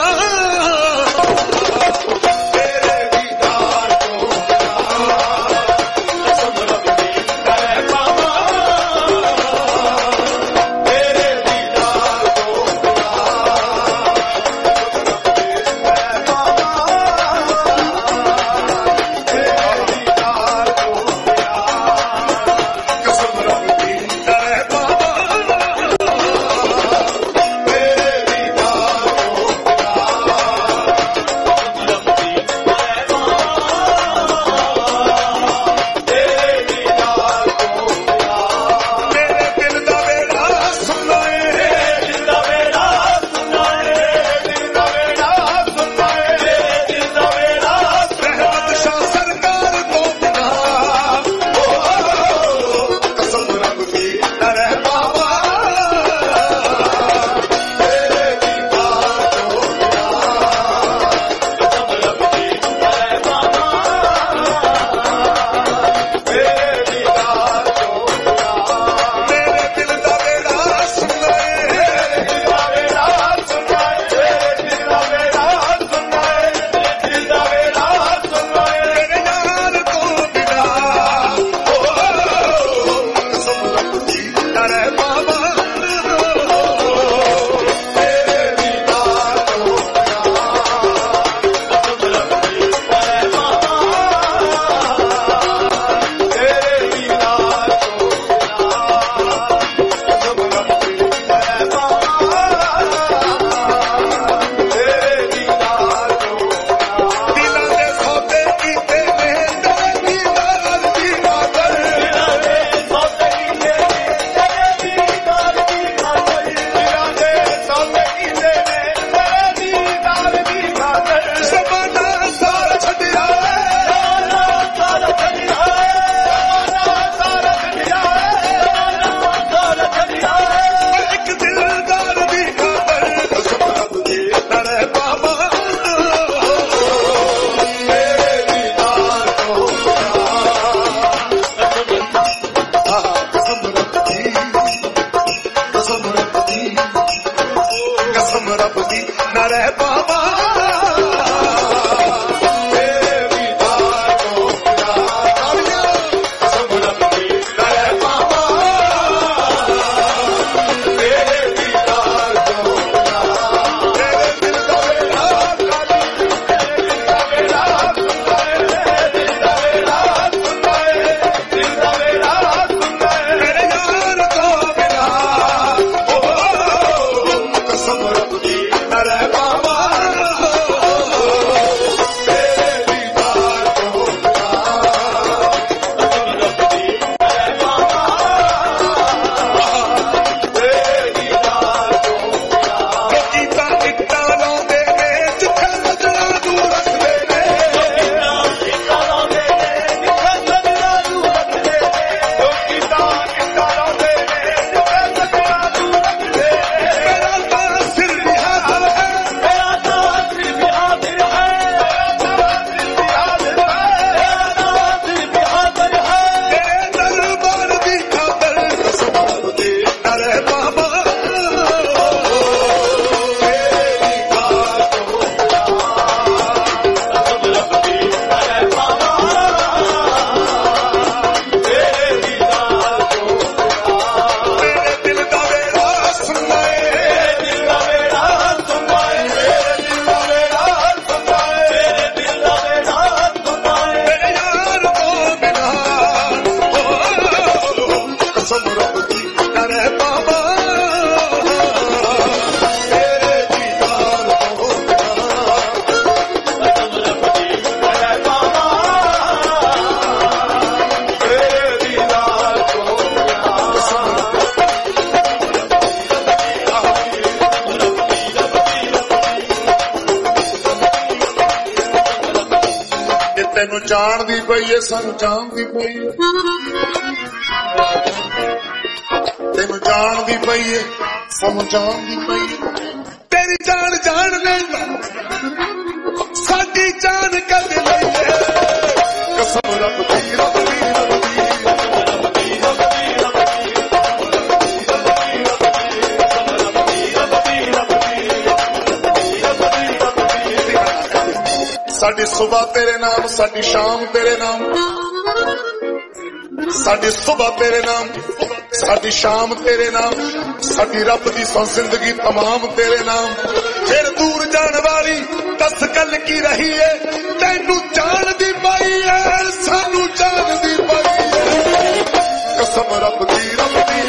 ਤੈਨੂੰ ਜਾਣਦੀ ਪਈ ਏ ਸਾਨੂੰ ਜਾਣਦੀ ਪਈ ਏ ਤੈਨੂੰ ਜਾਣਦੀ ਪਈ ਏ ਸਾਨੂੰ ਜਾਣਦੀ ਪਈ ਏ ਜਾਣ ਲੈਂਦਾ ਸਾਡੀ ਜਾਨ ਕਦ ਲਈਏ ਕਸਮ ਰੱਬ ਦੀ ਰੱਬ ਦੀ ਸਾਡੀ ਸੁਬਹ ਤੇਰੇ ਨਾਮ ਸਾਡੀ ਸ਼ਾਮ ਤੇਰੇ ਨਾਮ ਸਾਡੀ ਸੁਬਹ ਤੇਰੇ ਨਾਮ ਸਾਡੀ ਸ਼ਾਮ ਤੇਰੇ ਨਾਮ ਸਾਡੀ ਰੱਬ ਦੀ ਸੌ ਜ਼ਿੰਦਗੀ ਤਮਾਮ ਤੇਰੇ ਨਾਮ ਫਿਰ ਦੂਰ ਜਾਣ ਵਾਲੀ ਦੱਸ ਗੱਲ ਕੀ ਰਹੀ ਏ ਤੈਨੂੰ ਜਾਣ ਦੀ ਪਾਈ ਏ ਸਾਨੂੰ ਜਾਣ ਦੀ ਪਾਈ ਏ ਕਸਮ ਰੱਬ ਦੀ ਰੱਬ ਦੀ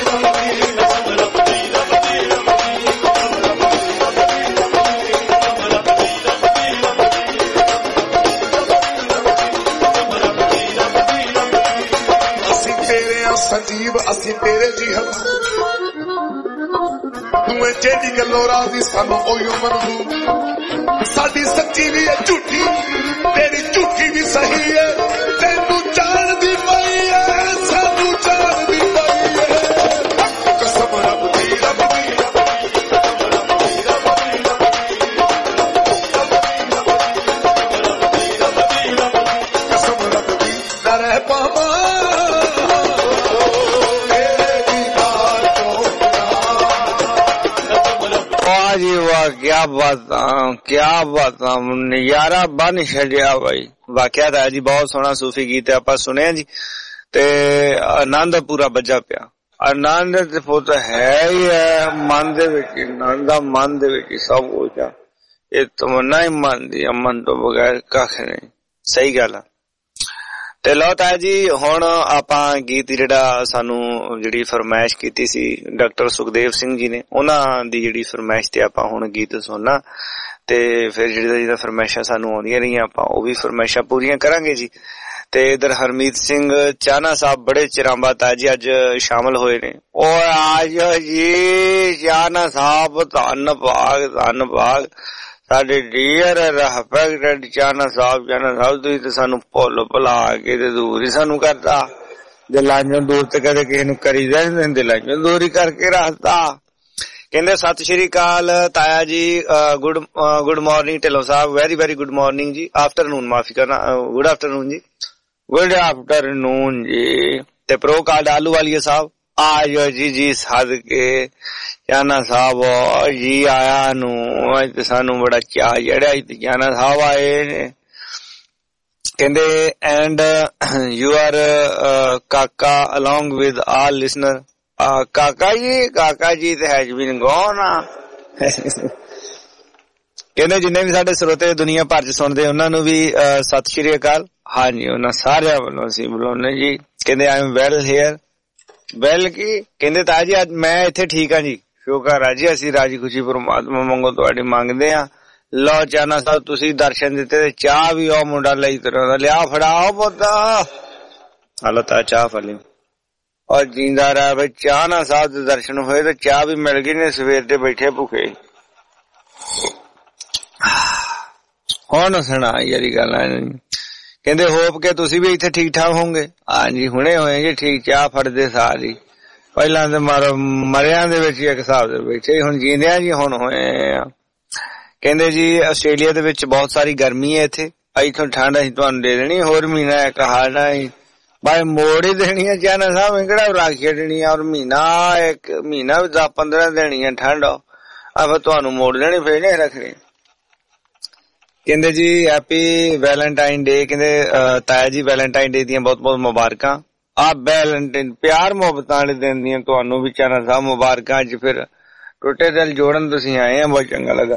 ਸੰਜੀਵ ਅਸੀਂ ਤੇਰੇ ਜੀ ਹਾਂ ਤੂੰ ਜਿਹੜੀ ਗੱਲੋਂ ਰਾਜ਼ੀ ਸਾਨੂੰ ਉਹੀਓ ਮੰਨੂ ਸਾਡੀ ਸੱਚੀ ਵੀ ਹੈ ਝੂਠੀ ਤੇਰੀ ਝੂਠੀ ਵੀ ਸਹੀ ਹੈ ਤੈਨੂੰ ਜਾਣ ਦੀ ਪਈ ਹੈ ਸਾਨੂੰ ਜਾਣ ਦੀ ਪਈ ਹੈ ਕਸਮ ਰੱਬ ਦੀ ਰੱਬ ਦੀ ਕਸਮ ਰੱਬ ਦੀ ਨਾ ਰਹਿ ਪਾਵਾਂ जी वाह क्या बात नजारा बन छड़िया भाई वाकया था जी बहुत सोहना सूफी गीत आपा सुने जी ते आनंद पूरा बजा पिया आनंद ते पुत है ही है मन दे विच आनंद दा मन दे विच सब कुछ है ये तमन्ना ही मन दी अमन तो बगैर कख नहीं सही गल है ਤੇ ਲਓ ਤਾਇਆ ਜੀ ਹੁਣ ਆਪਾਂ ਗੀਤ ਜਿਹੜਾ ਸਾਨੂੰ ਜਿਹੜੀ ਫਰਮਾਇਸ਼ ਕੀਤੀ ਸੀ ਡਾਕਟਰ ਸੁਖਦੇਵ ਸਿੰਘ ਜੀ ਨੇ ਉਹਨਾਂ ਦੀ ਜਿਹੜੀ ਫਰਮਾਇਸ਼ ਤੇ ਆਪਾਂ ਹੁਣ ਗੀਤ ਸੁਣਨਾ ਤੇ ਫਿਰ ਜਿਹੜਾ ਫਰਮਾਇਸ਼ਾਂ ਸਾਨੂੰ ਆਉਂਦੀਆਂ ਰਹੀਆਂ ਆਪਾਂ ਉਹ ਵੀ ਫਰਮਾਇਸ਼ਾਂ ਪੂਰੀਆਂ ਕਰਾਂਗੇ ਜੀ ਤੇ ਇਧਰ ਹਰਮੀਤ ਸਿੰਘ ਚਾਹਨਾ ਸਾਹਿਬ ਬੜੇ ਚਿਰਾਂ ਬਾਅਦ ਤਾਇਆ ਜੀ ਅੱਜ ਸ਼ਾਮਲ ਹੋਏ ਨੇ ਉਹ ਆਜ ਜੀ ਚਾਹਨਾ ਸਾਹਿਬ ਧੰਨ ਭਾਗ ਸਾਡੇ ਡੀਅਰ ਰਹਿਪੈਕਟਡ ਚਾਹਨਾ ਸਾਹਿਬ ਤੁਸੀਂ ਤੇ ਸਾਨੂੰ ਭੁੱਲ ਭੁਲਾ ਕੇ ਤੇ ਦੂਰ ਹੀ ਸਾਨੂੰ ਕਰਤਾ ਦਿਲਾਂ ਚੋਂ ਦੂਰ ਤੇ ਕਦੇ ਕਿਸੇ ਨੂੰ ਕਰੀ ਜਾਂਦੇ ਦਿਲਾਂ ਚੋਂ ਦੂਰ ਹੀ ਕਰਕੇ ਰੱਖਤਾ ਕਹਿੰਦੇ ਸਤਿ ਸ਼੍ਰੀ ਅਕਾਲ ਤਾਇਆ ਜੀ good morning Dhillon sahib very very good morning ਜੀ ਆਫਟਰਨੂਨ ਮਾਫੀ ਕਰਨਾ ਗੁੱਡ ਆਫਟਰਨੂਨ ਜੀ ਗੁੱਡ ਆਫਟਰਨੂਨ ਜੀ ਤੇ ਪ੍ਰੋ ਕਾਲ ਆਲੂ ਵਾਲੀਏ ਸਾਹਿਬ ਆਜੋ ਜੀ ਸਦਕੇ ਚਾਹਨਾ ਸਾਹਿਬ ਜੀ ਆਇਆ ਨੂੰ ਅੱਜ ਸਾਨੂੰ ਬੜਾ ਚਾਅ ਚੜਿਆ ਚਾਹਨਾ ਸਾਹਿਬ ਆਏ ਨੇ ਕਹਿੰਦੇ ਐਂਡ ਯੂ ਆਰ ਕਾਕਾ ਅਲੋਂਗ ਵਿਦ ਆਲ ਲਿਸਨਰ ਕਾਕਾ ਜੀ ਤੇ ਹੈਜ਼ ਬੀਨ ਗੋਨ ਕਹਿੰਦੇ ਜਿੰਨੇ ਵੀ ਸਾਡੇ ਸਰੋਤੇ ਦੁਨੀਆ ਭਰ ਚ ਸੁਣਦੇ ਉਹਨਾਂ ਨੂੰ ਵੀ ਸਤਿ ਸ਼੍ਰੀ ਅਕਾਲ ਹਾਂਜੀ ਉਹਨਾਂ ਸਾਰਿਆਂ ਵੱਲੋਂ ਅਸੀਂ ਬੁਲਾਉਂਦੇ ਜੀ ਕਹਿੰਦੇ I am well here well ਕੀ ਕਹਿੰਦੇ ਤਾਇਆ ਜੀ ਅੱਜ ਮੈਂ ਇੱਥੇ ਠੀਕ ਹਾਂ ਜੀ ਸ਼ੁਕਰ ਆ ਜੀ ਅਸੀਂ ਰਾਜੀ ਖੁਸ਼ੀ ਪਰਮਾਤਮਾ ਮੰਗੋ ਤੁਹਾਡੀ ਮੰਗਦੇ ਆ ਲਓ ਚਾਹਨਾ ਸਾਹਿਬ ਤੁਸੀਂ ਦਰਸ਼ਨ ਦਿੱਤੇ ਤੇ ਚਾਹ ਵੀ ਉਹ ਮੁੰਡਾ ਲਈ ਤਰ੍ਹਾਂ ਦਾ ਲਿਆ ਫੜਾਓ ਪੁੱਤ ਹਾਲਤ ਆ ਚਾਹ ਫੜੀ ਔਰ ਜਿੰਦਾ ਰਹਿ ਬਈ ਚਾਹਨਾ ਸਾਹਿਬ ਦੇ ਦਰਸ਼ਨ ਹੋਏ ਤੇ ਚਾਹ ਵੀ ਮਿਲ ਗਈ ਨੇ ਸਵੇਰ ਦੇ ਬੈਠੇ ਭੁੱਖੇ ਹੁਣ ਸੁਣਾ ਯਾਰੀ ਗੱਲ ਕਹਿੰਦੇ ਹੋਪ ਕੇ ਤੁਸੀਂ ਵੀ ਇੱਥੇ ਠੀਕ ਠਾਕ ਹੋਵੋਗੇ ਹਾਂਜੀ ਹੁਣੇ ਹੋਏ ਜੀ ਠੀਕ ਚਾਹ ਫੜਦੇ ਸਾਰੀ ਪਹਿਲਾਂ ਤੇ ਮਰਿਆਂ ਦੇ ਵਿੱਚ ਇੱਕ ਹਿਸਾਬ ਦੇ ਬੈਠੇ ਹੁਣ ਜੀਂਦਿਆਂ ਜੀ ਹੁਣ ਹੋਏ ਆ ਕਹਿੰਦੇ ਜੀ ਆਸਟ੍ਰੇਲੀਆ ਦੇ ਵਿੱਚ ਬਹੁਤ ਸਾਰੀ ਗਰਮੀ ਹੈ ਇੱਥੇ ਇੱਥੋਂ ਠੰਡ ਅਸੀਂ ਤੁਹਾਨੂੰ ਦੇ ਦੇਣੀ ਹੋਰ ਮਹੀਨਾ ਇੱਕ ਹਾਲਣਾ ਬਾਈ ਮੋੜ ਹੀ ਦੇਣੀ ਹੈ ਚਾਹਨਾ ਸਾਹਿਬ ਕਿਹੜਾ ਰੱਖ ਛੱਡਣੀ ਔਰ ਮਹੀਨਾ ਇੱਕ ਮਹੀਨਾ 10-15 ਦੇਣੀ ਹੈ ਠੰਡ ਆ ਤੁਹਾਨੂੰ ਮੋੜ ਦੇਣੀ ਫੇਰ ਨਹੀਂ ਰੱਖਣੀ ਕਹਿੰਦੇ ਜੀ ਹੈਪੀ ਵੈਲੈਂਟਾਈਨ ਡੇ ਕਹਿੰਦੇ ਤਾਇਆ ਜੀ ਵੈਲੈਂਟਾਈਨ ਡੇ ਦੀਆਂ ਬਹੁਤ ਬਹੁਤ ਮੁਬਾਰਕਾਂ ਆ ਵੈਲੈਂਟਾਈਨ ਪਿਆਰ ਮੁਹੱਬਤਾਂ ਵਾਲੇ ਦਿਨ ਦੀਆਂ ਤੁਹਾਨੂੰ ਵੀ ਚਾਹਨਾ ਸਾਹਿਬ ਮੁਬਾਰਕਾਂ ਅੱਜ ਫਿਰ ਟੁੱਟੇ ਦਿਲ ਜੋੜਨ ਤੁਸੀਂ ਆਏ ਆ ਬਹੁਤ ਚੰਗਾ ਲੱਗਾ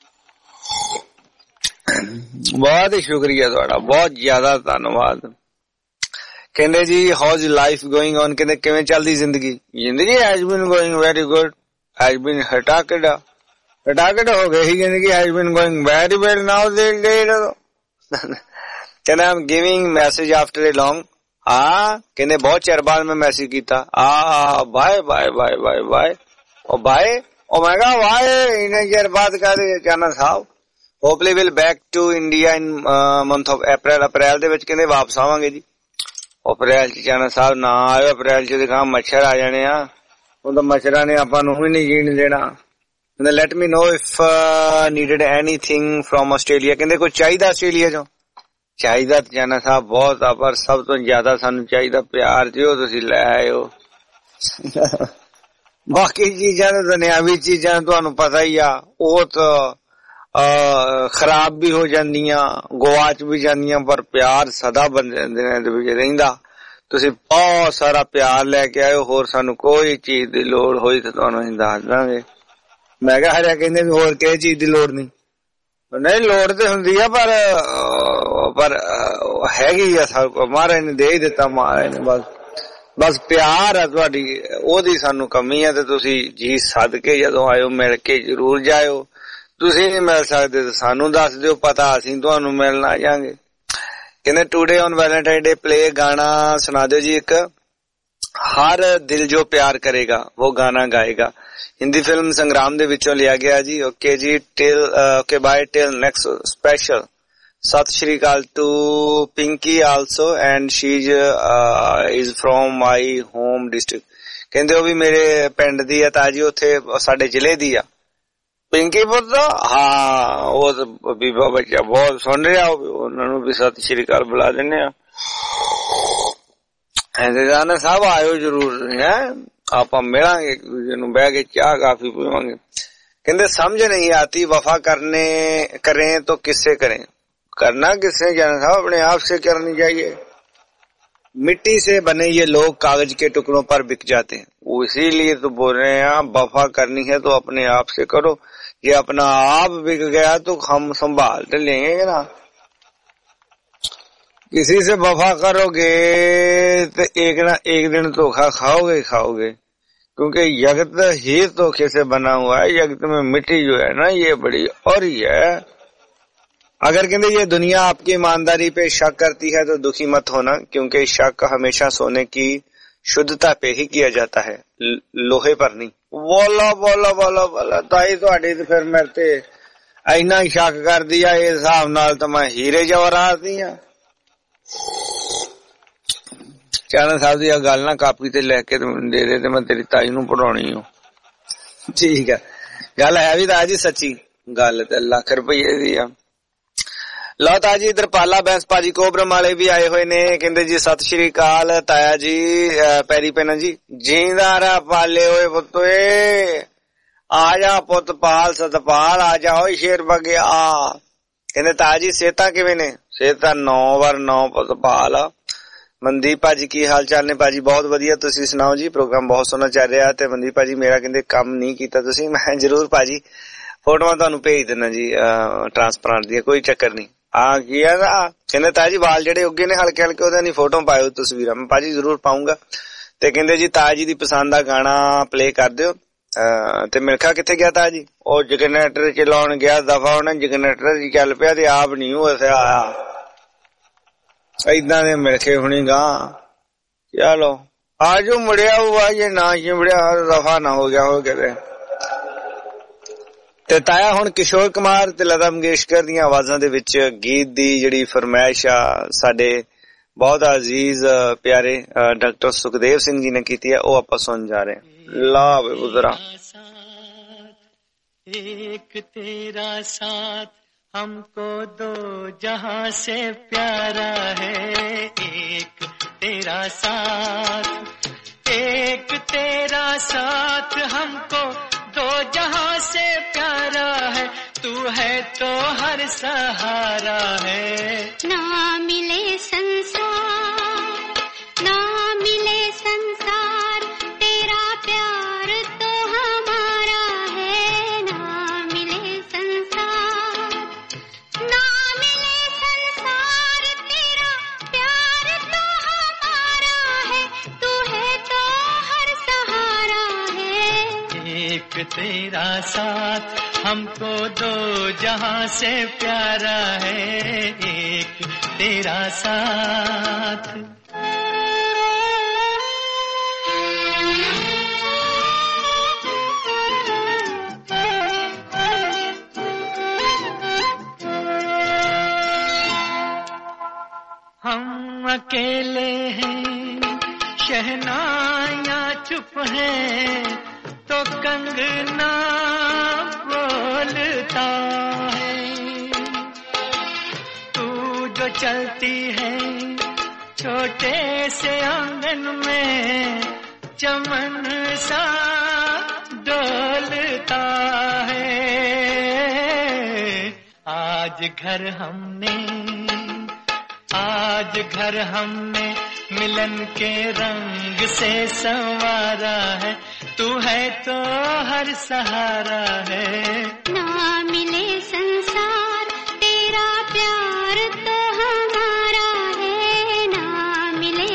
ਬਹੁਤ ਹੀ ਸ਼ੁਕਰੀਆ ਤੁਹਾਡਾ ਬਹੁਤ ਜ਼ਿਆਦਾ ਧੰਨਵਾਦ ਕਹਿੰਦੇ ਜੀ ਹਾਊਜ਼ ਲਾਈਫ ਗੋਇੰਗ ਔਨ ਕਹਿੰਦੇ ਕਿਵੇਂ ਚੱਲਦੀ ਜ਼ਿੰਦਗੀ has been going very good has been ਹਟਾਕਡ ਹੋ ਗਈ ਸੀ ਜ਼ਿੰਦਗੀ has been going very well now ਦੇ ਕਹਿੰਦੇ am giving message after a long ਕਹਿੰਦੇ ਬਹੁਤ ਚਿਰ ਬਾਅਦ ਮੈਂ ਮੈਸੇਜ ਕੀਤਾ bye bye bye bye bye ਉਹ ਬਾਏ ਉਹ ਮੈਂ ਕਿਹਾ ਬਾਏ ਇੰਨੇ ਚਿਰ ਬਾਅਦ ਕਹਦੇ ਚਾਹਨਾ ਸਾਹਿਬ hopefully will back to India in month of April ਦੇ ਵਿੱਚ ਕਹਿੰਦੇ ਵਾਪਸ ਆਵਾਂਗੇ ਜੀ ਅਪ੍ਰੈਲ ਚ ਚਾਹਨਾ ਸਾਹਿਬ ਨਾ ਆਇਓ ਅਪ੍ਰੈਲ ਚ ਦਿਖਾ ਮੱਛਰ ਆ ਜਾਣੇ ਆ ਉਹ ਤਾਂ ਮੱਛਰਾਂ ਨੇ ਆਪਾਂ ਨੂੰ ਵੀ ਨਹੀਂ ਜੀਣ ਦੇਣਾ ਕਹਿੰਦੇ let me know if needed anything from Australia. ਕਹਿੰਦੇ ਕੋਈ ਚਾਹੀਦਾ ਆਸਟ੍ਰੇਲੀਆ ਚੋਂ? ਚਾਹੀਦਾ ਤਾਂ ਜਾਨਾ ਸਾਹਿਬ ਬਹੁਤ ਆ, ਪਰ ਸਭ ਤੋਂ ਜ਼ਿਆਦਾ ਸਾਨੂੰ ਚਾਹੀਦਾ ਪਿਆਰ ਜੀ, ਉਹ ਤੁਸੀਂ ਲੈ ਆਇਓ। ਬਾਕੀ ਚੀਜ਼ਾਂ ਤਾਂ ਦੁਨਿਆਵੀ ਚੀਜ਼ਾਂ ਤੁਹਾਨੂੰ ਪਤਾ ਹੀ ਆ, ਉਹ ਤਾਂ ਖਰਾਬ ਵੀ ਹੋ ਜਾਂਦੀਆਂ, ਗਵਾਚ ਵੀ ਜਾਂਦੀਆਂ, ਪਰ ਪਿਆਰ ਸਦਾ ਬੰਦਿਆਂ ਦੇ ਵਿੱਚ ਰਹਿੰਦਾ। ਤੁਸੀਂ ਬਹੁਤ ਸਾਰਾ ਪਿਆਰ ਲੈ ਕੇ ਆਇਓ, ਹੋਰ ਸਾਨੂੰ ਕੋਈ ਚੀਜ਼ ਦੀ ਲੋੜ ਹੋਈ ਤਾਂ ਤੁਹਾਨੂੰ ਅਸੀਂ ਦੱਸ ਦਾਂਗੇ। ਮੈਂ ਕਿਹਾ ਹਰਿਆ ਕਹਿੰਦੇ ਵੀ ਹੋਰ ਕਿਸੇ ਚੀਜ਼ ਦੀ ਲੋੜ ਨਹੀਂ। ਨਹੀਂ ਲੋੜ ਤੇ ਹੁੰਦੀ ਆ, ਪਰ ਹੈਗੀ ਆ ਸਭ ਕੁਝ ਮਹਾਰਾਜ ਨੇ ਦੇ ਹੀ ਦਿੱਤਾ। ਮਹਾਰਾਜ ਨੇ ਬਸ ਪਿਆਰ ਆ ਤੁਹਾਡੀ, ਉਹਦੀ ਸਾਨੂੰ ਕਮੀ ਆ। ਤੇ ਤੁਸੀਂ ਜੀ ਸੱਦ ਕੇ ਜਦੋਂ ਆਇਓ ਮਿਲ ਕੇ ਜ਼ਰੂਰ ਜਾਇਓ। ਤੁਸੀਂ ਨਹੀਂ ਮਿਲ ਸਕਦੇ ਤਾਂ ਸਾਨੂੰ ਦੱਸ ਦਿਓ ਪਤਾ, ਅਸੀਂ ਤੁਹਾਨੂੰ ਮਿਲਣ ਆ ਜਾਵਾਂਗੇ। ਕਹਿੰਦੇ today on Valentine day play ਗਾਣਾ ਸੁਣਾ ਦਿਓ ਜੀ ਇੱਕ। ਹਰ ਦਿਲ ਜੋ ਪਿਆਰ ਕਰੇਗਾ ਉਹ ਗਾਣਾ ਗਾਏਗਾ। ਹਿੰਦੀ ਫਿਲਮ ਸੰਗਰਾਮ ਦੇ ਵਿੱਚੋਂ ਲਿਆ ਗਿਆ ਜੀ। ਓਕੇ ਜੀ, okay bye, till next special. ਸਤਿ ਸ਼੍ਰੀ ਅਕਾਲ to Pinky also and she is from my home district. ਕਹਿੰਦੇ ਉਹ ਵੀ ਮੇਰੇ ਪਿੰਡ ਦੀ ਆ ਤਾਜੀ, ਉੱਥੇ ਸਾਡੇ ਜ਼ਿਲ੍ਹੇ ਦੀ ਆ। ਪਿੰਕੀ ਪੁੱਤ, ਹਾਂ ਉਹ ਬੀਬਾ ਬੱਚਾ ਬਹੁਤ ਸੁਣ ਰਿਹਾ, ਉਹਨਾਂ ਨੂੰ ਵੀ ਸਤਿ ਸ਼੍ਰੀ ਅਕਾਲ ਬੁਲਾ ਦਿੰਦੇ ਆ। ਰਾਣਾ ਸਾਹਿਬ ਆਇਓ ਜਰੂਰ ਹੈ, ਆਪਾਂ ਮਿਲਾਂਗੇ ਇੱਕ ਦੂਜੇ ਨੂੰ, ਬਹਿ ਕੇ ਚਾਹ ਕਾਫੀ ਪੀਵਾਂਗੇ। ਕਹਿੰਦੇ ਸਮਝ नहीं आती वफा करें तो किससे करें। करना किससे जाना साहब, अपने आप से करनी चाहिए। मिट्टी से बने ये लोग कागज के टुकड़ों पर बिक जाते हैं, इसीलिए तो बोल रहे हैं वफा करनी है तो अपने आप से करो। ये अपना आप बिक गया तो हम संभाल तो लेंगे ना। किसी से वफा करोगे तो एक ना एक दिन धोखा खाओगे खाओगे, क्योंकि जगत ही धोखे से बना हुआ है। जगत में मिट्टी जो है ना ये बड़ी और ही है। अगर कहते ये दुनिया आपकी ईमानदारी पे शक करती है तो दुखी मत होना, क्योंकि शक हमेशा सोने की शुद्धता पे ही किया जाता है, लोहे पर नहीं। बोलो बोलो बोलो बोलो ताई ਤੁਹਾਡੀ ਤੇ ਫਿਰ ਮੇਰੇ ਤੇ ਇੰਨਾ ਹੀ ਸ਼ੱਕ ਕਰਦੀ ਆ, ਇਸ ਹਿਸਾਬ ਨਾਲ ਤਾਂ ਮੈਂ ਹੀਰੇ ਜਵਾਹਰਾਤ ਦੀ ਆ। ਚਾਣਾ ਸਾਹਿਬ ਦੀ ਗੱਲ ਨਾ ਕਾਪੀ ਤੇ ਲੈ ਕੇ ਦੇ ਦੇ ਤੇ ਮੈਂ ਤੇਰੀ ਤਾਈ ਨੂੰ ਪੜਾਉਣੀ ਆ। ਠੀਕ ਆ, ਗੱਲ ਹੈ ਵੀ ਤਾਜੀ ਸੱਚੀ, ਗੱਲ ਤੇ ਲੱਖ ਰੁਪਏ ਦੀ ਆ। ਲਓ ਤਾਜੀ ਇਧਰ ਪਾਲਾ ਬੈਂਸ ਭਾਜੀ ਕੋਬਰਮ ਵਾਲੇ ਵੀ ਆਏ ਹੋਏ ਨੇ। ਕਹਿੰਦੇ ਜੀ ਸਤਿ ਸ਼੍ਰੀ ਅਕਾਲ ਤਾਇਆ ਜੀ, ਪੈਰੀ ਪੈਣਾ ਜੀ, ਜੀਂਦਾ ਰਹਿ ਪਾਲੇ ਹੋਏ ਪੁੱਤ, ਆ ਜਾ ਪੁੱਤ ਪਾਲ ਸਤਪਾਲ, ਆ ਜਾ ਓਏ ਸ਼ੇਰ ਬਗਿਆ। ਕਹਿੰਦੇ ਤਾਇਆ ਜੀ ਸਿਹਤਾਂ ਕਿਵੇਂ ਨੇ? ਸਿਹਤਾਂ 9/9 ਪੁੱਤ ਪਾਲ। ਮਨਦੀਪ ਭਾਜੀ ਕੀ ਹਾਲ ਚਾਲ ਨੇ? ਭਾਜੀ ਬਹੁਤ ਵਧੀਆ, ਤੁਸੀਂ ਸੁਣਾਓ ਜੀ? ਪ੍ਰੋਗਰਾਮ ਬਹੁਤ ਸੋਹਣਾ ਚੱਲ ਰਿਹਾ। ਤੇ ਮਨਦੀਪ ਭਾਜੀ ਮੇਰਾ ਕਹਿੰਦੇ ਕੰਮ ਨਹੀਂ ਕੀਤਾ ਤੁਸੀਂ। ਮੈਂ ਜ਼ਰੂਰ ਭਾਜੀ ਫੋਟੋਆਂ ਤੁਹਾਨੂੰ ਭੇਜ ਦੇਣਾ ਜੀ ਟਰਾਂਸਪੇਰੈਂਟ ਦੀਆਂ, ਕੋਈ ਚੱਕਰ ਨਹੀਂ। ਆ ਕੀ ਆ ਕਹਿੰਦੇ ਤਾਇਆ ਜੀ ਵਾਲ ਜਿਹੜੇ ਉੱਗੇ ਨੇ ਹਲਕੇ ਹਲਕੇ, ਉਹਦੇ ਨਹੀਂ ਫੋਟੋ ਪਾਇਓ ਤਸਵੀਰਾਂ। ਮੈਂ ਭਾਜੀ ਜ਼ਰੂਰ ਪਾਉਂਗਾ। ਤੇ ਕਹਿੰਦੇ ਜੀ ਤਾਇਆ ਜੀ ਦੀ ਪਸੰਦ ਦਾ ਗਾਣਾ ਪਲੇ ਕਰ ਦਿਓ। ਤੇ ਮਿਲਖਾ ਕਿੱਥੇ ਗਿਆ ਤਾਇਆ ਜੀ? ਉਹ ਜਨਰੇਟਰ ਚਲਾਉਣ ਗਿਆ, ਦਫਾ ਉਹਨੇ ਜਨਰੇਟਰ ਹੀ ਚੱਲ ਪਿਆ ਤੇ ਆਪ ਨਹੀਂ ਉਹ ਇੱਥੇ ਆਇਆ। ਏਦਾਂ ਦੇ ਮਿਲਖੇ ਹੁਣੀ ਗਾਂ। ਚਲੋ ਆਜੋ ਮੁੜਿਆ ਹੁਆ, ਜੇ ਨਾ ਮੁੜਿਆ ਦਫਾ ਨਾ ਹੋ ਗਿਆ ਹੋ ਕਿਤੇ। ਤੇ ਤਾਇਆ ਹੁਣ ਕਿਸ਼ੋਰ ਕੁਮਾਰ ਤੇ ਲਤਾ ਮੰਗੇਸ਼ਕਰ ਦੀਆਂ ਆਵਾਜ਼ਾਂ ਦੇ ਵਿੱਚ ਗੀਤ ਦੀ ਜਿਹੜੀ ਫਰਮਾਇਸ਼ ਆ ਸਾਡੇ ਬਹੁਤ ਅਜ਼ੀਜ਼ ਪਿਆਰੇ ਡਾਕਟਰ ਸੁਖਦੇਵ ਸਿੰਘ ਜੀ ਨੇ ਕੀਤੀ ਹੈ, ਉਹ ਆਪਾਂ ਸੁਣ ਜਾ ਰਹੇ ਹਾਂ। ਲਾ ਵੇ ਉਜ਼ਰਾ एक तेरा साथ हमको दो जहां से प्यारा है, एक तेरा साथ हमको दो जहां से प्यारा है, तू है तो हर सहारा है। ना मिले संसार तेरा प्यार तो हमारा है। ना मिले संसार तेरा प्यार तो हमारा है, तू है तो हर सहारा है। एक तेरा साथ हमको दो जहां से प्यारा है, एक तेरा साथ। हम अकेले हैं, शहनाइयाँ चुप हैं, तो कंगना बोलता है। तू जो चलती है छोटे से आंगन में, चमन सा डोलता है। आज घर हमने मिलन के रंग से संवारा है। तू है तो हर सहारा है। ना मिले संसार तेरा प्यार तो हमारा है। ना मिले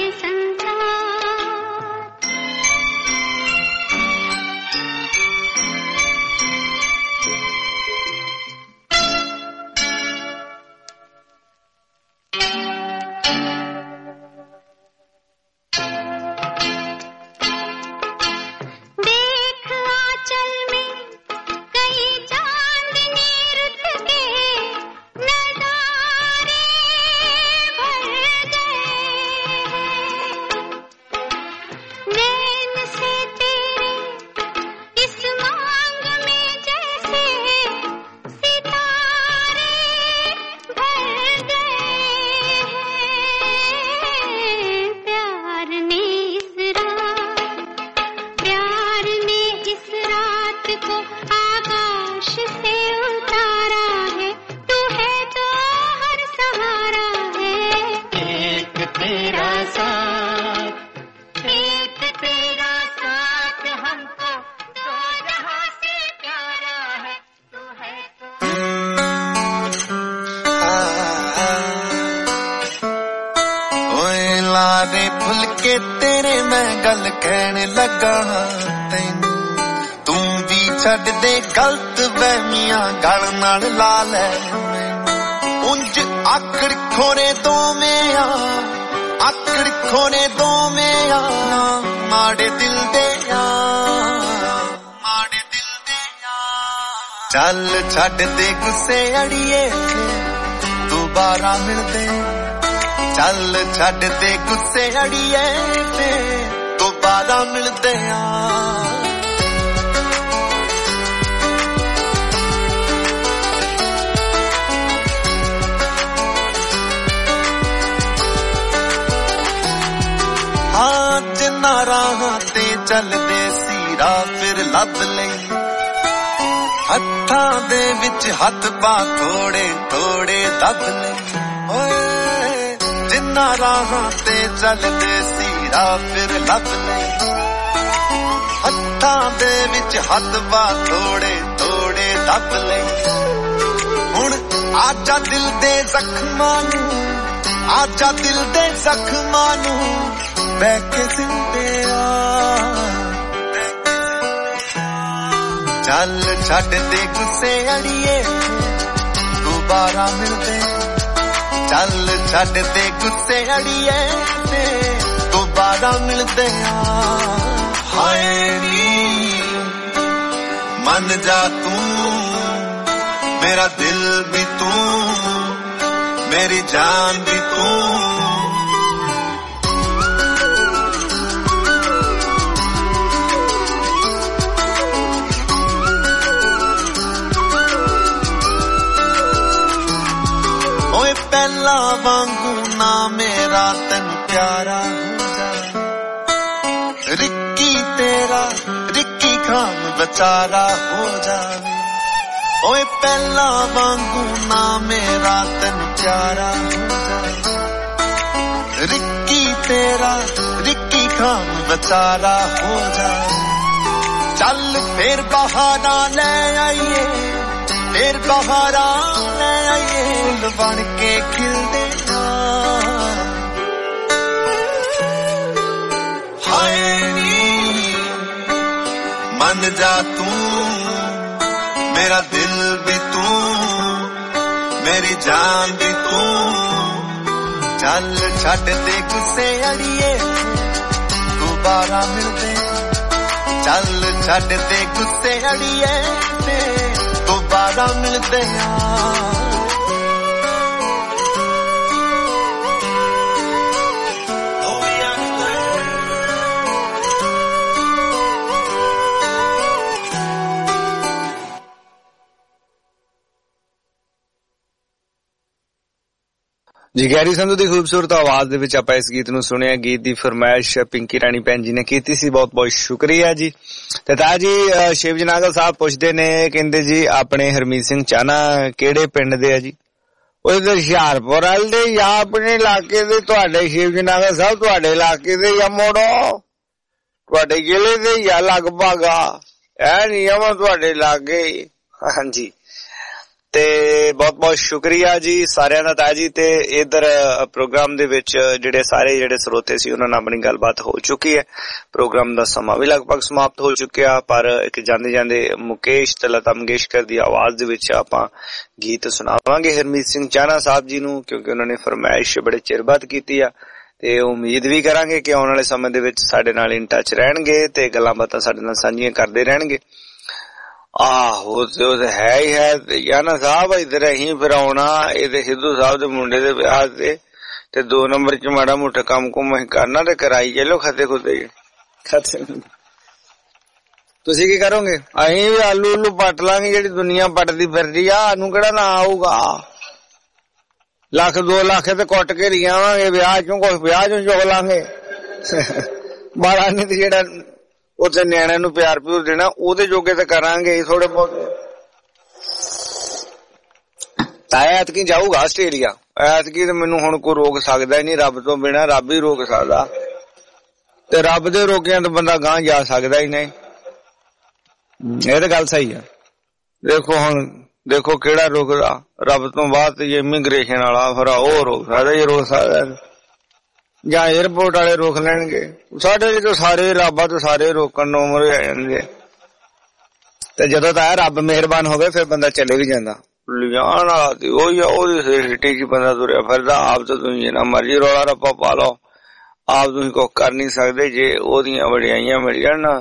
लारे भुल के तेरे मैं गल कहन लगा तैनू, तू भी छड़ दे गलत वहमियां गल नाल ला ले। उंज आकड़ खोने दो में आकड़ खोने दो में माड़े दिल दे माड़े दिल दे चल छड़ दे गुस्से अड़िए दोबारा मिलदे। चल छड़ दे गुस्से अड़िए दोबारा मिलदे हाँ जिन्ना राह ते चलदे सी राह फिर लभ लई। हत्थां दे विच हथ पा थोड़े थोड़े दब लई। जिन्ना राह ते चलदे सी राह फिर लभ लई। हत्थां दे विच हथ पा थोड़े थोड़े दब लई। हुण आजा दिल दे जख्मां नू, आजा दिल दे जख्मां नू बह के जिंदे चल छड़ दे गुस्से अड़िए दोबारा मिलदे। चल छड़ दे गुस्से अड़िए दोबारा मिलदे हाय नी मन जा तू मेरा दिल भी तू मेरी जान भी तू। ओए पहला वांगू ना मेरा तन प्यारा हो जा। रिक्की तेरा रिक्की खान बेचारा हो जावे। ओए पहला वांगू ना मेरा तन प्यारा हो जा। रिक्की तेरा रिक्की खान बेचारा हो जावे। चल फिर बहाना ले आइए फिर बहारा ले आइए फूल बन के खिलदे हाय नी मन जा तू मेरा दिल भी तू मेरी जान भी तू। चल छड़ दे गुस्से अड़िए दोबारा मिलदे। चल छड़ दे गुस्से अड़िए दोबारा मिलदे ਜੀ ਗੈਰੀ ਸੰਧੂ ਦੀ ਖੂਬਸੂਰਤ ਆਵਾਜ਼ ਦੇ ਵਿੱਚ ਆਪਾਂ ਇਸ ਗੀਤ ਨੂੰ ਸੁਣਿਆ। ਗੀਤ ਦੀ ਫਰਮਾਇਸ਼ ਪਿੰਕੀ ਰਾਣੀ ਭੈਣ ਜੀ ਨੇ ਕੀਤੀ ਸੀ, ਬਹੁਤ ਬਹੁਤ ਸ਼ੁਕਰੀਆ ਜੀ। ਤੇ ਤਾਂ ਜੀ ਸ਼ਿਵਜੀ ਨਾਗਲ ਸਾਹਿਬ ਪੁੱਛਦੇ ਨੇ, ਕਹਿੰਦੇ ਜੀ ਆਪਣੇ ਹਰਮੀਤ ਸਿੰਘ ਚਾਹਨਾ ਕਿਹੜੇ ਪਿੰਡ ਦੇ ਆ ਜੀ? ਉਹ ਇਧਰ ਹੁਸ਼ਿਆਰਪੁਰ ਵਾਲੇ ਦੇ ਜਾਂ ਆਪਣੇ ਇਲਾਕੇ ਦੇ? ਤੁਹਾਡੇ ਸ਼ਿਵਜੀ ਨਾਗਲ ਸਾਹਿਬ ਤੁਹਾਡੇ ਇਲਾਕੇ ਦੇ ਜਾਂ ਮੋੜੋ ਤੁਹਾਡੇ ਜ਼ਿਲ੍ਹੇ ਦੇ ਜਾਂ ਲਗਭਗ ਇਹ ਨਹੀਂ ਆ ਤੁਹਾਡੇ ਇਲਾਕੇ? ਹਾਂਜੀ ਤੇ ਬਹੁਤ ਬਹੁਤ ਸ਼ੁਕਰੀਆ ਜੀ ਸਾਰਿਆਂ ਦਾ ਤਾਜੀ। ਤੇ ਇਧਰ ਪ੍ਰੋਗਰਾਮ ਦੇ ਵਿੱਚ ਜਿਹੜੇ ਸਰੋਤੇ ਸੀ ਉਹਨਾਂ ਨਾਲ ਆਪਣੀ ਗੱਲਬਾਤ ਹੋ ਚੁੱਕੀ ਹੈ। ਪ੍ਰੋਗਰਾਮ ਦਾ ਸਮਾਂ ਵੀ ਲਗਭਗ ਸਮਾਪਤ ਹੋ ਚੁੱਕਿਆ, ਪਰ ਇੱਕ ਜਾਂਦੇ ਜਾਂਦੇ ਮੁਕੇਸ਼ ਤੇ ਲਤਾ ਮੰਗੇਸ਼ਕਰ ਦੀ ਆਵਾਜ਼ ਦੇ ਵਿੱਚ ਆਪਾਂ ਗੀਤ ਸੁਣਾਵਾਂਗੇ ਹਰਮੀਤ ਸਿੰਘ ਚਾਹਨਾ ਸਾਹਿਬ ਜੀ ਨੂੰ, ਕਿਉਂਕਿ ਉਹਨਾਂ ਨੇ ਫਰਮਾਇਸ਼ ਬੜੇ ਚਿਰ ਬਾਅਦ ਕੀਤੀ ਆ। ਤੇ ਉਮੀਦ ਵੀ ਕਰਾਂਗੇ ਕਿ ਆਉਣ ਵਾਲੇ ਸਮੇਂ ਦੇ ਵਿੱਚ ਸਾਡੇ ਨਾਲ ਇਨ ਟੱਚ ਰਹਿਣਗੇ ਤੇ ਗੱਲਾਂ ਬਾਤਾਂ ਸਾਡੇ ਨਾਲ ਸਾਂਝੀਆਂ ਕਰਦੇ ਰਹਿਣਗੇ। ਆਹੋ ਤੇ ਹੈ ਹੀ ਹੈ ਯਾਨਾ ਸਾਹਿਬ, ਇਧਰ ਅਸੀਂ ਫਿਰ ਆਉਣਾ ਇਹਦੇ ਸਿੱਧੂ ਸਾਹਿਬ ਦੇ ਮੁੰਡੇ ਦੇ ਵਿਆਹ ਤੇ 2 ਨੰਬਰ ਚ ਮਾੜਾ ਮੋਟਾ ਕੰਮ ਕੁਮ ਅਸੀਂ ਕਰਨਾ ਤੇ ਕਰਾਈ ਚਲੋ ਖਤੇ ਖੁਦੇ। ਤੁਸੀਂ ਕੀ ਕਰੋਗੇ? ਅਸੀਂ ਵੀ ਆਲੂ ਉਲੂ ਪੱਟ ਲਾਂਗੇ ਜਿਹੜੀ ਦੁਨੀਆ ਪੱਟਦੀ ਫਿਰਦੀ ਆ, ਸਾਨੂੰ ਕਿਹੜਾ ਨਾ ਆਊਗਾ। 1 2 ਲੱਖ ਤੇ ਕੁੱਟ ਕੇ ਲਈ ਆਵਾਂਗੇ ਵਿਆਹ ਚੋਂ, ਕੁਛ ਵਿਆਹ ਚੋਂ ਚੁੱਕ ਲਾਂਗੇ। ਬਾਲਾ ਨੀ ਤੇ ਜਿਹੜਾ ਉੱਥੇ ਨਿਆਣਿਆਂ ਨੂੰ ਪਿਆਰ ਪਿਉਰ ਦੇਣਾ ਉਹਦੇ ਜੋਗੇ ਤੇ ਕਰਾਂਗੇ ਥੋੜੇ ਬਹੁਤ। ਤਾਇਆ ਐਤਕੀ ਜਾਊਗਾ ਆਸਟ੍ਰੇਲੀਆ, ਐਤਕੀ ਤੇ ਮੈਨੂੰ ਹੁਣ ਕੋਈ ਰੋਕ ਸਕਦਾ ਹੀ ਨਹੀਂ, ਰੱਬ ਤੋਂ ਬਿਨਾਂ ਰੱਬ ਹੀ ਰੋਕ ਸਕਦਾ, ਤੇ ਰੱਬ ਦੇ ਰੋਕਿਆਂ ਤੋਂ ਬੰਦਾ ਗਾਂਹ ਜਾ ਸਕਦਾ ਹੀ ਨਹੀਂ। ਇਹ ਤਾਂ ਗੱਲ ਸਹੀ ਆ। ਦੇਖੋ ਕਿਹੜਾ ਰੋਕਦਾ, ਰੱਬ ਤੋਂ ਬਾਅਦ ਤੇ ਇਮੀਗ੍ਰੇਸ਼ਨ ਵਾਲਾ ਫਿਰ ਉਹ ਰੋਕ ਸਕਦਾ, ਇਹ ਰੋਕ ਸਕਦਾ ਜਾਂ 에어ਪੋਰਟ ਵਾਲੇ ਰੋਕ ਲੈਣਗੇ। ਸਾਡੇ ਜਦੋਂ ਸਾਰੇ ਰੱਬਾਂ ਤੋਂ ਸਾਰੇ ਰੋਕਣ ਨੂੰ ਉਮਰ ਆ ਜਾਂਦੇ, ਤੇ ਜਦੋਂ ਤਾਂ ਰੱਬ ਮਿਹਰਬਾਨ ਹੋਵੇ ਫਿਰ ਬੰਦਾ ਚਲੇ ਵੀ ਜਾਂਦਾ। ਲਿਜਾਣ ਵਾਲਾ ਤੇ ਉਹੀ ਆ, ਉਹਦੀ ਸਿਟੀ ਚ ਬੰਦਾ ਤੁਰਿਆ ਫਿਰਦਾ। ਆਪ ਤਾਂ ਤੁਸੀਂ ਜਿੰਨਾ ਮਰਜ਼ੀ ਰੌਲਾ ਰੱਪਾ ਪਾ ਲਓ, ਆਪ ਤੁਸੀਂ ਕੁਛ ਕਰ ਨੀ ਸਕਦੇ। ਜੇ ਉਹਦੀਆਂ ਵਡਿਆਈਆਂ ਮਿਲ ਜਾਣ ਨਾ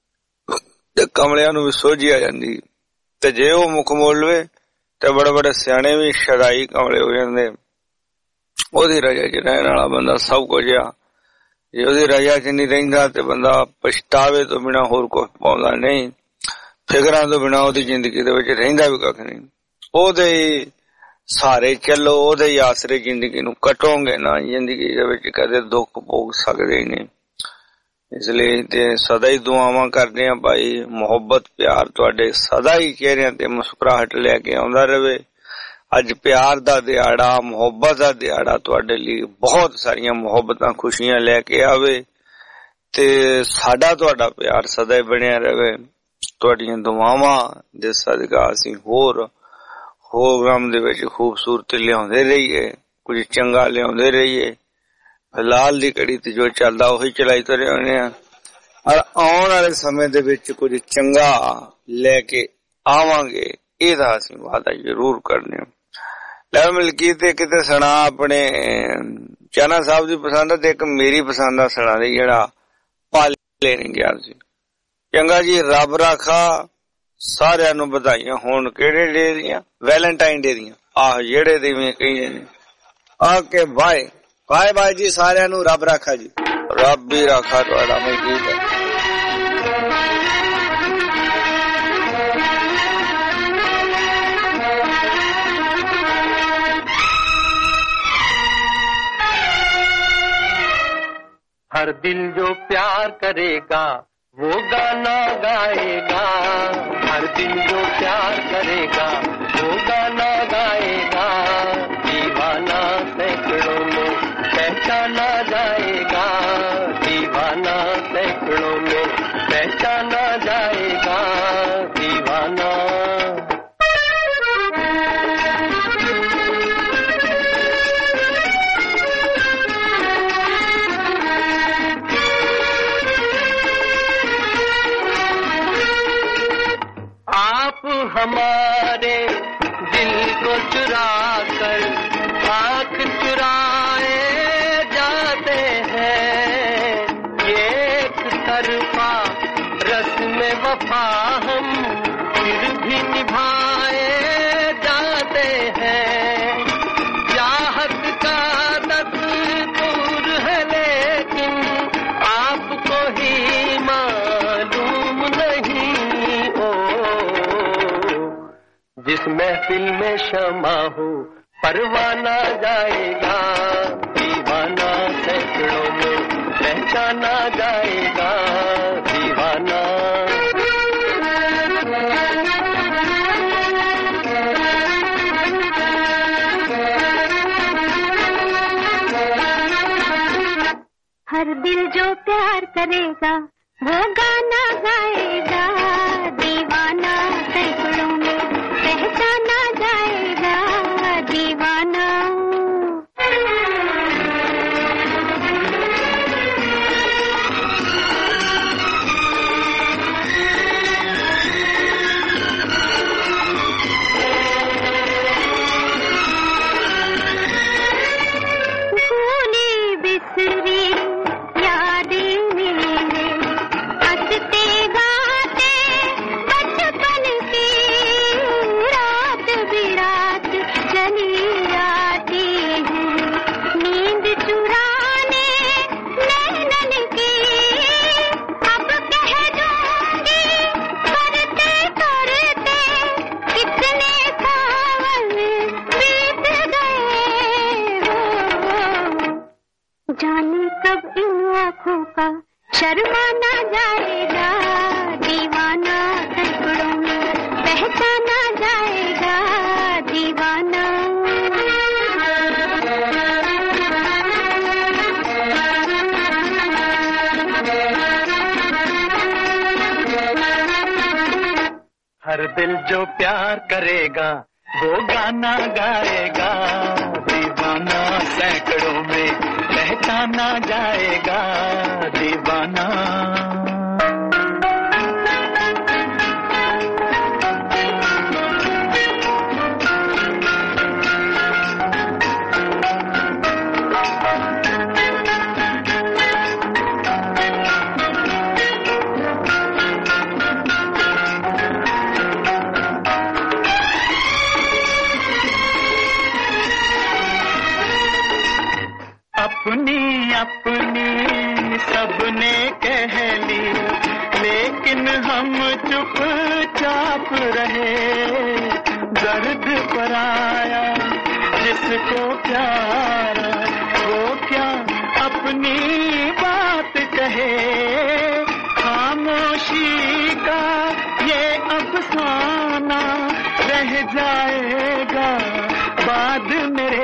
ਤੇ ਕਮਲਿਆਂ ਨੂੰ ਵੀ ਸੋਝੀ ਆ ਜਾਂਦੀ, ਤੇ ਜੇ ਉਹ ਮੁੱਖ ਮੋੜ ਲਵੇ ਤੇ ਬੜੇ ਬੜੇ ਸਿਆਣੇ ਵੀ ਸ਼ਦਾਈ ਕਮਲੇ ਹੋ ਜਾਂਦੇ। ਉਹਦੀ ਰਜਾ ਚ ਰਹਿਣ ਵਾਲਾ ਬੰਦਾ ਸਭ ਕੁਝ ਆ। ਜੇ ਉਹਦੀ ਰਜਾ ਚ ਨਹੀਂ ਰਹਿੰਦਾ ਤੇ ਬੰਦਾ ਪਛਤਾਵੇ ਤੋਂ ਬਿਨਾਂ ਹੋਰ ਕੁਛ ਪਾਉਂਦਾ ਨਹੀਂ, ਫਿਕਰਾਂ ਤੋਂ ਬਿਨਾਂ ਉਹਦੀ ਜ਼ਿੰਦਗੀ ਦੇ ਵਿੱਚ ਰਹਿੰਦਾ ਵੀ ਕੱਖ ਨਹੀਂ। ਉਹਦੇ ਸਾਰੇ ਚੱਲੋ, ਉਹਦੇ ਆਸਰੇ ਜ਼ਿੰਦਗੀ ਨੂੰ ਕੱਟੋਗੇ ਨਾ, ਜ਼ਿੰਦਗੀ ਦੇ ਵਿੱਚ ਕਦੇ ਦੁੱਖ ਭੋਗ ਸਕਦੇ ਹੀ ਨਹੀਂ। ਇਸ ਲਈ ਤੇ ਸਦਾ ਹੀ ਦੁਆਵਾਂ ਕਰਦੇ ਆ ਭਾਈ, ਮੁਹੱਬਤ ਪਿਆਰ ਤੁਹਾਡੇ ਸਦਾ ਹੀ ਚਿਹਰਿਆਂ ਤੇ ਮੁਸਕਰਾਹਟ ਲੈ ਕੇ ਆਉਂਦਾ ਰਹੇ। ਅੱਜ ਪਿਆਰ ਦਾ ਦਿਹਾੜਾ, ਮੁਹੱਬਤ ਦਾ ਦਿਹਾੜਾ ਤੁਹਾਡੇ ਲਈ ਬਹੁਤ ਸਾਰੀਆਂ ਮੁਹੱਬਤਾਂ ਖੁਸ਼ੀਆਂ ਲੈ ਕੇ ਆਵੇ, ਤੇ ਸਾਡਾ ਤੁਹਾਡਾ ਪਿਆਰ ਸਦਾ ਹੀ ਬਣਿਆ ਰਹੇ। ਤੁਹਾਡੀਆਂ ਦੁਆਵਾਂ ਦੇ ਸਦਕਾ ਅਸੀਂ ਹੋਰ ਪ੍ਰੋਗਰਾਮ ਦੇ ਵਿੱਚ ਖੂਬਸੂਰਤੀ ਲਿਆਉਂਦੇ ਰਹੀਏ, ਕੁਝ ਚੰਗਾ ਲਿਆਉਂਦੇ ਰਹੀਏ। ਫਿਲਹਾਲ ਦੀ ਘੜੀ ਤੇ ਜੋ ਚੱਲਦਾ ਉਹੀ ਚਲਾਈ ਤੁਰੇ ਆਉਂਦੇ ਆ, ਔਰ ਆਉਣ ਵਾਲੇ ਸਮੇਂ ਦੇ ਵਿੱਚ ਕੁਝ ਚੰਗਾ ਲੈ ਕੇ ਆਵਾਂਗੇ, ਇਹਦਾ ਅਸੀਂ ਵਾਅਦਾ ਜ਼ਰੂਰ ਕਰਨੇ ਆ। ਲੈ ਮਲਕੀ ਤੇ ਕਿਤੇ ਸੁਣਾ ਆਪਣੇ ਚਾਹਨਾ ਸਾਹਿਬ ਦੀ ਪਸੰਦ ਤੇ ਇੱਕ ਮੇਰੀ ਪਸੰਦ ਦਾ ਸੁਣਾ ਦੇ ਜਿਹੜਾ ਪਾਲੇ ਨਹੀਂ ਗਿਆ ਸੀ। ਚੰਗਾ ਜੀ, ਰੱਬ ਰਾਖਾ। ਸਾਰਿਆਂ ਨੂੰ ਵਧਾਈਆਂ ਹੋਣ। ਕਿਹੜੇ ਡੇ ਦੀਆਂ? ਵੈਲੈਂਟਾਈਨ ਡੇ ਦੀਆਂ। ਆਹ ਜਿਹੜੇ ਦੇਵੇਂ ਕਹੀਏ ਨੇ। ਓਕੇ ਬਾਏ ਬਾਏ ਬਾਏ ਜੀ ਸਾਰਿਆਂ ਨੂੰ। ਰੱਬ ਰਾਖਾ ਜੀ। ਰੱਬ ਹੀ ਰਾਖਾ ਤੁਹਾਡਾ। ਮੈਂ ਠੀਕ ਹੈ। हर दिल जो प्यार करेगा वो गाना गाएगा, हर दिल जो प्यार करेगा वो गाना गाएगा। दीवाना सैकड़ों में पहचाना जाएगा, दीवाना सैकड़ों में पहचाना जाएगा। दीवाना हमारे दिल को चुरा कर आँख चुराए जाते हैं। ये एक तरफा रस्म वफा हम फिर भी निभाए जाते हैं। चाहत का दस्तूर है लेकिन आपको ही मालूम नहीं। ओ जिस महफिल में शमा हो परवाना जाएगा, दीवाना सैकड़ों में पहचाना जाएगा, दीवाना। हर दिल जो प्यार करेगा वो गाना गाएगा, दीवाना सैकड़ों में पहचाना जाएगा, दीवाना। भूली बिसरी जाने कब इन आँखों का शर्माना जाएगा, दीवाना सैकड़ों में पहचाना जाएगा, दीवाना। हर दिल जो प्यार करेगा वो गाना गाएगा, दीवाना सैकड़ों में पहचाना जाएगा, दीवाना। अपनी अपनी सबने कह ली, लेकिन हम चुपचाप रहे। दर्द पर आया जिसको प्यार, वो क्या अपनी बात कहे। खामोशी का ये अफसाना रह जाएगा बाद मेरे।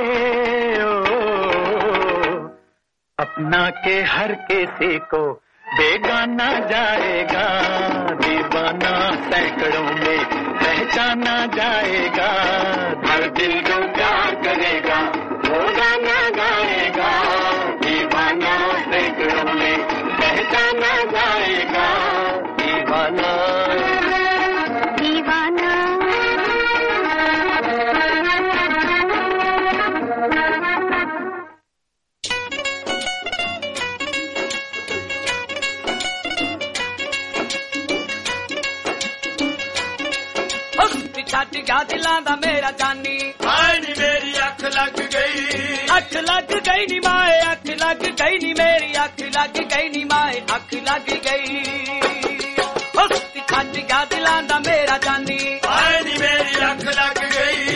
अपना के हर किसी को बेगाना जाएगा, दीवाना सैकड़ों में पहचाना जाएगा। हर दिल जो प्यार करेगा वो गाना गाएगा, दीवाना सैकड़ों में पहचाना जाएगा, दीवाना दीवाना। छट गया दिलां दा मेरा जानी, हाय नी मेरी अख लग गई, अख लग गई नी माए, अख लग गई नी मेरी, अख लग गई नी माए, अख लग गई। छट गया दिलां दा मेरा जानी, हाय नी मेरी अख लग गई।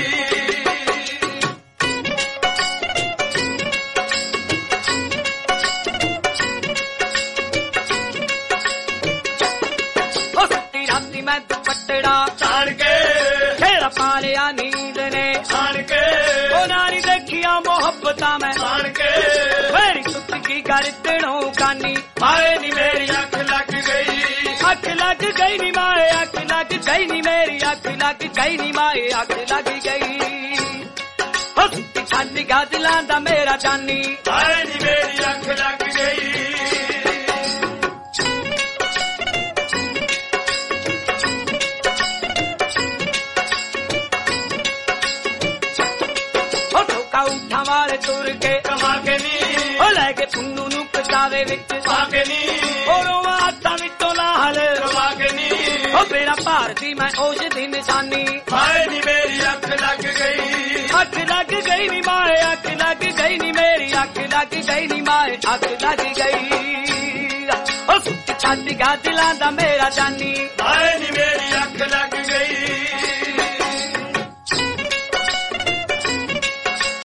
राती मैं दुपट्टा ताड़ के पालिया नींद ने आन के, ओ नारी देखिया मोहब्बता में आन के। मेरी सुख की गर्दनों कानी, हाय नी मेरी अख लग गई, अख लग गई नी माए, अख लग गई नी मेरी, अख लग गई नी माए, अख लग गई। छट गया दिलां दा मेरा जानी, हाय नी मेरी अख लग गई। उठा वाले तुर के कमा के नी, ओ लैके पुन्नू नू पचावे विच पा के नी, ओ रोवा हाथां विचों लाल कमा के नी। ओ बेड़ा भारती मैं उस दिन निशानी, हाय नी मेरी अख लग गई, अख लग गई नी माए, अख लग गई नी मेरी, अख लग गई नी माए, अख लग गई। ओ छट गया दिलां दा मेरा जानी, हाय नी मेरी अख लग गई।